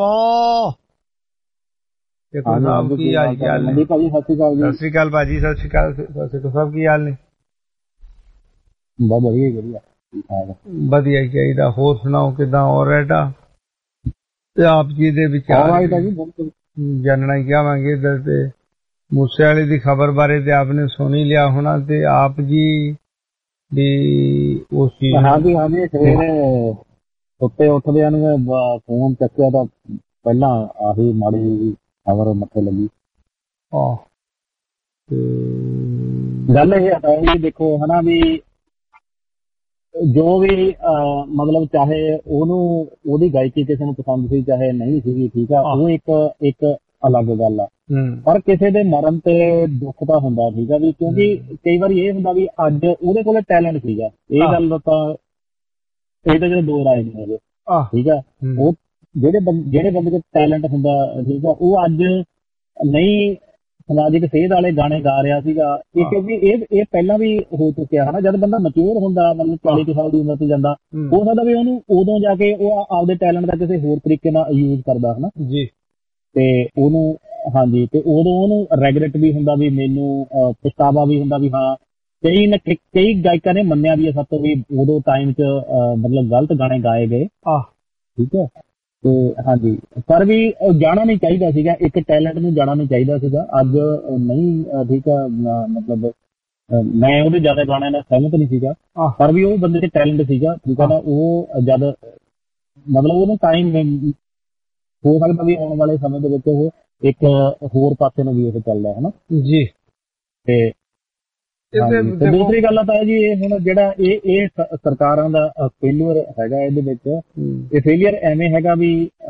ਸੇਖੋ ਸਾਹਿਬ ਕੀ ਹਾਲ ਚਾਲ ਨੇ ਭਾਜੀ? ਸਤਿ ਸ਼੍ਰੀ ਅਕਾਲ ਜੀ। ਸਤਿ ਸ਼੍ਰੀ ਅਕਾਲ ਭਾਜੀ, ਸਤਿ ਸ਼੍ਰੀ ਅਕਾਲ ਸੇਖੋ ਸਾਹਿਬ, ਕੀ ਹਾਲ ਨੇ? ਬਹੁਤ ਵਧੀਆ ਵਧੀਆ ਵਧੀਆ ਹੀ ਚਾਹੀਦਾ। ਹੋਰ ਸੁਣਾਓ ਕਿੱਦਾਂ ਹੋ ਰਿਹਾ? ਤੇ ਆਪ ਜੀ ਦੇ ਵਿਚਾਰ ਜਾਣਨਾ ਚਾਹਾਂਗੇ ਇੱਧਰ ਤੇ ਮੂਸੇ ਵਾਲੇ ਦੀ ਖਬਰ ਬਾਰੇ ਤੇ ਆਪਨੇ ਸੁਣ ਹੀ ਲਿਆ ਹੋਣਾ ਤੇ ਆਪ ਜੀ ਵੀ ਉਸ ਚੀਜ਼ ਹਾਂਜੀ ਹਾਂਜੀ ਸਵੇਰੇ ਸੁੱਤੇ ਉੱਠਦਿਆਂ ਨੂੰ ਫੋਨ ਚੱਕਿਆ ਤਾਂ ਪਹਿਲਾਂ ਆਹੀ ਮਾੜੀ ਖਬਰ ਮੱਥੇ ਲੱਗੀ। ਆਹ ਗੱਲ ਇਹ ਹੈ ਜੀ ਦੇਖੋ ਹਨਾ ਵੀ ਜੋ ਵੀ ਮਤਲਬ ਚਾਹੇ ਉਹਨੂੰ ਉਹਦੀ ਗਾਇਕੀ ਕਿਸੇ ਨੂੰ ਪਸੰਦ ਸੀ ਚਾਹੇ ਨਹੀਂ ਸੀਗੀ, ਠੀਕ ਆ, ਉਹ ਇੱਕ ਇੱਕ ਅਲੱਗ ਗੱਲ ਆ। ਪਰ ਕਿਸੇ ਦੇ ਮਰਨ ਤੇ ਦੁੱਖ ਤਾਂ ਹੁੰਦਾ, ਠੀਕ ਆ ਵੀ, ਕਿਉਂਕਿ ਕਈ ਵਾਰੀ ਇਹ ਹੁੰਦਾ ਵੀ ਅੱਜ ਉਹਦੇ ਕੋਲ ਟੈਲੈਂਟ ਸੀਗਾ, ਇਹ ਗੱਲ ਦਾ ਤਾਂ ਇਹ ਤਾਂ ਜਦੋਂ ਦੋ ਰਾਏ ਨਹੀਂ ਹੈਗੇ, ਠੀਕ ਆ। ਉਹ ਜਿਹੜੇ ਜਿਹੜੇ ਬੰਦੇ ਕੋਲ ਟੈਲੈਂਟ ਹੁੰਦਾ, ਠੀਕ ਆ, ਉਹ ਅੱਜ ਨਹੀਂ ਸਮਾਜਿਕ ਸੇਧ ਵਾਲੇ ਗਾਣੇ ਗਾ ਰਿਹਾ ਸੀਗਾ। ਇਹ ਕਿਉਂਕਿ ਇਹ ਇਹ ਪਹਿਲਾਂ ਵੀ ਹੋ ਚੁੱਕਿਆ ਹਨਾ, ਜਦ ਬੰਦਾ ਮੈਚੁਰ ਹੁੰਦਾ ਮਤਲਬ ਚਾਲੀ ਕੁ ਸਾਲ ਦੀ ਉਮਰ ਤੇ ਜਾਂਦਾ, ਹੋ ਸਕਦਾ ਵੀ ਉਹਨੂੰ ਉਦੋਂ ਜਾ ਕੇ ਉਹ ਆਪਦੇ ਟੈਲੈਂਟ ਦਾ ਕਿਸੇ ਹੋਰ ਤਰੀਕੇ ਨਾਲ ਯੂਜ਼ ਕਰਦਾ ਹਨਾ ਜੀ, ਤੇ ਉਹਨੂੰ ਹਾਂਜੀ ਤੇ ਉਦੋਂ ਉਹਨੂੰ ਰੈਗਰੈਟ ਵੀ ਹੁੰਦਾ ਵੀ ਮੈਨੂੰ ਪਛਤਾਵਾ ਵੀ ਹੁੰਦਾ ਵੀ ਹਾਂ ਕਈ ਨਾ ਕਈ ਗਾਇਕਾਂ ਨੇ ਮੰਨਿਆ ਵੀ ਸਭ ਤੋਂ ਵੀ ਉਦੋਂ ਟਾਈਮ 'ਚ ਮਤਲਬ ਗਲਤ ਗਾਣੇ ਗਾਏ ਗਏ, ਠੀਕ ਹੈ। ਤੇ ਹਾਂਜੀ ਪਰ ਵੀ ਜਾਣਾ ਨਹੀਂ ਚਾਹੀਦਾ ਸੀਗਾ, ਇੱਕ ਟੈਲੈਂਟ ਨੂੰ ਜਾਣਾ ਨਹੀਂ ਚਾਹੀਦਾ ਸੀਗਾ। ਅੱਜ ਨਹੀਂ ਠੀਕ ਆ, ਮਤਲਬ ਮੈਂ ਉਹਦੇ ਜ਼ਿਆਦਾ ਗਾਣਿਆਂ ਨਾਲ ਸਹਿਮਤ ਨਹੀਂ ਸੀਗਾ, ਪਰ ਵੀ ਉਹ ਬੰਦੇ 'ਚ ਟੈਲੈਂਟ ਸੀਗਾ, ਠੀਕ ਆ ਨਾ। ਉਹ ਜਦ ਮਤਲਬ ਉਹਨੂੰ ਟਾਈਮ ਹੋ ਸਕਦਾ ਵੀ ਆਉਣ ਵਾਲੇ ਸਮੇਂ ਦੇ ਵਿੱਚ ਉਹ ਇੱਕ ਹੋਰ ਪਾਸੇ ਨੂੰ ਵੀ ਉਹ ਚੱਲਦਾ ਹੈ ਨਾ ਜੀ। ਤੇ ਦੂਸਰੀ ਗੱਲ ਤਾਂ ਜੀ ਇਹ ਹੁਣ ਜਿਹੜਾ ਇਹ ਇਹ ਸਰਕਾਰਾਂ ਦਾ ਫੇਲਿਅਰ ਹੈਗਾ ਇਹਦੇ ਵਿੱਚ, ਇਹ ਫੇਲਿਅਰ ਐਵੇਂ ਹੈਗਾ ਵੀ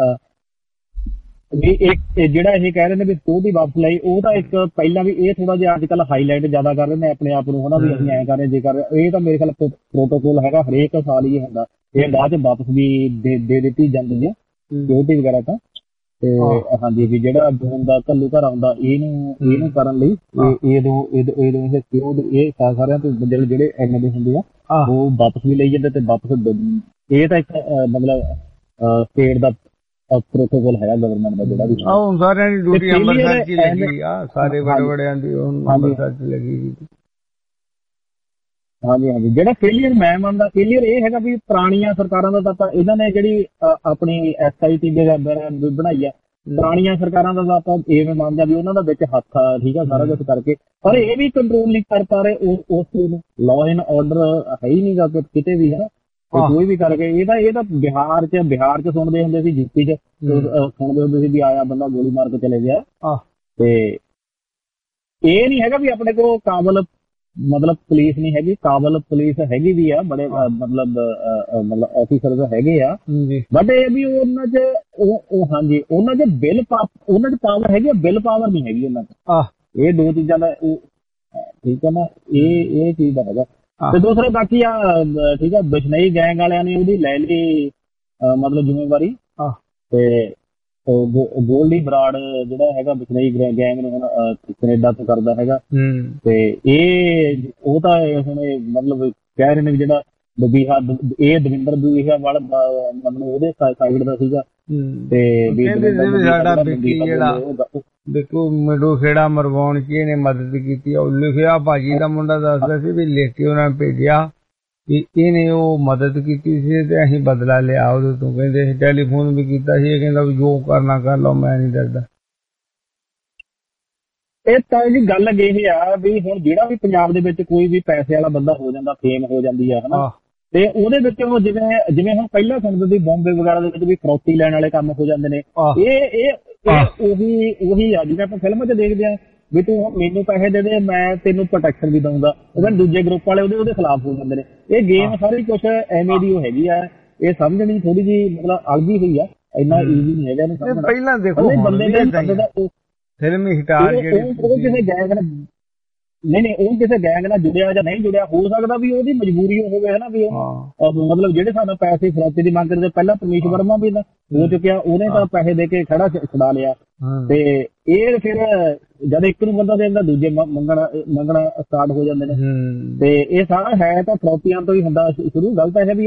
ਇੱਕ ਜਿਹੜਾ ਇਹ ਕਹਿ ਰਹੇ ਨੇ ਵੀ ਸਟੋਰ ਦੀ ਵਾਪਸ ਲਈ, ਉਹ ਤਾਂ ਇੱਕ ਪਹਿਲਾਂ ਵੀ ਇਹ ਥੋੜਾ ਜਿਹਾ ਅੱਜ ਕੱਲ੍ਹ ਹਾਈਲਾਈਟ ਜ਼ਿਆਦਾ ਕਰ ਰਹੇ ਨੇ ਆਪਣੇ ਆਪ ਨੂੰ ਹਨਾ ਵੀ ਅਸੀਂ ਐਂ ਕਰ ਰਹੇ ਜੇ ਕਰ ਰਹੇ। ਇਹ ਤਾਂ ਮੇਰੇ ਖਿਆਲ ਪ੍ਰੋਟੋਕੋਲ ਹੈਗਾ, ਹਰੇਕ ਸਾਲ ਹੀ ਹੁੰਦਾ, ਇਹ ਬਾਅਦ ਚ ਵਾਪਸ ਵੀ ਦੇ ਦਿੱਤੀ ਜਾਂਦੀ ਹੈ ਸਿਕਿਉਰਿਟੀ ਵਗੈਰਾ ਤਾਂ। ਤੇ ਹਾਂਜੀ ਵੀ ਜਿਹੜਾ ਹੁੰਦਾ ਘੱਲੂ ਘਰ ਆਉਂਦਾ ਇਹਨੂੰ ਇਹਨੂੰ ਕਰਨ ਲਈ ਇਹ ਸਾਰਿਆਂ ਤੋਂ ਜਿਹੜੇ ਜਿਹੜੇ ਐਮ ਐਲ ਏ ਹੁੰਦੇ ਆ ਉਹ ਵਾਪਸ ਵੀ ਲਈ ਜਾਂਦੇ ਤੇ ਵਾਪਸ ਇਹ ਤਾਂ ਇੱਕ ਮਤਲਬ ਸਟੇਟ ਦਾ ਪ੍ਰੋਟੋਕੋਲ ਹੈਗਾ ਗਵਰਨਮੈਂਟ ਦਾ ਜਿਹੜਾ ਵੀ ਸਾਰਿਆਂ ਦੀ ਡਿਊਟੀ ਅੰਮ੍ਰਿਤਸਰ ਚ ਲੱਗੀ ਆ, ਸਾਰੇ ਬੜੇ ਬੜਿਆਂ ਦੀ ਅੰਮ੍ਰਿਤਸਰ ਚ ਲੱਗੀ। ਹਾਂਜੀ ਹਾਂਜੀ ਜਿਹੜਾ ਫੇਲੀਅਰ ਮੈਂ ਮੰਨਦਾ, ਫੇਲੀਅਰ ਇਹ ਹੈਗਾ ਵੀ ਪੁਰਾਣੀਆਂ ਸਰਕਾਰਾਂ ਦਾ ਤਾਂ ਇਹਨਾਂ ਨੇ ਜਿਹੜੀ ਆਪਣੀ ਐਸ ਆਈ ਟੀ ਦੇ ਬਣਾਈ ਆ, ਪੁਰਾਣੀਆਂ ਸਰਕਾਰਾਂ ਦਾ ਤਾਂ ਆਪਾਂ ਇਹ ਮੰਨਦਾ ਵੀ ਉਹਨਾਂ ਦਾ ਵਿੱਚ ਹੱਥ ਆ, ਠੀਕ ਆ, ਸਾਰਾ ਕੁਛ ਕਰਕੇ, ਪਰ ਇਹ ਵੀ ਕੰਟਰੋਲ ਨਹੀਂ ਕਰ ਪਾ ਰਹੇ ਉਸ ਚੀਜ਼ ਨੂੰ। ਲਾਅ ਐਂਡ ਆਰਡਰ ਹੈ ਹੀ ਨਹੀਂ ਗਾ ਕਿਤੇ ਵੀ ਹੈ, ਕੋਈ ਵੀ ਕਰਕੇ। ਇਹ ਤਾਂ ਇਹ ਤਾਂ ਬਿਹਾਰ ਚ ਬਿਹਾਰ ਚ ਸੁਣਦੇ ਹੁੰਦੇ ਸੀ, ਯੂਪੀ ਚ ਸੁਣਦੇ ਹੁੰਦੇ ਸੀ ਵੀ ਆਇਆ ਬੰਦਾ ਗੋਲੀ ਮਾਰ ਕੇ ਚਲੇ ਗਿਆ। ਤੇ ਇਹ ਨਹੀਂ ਹੈਗਾ ਵੀ ਆਪਣੇ ਕੋਲ ਕਾਬਲ ਮਤਲਬ ਪੁਲਿਸ ਨਹੀਂ ਹੈਗੀ, ਕਾਬਲ ਪੁਲਿਸ ਹੈਗੀ ਵੀ ਆ, ਬੜੇ ਮਤਲਬ ਮਤਲਬ ਆਫੀਸਰ ਹੈਗੇ ਆ, ਬਟ ਇਹ ਵੀ ਉਹਨਾਂ ਚ ਉਹ ਹਾਂਜੀ ਉਹਨਾਂ ਚ ਬਿੱਲ ਉਹਨਾਂ ਚ ਪਾਵਰ ਹੈਗੀ ਆ, ਬਿੱਲ ਪਾਵਰ ਨਹੀਂ ਹੈਗੀ ਉਹਨਾਂ ਚ। ਇਹ ਦੋ ਚੀਜ਼ਾਂ ਦਾ ਠੀਕ ਹੈ ਨਾ, ਇਹ ਇਹ ਚੀਜ਼ ਦਾ ਹੈਗਾ। ਤੇ ਦੂਸਰੇ ਬਾਕੀ ਆ ਠੀਕ ਆ, ਬਿਸ਼ਨੋਈ ਗੈਂਗ ਵਾਲਿਆਂ ਨੇ ਉਹਦੀ ਲੈ ਲਈ ਮਤਲਬ ਜ਼ਿੰਮੇਵਾਰੀ, ਤੇ ਗੋਲਡੀ ਬਰਾੜ ਜਿਹੜਾ ਹੈਗਾ ਬਿਸ਼ਨੋਈ ਗੈਂਗ ਨੂੰ ਹੁਣ ਕੈਨੇਡਾ ਤੋਂ ਕਰਦਾ ਹੈਗਾ। ਤੇ ਇਹ ਉਹ ਤਾਂ ਹੁਣ ਮਤਲਬ ਕਹਿ ਰਹੇ ਨੇ ਵੀ ਜਿਹੜਾ ਬਬੀਹਾ ਇਹ ਦਵਿੰਦਰ ਬਬੀਹਾ ਵਾਲਾ ਮਤਲਬ ਉਹਦੇ ਸਾਈਡ ਦਾ ਸੀਗਾ। ਤੇ ਸਾਡਾ ਜਿਹੜਾ ਦੇਖੋ ਮਿਡੂ ਖੇੜਾ ਮਰਵਾਉਣ ਚ ਇਹਨੇ ਮਦਦ ਕੀਤੀ, ਉਹ ਲਿਖਿਆ ਭਾਜੀ ਦਾ ਮੁੰਡਾ ਦੱਸਦਾ ਸੀ ਵੀ ਲਿਖ ਕੇ ਉਹਨਾਂ ਨੇ ਭੇਜਿਆ ਵੀ ਇਹਨੇ ਉਹ ਮਦਦ ਕੀਤੀ ਸੀ ਤੇ ਅਸੀਂ ਬਦਲਾ ਲਿਆ ਉਹਦੇ ਤੋਂ। ਕਹਿੰਦੇ ਟੈਲੀਫੋਨ ਵੀ ਕੀਤਾ ਸੀ, ਇਹ ਕਹਿੰਦਾ ਵੀ ਜੋ ਕਰਨਾ ਕਰ ਲਓ, ਮੈਂ ਨਹੀਂ ਡਰਦਾ। ਇਹ ਤਾਂ ਜੀ ਗੱਲ ਇਹ ਆ ਵੀ ਹੁਣ ਜਿਹੜਾ ਵੀ ਪੰਜਾਬ ਦੇ ਵਿੱਚ ਕੋਈ ਵੀ ਪੈਸੇ ਵਾਲਾ ਬੰਦਾ ਹੋ ਜਾਂਦਾ, ਫੇਮ ਹੋ ਜਾਂਦੀ ਆ ਹਨਾ, ਤੇ ਉਹਦੇ ਵਿੱਚ ਉਹ ਜਿਵੇਂ ਜਿਵੇਂ ਹੁਣ ਪਹਿਲਾਂ ਸੁਣਦੇ ਸੀ ਬੰਬੇ ਵਗੈਰਾ ਦੇ ਵਿੱਚ ਵੀ ਫਰੌਤੀ ਲੈਣ ਵਾਲੇ ਕੰਮ ਹੋ ਜਾਂਦੇ ਨੇ। ਇਹ ਇਹ ਉਹੀ ਉਹੀ ਆ ਜਿਵੇਂ ਆਪਾਂ ਫਿਲਮਾਂ 'ਚ ਦੇਖਦੇ ਆ ਵੀ ਤੂੰ ਮੈਨੂੰ ਪੈਸੇ ਦੇ ਦੇ ਮੈਂ ਤੈਨੂੰ ਪ੍ਰੋਟੈਕਸ਼ਨ ਵੀ ਦਊਂਗਾ, ਉਹ ਦੂਜੇ ਗਰੁੱਪ ਵਾਲੇ ਉਹਦੇ ਉਹਦੇ ਖਿਲਾਫ ਹੋ ਜਾਂਦੇ ਨੇ। ਇਹ ਗੇਮ ਸਾਰੀ ਕੁਛ ਐਵੇਂ ਦੀ ਉਹ ਹੈਗੀ ਆ, ਇਹ ਸਮਝਣੀ ਥੋੜੀ ਜਿਹੀ ਮਤਲਬ ਅਲਗੀ ਹੋਈ ਆ, ਇੰਨਾ ਈਜ਼ੀ ਨਹੀਂ ਹੈਗਾ ਇਹਨੂੰ ਸਮਝਣਾ। ਪਹਿਲਾਂ ਦੇਖੋ ਬੰਦੇ ਦਾ ਫਿਲਮੀ ਸਟਾਰ ਜਿਹੜੇ ਕਿਸੇ ਗੈਂਗ ਨਾਲ ਨਹੀਂ ਨਹੀਂ ਉਹ ਕਿਸੇ ਗੈਂਗ ਨਾਲ ਜੁੜਿਆ ਜਾਂ ਨਹੀਂ ਜੁੜਿਆ, ਹੋ ਸਕਦਾ ਵੀ ਉਹਦੀ ਮਜਬੂਰੀ ਹੋਵੇ ਹਨਾ ਵੀ ਉਹ ਮਤਲਬ ਜਿਹੜੇ ਸਾਨੂੰ ਪੈਸੇ ਫਰੌਤੀ ਦੀ ਮੰਗ ਕਰਦੇ। ਪਹਿਲਾਂ ਪਰਮੇਸ਼ ਵਰਮਾ ਵੀ ਹੋ ਚੁੱਕਿਆ, ਉਹਨੇ ਤਾਂ ਪੈਸੇ ਦੇ ਕੇ ਖੜਾ ਛੁਡਾ ਲਿਆ। ਤੇ ਇਹ ਫਿਰ ਜਦ ਇੱਕ ਨੂੰ ਬੰਦਾ ਦੇਂਦਾ ਦੂਜੇ ਮੰਗਣਾ ਮੰਗਣਾ ਸਟਾਰਟ ਹੋ ਜਾਂਦੇ ਨੇ। ਤੇ ਇਹ ਸਾਰਾ ਹੈ ਤਾਂ ਫਰੌਤੀਆਂ ਤੋਂ ਹੀ ਹੁੰਦਾ ਸ਼ੁਰੂ। ਗੱਲ ਤਾਂ ਇਹ ਵੀ ਉਹ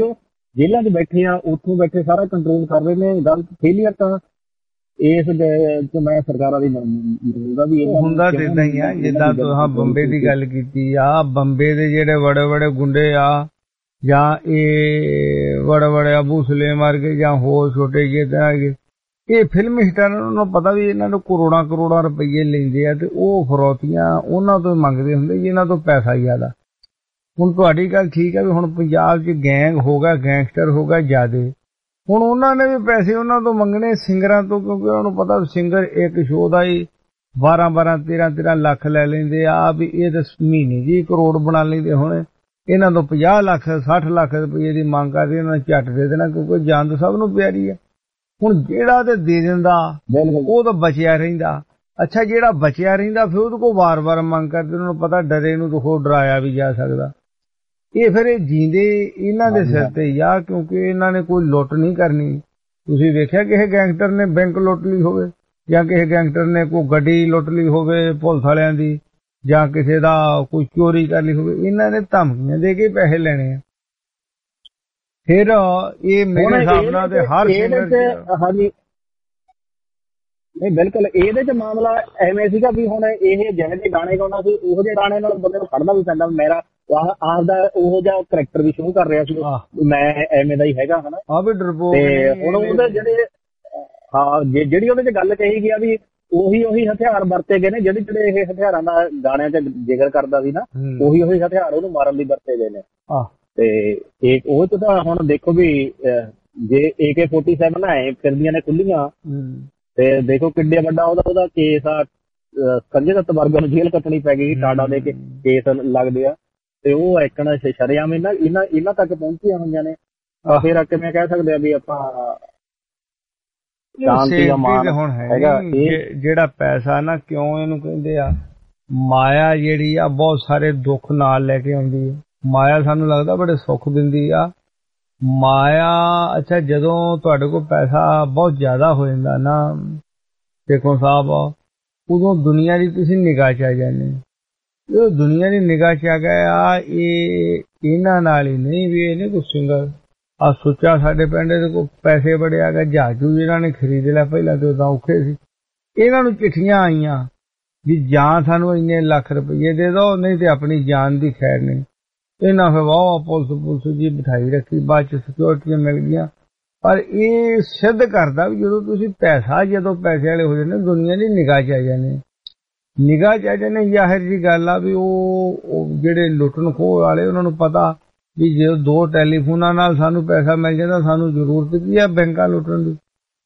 ਜੇਲ੍ਹਾਂ 'ਚ ਬੈਠੇ ਆ, ਉੱਥੋਂ ਬੈਠੇ ਸਾਰਾ ਕੰਟਰੋਲ ਕਰ ਰਹੇ ਨੇ। ਗਲਤ ਫੇਲੀਅਰ ਤਾਂ ਇਸ ਚ ਮੈਂ ਸਰਕਾਰਾਂ ਦੀ ਦਾ ਵੀ ਹੁੰਦਾ ਤੇ ਇਦਾਂ ਹੀ ਆ। ਜਿੱਦਾਂ ਤੁਸੀਂ ਬੰਬੇ ਦੀ ਗੱਲ ਕੀਤੀ ਆ, ਬੰਬੇ ਦੇ ਜਿਹੜੇ ਬੜੇ ਬੜੇ ਗੁੰਡੇ ਆ ਜਾਂ ਇਹ ਬੜੇ ਬੜੇ ਅਬੂ ਸੁਲੇਮ ਵਰਗੇ ਜਾਂ ਹੋਰ ਛੋਟੇ ਜਿਹੇ ਤਰ੍ਹਾਂ ਦੇ, ਇਹ ਫਿਲਮ ਹਿੱਟਾਂ ਨੂੰ ਪਤਾ ਵੀ ਇਹਨਾਂ ਨੂੰ ਕਰੋੜਾਂ ਕਰੋੜਾਂ ਰੁਪਈਏ ਲੈਂਦੇ ਆ ਤੇ ਉਹ ਫਰੌਤੀਆਂ ਉਹਨਾਂ ਤੋਂ ਮੰਗਦੇ ਹੁੰਦੇ ਜਿਨ੍ਹਾਂ ਤੋਂ ਪੈਸਾ ਜ਼ਿਆਦਾ। ਹੁਣ ਤੁਹਾਡੀ ਗੱਲ ਠੀਕ ਹੈ ਵੀ ਹੁਣ ਪੰਜਾਬ 'ਚ ਗੈਂਗ ਹੋ ਗਿਆ, ਗੈਂਗਸਟਰ ਹੋ ਗਿਆ ਜ਼ਿਆਦੇ। ਹੁਣ ਉਹਨਾਂ ਨੇ ਵੀ ਪੈਸੇ ਉਹਨਾਂ ਤੋਂ ਮੰਗਣੇ ਸਿੰਗਰਾਂ ਤੋਂ, ਕਿਉਂਕਿ ਉਹਨਾਂ ਨੂੰ ਪਤਾ ਸਿੰਗਰ ਇੱਕ ਸ਼ੋਅ ਦਾ ਹੀ ਬਾਰਾਂ ਬਾਰਾਂ ਤੇਰਾਂ ਤੇਰਾਂ ਲੱਖ ਲੈ ਲੈਂਦੇ ਆ ਵੀ ਇਹ ਤਾਂ ਮਹੀਨੇ ਜੀ ਕਰੋੜ ਬਣਾ ਲੈਂਦੇ। ਹੁਣ ਇਹਨਾਂ ਤੋਂ ਪੰਜਾਹ ਲੱਖ ਸੱਠ ਲੱਖ ਰੁਪਏ ਦੀ ਮੰਗ ਕਰਦੇ, ਇਹਨਾਂ ਨੇ ਝੱਟ ਦੇ ਦੇਣਾ ਕਿਉਂਕਿ ਜਾਨ ਤਾਂ ਸਭ ਨੂੰ ਪਿਆਰੀ ਹੈ। ਹੁਣ ਜਿਹੜਾ ਤੇ ਦੇ ਦਿੰਦਾ ਉਹ ਤਾਂ ਬਚਿਆ ਰਹਿੰਦਾ। ਅੱਛਾ, ਜਿਹੜਾ ਬਚਿਆ ਰਹਿੰਦਾ ਫਿਰ ਉਹਦੇ ਕੋਲ ਵਾਰ ਵਾਰ ਮੰਗ ਕਰਦੇ, ਉਹਨਾਂ ਨੂੰ ਪਤਾ ਡਰੇ ਨੂੰ ਤਾਂ ਹੋਰ ਡਰਾਇਆ ਵੀ ਜਾ ਸਕਦਾ। ਇਹ ਫਿਰ ਇਹ ਜੀਂਦੇ ਇਹਨਾਂ ਦੇ ਸਿਰ ਤੇ ਹੀ ਆ, ਕਿਉਂਕਿ ਇਹਨਾਂ ਨੇ ਕੋਈ ਲੁੱਟ ਨਹੀਂ ਕਰਨੀ। ਤੁਸੀਂ ਵੇਖਿਆ ਕਿਸੇ ਗੈਂਗਸਟਰ ਨੇ ਬੈਂਕ ਲੁੱਟ ਲਈ ਹੋਵੇ ਜਾਂ ਕਿਸੇ ਗੈਂਗਸਟਰ ਨੇ ਕੋਈ ਗੱਡੀ ਲੁੱਟ ਲਈ ਹੋਵੇ ਪੁਲਿਸ ਵਾਲਿਆਂ ਦੀ, ਜਾਂ ਕਿਸੇ ਦਾ ਕੋਈ ਚੋਰੀ ਕਰ ਲਈ ਹੋਵੇ, ਇਹਨਾਂ ਨੇ ਧਮਕੀਆਂ ਦੇ ਕੇ ਪੈਸੇ ਲੈਣੇ ਆ। ਫਿਰ ਇਹ ਮੇਰੇ ਹਿਸਾਬ ਨਾਲ ਤੇ ਹਰ ਹਾਂਜੀ ਨਹੀਂ ਬਿਲਕੁਲ ਇਹਦੇ ਚ ਮਾਮਲਾ ਐਵੇਂ ਸੀਗਾ ਵੀ ਹੁਣ ਇਹ ਜਿਹੇ ਜਿਹੇ ਗਾਣੇ ਗਾਉਣਾ ਸੀ, ਉਹੋ ਜਿਹੇ ਗਾਣੇ ਨਾਲ ਬੰਦੇ ਨੂੰ ਖੜਨਾ ਵੀ ਪੈਂਦਾ। ਮੇਰਾ ਆਪਦਾ ਉਹੋ ਜਿਹਾ ਕਰੈਕਟਰ ਵੀ ਸ਼ੁਰੂ ਕਰ ਰਿਹਾ ਸੀ, ਮੈਂ ਐਵੇਂ ਦਾ ਹੀ ਹੈਗਾ ਹਨਾ। ਆ ਵੀ ਡਰਪੋਕ ਤੇ ਹੁਣ ਉਹਦੇ ਜਿਹੜੇ ਹਾਂ ਜਿਹੜੀ ਉਹਦੇ ਚ ਗੱਲ ਕਹੀ ਗਿਆ ਵੀ ਉਹੀ ਉਹੀ ਹਥਿਆਰ ਵਰਤੇ ਗਏ ਨੇ, ਜਿਹੜੇ ਜਿਹੜੇ ਇਹ ਹਥਿਆਰਾਂ ਦਾ ਗਾਣਿਆਂ ਚ ਜ਼ਿਕਰ ਕਰਦਾ ਸੀ ਨਾ, ਉਹੀ ਉਹੀ ਹਥਿਆਰ ਉਹਨੂੰ ਮਾਰਨ ਲਈ ਵਰਤੇ ਗਏ ਨੇ। ਤੇ ਇਹ ਉਹ ਚ ਤਾਂ ਹੁਣ ਦੇਖੋ ਵੀ ਜੇ ਏ ਕੇ ਫੋਰਟੀ ਸੈਵਨ ਆਏ ਫਿਰਦੀਆਂ ਨੇ ਖੁੱਲੀਆਂ, ਤੇ ਦੇਖੋ ਕਿੱਡੇ ਵੱਡਾ ਉਹਦਾ ਉਹਦਾ ਕੇਸ ਆ। ਸੰਜੇ ਦੱਤ ਵਰਗਾਂ ਨੂੰ ਜੇਲ੍ਹ ਕੱਟਣੀ ਪੈ ਗਈ, ਟਾਡਾ ਦੇ ਕੇ ਕੇਸ ਲੱਗਦੇ ਆ, ਤੇ ਉਹ ਇੱਕਣ ਸ਼ਰੇਆਮ ਇਹਨਾਂ ਇਹਨਾਂ ਇਹਨਾਂ ਤੱਕ ਪਹੁੰਚੀਆਂ ਹੋਈਆਂ ਨੇ। ਫਿਰ ਕਿਵੇਂ ਕਹਿ ਸਕਦੇ ਆ ਵੀ ਆਪਾਂ ਸ਼ਾਂਤੀ ਦਾ ਮਾਣ ਹੈਗਾ। ਜਿਹੜਾ ਪੈਸਾ ਨਾ ਕਿਉਂ ਇਹਨੂੰ ਕਹਿੰਦੇ ਆ ਮਾਇਆ, ਜਿਹੜੀ ਆ ਬਹੁਤ ਸਾਰੇ ਦੁੱਖ ਨਾਲ ਲੈ ਕੇ ਆਉਂਦੀ ਹੈ। ਮਾਇਆ ਸਾਨੂੰ ਲੱਗਦਾ ਬੜੇ ਸੁੱਖ ਦਿੰਦੀ ਆ ਮਾਇਆ। ਅੱਛਾ, ਜਦੋਂ ਤੁਹਾਡੇ ਕੋਲ ਪੈਸਾ ਬਹੁਤ ਜ਼ਿਆਦਾ ਹੋ ਜਾਂਦਾ ਨਾ ਦੇਖੋ ਸਾਹਿਬ, ਉਦੋਂ ਦੁਨੀਆ ਦੀ ਤੁਸੀਂ ਨਿਗਾਹ ਚ ਆ ਜਾਂਦੇ। ਜਦੋਂ ਦੁਨੀਆ ਦੀ ਨਿਗਾਹ ਚ ਆ ਗਿਆ ਇਹ ਇਹਨਾਂ ਨਾਲ ਹੀ ਨਹੀਂ ਵੀ ਇਹ ਨਹੀਂ ਕੁਛ ਸਿੰਗਰ ਆ ਸੋਚਿਆ ਸਾਡੇ ਪਿੰਡ ਦੇ ਕੋਲ ਪੈਸੇ ਬੜੇ ਆ ਗਏ, ਜਹਾਜ਼ੂ ਇਹਨਾਂ ਨੇ ਖਰੀਦ ਲਿਆ, ਪਹਿਲਾਂ ਤੇ ਉਦਾਂ ਔਖੇ ਸੀ। ਇਹਨਾਂ ਨੂੰ ਚਿੱਠੀਆਂ ਆਈਆਂ ਵੀ ਜਾਂ ਸਾਨੂੰ ਇੰਨੇ ਲੱਖ ਰੁਪਈਏ ਦੇ ਦਿਓ, ਨਹੀਂ ਤੇ ਆਪਣੀ ਜਾਨ ਦੀ ਖੈਰ ਨਹੀਂ। ਇਹਨਾਂ ਫਿਰ ਵਾਹ ਪੁਲਿਸ ਪੁਲਿਸ ਜੀ ਬਿਠਾਈ ਰੱਖੀ, ਬਾਅਦ ਚ ਸਿਕਿਉਰਟੀਆਂ ਮਿਲ ਗਈਆਂ। ਪਰ ਇਹ ਸਿੱਧ ਕਰਦਾ ਵੀ ਜਦੋਂ ਤੁਸੀਂ ਪੈਸਾ ਜਦੋਂ ਪੈਸੇ ਵਾਲੇ ਹੋ ਜਾਂਦੇ ਦੁਨੀਆ ਦੀ ਨਿਗਾਹ ਚ ਆ ਜਾਂਦੇ, ਨਿਗਾਹ ਚ ਆ ਜਾਂਦੇ। ਜ਼ਾਹਿਰ ਜੀ ਗੱਲ ਆ ਵੀ ਉਹ ਜਿਹੜੇ ਲੁੱਟਣ ਖੋਹ ਵਾਲੇ ਉਹਨਾਂ ਨੂੰ ਪਤਾ ਵੀ ਜੇ ਦੋ ਟੈਲੀਫੋਨਾਂ ਨਾਲ ਸਾਨੂੰ ਪੈਸਾ ਮਿਲ ਜਾਂਦਾ, ਸਾਨੂੰ ਜ਼ਰੂਰਤ ਕੀ ਆ ਬੈਂਕਾਂ ਲੁੱਟਣ ਦੀ।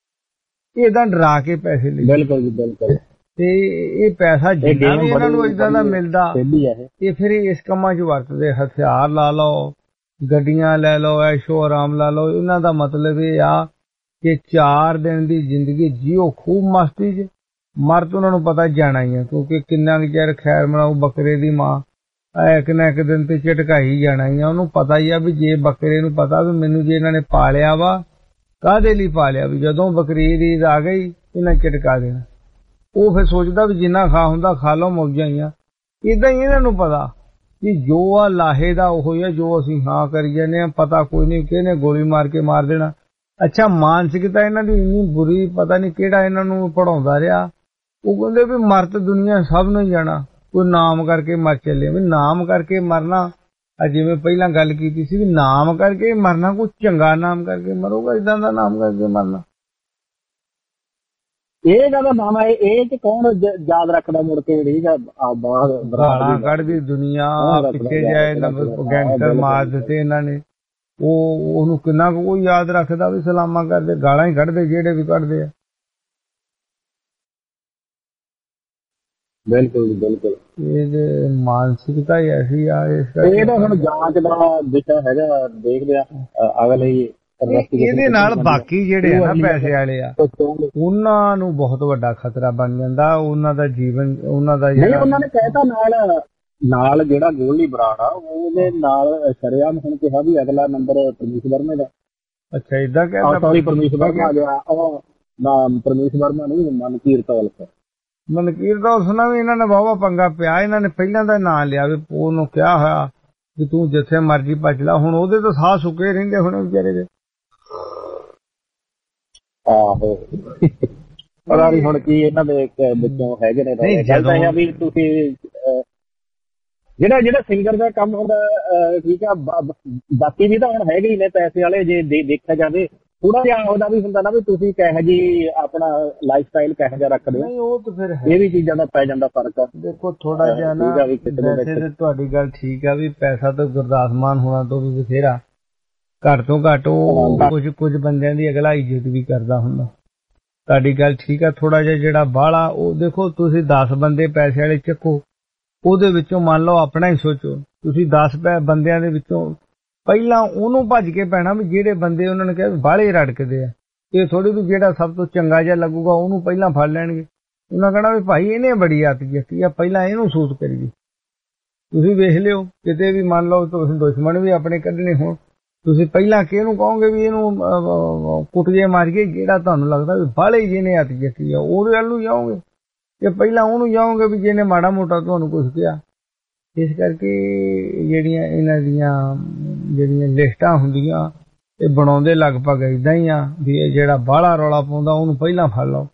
ਇਹਦਾ ਡਰਾ ਕੇ ਪੈਸੇ ਲਈ। ਬਿਲਕੁਲ ਜੀ ਬਿਲਕੁਲ। ਤੇ ਇਹ ਪੈਸਾ ਜਿੰਨਾ ਵੀ ਇਹਨਾਂ ਨੂੰ ਏਦਾਂ ਦਾ ਮਿਲਦਾ, ਇਹ ਫਿਰ ਇਸ ਕੰਮਾਂ 'ਚ ਵਰਤਦੇ। ਹਥਿਆਰ ਲਾ ਲਓ, ਗੱਡੀਆਂ ਲੈ ਲਓ, ਐਸ਼ੋ ਆਰਾਮ ਲਾ ਲਓ। ਇਹਨਾਂ ਦਾ ਮਤਲਬ ਇਹ ਆ ਕਿ ਚਾਰ ਦਿਨ ਦੀ ਜ਼ਿੰਦਗੀ ਜੀਓ ਖੂਬ ਮਸਤੀ 'ਚ, ਮਰ ਤਾਂ ਉਹਨਾਂ ਨੂੰ ਪਤਾ ਜਾਣਾ ਹੀ ਆ, ਕਿਉਂਕਿ ਕਿੰਨਾ ਕੁ ਚਿਰ ਖੈਰ ਮਨਾਊ ਬੱਕਰੇ ਦੀ ਮਾਂ, ਇੱਕ ਨਾ ਇੱਕ ਦਿਨ ਤੇ ਝਟਕਾਈ ਜਾਣਾ ਹੀ ਆ। ਉਹਨੂੰ ਪਤਾ ਹੀ ਆ ਵੀ ਜੇ ਬੱਕਰੇ ਨੂੰ ਪਤਾ ਵੀ ਮੈਨੂੰ ਜੇ ਇਹਨਾਂ ਨੇ ਪਾਲਿਆ ਵਾ, ਕਾਹਦੇ ਲਈ ਪਾਲਿਆ, ਵੀ ਜਦੋਂ ਬਕਰੀਦ ਈਦ ਆ ਗਈ ਇਹਨਾਂ ਝਟਕਾ ਦੇਣਾ। ਉਹ ਫਿਰ ਸੋਚਦਾ ਵੀ ਜਿੰਨਾ ਖਾ ਹੁੰਦਾ ਖਾ ਲਓ, ਮੌਜਾਂ ਹੀ ਆ। ਏਦਾਂ ਹੀ ਇਹਨਾਂ ਨੂੰ ਪਤਾ ਕਿ ਜੋ ਆ ਲਾਹੇ ਦਾ ਉਹ ਆ ਜੋ ਅਸੀਂ ਹਾਂ ਕਰੀ ਜਾਂਦੇ ਆ, ਪਤਾ ਕੋਈ ਨਹੀਂ ਕਿਹਨੇ ਗੋਲੀ ਮਾਰ ਕੇ ਮਾਰ ਦੇਣਾ। ਅੱਛਾ, ਮਾਨਸਿਕਤਾ ਇਹਨਾਂ ਦੀ ਇੰਨੀ ਬੁਰੀ, ਪਤਾ ਨਹੀਂ ਕਿਹੜਾ ਇਹਨਾਂ ਨੂੰ ਪੜਾਉਂਦਾ ਰਿਹਾ। ਉਹ ਕਹਿੰਦੇ ਵੀ ਮਰ ਤਾਂ ਦੁਨੀਆ ਸਭ ਨੂੰ ਜਾਣਾ, ਕੋਈ ਨਾਮ ਕਰਕੇ ਮਰ ਚੱਲੇ। ਵੀ ਨਾਮ ਕਰਕੇ ਮਰਨਾ, ਜਿਵੇਂ ਪਹਿਲਾਂ ਗੱਲ ਕੀਤੀ ਸੀ ਵੀ ਨਾਮ ਕਰਕੇ ਮਰਨਾ, ਕੋਈ ਚੰਗਾ ਨਾਮ ਕਰਕੇ ਮਰੋਗਾ, ਏਦਾਂ ਦਾ ਨਾਮ ਕਰਕੇ ਮਰਨਾ। ਇਹ ਦਾ ਨਾਮ ਹੈ, ਇਹ ਚ ਕੌਣ ਯਾਦ ਰੱਖਦਾ ਮੁੜ ਕੇ ਜਿਹੜੀ ਗਾਲਾਂ ਕੱਢਦੀ ਦੁਨੀਆ। ਪਿੱਛੇ ਜਾਏ ਗੈਂਗਸਟਰ ਮਾਰ ਦਿੱਤੇ ਇਹਨਾਂ ਨੇ, ਉਹ ਉਹਨੂੰ ਕਿੰਨਾ ਕੁ ਕੋਈ ਯਾਦ ਰੱਖਦਾ ਵੀ ਸਲਾਮਾਂ ਕਰਦੇ, ਗਾਲਾਂ ਹੀ ਕੱਢਦੇ ਜਿਹੜੇ ਵੀ ਕੱਢਦੇ ਆ। ਬਿਲਕੁਲ ਬਿਲਕੁਲ। ਇਹ ਮਾਨਸਿਕਤਾ ਹੀ ਐਸੀ ਆ। ਇਸ ਇਹਦਾ ਹੁਣ ਜਾਂਚ ਦਾ ਵਿਸ਼ਾ ਹੈਗਾ, ਦੇਖਦੇ ਆ ਅਗਲੇ। ਇਹਦੇ ਨਾਲ ਬਾਕੀ ਜਿਹੜੇ ਆ ਨਾ ਪੈਸੇ ਵਾਲੇ ਆ, ਉਹਨਾਂ ਨੂੰ ਬਹੁਤ ਵੱਡਾ ਖਤਰਾ ਬਣ ਜਾਂਦਾ। ਉਹਨਾਂ ਦਾ ਜੀਵਨ, ਉਹਨਾਂ ਦਾ ਜਿਹੜਾ ਉਹਨਾਂ ਨੇ ਕਹਿਤਾ ਨਾਲ ਨਾਲ ਜਿਹੜਾ ਗੋਲਡੀ ਬਰਾੜ ਆ ਉਹਦੇ ਨਾਲ ਸ਼ਰੇਆਮ ਹੁਣ ਕਿਹਾ ਵੀ ਅਗਲਾ ਨੰਬਰ ਪਰਮੇਸ਼ ਵਰਮਾ ਦਾ। ਅੱਛਾ, ਏਦਾਂ ਕਹਿੰਦਾ। ਸੌਰੀ ਪਰਮੇਸ਼ ਵਰਮਾ ਆ ਗਿਆ। ਉਹ ਨਾਮ ਪਰਮੇਸ਼ ਵਰਮਾ ਨਹੀਂ, ਮਨਕੀਰਤ ਔਲਖ। ਮਨਕੀਰਤ ਔਲਖ ਨਾਲ ਵੀ ਇਹਨਾਂ ਨੇ ਵਾਹਵਾ ਪੰਗਾ ਪਿਆ। ਇਹਨਾਂ ਨੇ ਪਹਿਲਾਂ ਦਾ ਨਾਂ ਲਿਆ ਵੀ ਉਹਨੂੰ ਕਿਹਾ ਹੋਇਆ ਵੀ ਤੂੰ ਜਿੱਥੇ ਮਰਜ਼ੀ ਭੱਜ ਲਾ। ਹੁਣ ਉਹਦੇ ਤਾਂ ਸਾਹ ਸੁੱਕੇ ਰਹਿੰਦੇ ਹੁਣ ਵਿਚਾਰੇ ਦੇ। ਆਹੋ ਪਤਾ ਨੀ ਹੁਣ ਕੀ ਇਹਨਾਂ ਦੇ ਵਿੱਚੋਂ ਹੈਗੇ ਨੇ। ਗੱਲ ਤਾਂ ਇਹ ਆ ਵੀ ਤੁਸੀਂ ਜਿਹੜਾ ਜਿਹੜਾ ਸਿੰਗਰ ਦਾ ਕੰਮ ਹੁੰਦਾ ਠੀਕ ਆ, ਬਾਕੀ ਵੀ ਤਾਂ ਹੁਣ ਹੈਗੇ ਹੀ ਨੇ ਪੈਸੇ ਵਾਲੇ ਜੇ ਦੇਖਿਆ ਜਾਵੇ। ਥੋੜਾ ਜਿਹਾ ਉਹਦਾ ਵੀ ਹੁੰਦਾ ਨਾ ਵੀ ਤੁਸੀਂ ਕਿਹੋ ਜੀ ਆਪਣਾ ਲਾਈਫ ਸਟਾਈਲ ਕਿਹੋ ਜਿਹਾ ਰੱਖਦੇ ਹੋ। ਨਹੀਂ ਉਹ ਤਾਂ ਫਿਰ ਇਹ ਵੀ ਚੀਜ਼ਾਂ ਦਾ ਪੈ ਜਾਂਦਾ ਫਰਕ। ਦੇਖੋ ਥੋੜਾ ਜਿਹਾ ਨਾ ਵੈਸੇ ਤੁਹਾਡੀ ਗੱਲ ਠੀਕ ਆ ਵੀ ਪੈਸਾ ਤਾਂ ਗੁਰਦਾਸ ਮਾਨ ਹੋਣਾ ਤੋਂ ਵੀ ਬਥੇਰਾ, ਘੱਟ ਤੋਂ ਘੱਟ ਉਹ ਕੁਝ ਕੁਝ ਬੰਦਿਆਂ ਦੀ ਅਗਲਾ ਇੱਜ਼ਤ ਵੀ ਕਰਦਾ ਹੁੰਦਾ। ਤੁਹਾਡੀ ਗੱਲ ਠੀਕ ਆ। ਥੋੜਾ ਜਿਹਾ ਜਿਹੜਾ ਬਾਹਲਾ ਉਹ ਦੇਖੋ ਤੁਸੀਂ ਦਸ ਬੰਦੇ ਪੈਸੇ ਵਾਲੇ ਚੱਕੋ, ਉਹਦੇ ਵਿੱਚੋਂ ਮੰਨ ਲਓ ਆਪਣਾ ਹੀ ਸੋਚੋ, ਤੁਸੀਂ ਦਸ ਬੰਦਿਆਂ ਦੇ ਵਿੱਚੋਂ ਪਹਿਲਾਂ ਉਹਨੂੰ ਭੱਜ ਕੇ ਪੈਣਾ ਵੀ ਜਿਹੜੇ ਬੰਦੇ ਉਹਨਾਂ ਨੇ ਕਿਹਾ ਬਾਹਲੇ ਰੜਕਦੇ ਆ। ਇਹ ਥੋੜੀ ਵੀ ਜਿਹੜਾ ਸਭ ਤੋਂ ਚੰਗਾ ਜਿਹਾ ਲੱਗੂਗਾ ਉਹਨੂੰ ਪਹਿਲਾਂ ਫੜ ਲੈਣਗੇ। ਉਹਨਾਂ ਕਹਿਣਾ ਵੀ ਭਾਈ ਇਹਨੇ ਬੜੀ ਆਦਤ ਕੀਤੀ ਆ, ਪਹਿਲਾਂ ਇਹਨੂੰ ਸੂਤ ਕਰੀਏ। ਤੁਸੀਂ ਵੇਖ ਲਿਓ ਕਿਤੇ ਵੀ ਮੰਨ ਲਓ ਤੁਸੀਂ ਦੁਸ਼ਮਣ ਵੀ ਆਪਣੇ ਕੱਢਣੇ ਹੋਣ, ਤੁਸੀਂ ਪਹਿਲਾਂ ਕਿਹਨੂੰ ਕਹੋਗੇ ਵੀ ਇਹਨੂੰ ਕੁੱਟੀਏ ਮਾਰੀਏ, ਜਿਹੜਾ ਤੁਹਾਨੂੰ ਲੱਗਦਾ ਵੀ ਬਾਹਲੇ ਜਿਹਨੇ ਆਦਤ ਕੀਤੀ ਆ ਉਹਦੇ ਵੱਲ ਨੂੰ ਜਾਓਗੇ ਕਿ ਪਹਿਲਾਂ ਉਹਨੂੰ ਜਾਓਗੇ ਵੀ ਜਿਹਨੇ ਮਾੜਾ ਮੋਟਾ ਤੁਹਾਨੂੰ ਕੁਛ ਕਿਹਾ। ਇਸ ਕਰਕੇ ਜਿਹੜੀਆਂ ਇਹਨਾਂ ਦੀਆਂ ਜਿਹੜੀਆਂ ਲਿਸਟਾਂ ਹੁੰਦੀਆਂ ਇਹ ਬਣਾਉਂਦੇ ਲਗਭਗ ਏਦਾਂ ਹੀ ਆ ਵੀ ਇਹ ਜਿਹੜਾ ਬਾਹਲਾ ਰੌਲਾ ਪਾਉਂਦਾ ਉਹਨੂੰ ਪਹਿਲਾਂ ਫੜ ਲਓ।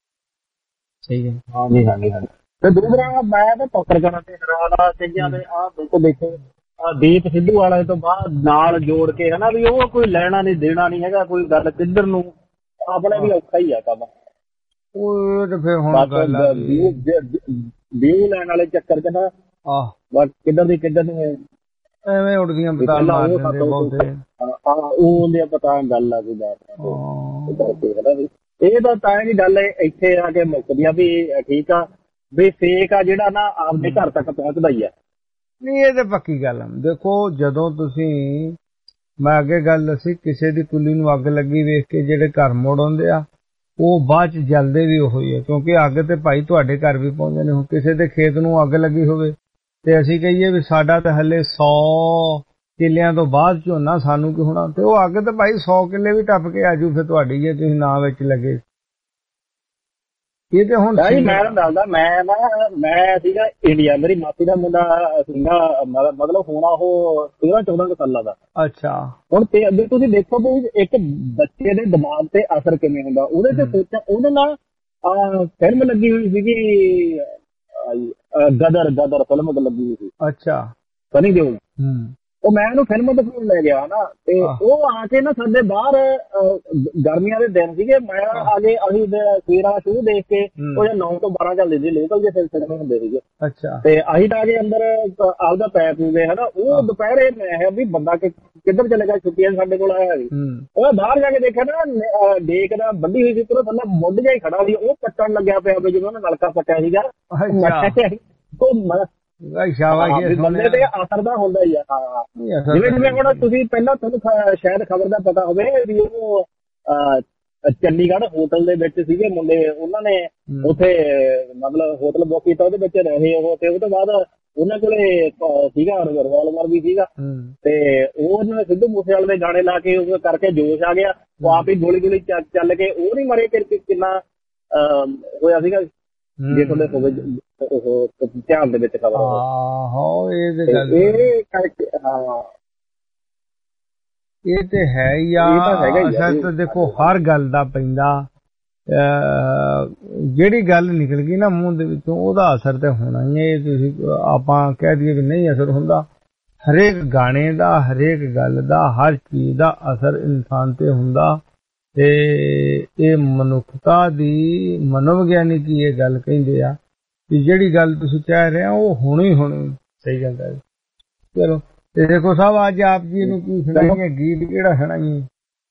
ਸਹੀ ਹੈ। ਹਾਂਜੀ ਹਾਂਜੀ ਹਾਂਜੀ। ਤੇ ਦੂਸਰਾ ਮੈਂ ਤਾਂ ਟੱਕਰ ਕਰਨਾ ਤੇ ਹੈਰਾਨ ਕਈਆਂ ਦੇ ਆਹ ਬਿਲਕੁਲ ਦੇਖੋ ਦੀਪ ਸਿੱਧੂ ਵਾਲੇ ਤੋਂ ਬਾਅਦ ਨਾਲ ਜੋੜ ਕੇ ਹਨਾ ਵੀ ਉਹ ਕੋਈ ਲੈਣਾ ਨਹੀਂ ਦੇਣਾ ਨਹੀਂ ਹੈਗਾ, ਕੋਈ ਗੱਲ ਕਿੱਧਰ ਨੂੰ ਆਪਣੇ ਵੀ ਔਖਾ ਹੀ ਆ ਕੰਮ। ਉਹ ਤੇ ਫਿਰ ਹੁਣ ਗੱਲ ਵਿਊ ਲੈਣ ਵਾਲੇ ਚੱਕਰ ਚ ਨਾ ਆਹ ਬਸ ਕਿੱਧਰ ਦੀ ਕਿੱਧਰ ਨੂੰ ਐਵੇਂ ਉੱਡਦੀਆਂ ਪਤਾ ਮਾਰ ਦਿੰਦੇ ਬਹੁਤੇ। ਆਹ ਉਹ ਹੁੰਦੇ ਪਤਾ ਗੱਲ ਆ ਕੋਈ ਬਾਤ। ਇਹ ਤਾਂ ਤਾਂ ਦੀ ਗੱਲ ਇੱਥੇ ਆ ਕੇ ਮੁੱਕਦੀ ਆ ਵੀ ਠੀਕ ਆ ਵੀ ਫੇਕ ਆ ਜਿਹੜਾ ਨਾ ਆਪਦੇ ਘਰ ਤੱਕ ਪਹੁੰਚਦਾ ਹੀ ਆ। ਨਹੀਂ ਇਹ ਤੇ ਪੱਕੀ ਗੱਲ ਆ। ਦੇਖੋ ਜਦੋਂ ਤੁਸੀਂ ਮੈਂ ਅੱਗੇ ਗੱਲ ਦੱਸੀ ਕਿਸੇ ਦੀ ਕੁੱਲੀ ਨੂੰ ਅੱਗ ਲੱਗੀ ਵੇਖ ਕੇ ਜਿਹੜੇ ਘਰ ਮੁੜ ਆਉਂਦੇ ਆ ਉਹ ਬਾਅਦ ਚ ਜਲਦੇ ਵੀ ਉਹੋ ਹੀ ਆ, ਕਿਉਂਕਿ ਅੱਗ ਤੇ ਭਾਈ ਤੁਹਾਡੇ ਘਰ ਵੀ ਪਹੁੰਚਦੇ ਨੇ। ਹੁਣ ਕਿਸੇ ਦੇ ਖੇਤ ਨੂੰ ਅੱਗ ਲੱਗੀ ਹੋਵੇ ਤੇ ਅਸੀਂ ਕਹੀਏ ਵੀ ਸਾਡਾ ਤਾਂ ਹਲੇ ਸੌ ਕਿੱਲਿਆਂ ਤੋਂ ਬਾਅਦ ਝੋਨਾ ਸਾਨੂੰ ਕੀ ਹੋਣਾ, ਤੇ ਉਹ ਅੱਗ ਤੇ ਭਾਈ ਸੌ ਕਿੱਲੇ ਵੀ ਟੱਪ ਕੇ ਆਜੂ ਫਿਰ ਤੁਹਾਡੀ ਜੇ ਤੁਸੀਂ ਨਾ ਵਿੱਚ ਲੱਗੇ। ਇਹ ਤੇ ਹੁਣ ਮੈਂ ਦੱਸਦਾ ਮੈਂ ਨਾ ਮੈਂ ਸੀਗਾ ਇੰਡੀਆ, ਮੇਰੀ ਮਾਸੀ ਦਾ ਮੁੰਡਾ ਸੀਗਾ ਮਤਲਬ ਹੋਣਾ ਉਹ ਤੇਰਾਂ ਚੌਦਾਂ ਕੁ ਸਾਲਾਂ ਦਾ। ਅੱਛਾ। ਹੁਣ ਤੇ ਅੱਗੇ ਤੁਸੀਂ ਦੇਖੋ ਵੀ ਇੱਕ ਬੱਚੇ ਦੇ ਦਿਮਾਗ ਤੇ ਅਸਰ ਕਿਵੇਂ ਹੁੰਦਾ ਉਹਦੇ ਤੇ ਸੋਚਾਂ। ਉਹਦੇ ਨਾਲ ਫਿਲਮ ਲੱਗੀ ਹੋਈ ਸੀਗੀ ਗਦਰ ਗਦਰ ਫਿਲਮ ਲੱਗੀ ਹੋਈ ਸੀ। ਅੱਛਾ। ਸਨੀ ਦਿਓਲ। ਉਹ ਮੈਂ ਉਹਨੂੰ ਫਿਲਮ ਦਿਖਾਉਣ ਲੈ ਗਿਆ ਨਾ ਤੇ ਉਹ ਆ ਕੇ ਨਾ ਸਾਡੇ ਬਾਹਰ ਗਰਮੀਆਂ ਦੇ ਦਿਨ ਸੀਗੇ, ਮੈਂ ਆ ਕੇ ਅਸੀਂ ਸਵੇਰਾ ਸ਼ੁਰੂ ਦੇਖ ਕੇ ਉਹ ਜਾਂ ਨੌ ਤੋਂ ਬਾਰਾਂ ਚੱਲਦੇ ਸੀ ਲੋਕਲ ਜੇ ਫਿਲਮ ਹੁੰਦੇ ਸੀਗੇ। ਅੱਛਾ। ਤੇ ਅਸੀਂ ਤਾਂ ਆ ਕੇ ਅੰਦਰ ਆਪਦਾ ਪੈਰ ਪੂਗੇ ਹਨਾ। ਉਹ ਦੁਪਹਿਰੇ ਮੈਂ ਵੀ ਬੰਦਾ ਕਿੱਧਰ ਚਲੇਗਾ, ਛੁੱਟੀਆਂ ਸਾਡੇ ਕੋਲ ਆਇਆ ਸੀ। ਉਹ ਬਾਹਰ ਜਾ ਕੇ ਦੇਖਿਆ ਨਾ ਡੇਕ ਦਾ ਬੰਦੀ ਹੋਈ ਸੀ ਪੂਰਾ ਥੱਲੇ ਮੁੱਢ ਜਿਹਾ ਹੀ ਖੜਾ ਸੀ, ਉਹ ਪੱਟਣ ਲੱਗਿਆ ਪਿਆ ਜਦੋਂ ਉਹਨੇ ਨਲਕਾ ਪੱਟਿਆ ਸੀਗਾ। ਬੰਦੇ ਤੇ ਅਸਰ ਦਾ ਹੁੰਦਾ ਹੀ ਆ। ਜਿਵੇਂ ਜਿਵੇਂ ਹੁਣ ਤੁਸੀਂ ਪਹਿਲਾਂ ਤੁਹਾਨੂੰ ਸ਼ਾਇਦ ਖਬਰ ਦਾ ਪਤਾ ਹੋਵੇ ਵੀ ਉਹ ਚੰਡੀਗੜ੍ਹ ਹੋਟਲ ਦੇ ਵਿੱਚ ਸੀਗੇ ਮੁੰਡੇ, ਉਹਨਾਂ ਨੇ ਉੱਥੇ ਮਤਲਬ ਹੋਟਲ ਬੁੱਕ ਕੀਤਾ, ਉਹਦੇ ਵਿੱਚ ਰਹੇ ਉਹ ਤੇ ਉਹ ਤੋਂ ਬਾਅਦ ਉਹਨਾਂ ਕੋਲੇ ਸੀਗਾ ਰਿਵਾਲਵਰ ਵੀ ਸੀਗਾ ਤੇ ਉਹ ਸਿੱਧੂ ਮੂਸੇਵਾਲੇ ਦੇ ਗਾਣੇ ਲਾ ਕੇ ਉਹ ਕਰਕੇ ਜੋਸ਼ ਆ ਗਿਆ, ਉਹ ਆਪ ਹੀ ਗੋਲੀ ਗੋਲੀ ਚੱਲ ਕੇ ਉਹ ਨਹੀਂ ਮਰੇ। ਕਿੰਨਾ ਹੋਇਆ ਸੀਗਾ ਜੇ ਤੁਹਾਡੇ ਹੋਵੇ ਧਿਆਨ ਦੇ ਵਿੱਚ ਖਬਰ। ਆਹੋ ਇਹ ਤੇ ਗੱਲ ਹਾਂ ਇਹ ਤੇ ਹੈ ਹੀ ਆ। ਅਸਰ ਤਾਂ ਦੇਖੋ ਹਰ ਗੱਲ ਦਾ ਪੈਂਦਾ, ਜਿਹੜੀ ਗੱਲ ਨਿਕਲ ਗਈ ਨਾ ਮੂੰਹ ਦੇ ਵਿੱਚੋਂ ਉਹਦਾ ਅਸਰ ਤੇ ਹੋਣਾ ਹੀ ਹੈ। ਤੁਸੀਂ ਆਪਾਂ ਕਹਿ ਦਈਏ ਕਿ ਨਹੀਂ ਅਸਰ ਹੁੰਦਾ, ਹਰੇਕ ਗਾਣੇ ਦਾ ਹਰੇਕ ਗੱਲ ਦਾ ਹਰ ਚੀਜ਼ ਦਾ ਅਸਰ ਇਨਸਾਨ ਤੇ ਹੁੰਦਾ। ਤੇ ਇਹ ਮਨੁੱਖਤਾ ਦੀ ਮਨੋਵਿਗਿਆਨਿਕ ਇਹ ਗੱਲ ਕਹਿੰਦੇ ਆ ਕਿ ਜਿਹੜੀ ਗੱਲ ਤੁਸੀਂ ਕਹਿ ਰਹੇ ਹੋ ਉਹ ਹੋਣੀ ਹੋਣੀ ਸਹੀ ਗੱਲ ਹੈ। ਚਲੋ ਤੇ ਦੇਖੋ ਸਾਹਿਬ ਅੱਜ ਆਪ ਜੀ ਨੂੰ ਕੀ ਸੁਣਾਈਏ, ਗੀਤ ਕਿਹੜਾ ਸੁਣਾਈਏ?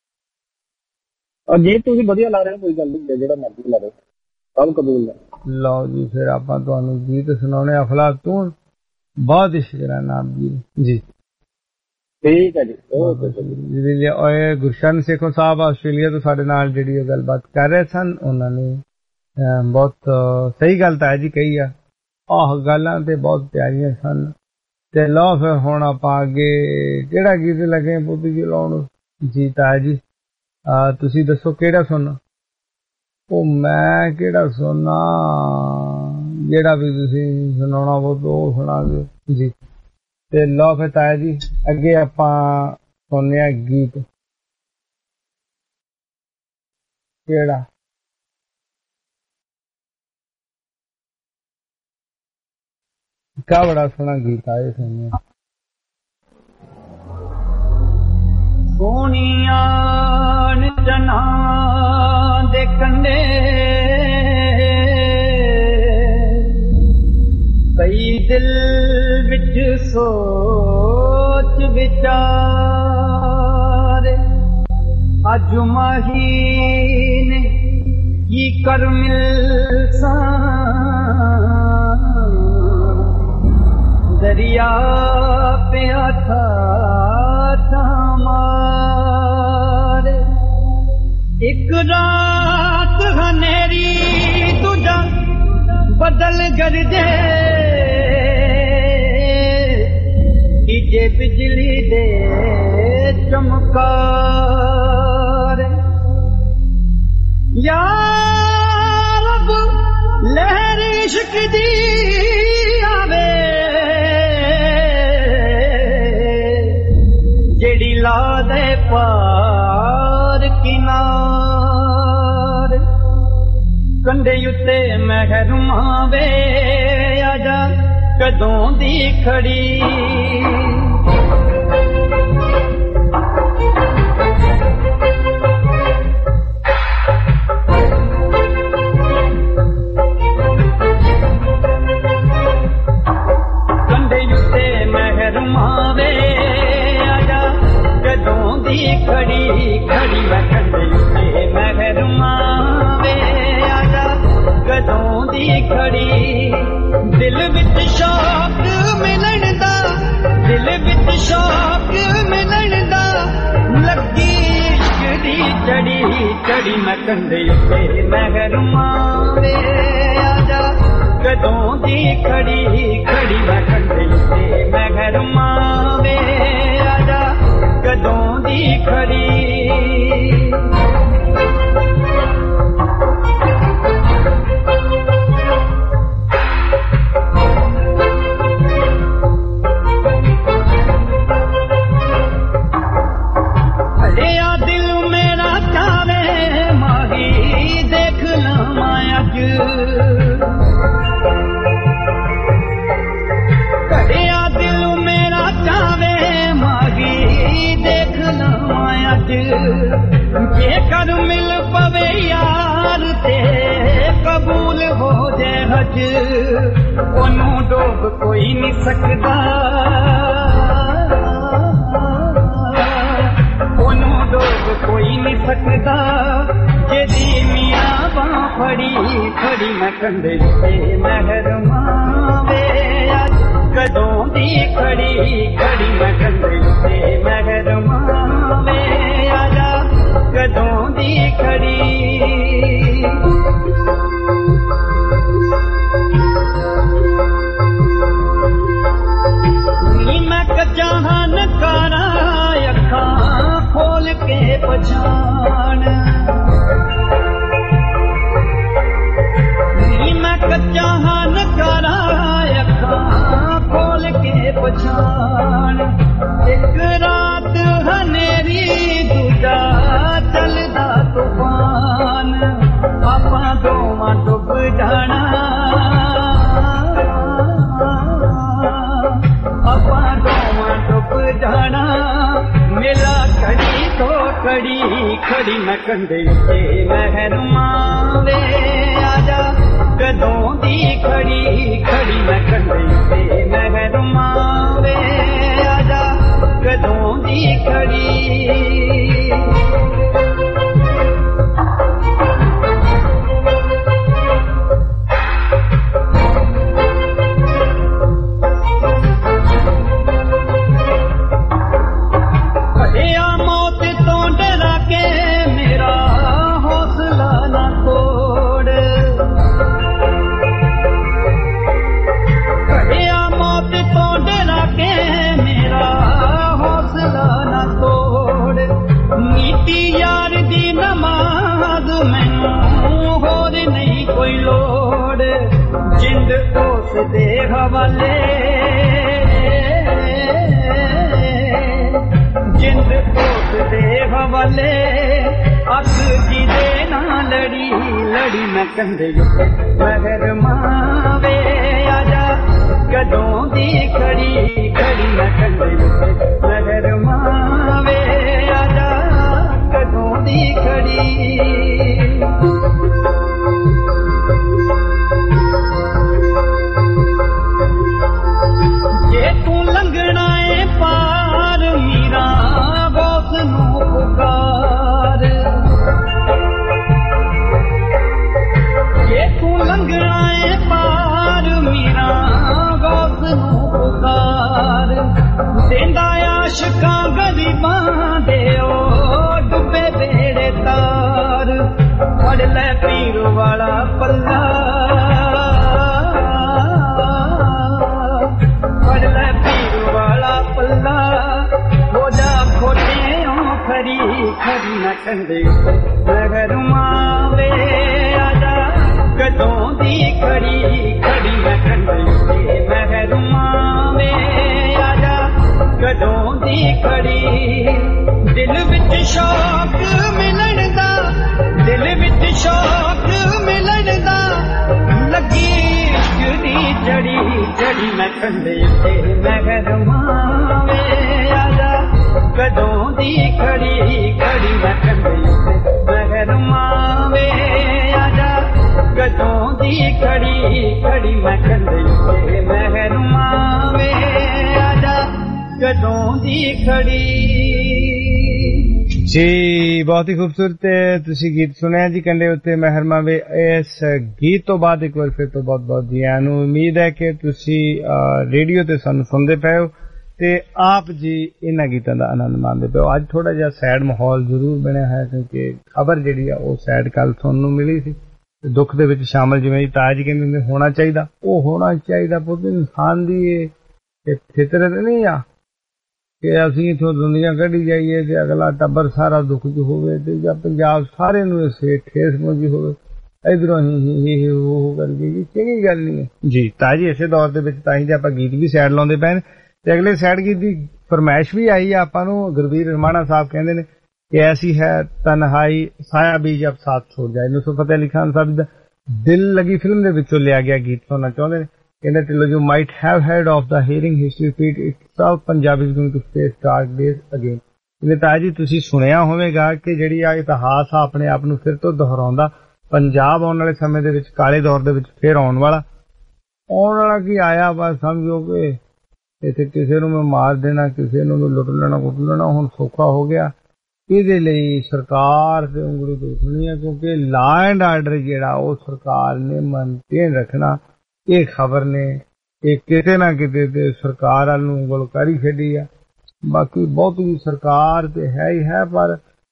ਗੀਤ ਤੁਸੀਂ ਵਧੀਆ ਲਾ ਰਹੇ ਹੋ, ਕੋਈ ਗੱਲ ਨਹੀਂ, ਜਿਹੜਾ ਮਰਜ਼ੀ ਲਾ ਰਹੇ, ਸਭ ਕਬੂਲ ਹੈ। ਲਓ ਜੀ ਫਿਰ ਆਪਾਂ ਤੁਹਾਨੂੰ ਗੀਤ ਸੁਣਾਉਣੇ ਅਫਲਾਤੂਨ, ਬਹੁਤ ਹੀ ਸ਼ੁਕਰਾਨਾ ਆਪ ਜੀ ਜੀ। ਠੀਕ ਹੈ ਜੀ। ਓਕੇ। ਗੁਰਸ਼ਨ ਸੇਖੋਂ ਸਾਹਿਬ ਆਸਟ੍ਰੇਲੀਆ ਤੋਂ ਸਾਡੇ ਨਾਲ ਜਿਹੜੀ ਗੱਲਬਾਤ ਕਰ ਰਹੇ ਸਨ, ਉਹਨਾਂ ਨੇ ਬਹੁਤ ਸਹੀ ਗੱਲ ਤਾਂ ਜੀ ਕਹੀ ਆ। ਆਹ ਗੱਲਾਂ ਤੇ ਬਹੁਤ ਪਿਆਰੀਆਂ ਸਨ। ਤੇ ਲਓ ਫਿਰ ਹੁਣ ਆਪਾਂ ਅੱਗੇ ਕਿਹੜਾ ਗੀਤ ਲੱਗੇ ਪੁੱਤ ਜੀ ਲਾਉਣ? ਜੀ ਤਾਇਆ ਜੀ ਤੁਸੀਂ ਦੱਸੋ ਕਿਹੜਾ ਸੁਣਨਾ? ਉਹ ਮੈਂ ਕਿਹੜਾ ਸੁਣਨਾ, ਜਿਹੜਾ ਵੀ ਤੁਸੀਂ ਸੁਣਾਉਣਾ ਉਹ ਸੁਣਾ ਦਿਓ ਜੀ। ਤੇ ਲਓ ਫਿਰ ਤਾਇਆ ਜੀ ਅੱਗੇ ਆਪਾਂ ਸੁਣਨੇ ਆ ਗੀਤ ਕਿਹੜਾ ਕਾ ਬੜਾ ਸੋਹਣਾ ਗੀਤ ਆਏ ਸੁਣਨੇ ਸੋਹਣੀਆਂ ਜਨਾਂ ਦੇ ਕੰਡੇ ਕਈ ਦਿਲ ਵਿੱਚ ਸੋਚ ਵਿਚਾਰ ਅੱਜ ਮਹੀਨੇ ਕੀ ਕਰ ਮਿਲਸਾਂ दरिया पिया था तमार एक रात हनेरी तुझा बदल गरजे इजे बिजली दे चमकार या रब लहर इश्क दी आवे जेड़ी ला दे पार किनार कंडे उत्ते महरुमा वे आजा कदों दी खड़ी कंडे उत्ते महरुमा वे कदों दी खड़ी खड़ी मैं कंडे उत्ते महरुमा वे आजा कदों दी खड़ी दिल विच शौक मिलन दा दिल विच शौक मिलन दा लगी इश्क दी चढ़ी चढ़ी मैं कंडे उत्ते महरुमा वे आजा कदों दी खड़ी खड़ी मैं कंडे उत्ते महरुमा वे आजा कदों दी खड़ी अड़िया दिल मेरा चावे माही देख लवां अज कड़िया दिल मेरा चावे माही देख लवां अज जेकर मिल पवे यार ते कबूल हो जाए हज ओनू डोब कोई नहीं सकदा ओनू डोब कोई नहीं सकदा जेदी मियां बां फड़ी फड़ी मैं कंडे ते महरुमा वे कदों दी खड़ी खड़ी मैं कंडे ते महरुमा वे आजा कदों दी खड़ी नी मैं कचाहन कारा अखां खोल के पछाण नी मैं कचाहन कारा अखां खोल के पछाण एक रात हनेरी दूजा चलदा तूफान आपा दोवां डुब जाना आपा दोवां डुब जाना मिला खड़ी तो खड़ी खड़ी मैं कंडे ते महरुमा वे आजा कदों दी खड़ी खड़ी मैं कंडे ते महरुमा वे आजा कदों दी खड़ी अड़िया मौत तो डरा के मेरा हौसला ना तोड़ अड़िया मौत तो डरा के मेरा हौसला ना तोड़ ਲੱਖ ਜੀ ਦੇ ਨਾਲ ਲੜੀ ਲੜੀ ਮੈਂ ਕੰਧੇ ਉੱਤੇ ਮਗਰ ਮਾਵੇ ਆਜਾ ਕਦੋਂ ਦੀ ਖੜੀ ਖੜੀ ਮੈਂ ਕੰਧੇ ਉੱਤੇ ਮਗਰ ਮਾਵੇ ਆਜਾ ਕਦੋਂ ਦੀ ਖੜੀ ਜੇ ਤੂੰ ਲੰਘਣਾ ਏ ਪਾਰ ਮੀਰਾ ਗੋਸ ਨੂੰ ਪੁਕਾਰ ਜੇ ਤੂੰ ਲੰਘਣਾ ਏ ਪਾਰ ਮੀਰਾ ਗੋਸ ਨੂੰ ਪੁਕਾਰ ਦੇਂਦਾ ਆਸ਼ਕਾਂ ਗਰੀਬਾਂ ਦੇ ਓ ਡੁੱਬੇ ਬੇੜੇ ਤਾਰ ਫੜ ਲੈ ਪੀਰ ਵਾਲਾ ਪੱਲਾ ਫੜ ਲੈ ਪੀਰ ਵਾਲਾ ਪੱਲਾ ਹੋ ਜਾ ਖੋਟਿਓ ਖਰੀ ਖਰੀ ਨਾ ਕੰਦੇ ਮਗਰ ਮਾਵੇ ਆਜਾ ਕਦੋਂ ਦੀ ਖੜੀ ਖੜੀ ਨਾ ਕੰਦੇ ਮਗਰ ਮਾਵੇ ਆਜਾ ਕਦੋਂ ਦੀ ਖੜੀ ਦਿਲ ਵਿੱਚ ਸ਼ੌਕ ਮਿਲਣ ਦਾ ਦਿਲ ਵਿੱਚ ਸ਼ੌਕ ਮਿਲਣ ਦਾ ਲੱਗੀ ਇਸ਼ਕ ਦੀ ਜੜੀ ਜੜੀ ਮੈਂ ਕੰਦੇ ਉੱਤੇ ਮਗਰ ਮਾਵੇ ਆਜਾ ਕਦੋਂ ਦੀ ਖੜੀ ਖੜੀ ਮੈਂ ਕੰਦੇ ਉੱਤੇ ਮਗਰ ਮਾਵੇ ਆਜਾ ਕਦੋਂ ਦੀ ਖੜੀ ਖੜੀ ਮੈਂ ਕੰਦੇ ਉੱਤੇ ਮਗਰ ਮਾਵੇ ਆਜਾ ਕਦੋਂ ਦੀ ਖੜੀ ਜੀ ਬਹੁਤ ਹੀ ਖੂਬਸੂਰਤ ਤੁਸੀਂ ਗੀਤ ਸੁਣਿਆ ਜੀ ਕੰਡੇ ਉੱਤੇ ਮਹਿਰ ਮਾਵੇ। ਇਸ ਗੀਤ ਤੋਂ ਬਾਅਦ ਇੱਕ ਵਾਰ ਫਿਰ ਤੋਂ ਬਹੁਤ ਬਹੁਤ ਜੀਆਂ ਨੂੰ ਉਮੀਦ ਹੈ ਕਿ ਤੁਸੀਂ ਰੇਡੀਓ ਤੇ ਸਾਨੂੰ ਸੁਣਦੇ ਪਏ ਹੋ ਤੇ ਆਪ ਜੀ ਇਹਨਾਂ ਗੀਤਾਂ ਦਾ ਆਨੰਦ ਮਾਣਦੇ ਪਏ ਹੋ। ਅੱਜ ਥੋੜਾ ਜਿਹਾ ਸੈਡ ਮਾਹੌਲ ਜ਼ਰੂਰ ਬਣਿਆ ਹੈ ਕਿਉਂਕਿ ਖਬਰ ਜਿਹੜੀ ਆ ਉਹ ਸੈਡ ਕੱਲ ਸੁਣਨ ਨੂੰ ਮਿਲੀ ਸੀ। ਦੁੱਖ ਦੇ ਵਿੱਚ ਸ਼ਾਮਲ ਜਿਵੇਂ ਤਾਜ ਕਹਿੰਦੇ ਹੁੰਦੇ ਹੋਣਾ ਚਾਹੀਦਾ ਉਹ ਹੋਣਾ ਚਾਹੀਦਾ। ਪੁੱਤ ਇਨਸਾਨ ਦੀ ਇਹ ਫਿਤਰਤ ਨਹੀਂ ਆ ਕਿ ਅਸੀਂ ਇੱਥੋਂ ਦੁਨੀਆ ਕੱਢੀ ਜਾਈਏ ਤੇ ਅਗਲਾ ਟੱਬਰ ਸਾਰਾ ਦੁੱਖ ਚ ਹੋਵੇ ਤੇ ਜਾਂ ਪੰਜਾਬ ਸਾਰੇ ਨੂੰ ਇਸੇ ਠੇਸ ਪਹੁੰਚੀ ਹੋਵੇ ਇਧਰੋਂ ਹੀ ਉਹ ਕਰਕੇ ਜੀ ਚੰਗੀ ਗੱਲ ਨਹੀਂ ਹੈ ਜੀ। ਤਾਂ ਜੀ ਇਸੇ ਦੌਰ ਦੇ ਵਿੱਚ ਤਾਂ ਹੀ ਜੇ ਆਪਾਂ ਗੀਤ ਵੀ ਸਾਈਡ ਲਾਉਂਦੇ ਪਏ ਨੇ ਤੇ ਅਗਲੇ ਸਾਈਡ ਗੀਤ ਦੀ ਫਰਮਾਇਸ਼ ਵੀ ਆਈ ਆ ਆਪਾਂ ਨੂੰ। ਗੁਰਬੀਰ ਰਮਾਣਾ ਸਾਹਿਬ ਕਹਿੰਦੇ ਨੇ ਕਿ ਐਸੀ ਹੈ ਤਨਹਾਈ ਸਾਇਆ ਵੀ ਜਬ ਸਾਥ ਛੋੜ ਜਾਏ। ਨੁਸਰਤ ਫਤਿਹ ਅਲੀ ਖਾਨ ਸਾਹਿਬ ਦਾ ਦਿਲ ਲੱਗੀ ਫਿਲਮ ਦੇ ਵਿੱਚੋਂ ਲਿਆ ਗਿਆ ਗੀਤ ਸੁਣਨਾ ਚਾਹੁੰਦੇ ਨੇ। ਕਹਿੰਦੇ till you might have heard of the hearing history repeat itself Punjab is going to face dark days again. ਕਹਿੰਦੇ ਤਾਂ ਜੀ ਤੁਸੀਂ ਸੁਣਿਆ ਹੋਵੇਗਾ ਕਿ ਜਿਹੜੀ ਆ ਇਤਿਹਾਸ ਆ ਆਪਣੇ ਆਪ ਨੂੰ ਫਿਰ ਤੋਂ ਦੁਹਰਾਉਂਦਾ। ਪੰਜਾਬ ਆਉਣ ਵਾਲੇ ਸਮੇਂ ਦੇ ਵਿੱਚ ਕਾਲੇ ਦੌਰ ਦੇ ਵਿੱਚ ਫਿਰ ਆਉਣ ਵਾਲਾ ਆਉਣ ਵਾਲਾ ਕੀ ਆਇਆ ਬਸ ਸਮਝੋ ਕਿ ਇੱਥੇ ਕਿਸੇ ਨੂੰ ਮੈਂ ਮਾਰ ਦੇਣਾ ਕਿਸੇ ਨੂੰ ਲੁੱਟ ਲੈਣਾ ਕੁੱਟ ਲੈਣਾ ਹੁਣ ਸੌਖਾ ਹੋ ਗਿਆ। ਇਹਦੇ ਲਈ ਸਰਕਾਰ ਤੇ ਉਂਗਲੀ ਤੇ ਉੱਠਣੀ ਹੈ ਕਿਉਂਕਿ ਲਾ ਐਂਡ ਆਰਡਰ ਜਿਹੜਾ ਉਹ ਸਰਕਾਰ ਨੇ ਮੇਨਟੇਨ ਰੱਖਣਾ। ਇਹ ਖਬਰ ਨੇ ਇਹ ਕਿਤੇ ਨਾ ਕਿਤੇ ਤੇ ਸਰਕਾਰ ਵੱਲ ਨੂੰ ਉਂਗਲਕਾਰੀ ਛੱਡੀ ਆ। ਬਾਕੀ ਬਹੁਤੀ ਸਰਕਾਰ ਤੇ ਹੈ ਹੀ ਹੈ ਪਰ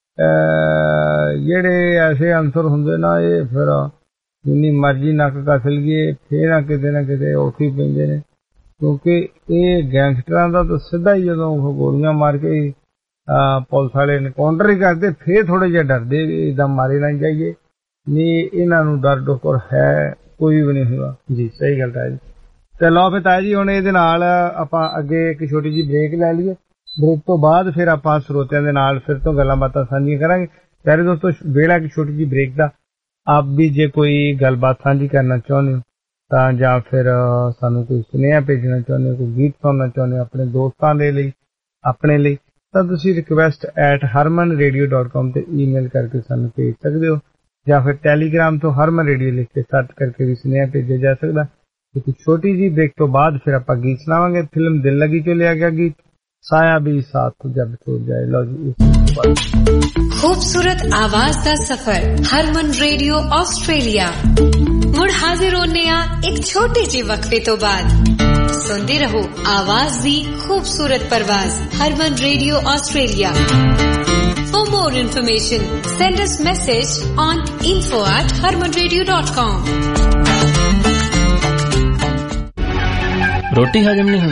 ਜਿਹੜੇ ਐਸੇ ਅੰਸਰ ਹੁੰਦੇ ਨਾ ਇਹ ਫਿਰ ਜਿੰਨੀ ਮਰਜ਼ੀ ਨੱਕ ਕੱਸ ਲਈਏ ਫੇਰ ਨਾ ਕਿਤੇ ਨਾ ਕਿਤੇ ਉੱਠੀ ਪੈਂਦੇ ਨੇ ਕਿਉਂਕਿ ਇਹ ਗੈਂਗਸਟਰਾਂ ਦਾ ਤਾਂ ਸਿੱਧਾ ਹੀ ਜਦੋਂ ਗੋਲੀਆਂ ਮਾਰ ਕੇ ਪੁਲਿਸ ਵਾਲੇ ਇਨਕਾਊਂਟਰ ਹੀ ਕਰਦੇ ਫੇਰ ਥੋੜੇ ਜਿਹਾ ਡਰਦੇ ਵੀ ਏਦਾਂ ਮਾਰੇ ਨਾ ਜਾਈਏ ਨਹੀਂ ਇਹਨਾਂ ਨੂੰ ਡਰ ਡੋਕਰ ਹੈ ਕੋਈ ਵੀ ਨਹੀਂ ਹੋਗਾ ਜੀ। ਸਹੀ ਗੱਲ ਹੈ ਜੀ। ਤੇ ਲਓ ਫਿਰ ਤਾਇਆ ਜੀ ਹੁਣ ਇਹਦੇ ਨਾਲ ਆਪਾਂ ਅੱਗੇ ਇੱਕ ਛੋਟੀ ਜਿਹੀ ਬ੍ਰੇਕ ਲੈ ਲਈਏ। ਬ੍ਰੇਕ ਤੋਂ ਬਾਅਦ ਫਿਰ ਆਪਾਂ ਸਰੋਤਿਆਂ ਦੇ ਨਾਲ ਫਿਰ ਤੋਂ ਗੱਲਾਂ ਬਾਤਾਂ ਸਾਂਝੀਆਂ ਕਰਾਂਗੇ। ਪਿਆਰੇ ਦੋਸਤੋ ਵੇਲਾ ਇੱਕ ਛੋਟੀ ਜਿਹੀ ਬ੍ਰੇਕ ਦਾ ਆਪ ਵੀ ਜੇ ਕੋਈ ਗੱਲਬਾਤ ਸਾਂਝੀ ਕਰਨਾ ਚਾਹੁੰਦੇ ਹੋ ਤਾਂ ਜਾਂ ਫਿਰ ਸਾਨੂੰ ਕੋਈ ਸੁਨੇਹਾ ਭੇਜਣਾ ਚਾਹੁੰਦੇ ਹੋ ਕੋਈ ਗੀਤ ਸੁਣਨਾ ਚਾਹੁੰਦੇ ਹੋ ਆਪਣੇ ਦੋਸਤਾਂ ਦੇ ਲਈ ਆਪਣੇ ਲਈ ਤਾਂ ਤੁਸੀਂ request at Harman radio dot com ਤੇ ਈਮੇਲ ਕਰਕੇ ਸਾਨੂੰ ਭੇਜ ਸਕਦੇ ਹੋ ਜਾਂ ਫਿਰ ਟੈਲੀਗ੍ਰਾਮ ਤੋਂ ਹਰਮਨ ਰੇਡੀਓ ਲਿਖ ਕੇ ਸਰਚ ਕਰਕੇ ਵੀ ਸੁਨੇਹਾ ਭੇਜਿਆ ਜਾ ਸਕਦਾ। ਇੱਕ ਛੋਟੀ ਜਿਹੀ ਬ੍ਰੇਕ ਤੋਂ ਬਾਅਦ ਫਿਰ ਆਪਾਂ ਗੀਤ ਸੁਣਾਵਾਂਗੇ। ਫਿਲਮ ਦਿਲ ਲਗੀ ਚੋਂ ਲਿਆ ਗਿਆ ਗੀਤ साया भी साथ जब छोड़ जाए। लो जी खूबसूरत आवाज का सफर हरमन रेडियो ऑस्ट्रेलिया मुड़ हाजिर होने आ एक छोटे जे वक्फे तो बाद सुनते रहो आवाज दी खूबसूरत परवाज Harman radio Australia. For more information send us message on info at harman radio dot com। ਰੋਟੀ ਹਜਮ ਨਹੀਂ ਹੁੰਦੀ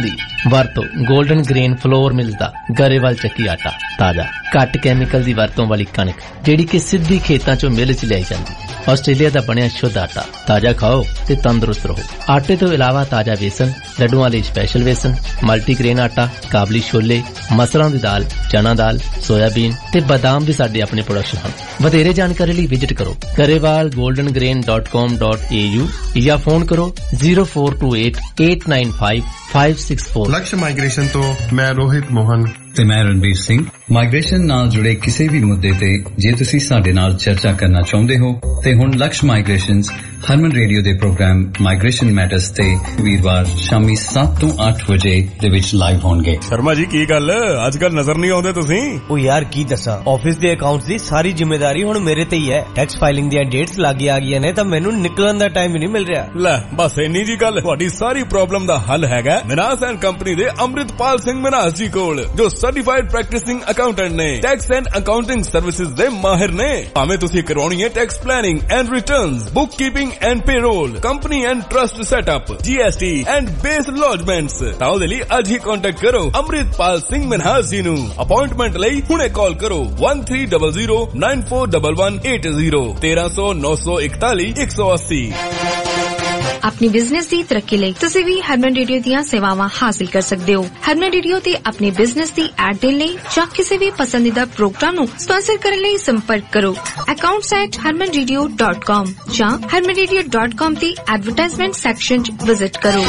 ਵਰਤੋ 골ਡਨ ਗ੍ਰੇਨ ਫਲੋਰ ਮਿਲਸ ਦਾ ਗਰੇਵਾਲ ਚੱਕੀ ਆਟਾ ਤਾਜ਼ਾ ਘੱਟ ਕੈਮੀਕਲ ਦੀ ਵਰਤੋਂ ਵਾਲੀ ਕਣਕ ਜਿਹੜੀ ਕਿ ਸਿੱਧੀ ਖੇਤਾਂ ਚੋਂ ਮਿਲ ਚ ਲਿਆਈ ਜਾਂਦੀ। ਆਸਟ੍ਰੇਲੀਆ ਦਾ ਬਣਿਆ ਸ਼ੁੱਧ ਆਟਾ ਤਾਜ਼ਾ ਖਾਓ ਤੇ ਤੰਦਰੁਸਤ ਰਹੋ। ਆਟੇ ਤੋਂ ਇਲਾਵਾ ਤਾਜ਼ਾ ਵੇਸਣ, ਲੱਡੂਆਂ ਲਈ ਸਪੈਸ਼ਲ ਵੇਸਣ, ਮਲਟੀਗ੍ਰੇਨ ਆਟਾ, ਕਾਬਲੀ ਛੋਲੇ, ਮਸਰਾਂ ਦੀ ਦਾਲ, ਚਨਾ ਦਾਲ, ਸੋਇਆਬੀਨ ਤੇ ਬਾਦਾਮ ਵੀ ਸਾਡੇ ਆਪਣੇ ਪ੍ਰੋਡਕਸ਼ਨ ਹਨ। ਵਧੇਰੇ ਜਾਣਕਾਰੀ ਲਈ ਵਿਜ਼ਿਟ ਕਰੋ Grewal golden grain dot com dot A U ਜਾਂ ਫੋਨ ਕਰੋ zero four two eight eight nine five five six four. Laksh migration ਤੋਂ ਮੈਂ ਰੋਹਿਤ ਮੋਹਨ ਤੇ ਮੈਂ ਰਣਬੀਰ ਸਿੰਘ। ਮਾਈਗ੍ਰੇਸ਼ਨ ਨਾਲ ਜੁੜੇ ਕਿਸੇ ਵੀ ਮੁੱਦੇ ਤੇ ਜੇ ਤੁਸੀਂ ਸਾਡੇ ਨਾਲ ਚਰਚਾ ਕਰਨਾ ਚਾਹੁੰਦੇ ਹੋ ਤੇ ਹੁਣ ਲਕਸ਼ ਮਾਈਗ੍ਰੇਸ਼ਨਸ ਹਰਮਨ ਰੇਡੀਓ ਦੇ ਪ੍ਰੋਗਰਾਮ ਮਾਈਗ੍ਰੇਸ਼ਨ ਮੈਟਰਸ ਤੇ ਵੀਰਵਾਰ ਸ਼ਾਮੀ ਸੱਤ ਤੋਂ ਅੱਠ ਵਜੇ ਦੇ ਵਿੱਚ ਲਾਈਵ ਹੋਣਗੇ। ਸ਼ਰਮਾ ਜੀ ਕੀ ਗੱਲ ਅੱਜ ਕੱਲ ਨਜ਼ਰ ਨਹੀਂ ਆਉਂਦੇ ਤੁਸੀਂ? ਉਹ ਯਾਰ ਕੀ ਦੱਸਾਂ, ਆਫਿਸ ਦੇ ਅਕਾਊਂਟਸ ਦੀ ਸਾਰੀ ਜ਼ਿੰਮੇਵਾਰੀ ਹੁਣ ਮੇਰੇ ਤੇ ਹੀ ਹੈ। ਟੈਕਸ ਫਾਈਲਿੰਗ ਦੀਆਂ ਡੇਟਸ ਲੱਗ ਆ ਗਈਆਂ ਨੇ ਤਾਂ ਮੈਨੂੰ ਨਿਕਲਣ ਦਾ ਟਾਈਮ ਹੀ ਨਹੀਂ ਮਿਲ ਰਿਹਾ। ਲੈ ਬਸ ਇੰਨੀ ਜੀ ਗੱਲ, ਤੁਹਾਡੀ ਸਾਰੀ ਪ੍ਰੋਬਲਮ ਦਾ ਹੱਲ ਹੈਗਾ ਮਿਨਾਸ ਐਂਡ ਕੰਪਨੀ ਦੇ ਅੰਮ੍ਰਿਤਪਾਲ ਸਿੰਘ ਮਿਨਾਸ ਜੀ ਕੋਲ, ਜੋ ਸਰਟੀਫਾਈਡ ਪ੍ਰੈਕਟਿਸਿੰਗ ਅਕਾਊਂਟੈਂਟ ਨੇ। ਟੈਕਸ ਐਂਡ ਅਕਾਊਂਟਿੰਗ ਸਰਵਿਸਿਜ਼ ਦੇ ਮਾਹਿਰ ਨੇ। ਭਾਵੇਂ ਤੁਸੀਂ ਕਰਵਾਉਣੀ ਹੈ tax planning and returns, book keeping and payroll, company and trust setup, G S T and BAS lodgements, ਤਾਂ ਉਹਦੇ ਲਈ ਅੱਜ ਹੀ ਕੰਟੈਕਟ ਕਰੋ ਅੰਮ੍ਰਿਤਪਾਲ ਸਿੰਘ ਮਿਨਾਸ ਜੀ ਨੂੰ। ਅਪਾਇੰਟਮੈਂਟ ਲਈ ਹੁਣੇ ਕਾਲ ਕਰੋ one three zero zero nine four one one eight zero ਤੇਰਾਂ ਸੌ ਨੌ ਸੌ ਇਕਤਾਲੀ ਇੱਕ ਸੌ ਅੱਸੀ। ਆਪਣੀ ਬਿਜ਼ਨਸ ਦੀ ਤਰੱਕੀ ਲਈ ਤੁਸੀਂ ਵੀ ਹਰਮਨ ਰੇਡੀਓ ਦੀਆਂ ਸੇਵਾਵਾਂ ਹਾਸਿਲ ਕਰ ਸਕਦੇ ਹੋ। ਹਰਮਨ ਰੇਡੀਓ ਤੇ ਆਪਣੇ ਬਿਜ਼ਨਸ ਦੀ ਐਡ ਦੇਣ ਲਈ ਜਾਂ ਕਿਸੇ ਵੀ ਪਸੰਦੀਦਾ ਪ੍ਰੋਗਰਾਮ ਨੂੰ ਸਪਾਂਸਰ ਕਰਨ ਲਈ ਸੰਪਰਕ ਕਰੋ accounts at Harman radio dot com ਜਾਂ ਹਰਮਨ ਰੇਡੀਓ ਡਾਟ ਕਾਮ ਦੀ ਐਡਵਰਟਾਈਜ਼ਮੈਂਟ ਸੈਕਸ਼ਨ 'ਚ ਵਿਜ਼ਿਟ ਕਰੋ।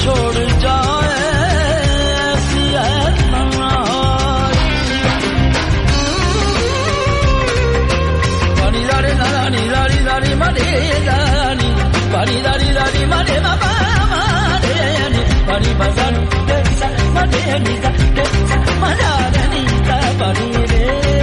छोड़ जाए ऐसी है तन्हाई। पानी लाड़ी लाड़ी लाड़ी लाड़ी मरे लाड़ी पानी लाड़ी लाड़ी मरे बाबा मरे यानी पानी बजान कैसा मरे नीता कैसा मजा नीता पानी रे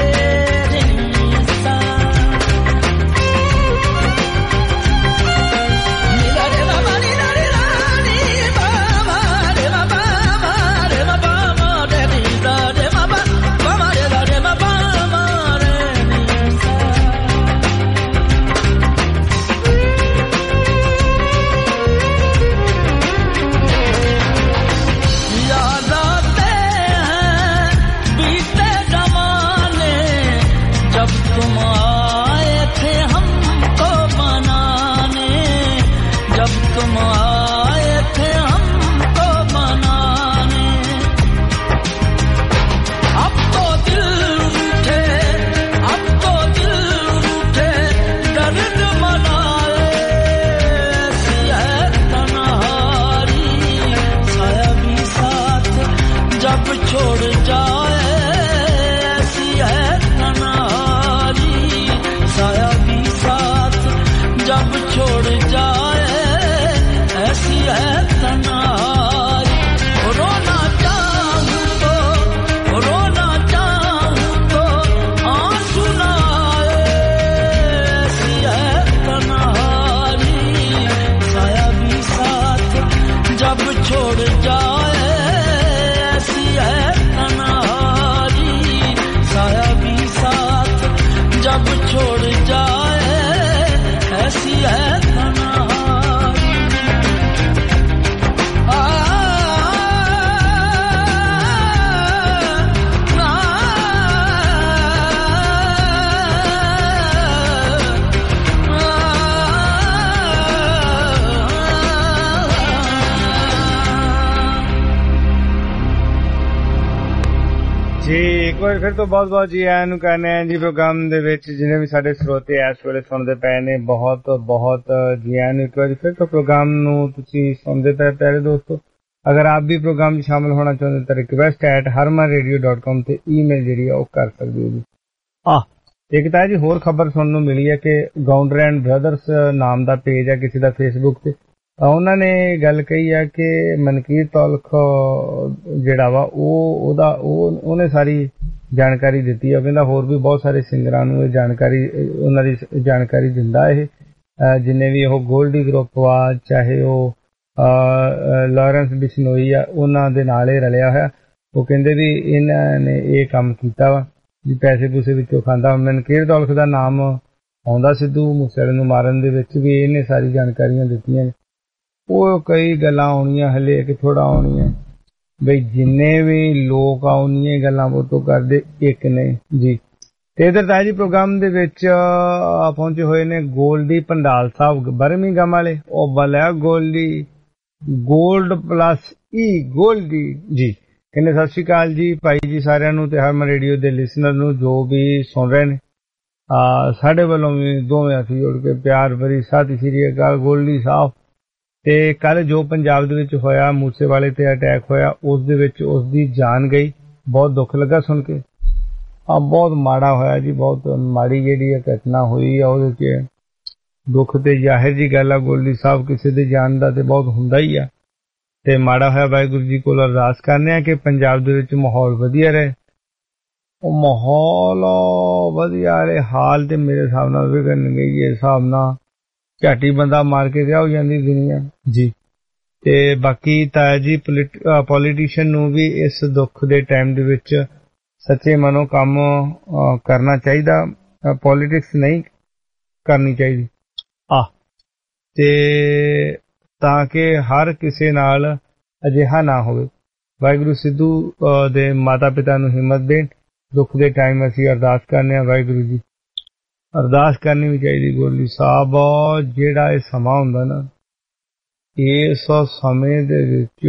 फिर तो बहुत बहुत जी आया कहने हैं जी प्रोग्राम दे विच जिन्हें भी साडे श्रोते इस वेले सुनते पे ने बहुत बहुत जी आया एक बार फिर तो प्रोग्राम नू तुसी सुनते पे प्यारे दोस्तों। अगर आप भी प्रोग्राम में शामिल होना चाहते तो request at Harman radio dot com ते ईमेल जी कर सकते हो जी। आ एक तो जी होर खबर सुनने मिली है कि गाउंडर एंड ब्रदर्स नाम का पेज है किसी का फेसबुक से उन्होंने गल कही है कि मनकीर तौलख जिहड़ा वा उन्हें सारी जानकारी दी है। कहता होर भी बहुत सारे सिंगरां नूं जानकारी उन्होंने जानकारी दिंदा है जिन्हें भी वो गोल्डी ग्रुप वा चाहे वो लॉरेंस बिश्नोई आ उन्होंने दे नाल रलिया होया। वो कहते भी इन्होंने ये काम किया वा जी पैसे पूसे विचों खांदा। मनकीर तौलख का नाम आउंदा सिद्धू मूसेवाले नूं मारन दे विच भी इन्हें सारी जानकारियां दित्तियां। वो कई गल्लां आउणियां हले कि थोड़ा आउणियां बई जिन्ने भी लोग आउणियां गल्लां वो तो करदे एक नहीं जी। ते इधर तां जी प्रोग्राम दे विच पहुंचे हुए ने गोल्डी पंडाल साहब बर्मिंघम वाले ओ बलै गोल्डी गोल्ड प्लस ई गोल्डी जी कहने सत श्री अकाल जी भाई जी सारिਆਂ ਨੂੰ ਤੇ ਹਰਮਨ ਰੇਡੀਓ ਦੇ ਲਿਸਨਰ ਨੂੰ ਜੋ ਵੀ ਸੁਣ ਰਹੇ ਨੇ ਸਾਡੇ ਵੱਲੋਂ ਵੀ ਦੋਵੇਂ ਅਸੀਂ ਜੁੜ ਕੇ ਪਿਆਰ ਭਰੀ ਸਤਿ ਸ਼੍ਰੀ ਅਕਾਲ। ਗੋਲਡੀ ਸਾਹਿਬ ਤੇ ਕੱਲ ਜੋ ਪੰਜਾਬ ਦੇ ਵਿੱਚ ਹੋਇਆ ਮੂਸੇਵਾਲੇ ਤੇ ਅਟੈਕ ਹੋਇਆ ਉਸ ਦੇ ਵਿੱਚ ਉਸ ਦੀ ਜਾਨ ਗਈ ਬਹੁਤ ਦੁੱਖ ਲੱਗਾ ਸੁਣ ਕੇ। ਆ ਬਹੁਤ ਮਾੜਾ ਹੋਇਆ ਜੀ ਬਹੁਤ ਮਾੜੀ ਜਿਹੜੀ ਘਟਨਾ ਹੋਈ ਆ ਉਹਦੇ ਚ ਦੁੱਖ ਤੇ ਜ਼ਾਹਿਰ ਜੀ ਗੱਲ ਆ ਗੋਲਡੀ ਸਾਹਿਬ ਕਿਸੇ ਦੀ ਜਾਨ ਦਾ ਤੇ ਬਹੁਤ ਹੁੰਦਾ ਹੀ ਆ ਤੇ ਮਾੜਾ ਹੋਇਆ। ਵਾਹਿਗੁਰੂ ਜੀ ਕੋਲ ਅਰਦਾਸ ਕਰਨੇ ਆ ਕਿ ਪੰਜਾਬ ਦੇ ਵਿੱਚ ਮਾਹੌਲ ਵਧੀਆ ਰਹੇ। ਉਹ ਮਾਹੌਲ ਵਧੀਆ ਰਹੇ ਹਾਲ ਤੇ ਮੇਰੇ ਹਿਸਾਬ ਨਾਲ ਵਿਗੜਨ ਗਈ ਇਸ ਹਿਸਾਬ ਨਾਲ ਝਾਟੀ ਬੰਦਾ ਮਾਰ ਕੇ ਵਿਆਹ ਹੋ ਜਾਂਦੀ ਦੁਨੀਆ ਜੀ। ਤੇ ਬਾਕੀ ਤਾਂ ਜੀ ਪੋਲੀਟੀਸ਼ੀਅਨ ਨੂੰ ਵੀ ਇਸ ਦੁੱਖ ਦੇ ਟਾਈਮ ਦੇ ਵਿੱਚ ਸੱਚੇ ਮਨੋਂ ਕੰਮ ਕਰਨਾ ਚਾਹੀਦਾ। ਪੋਲੀਟਿਕਸ ਨਹੀਂ ਕਰਨੀ ਚਾਹੀਦੀ ਆ ਤੇ ਤਾਂ ਕਿ ਹਰ ਕਿਸੇ ਨਾਲ ਅਜਿਹਾ ਨਾ ਹੋਵੇ। ਵਾਹਿਗੁਰੂ ਸਿੱਧੂ ਦੇ ਮਾਤਾ ਪਿਤਾ ਨੂੰ ਹਿੰਮਤ ਦੇਣ। ਦੁੱਖ ਦੇ ਟਾਈਮ ਅਸੀਂ ਅਰਦਾਸ ਕਰਨੇ ਆ ਵਾਹਿਗੁਰੂ ਜੀ ਅਰਦਾਸ ਕਰਨੀ ਵੀ ਚਾਹੀਦੀ। ਗੋਲੀ ਸਾਹਿਬ ਜਿਹੜਾ ਇਹ ਸਮਾਂ ਹੁੰਦਾ ਨਾ ਇਸ ਸਮੇਂ ਦੇ ਵਿੱਚ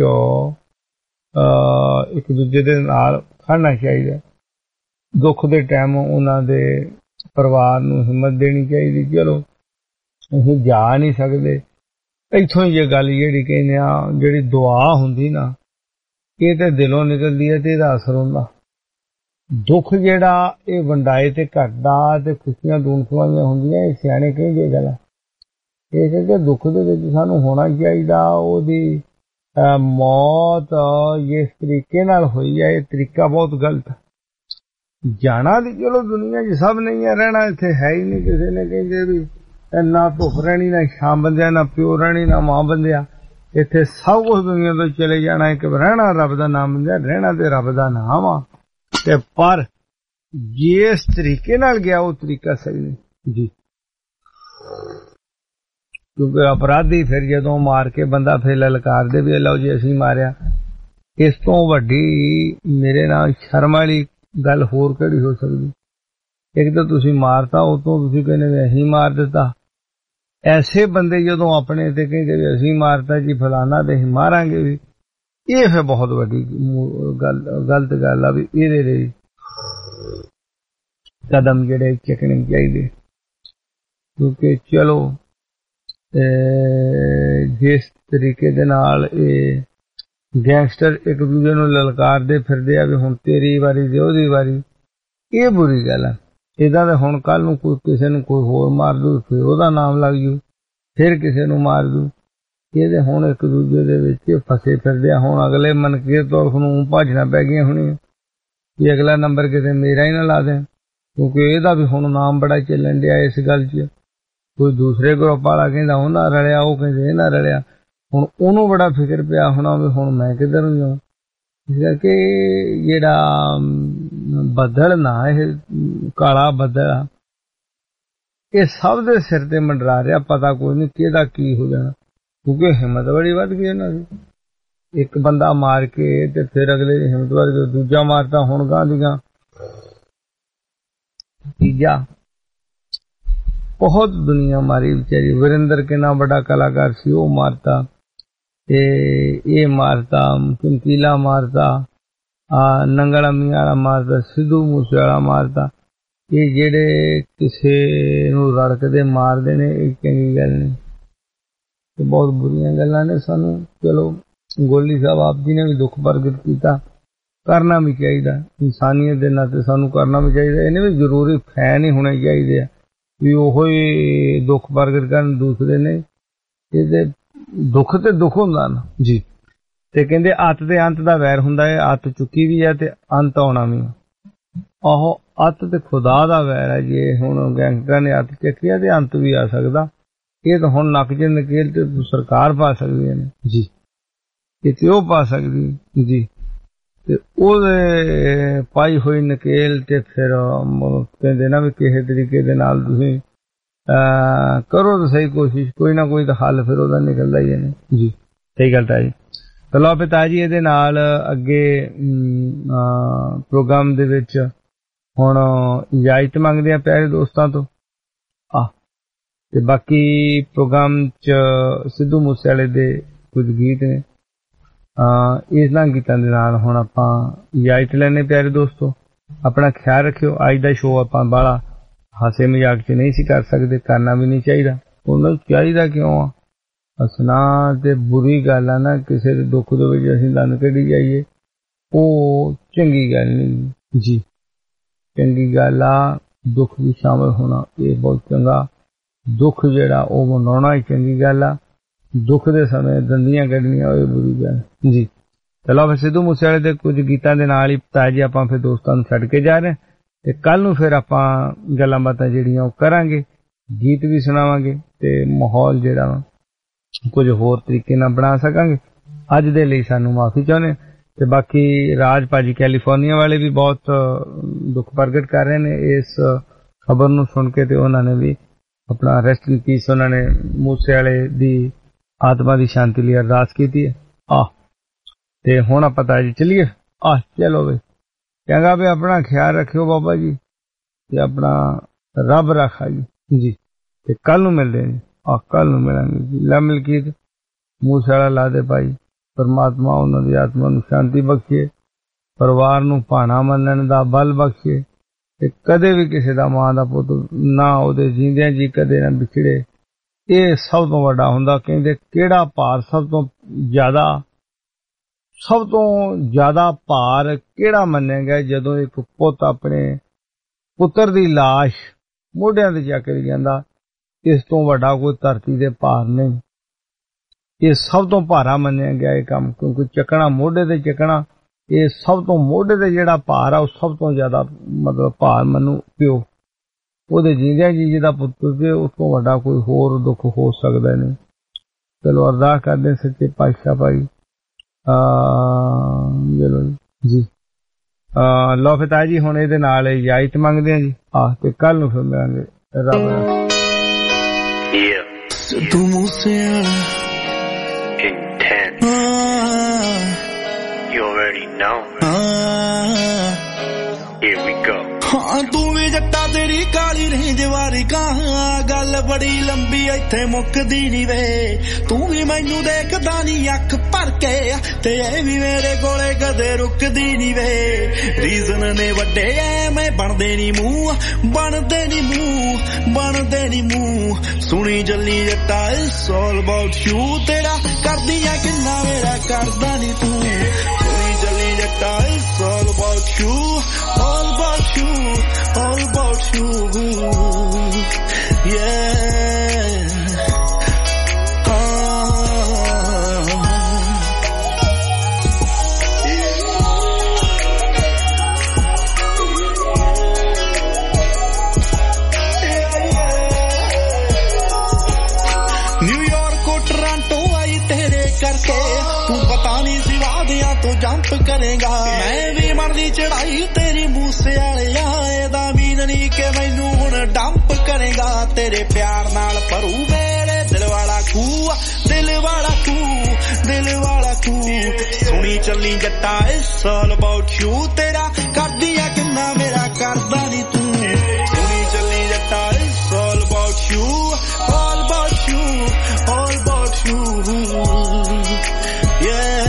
ਇੱਕ ਦੂਜੇ ਦੇ ਨਾਲ ਖੜਨਾ ਚਾਹੀਦਾ। ਦੁੱਖ ਦੇ ਟਾਈਮ ਉਹਨਾਂ ਦੇ ਪਰਿਵਾਰ ਨੂੰ ਹਿੰਮਤ ਦੇਣੀ ਚਾਹੀਦੀ। ਚਲੋ ਅਸੀਂ ਜਾ ਨਹੀਂ ਸਕਦੇ ਇੱਥੋਂ ਹੀ ਇਹ ਗੱਲ ਜਿਹੜੀ ਕਹਿੰਦੇ ਆ, ਜਿਹੜੀ ਦੁਆ ਹੁੰਦੀ ਨਾ, ਇਹ ਤੇ ਦਿਲੋਂ ਨਿਕਲਦੀ ਹੈ ਤੇ ਇਹਦਾ ਅਸਰ ਹੁੰਦਾ। ਦੁੱਖ ਜਿਹੜਾ ਇਹ ਵੰਡਾਏ ਤੇ ਘਟਦਾ ਤੇ ਖੁਸ਼ੀਆਂ ਦੂਣ ਸੁਣਾਈਆਂ ਹੁੰਦੀਆਂ, ਇਹ ਸਿਆਣੇ ਕਹਿੰਦੇ ਗੱਲ। ਇਹ ਕਰਕੇ ਦੁੱਖ ਦੇ ਵਿੱਚ ਸਾਨੂੰ ਹੋਣਾ ਚਾਹੀਦਾ ਉਹਦੀ ਮੌਤ ਜਿਸ ਤਰੀਕੇ ਨਾਲ ਹੋਈ ਹੈ, ਇਹ ਤਰੀਕਾ ਬਹੁਤ ਗਲਤ। ਜਾਣਾ ਦੀ ਚਲੋ ਦੁਨੀਆ 'ਚ ਸਭ ਨਹੀਂ ਹੈ, ਰਹਿਣਾ ਇੱਥੇ ਹੈ ਹੀ ਨਹੀਂ। ਕਿਸੇ ਨੇ ਕਹਿੰਦੇ ਵੀ ਨਾ ਧੁੱਪ ਰਹਿਣੀ, ਨਾ ਛਾਂ ਬੰਦਿਆ, ਨਾ ਪਿਓ ਰਹਿਣੀ, ਨਾ ਮਾਂ ਬੰਦਿਆ, ਇੱਥੇ ਸਭ ਕੁਝ ਦੁਨੀਆ ਤੋਂ ਚਲੇ ਜਾਣਾ। ਇੱਕ ਰਹਿਣਾ ਰੱਬ ਦਾ ਨਾਮ ਬੰਦਿਆ, ਰਹਿਣਾ ਤੇ ਰੱਬ ਦਾ ਨਾਮ ਆ। ਤੇ ਪਰ ਜਿਸ ਤਰੀਕੇ ਨਾਲ ਗਿਆ ਉਹ ਤਰੀਕਾ ਸਹੀ ਨਹੀਂ ਜੀ, ਕਿਉਂਕਿ ਅਪਰਾਧੀ ਫਿਰ ਜਦੋਂ ਮਾਰ ਕੇ ਬੰਦਾ ਫਿਰ ਲਲਕਾਰਦੇ ਵੀ ਲਓ ਜੀ ਅਸੀਂ ਮਾਰਿਆ। ਇਸ ਤੋਂ ਵੱਡੀ ਮੇਰੇ ਨਾਲ ਸ਼ਰਮ ਵਾਲੀ ਗੱਲ ਹੋਰ ਕਿਹੜੀ ਹੋ ਸਕਦੀ? ਇੱਕ ਤਾਂ ਤੁਸੀਂ ਮਾਰਤਾ, ਉਤੋਂ ਤੁਸੀਂ ਕਹਿੰਦੇ ਵੀ ਅਸੀਂ ਮਾਰ ਦਿੱਤਾ। ਐਸੇ ਬੰਦੇ ਜਦੋਂ ਆਪਣੇ ਤੇ ਕਹਿੰਦੇ ਵੀ ਅਸੀਂ ਮਾਰਤਾ ਜੀ ਫਲਾਨਾ ਤੇ ਅਸੀਂ ਮਾਰਾਂਗੇ ਵੀ, ਇਹ ਫਿਰ ਬਹੁਤ ਵੱਡੀ ਗੱਲ ਗਲਤ ਗੱਲ ਆ। ਵੀ ਇਹਦੇ ਲਈ ਕਦਮ ਜਿਹੜੇ ਚੱਕਣੇ ਚਾਹੀਦੇ, ਕਿਉਂਕਿ ਚਲੋ ਜਿਸ ਤਰੀਕੇ ਦੇ ਨਾਲ ਇਹ ਗੈਂਗਸਟਰ ਇੱਕ ਦੂਜੇ ਨੂੰ ਲਲਕਾਰਦੇ ਫਿਰਦੇ ਆ ਵੀ ਹੁਣ ਤੇਰੀ ਵਾਰੀ ਤੇ ਉਹਦੀ ਵਾਰੀ, ਇਹ ਬੁਰੀ ਗੱਲ ਆ। ਇਹਦਾ ਤਾਂ ਹੁਣ ਕੱਲ ਨੂੰ ਕੋਈ ਕਿਸੇ ਨੂੰ ਕੋਈ ਹੋਰ ਮਾਰ ਦੂ, ਫਿਰ ਉਹਦਾ ਨਾਮ ਲੱਗ ਜੂ, ਫਿਰ ਕਿਸੇ ਨੂੰ ਮਾਰ ਦੂ। ਇਹਦੇ ਹੁਣ ਇੱਕ ਦੂਜੇ ਦੇ ਵਿੱਚ ਫਸੇ ਫਿਰਦੇ ਆ। ਹੁਣ ਅਗਲੇ ਮਨਕੇ ਤੌਰ ਨੂੰ ਭਾਜਣਾ ਪੈ ਗਈਆਂ ਹੋਣੀਆਂ ਵੀ ਅਗਲਾ ਨੰਬਰ ਕਿਤੇ ਮੇਰਾ ਹੀ ਨਾ ਲਾ ਦੇ, ਕਿਉਂਕਿ ਇਹਦਾ ਵੀ ਹੁਣ ਨਾਮ ਬੜਾ ਚੱਲਣ ਡਿਆ ਇਸ ਗੱਲ 'ਚ। ਕੋਈ ਦੂਸਰੇ ਗਰੁੱਪ ਵਾਲਾ ਕਹਿੰਦਾ ਉਹ ਨਾ ਰਲਿਆ, ਉਹ ਕਹਿੰਦੇ ਇਹ ਨਾ ਰਲਿਆ। ਹੁਣ ਉਹਨੂੰ ਬੜਾ ਫਿਕਰ ਪਿਆ ਹੋਣਾ ਵੀ ਹੁਣ ਮੈਂ ਕਿੱਧਰ ਨੂੰ ਜਾਵਾਂ। ਇਸ ਕਰਕੇ ਜਿਹੜਾ ਬੱਦਲ ਨਾ, ਇਹ ਕਾਲਾ ਬੱਦਲ ਆ, ਇਹ ਸਭ ਦੇ ਸਿਰ ਤੇ ਮੰਡਰਾ ਰਿਹਾ। ਪਤਾ ਕੋਈ ਨਹੀਂ ਕਿਹਦਾ ਕੀ ਹੋ ਜਾਣਾ, ਕਿਉਂਕਿ ਹਿੰਮਤ ਬੜੀ ਵੱਧ ਗਈ ਇਹਨਾਂ ਦੀ। ਇੱਕ ਬੰਦਾ ਮਾਰ ਕੇ ਤੇ ਫਿਰ ਅਗਲੇ ਦੀ ਹਿੰਮਤ ਵੱਧ ਗਈ, ਦੂਜਾ ਮਾਰਤਾ, ਹੁਣ ਗਾਂ ਦੀ ਗਾਂ ਤੀਜਾ। ਬਹੁਤ ਦੁਨੀਆ ਮਾਰੀ ਵਿਚਾਰੀ। ਵਰਿੰਦਰ ਕਿੰਨਾ ਵੱਡਾ ਕਲਾਕਾਰ ਸੀ, ਉਹ ਮਾਰਤਾ, ਤੇ ਇਹ ਮਾਰਤਾ, ਚਮਕੀਲਾ ਮਾਰਤਾ, ਆ ਨੰਗਲ ਅਮੀਆਂ ਵਾਲਾ ਮਾਰਤਾ, ਸਿੱਧੂ ਮੂਸੇ ਵਾਲਾ ਮਾਰਤਾ। ਇਹ ਜਿਹੜੇ ਕਿਸੇ ਨੂੰ ਰੜਕਦੇ ਮਾਰਦੇ ਨੇ, ਇਹ ਚੰਗੀ ਗੱਲ ਨਹੀਂ, ਤੇ ਬਹੁਤ ਬੁਰੀਆਂ ਗੱਲਾਂ ਨੇ। ਸਾਨੂੰ ਚਲੋ ਗੋਲੀ ਸਾਹਿਬ ਆਪ ਜੀ ਨੇ ਵੀ ਦੁੱਖ ਪ੍ਰਗਟ ਕੀਤਾ, ਕਰਨਾ ਵੀ ਚਾਹੀਦਾ, ਇਨਸਾਨੀਅਤ ਦੇ ਨਾਤੇ ਸਾਨੂੰ ਕਰਨਾ ਵੀ ਚਾਹੀਦਾ। ਇਹਨੇ ਵੀ ਜ਼ਰੂਰੀ ਫੈਨ ਹੀ ਹੋਣੇ ਚਾਹੀਦੇ ਆ ਵੀ ਉਹੋ ਹੀ ਦੁੱਖ ਪ੍ਰਗਟ ਕਰਨ, ਦੂਸਰੇ ਨੇ। ਇਹਦੇ ਦੁੱਖ ਤੇ ਦੁੱਖ ਹੁੰਦਾ ਨਾ ਜੀ। ਤੇ ਕਹਿੰਦੇ ਅੱਤ ਤੇ ਅੰਤ ਦਾ ਵੈਰ ਹੁੰਦਾ ਹੈ, ਅੱਤ ਚੁੱਕੀ ਵੀ ਹੈ ਤੇ ਅੰਤ ਆਉਣਾ ਵੀ। ਆਹੋ ਅੱਤ ਤੇ ਖੁਦਾ ਦਾ ਵੈਰ ਹੈ। ਜੇ ਹੁਣ ਗੈਂਗਸਟਰਾਂ ਨੇ ਅੱਤ ਚੱਕਿਆ ਤੇ ਅੰਤ ਵੀ ਆ ਸਕਦਾ। ਇਹ ਤਾਂ ਹੁਣ ਨੱਕ 'ਚ ਨਕੇਲ ਤੇ ਸਰਕਾਰ ਪਾ ਸਕਦੀ ਹੈ ਜੀ, ਕਿਤੇ ਉਹ ਪਾ ਸਕਦੀ ਜੀ। ਤੇ ਉਹਦੇ ਪਾਈ ਹੋਈ ਨਕੇਲ ਤੇ ਫਿਰ ਕਹਿੰਦੇ ਨਾ ਵੀ ਕਿਸੇ ਤਰੀਕੇ ਦੇ ਨਾਲ ਤੁਸੀਂ ਕਰੋ ਤਾਂ ਸਹੀ ਕੋਸ਼ਿਸ਼, ਕੋਈ ਨਾ ਕੋਈ ਤਾਂ ਹੱਲ ਫਿਰ ਉਹਦਾ ਨਿਕਲਦਾ ਹੀ ਹੈ ਜੀ। ਸਹੀ ਗੱਲ ਤਾਂ ਜੀ। ਚਲੋ ਪਿਤਾ ਜੀ, ਇਹਦੇ ਨਾਲ ਅੱਗੇ ਪ੍ਰੋਗਰਾਮ ਦੇ ਵਿੱਚ ਹੁਣ ਇਜਾਜ਼ਤ ਮੰਗਦੇ ਆ ਪਿਆਰੇ ਦੋਸਤਾਂ ਤੋਂ। ਆ ਤੇ ਬਾਕੀ ਪ੍ਰੋਗਰਾਮ 'ਚ ਸਿੱਧੂ ਮੂਸੇਵਾਲੇ ਦੇ ਕੁਝ ਗੀਤ ਨੇ, ਇਹਨਾਂ ਗੀਤਾਂ ਦੇ ਨਾਲ ਹੁਣ ਆਪਾਂ ਇਜਾਜ਼ਤ ਲੈਣੇ। ਪਿਆਰੇ ਦੋਸਤੋ, ਆਪਣਾ ਖਿਆਲ ਰੱਖਿਓ। ਅੱਜ ਦਾ ਸ਼ੋਅ ਆਪਾਂ ਬਾਹਲਾ ਹਾਸੇ ਮਜ਼ਾਕ 'ਚ ਨਹੀਂ ਸੀ ਕਰ ਸਕਦੇ, ਕਰਨਾ ਵੀ ਨਹੀਂ ਚਾਹੀਦਾ। ਉਹਨਾਂ ਚਾਹੀਦਾ ਕਿਉਂ ਆ? ਹੱਸਣਾ ਤੇ ਬੁਰੀ ਗੱਲ ਆ ਨਾ, ਕਿਸੇ ਦੇ ਦੁੱਖ ਦੇ ਵਿੱਚ ਅਸੀਂ ਦੰਦ ਕੱਢੀ ਜਾਈਏ, ਉਹ ਚੰਗੀ ਗੱਲ ਨਹੀਂ ਜੀ। ਚੰਗੀ ਗੱਲ ਆ ਦੁੱਖ ਵੀ ਸ਼ਾਮਲ ਹੋਣਾ, ਇਹ ਬਹੁਤ ਚੰਗਾ। ਦੁੱਖ ਜਿਹੜਾ ਉਹ ਮਨਾਉਣਾ ਹੀ ਚੰਗੀ ਗੱਲ ਆ। ਦੁੱਖ ਦੇ ਸਮੇਂ ਦੰਦੀਆਂ ਕੱਢਣੀਆਂ ਉਹ ਬੁਰੀ ਗੱਲ ਜੀ। ਚਲੋ ਫਿਰ ਸਿੱਧੂ ਮੂਸੇਵਾਲੇ ਦੇ ਕੁਝ ਗੀਤਾਂ ਦੇ ਨਾਲ ਹੀ ਪਤਾ ਜੀ ਆਪਾਂ ਫਿਰ ਦੋਸਤਾਂ ਨੂੰ ਛੱਡ ਕੇ ਜਾ ਰਹੇ, ਤੇ ਕੱਲ ਨੂੰ ਫਿਰ ਆਪਾਂ ਗੱਲਾਂ ਬਾਤਾਂ ਜਿਹੜੀਆਂ ਉਹ ਕਰਾਂਗੇ, ਗੀਤ ਵੀ ਸੁਣਾਵਾਂਗੇ ਤੇ ਮਾਹੌਲ ਜਿਹੜਾ ਕੁਝ ਹੋਰ ਤਰੀਕੇ ਨਾਲ ਬਣਾ ਸਕਾਂਗੇ। ਅੱਜ ਦੇ ਲਈ ਸਾਨੂੰ ਮਾਫੀ ਚਾਹੁੰਦੇ। ਤੇ ਬਾਕੀ ਰਾਜ ਭਾਜੀ ਕੈਲੀਫੋਰਨੀਆ ਵਾਲੇ ਵੀ ਬਹੁਤ ਦੁੱਖ ਪ੍ਰਗਟ ਕਰ ਰਹੇ ਨੇ ਇਸ ਖਬਰ ਨੂੰ ਸੁਣ ਕੇ, ਤੇ ਉਹਨਾਂ ਨੇ ਵੀ ਆਪਣਾ ਰੈਸਟ ਇਨ ਪੀਸ, ਉਹਨਾਂ ਨੇ ਮੂਸੇਵਾਲੇ ਦੀ ਆਤਮਾ ਦੀ ਸ਼ਾਂਤੀ ਲਈ ਅਰਦਾਸ ਕੀਤੀ ਹੈ। ਆਹ ਤੇ ਹੁਣ ਆਪਾਂ ਤਾਂ ਜੀ ਚੱਲੀਏ। ਆਹ ਚਲੋ ਬਈ, ਚੰਗਾ ਵੀ ਆਪਣਾ ਖਿਆਲ ਰੱਖਿਓ ਬਾਬਾ ਜੀ, ਤੇ ਆਪਣਾ ਰੱਬ ਰੱਖਾ ਜੀ ਜੀ। ਤੇ ਕੱਲ ਨੂੰ ਮਿਲਦੇ ਜੀ। ਆਹ ਕੱਲ ਨੂੰ ਮਿਲਾਂਗੇ ਜੀ। ਲਾ ਮਲਕੀਤ ਮੂਸੇਵਾਲਾ ਲਾ ਦੇ ਭਾਈ, ਪਰਮਾਤਮਾ ਉਹਨਾਂ ਦੀ ਆਤਮਾ ਨੂੰ ਸ਼ਾਂਤੀ ਬਖਸ਼ੇ, ਪਰਿਵਾਰ ਨੂੰ ਭਾਣਾ ਮੰਨਣ ਦਾ ਬਲ ਬਖਸ਼ੇ, ਤੇ ਕਦੇ ਵੀ ਕਿਸੇ ਦਾ ਮਾਂ ਦਾ ਪੁੱਤ ਨਾ ਉਹਦੇ ਜੀਂਦਿਆਂ ਜੀ ਕਦੇ ਨਾ ਵਿਛੜੇ, ਇਹ ਸਭ ਤੋਂ ਵੱਡਾ ਹੁੰਦਾ। ਕਹਿੰਦੇ ਕਿਹੜਾ ਭਾਰ ਸਭ ਤੋਂ ਜ਼ਿਆਦਾ ਸਭ ਤੋਂ ਜ਼ਿਆਦਾ ਭਾਰ ਕਿਹੜਾ ਮੰਨਿਆ ਗਿਆ? ਜਦੋਂ ਇੱਕ ਪੁੱਤ ਆਪਣੇ ਪੁੱਤਰ ਦੀ ਲਾਸ਼ ਮੋਢਿਆਂ ਤੇ ਚੱਕ ਕੇ ਜਾਂਦਾ। ਇਸ ਤੋਂ ਵੱਡਾ ਕੋਈ ਧਰਤੀ ਦੇ ਭਾਰ ਨਹੀਂ। ਇਹ ਸਭ ਤੋਂ ਭਾਰਾ ਮੰਨਿਆ ਗਿਆ ਇਹ ਕੰਮ, ਕਿਉਂਕਿ ਚੱਕਣਾ ਮੋਢੇ ਤੇ ਚੱਕਣਾ, ਇਹ ਸਭ ਤੋਂ ਮੋਢੇ ਤੇ ਜਿਹੜਾ ਭਾਰ ਆ ਉਹ ਸਭ ਤੋਂ ਜ਼ਿਆਦਾ ਮਤਲਬ ਭਾਰ ਮੈਨੂੰ ਪਿਓ ਉਹਦੇ ਜੀਂਦਿਆਂ ਜੀ ਜਿਹਦਾ ਪੁੱਤਰ ਤੇ ਉਸ ਤੋਂ ਵੱਡਾ ਕੋਈ ਹੋਰ ਦੁੱਖ ਹੋ ਸਕਦਾ ਨਹੀਂ। ਚਲੋ ਅਰਦਾਸ ਕਰਦੇ ਸੱਚੇ ਪਾਤਸ਼ਾਹ ਭਾਈ। ਚਲੋ ਜੀ ਲੋ ਫਿਤਾ ਜੀ ਹੁਣ ਇਹਦੇ ਨਾਲ ਇਜਾਜ਼ਤ ਮੰਗਦੇ ਆ ਜੀ। ਆਹ ਤੇ ਕੱਲ ਨੂੰ ਫਿਰ ਮਿਲਾਂਗੇ। ਰੱਬ Sidhu Moosewala intense. You already know. Here we go. ਹਾਂ ਤੂੰ ਵੀ ਜੱਟਾ ਤੇਰੀ ਕਾਲੀ ਨਹੀਂ ਜਵਾਰੀ ਕਾਂ ਗੱਲ ਬੜੀ ਲੰਬੀ ਇੱਥੇ ਮੁੱਕਦੀ ਨੀ ਵੇ ਤੂੰ ਵੀ ਮੈਨੂੰ ਦੇਖਦਾ ਨੀ ਅੱਖ ਭਰ ਕੇ ਤੇ ਇਹ ਵੀ ਮੇਰੇ ਕੋਲੇ ਕਦੇ ਰੁਕਦੀ ਨੀ ਵੇ ਰੀਜ਼ਨ ਨੇ ਵੱਡੇ ਐਵੇਂ ਬਣਦੇ ਨੀ ਮੂੰਹ ਬਣਦੇ ਨੀ ਮੂੰਹ ਬਣਦੇ ਨੀ ਮੂੰਹ ਸੁਣੀ ਜੱਲੀ ਜੱਟਾ ਇਟਸ ਆਲ ਅਬਾਊਟ ਯੂ ਤੇਰਾ ਕਰਦੀ ਆ ਕਿੰਨਾ ਮੇਰਾ ਕਰਦਾ ਨੀ ਤੂੰ ਸੁਣੀ ਜੱਲੀ ਜੱਟਾ it's all about you all about you all about you yeah New York or Toronto आई तेरे करके तू पता नहीं सिवा दिया तो जंप करेगा मैं भी मरदी चढ़ाई तेरी मूसे वाले आएदा मीन नहीं के मैनू हुण डंप करेगा तेरे प्यार नाल भरू मेरे दिल वाला खूह दिल वाला खूह दिल वाला खूह सुनी चली जट्टा इट्स ऑल अबाउट यू तेरा कर दिया किन्ना मेरा करदा नहीं तू सुनी चली जट्टा it's all about you all about you all about you yeah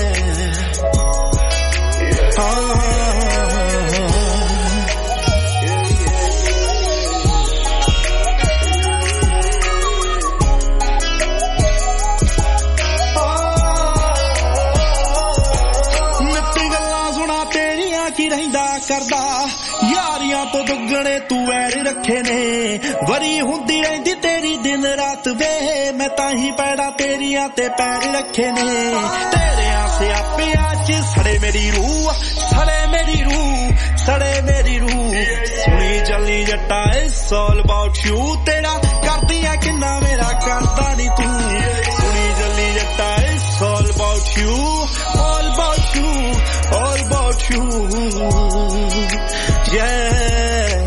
करदा यारियां तो दुगने तू वैर रखे ने वरी हुंदी रहिंदी तेरी दिन रात वे मैं ताही पैड़ा तेरियां ते पैर रखे ने तेरे आसे आपे आज सड़े मेरी रूह सड़े मेरी रूह सड़े मेरी रूह सुनी जली जट्टा इट्स ऑल अबाउट यू तेरा करदी है किन्ना मेरा करदा नी तू सुनी जली जट्टा it's all about you all about you all about you yeah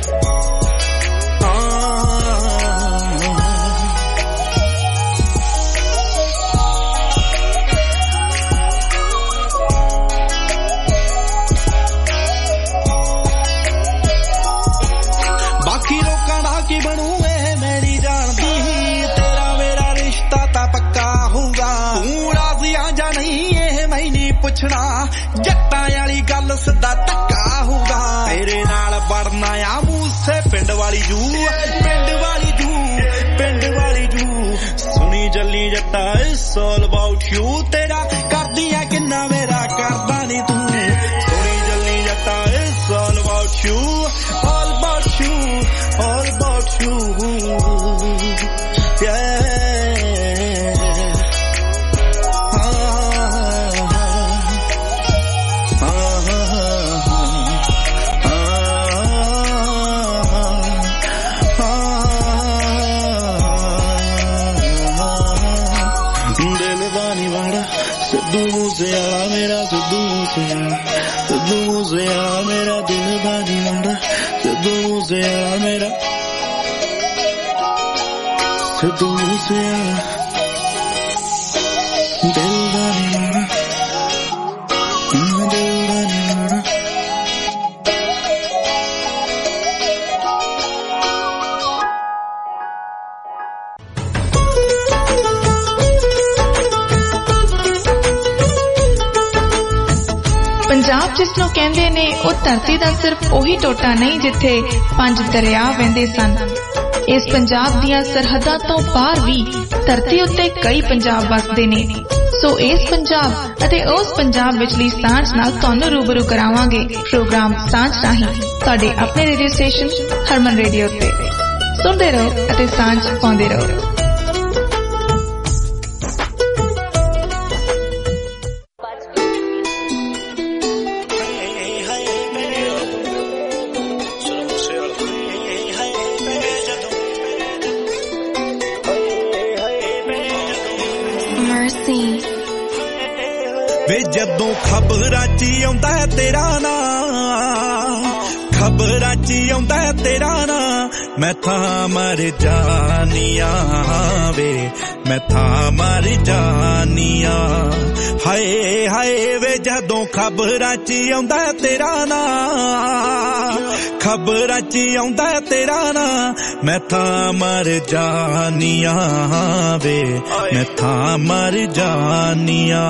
बाकी लोकां दा की बनू ए मैं नहीं जानदी तेरा मेरा रिश्ता ता पक्का होगा तू राजी आ जा नहीं ए मैं नहीं पुछना जट्टां वाली गल सदा धक्का होगा तेरे नाल बढ़ना आ मूसे पिंड वाली जू पिंड वाली जू पिंड वाली जू सुनी जल्ली जट्टा इट्स ऑल अबाउट यू तेरा करदी है किन्ना मेरा करदा नी तू सुनी जल्ली जट्टा it's all about you all about you all about you yeah Sidhu Moosewala मेरा सिद्धू मूसेवाला सिद्धू मूसेवाला मेरा दिल दा दीवाना सिद्धू मूसेवाला मेरा सिद्धू मूसेवाला दिल दा दीवाना दिल दा दीवाना ਪੰਜਾਬ ਜਿਸ ਨੂੰ ਕਹਿੰਦੇ ਨੇ ਉਹ ਧਰਤੀ ਦਾ ਸਿਰਫ ਉਹੀ ਟੋਟਾ ਨਹੀਂ ਜਿੱਥੇ ਪੰਜ ਦਰਿਆ ਵਹਿੰਦੇ ਸਨ ਇਸ ਪੰਜਾਬ ਦੀਆਂ ਸਰਹੱਦਾਂ ਤੋਂ ਪਾਰ ਵੀ ਧਰਤੀ ਉੱਤੇ ਕਈ ਪੰਜਾਬ ਵਸਦੇ ਨੇ। ਸੋ ਇਸ ਪੰਜਾਬ ਅਤੇ ਉਸ ਪੰਜਾਬ ਵਿਚਲੀ ਸਾਂਝ ਨਾਲ ਤੁਹਾਨੂੰ ਰੂਬਰੂ ਕਰਾਵਾਂਗੇ ਪ੍ਰੋਗਰਾਮ ਸਾਂਝ ਰਾਹੀਂ ਤੁਹਾਡੇ ਆਪਣੇ ਰੇਡੀਓ ਸਟੇਸ਼ਨ ਹਰਮਨ ਰੇਡੀਓ ਤੇ। ਸੁਣਦੇ ਰਹੋ ਅਤੇ ਸਾਂਝ ਪਾਉਂਦੇ ਰਹੋ। ਵੇ ਜਦੋਂ ਖਬਰਾਂ 'ਚ ਆਉਂਦਾ ਤੇਰਾ ਨਾਂ, ਖਬਰਾਂ 'ਚ ਆਉਂਦਾ ਤੇਰਾ ਨਾਂ, ਮੈਂ ਥਾਂ ਮਰ ਜਾਨੀਆਂ ਵੇ, ਮੈਂ ਥਾਂ ਮਰ ਜਾਨੀਆਂ। ਹਾਏ ਹਾਏ ਵੇ ਜਦੋਂ ਖਬਰਾਂ 'ਚ ਆਉਂਦਾ ਤੇਰਾ ਨਾਂ, ਖਬਰਾਂ 'ਚ ਆਉਂਦਾ ਤੇਰਾ ਨਾਂ, ਮੈਂ ਥਾਂ ਮਰ ਜਾਨੀਆਂ ਵੇ, ਮੈਂ ਥਾਂ ਮਰ ਜਾਨੀਆਂ।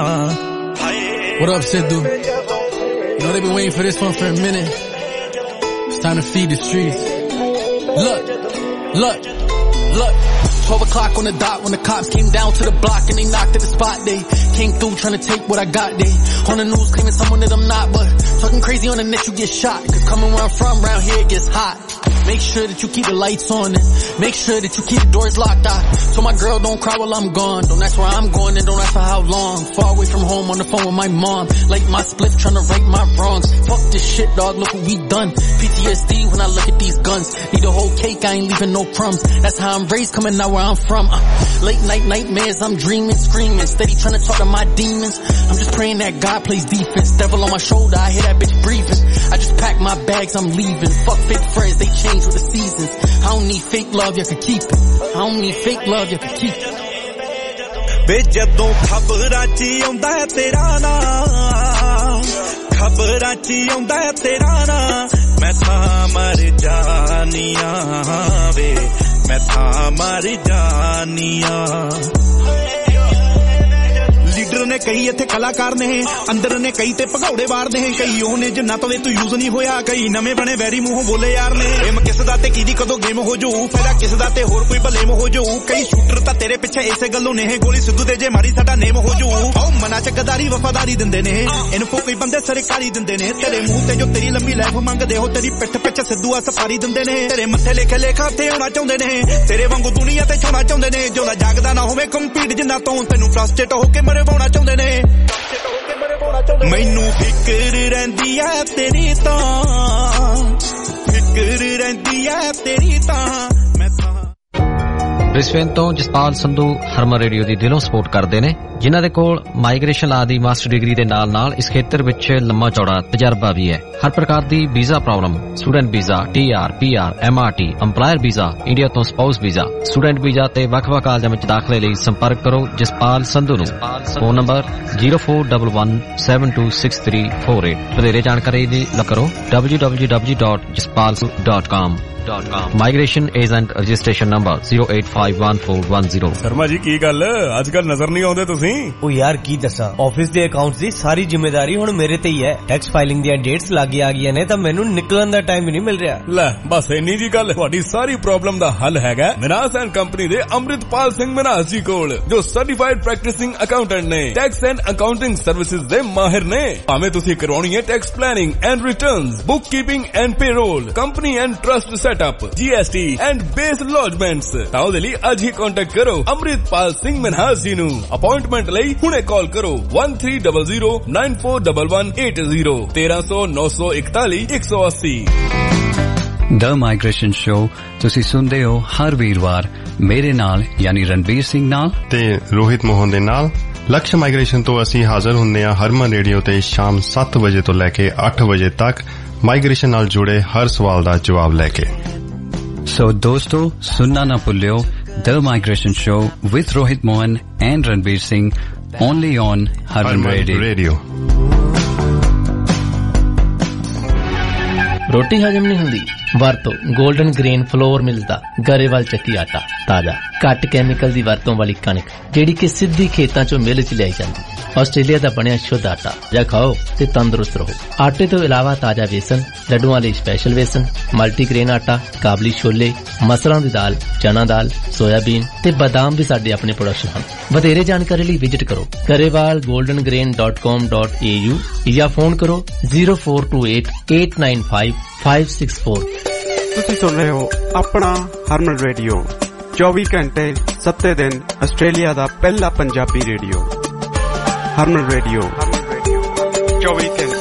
What up, Sidhu? You know they've been waiting for this one for a minute. It's time to feed the streets. Look, look, look. twelve o'clock on the dot when the cops came down to the block and they knocked at the spot. They came through trying to take what I got. They on the news claiming someone that I'm not, but talking crazy on the net you get shot. Cause coming where I'm from, round here it gets hot. Make sure that you keep the lights on and make sure that you keep the doors locked. I told my girl don't cry while I'm gone. Don't ask where I'm going and don't ask for how long. Far away from home on the phone with my mom. Like my split trying to right my wrongs. Fuck this shit, dog, look what we done. P T S D when I look at these guns. Need a whole cake, I ain't leaving no crumbs. That's how I'm raised, coming out where I'm from. uh, Late night nightmares, I'm dreaming, screaming, steady trying to talk to my demons. I'm just praying that God plays defense. Devil on my shoulder, I hear that bitch breathing. I just pack my bags, I'm leaving. Fuck fake friends, they change with the seasons. I don't need fake love, you can keep it. I don't need fake love, you can keep it. ਵੇ ਜਦੋਂ ਖਬਰਾਂ 'ਚ ਆਉਂਦਾ ਤੇਰਾ ਨਾਂ, ਖਬਰਾਂ 'ਚ ਆਉਂਦਾ ਤੇਰਾ ਨਾਂ, ਮੈਂ ਥਾਂ ਮਰ ਜਾਨੀਆਂ ਵੇ, ਮੈਂ ਥਾਂ ਮਰ ਜਾਨੀਆਂ। ਲੀਡਰ ਨੇ ਕਈ ਇੱਥੇ ਕਲਾਕਾਰ ਨੇ, ਅੰਦਰ ਨੇ ਕਈ ਤੇ ਭਗੌੜੇ ਵਾਰ ਨੇ, ਕਈ ਉਹ ਨੇ ਜਿੰਨਾ ਤੋਂ ਤੂੰ ਯੂਜ਼ ਨਹੀਂ ਹੋਇਆ, ਕਈ ਨਵੇਂ ਬਣੇ ਵੈਰੀ ਮੂੰਹੋਂ ਬੋਲੇ ਯਾਰ ਨੇ। ਗੇਮ ਕਿਸ ਦਾ ਤੇ ਕਿਹਦੀ ਕਦੋਂ ਗੇਮ ਹੋ ਜਾਊ, ਫਾਇਦਾ ਕਿਸ ਦਾ ਤੇ ਹੋਰ ਕੋਈ ਭਲੇਮ ਹੋ ਜਾਊ। ਕਈ ਸ਼ੂਟਰ ਤਾਂ ਤੇਰੇ ਪਿੱਛੇ ਇਸੇ ਗੱਲੋਂ ਨੇ, ਗੋਲੀ ਸਿੱਧੂ ਤੇ ਜੇ ਮਾਰੀ ਸਾਡਾ ਨੇਮ ਹੋ ਜਾਊ। ਆਓ ਮਨਾਂ ਚ ਗਦਾਰੀ ਵਫਾਦਾਰੀ ਦਿੰਦੇ ਨੇ, ਇਨਫੋ ਕਈ ਬੰਦੇ ਸਰਕਾਰੀ ਦਿੰਦੇ ਨੇ। ਤੇਰੇ ਮੂੰਹ ਤੇ ਜੋ ਤੇਰੀ ਲੰਮੀ ਲਾਈਫ ਮੰਗਦੇ ਹੋ, ਤੇਰੀ ਪਿੱਠ ਪਿੱਛੇ ਸਿੱਧੂ ਆ ਸਫਾਰੀ ਦਿੰਦੇ ਨੇ। ਤੇਰੇ ਮੱਥੇ ਲਿਖੇ ਲੇਖਾ ਤੇ ਆਉਣਾ ਚਾਹੁੰਦੇ ਨੇ, ਤੇਰੇ ਵਾਂਗੂ ਦੁਨੀਆ ਤੇ ਛੋਣਾ ਚਾਹੁੰਦੇ ਨੇ। ਜਿਉਂਦਾ ਜਾਗਦਾ ਨਾ ਹੋਵੇ ਕੰਪੀਟ ਜਿੰਨਾ ਤੋਂ, ਤੈਨੂੰ ਪ੍ਰਸਟੇਟ ਹੋ ਕੇ ਮਰਵਾਉਣਾ ਚਾਹੁੰਦੇ ਨੇ। ਮੈਨੂੰ ਫਿਕਰ ਰਹਿੰਦੀ ਐ ਤੇਰੀ ਤਾਂ, ਫਿਕਰ ਰਹਿੰਦੀ ਐ ਤੇਰੀ ਤਾਂ, ਮੈਂ ਤਾਂ। ਬ੍ਰਿਸਬੇਨ ਤੋਂ ਜਸਪਾਲ ਸੰਧੂ ਹਰਮਨ ਰੇਡੀਓ ਦੀ ਦਿਲੋਂ ਸਪੋਰਟ ਕਰਦੇ ਨੇ, ਜਿਨ੍ਹਾਂ ਦੇ ਕੋਲ ਮਾਈਗ੍ਰੇਸ਼ਨ ਲਾ ਦੀ ਮਾਸਟਰ ਡਿਗਰੀ ਦੇ ਨਾਲ ਨਾਲ ਇਸ ਖੇਤਰ ਵਿੱਚ ਲੰਮਾ ਚੌੜਾ ਤਜਰਬਾ ਵੀ ਹੈ। ਹਰ ਪ੍ਰਕਾਰ ਦੀ visa problem, student visa, T R, P R, M R T, employer visa, India ਤੋਂ ਸਪਾਊਸ ਵੀਜ਼ਾ, ਸਟੂਡੈਂਟ ਵੀਜ਼ਾ ਤੇ ਵੱਖ-ਵੱਖ ਕਾਲਜਾਂ ਵਿੱਚ ਦਾਖਲੇ ਲਈ ਸੰਪਰਕ ਕਰੋ ਜਸਪਾਲ ਸੰਧੂ ਨੂੰ। Phone number zero four one one seven two six three four eight. ਵਧੇਰੇ ਜਾਣਕਾਰੀ ਲਈ ਕਰੋ W W W dot Jaspal dot com. Migration agent registration number zero eight five one four one zero. Sharma ji ਕੀ ਗੱਲ ਅੱਜ ਕੱਲ ਨਜ਼ਰ ਨਹੀਂ ਆਉਂਦੇ ਤੁਸੀਂ? ਉਹ ਯਾਰ ਕੀ ਦੱਸਾਂ, ਆਫਿਸ ਦੇ ਅਕਾਊਂਟਸ ਦੀ ਸਾਰੀ ਜ਼ਿੰਮੇਵਾਰੀ ਹੁਣ ਮੇਰੇ ਤੇ ਹੀ ਹੈ। ਟੈਕਸ ਫਾਈਲਿੰਗ ਦੀਆਂ ਡੇਟਸ ਲੱਗ ਆ ਗਈਆਂ ਨੇ ਤਾਂ ਮੈਨੂੰ ਨਿਕਲਣ ਦਾ ਟਾਈਮ ਹੀ ਨਹੀਂ ਮਿਲ ਰਿਹਾ। ਲੈ ਬਸ ਇੰਨੀ ਜੀ ਗੱਲ, ਤੁਹਾਡੀ ਸਾਰੀ ਪ੍ਰੋਬਲਮ ਦਾ ਹੱਲ ਹੈਗਾ ਮਿਨਾਸ ਐਂਡ ਕੰਪਨੀ ਦੇ ਅੰਮ੍ਰਿਤਪਾਲ ਸਿੰਘ ਮਿਨਾਸ ਜੀ ਕੋਲ, ਜੋ ਸਰਟੀਫਾਈਡ ਪ੍ਰੈਕਟਿਸਿੰਗ ਅਕਾਊਂਟੈਂਟ ਨੇ। ਟੈਕਸ ਐਂਡ ਅਕਾਊਂਟਿੰਗ ਸਰਵਿਸਿਜ਼ ਦੇ ਮਾਹਿਰ ਨੇ। ਭਾਵੇਂ ਤੁਸੀਂ ਕਰਵਾਉਣੀ ਹੈ tax planning and returns, book keeping and payroll, company and trust setup, G S T and BAS lodgements, ਤਾਂ ਉਹਦੇ ਲਈ ਅੱਜ ਹੀ ਕੰਟੈਕਟ ਕਰੋ ਅੰਮ੍ਰਿਤਪਾਲ ਸਿੰਘ ਮਿਨਾਸ ਜੀ ਨੂੰ। ਅਪਾਇੰਟਮੈਂਟ ਲਈ ਹੁਣੇ ਕਾਲ ਕਰੋ one three zero zero nine four one one eight zero ਤੇਰਾਂ ਸੌ ਨੌ ਸੌ ਇਕਤਾਲੀ ਇੱਕ ਸੌ ਅੱਸੀ। ਦ ਮਾਈਗ੍ਰੇਸ਼ਨ ਸ਼ੋ ਤੁਸੀਂ ਸੁਣਦੇ ਹੋ ਹਰ ਵੀਰਵਾਰ ਮੇਰੇ ਨਾਲ ਯਾਨੀ ਰਣਬੀਰ ਸਿੰਘ ਨਾਲ ਤੇ ਰੋਹਿਤ ਮੋਹਨ ਦੇ ਨਾਲ। ਲਕਸ਼ ਮਾਈਗ੍ਰੇਸ਼ਨ ਤੋਂ ਅਸੀਂ ਹਾਜ਼ਰ ਹੁੰਦੇ ਹਾਂ ਹਰਮਨ ਰੇਡੀਓ ਤੇ ਸ਼ਾਮ ਸੱਤ ਵਜੇ ਤੋਂ ਲੈ ਕੇ ਅੱਠ ਵਜੇ ਤੱਕ, ਮਾਈਗ੍ਰੇਸ਼ਨ ਨਾਲ ਜੁੜੇ ਹਰ ਸਵਾਲ ਦਾ ਜਵਾਬ ਲੈ ਕੇ। ਸੋ ਦੋਸਤੋ ਸੁਣਨਾ ਨਾ ਭੁੱਲਿਓ the migration show with Rohit Mohan and Ranbir Singh, only on Harman Radio. Radio. ਰੋਟੀ ਹਜਮ ਨਹੀਂ ਹੁੰਦੀ, ਵਰਤੋ ਗੋਲਡਨ ਗ੍ਰੇਨ ਫਲੋਰ ਮਿਲਦਾ ਗਰੇਵਾਲ ਚੱਕੀ ਆਟਾ। ਤਾਜ਼ਾ ਘੱਟ ਕੈਮੀਕਲ ਦੀ ਵਰਤੋਂ ਵਾਲੀ ਕਣਕ ਜਿਹੜੀ ਕਿ ਸਿੱਧੀ ਖੇਤਾਂ ਚੋਂ ਮਿਲ ਚ ਲਿਆਈ ਜਾਂਦੀ। ਆਸਟ੍ਰੇਲੀਆ ਦਾ ਬਣਿਆ ਸ਼ੁੱਧ ਆਟਾ ਜਾਂ ਖਾਓ ਤੇ ਤੰਦਰੁਸਤ ਰਹੋ। ਆਟੇ ਤੋਂ ਇਲਾਵਾ ਤਾਜ਼ਾ ਵੇਸਣ, ਲੱਡੂਆਂ ਲਈ ਸਪੈਸ਼ਲ ਵੇਸਣ, ਮਲਟੀਗ੍ਰੇਨ ਆਟਾ, ਕਾਬਲੀ ਛੋਲੇ, ਮਸਰਾਂ ਦੀ ਦਾਲ, ਚਨਾ ਦਾਲ, ਸੋਇਆਬੀਨ ਤੇ ਬਾਦਾਮ ਵੀ ਸਾਡੇ ਆਪਣੇ ਪ੍ਰੋਡਕਸ਼ਨ ਹਨ। ਵਧੇਰੇ ਜਾਣਕਾਰੀ ਲਈ ਵਿਜ਼ਿਟ ਕਰੋ Grewal golden grain dot com dot A U ਜਾਂ ਫੋਨ ਕਰੋ zero four two eight eight nine five five six four. ਤੁਸੀਂ ਸੁਣ ਰਹੇ ਹੋ ਆਪਣਾ ਹਰਮਨ ਰੇਡੀਓ, ਚੌਵੀ ਘੰਟੇ ਸੱਤੇ ਦਿਨ ਆਸਟ੍ਰੇਲੀਆ ਦਾ ਪਹਿਲਾ ਪੰਜਾਬੀ ਰੇਡੀਓ। ਹਰਮਨ ਰੇਡੀਓ ਚੌਵੀ ਘੰਟੇ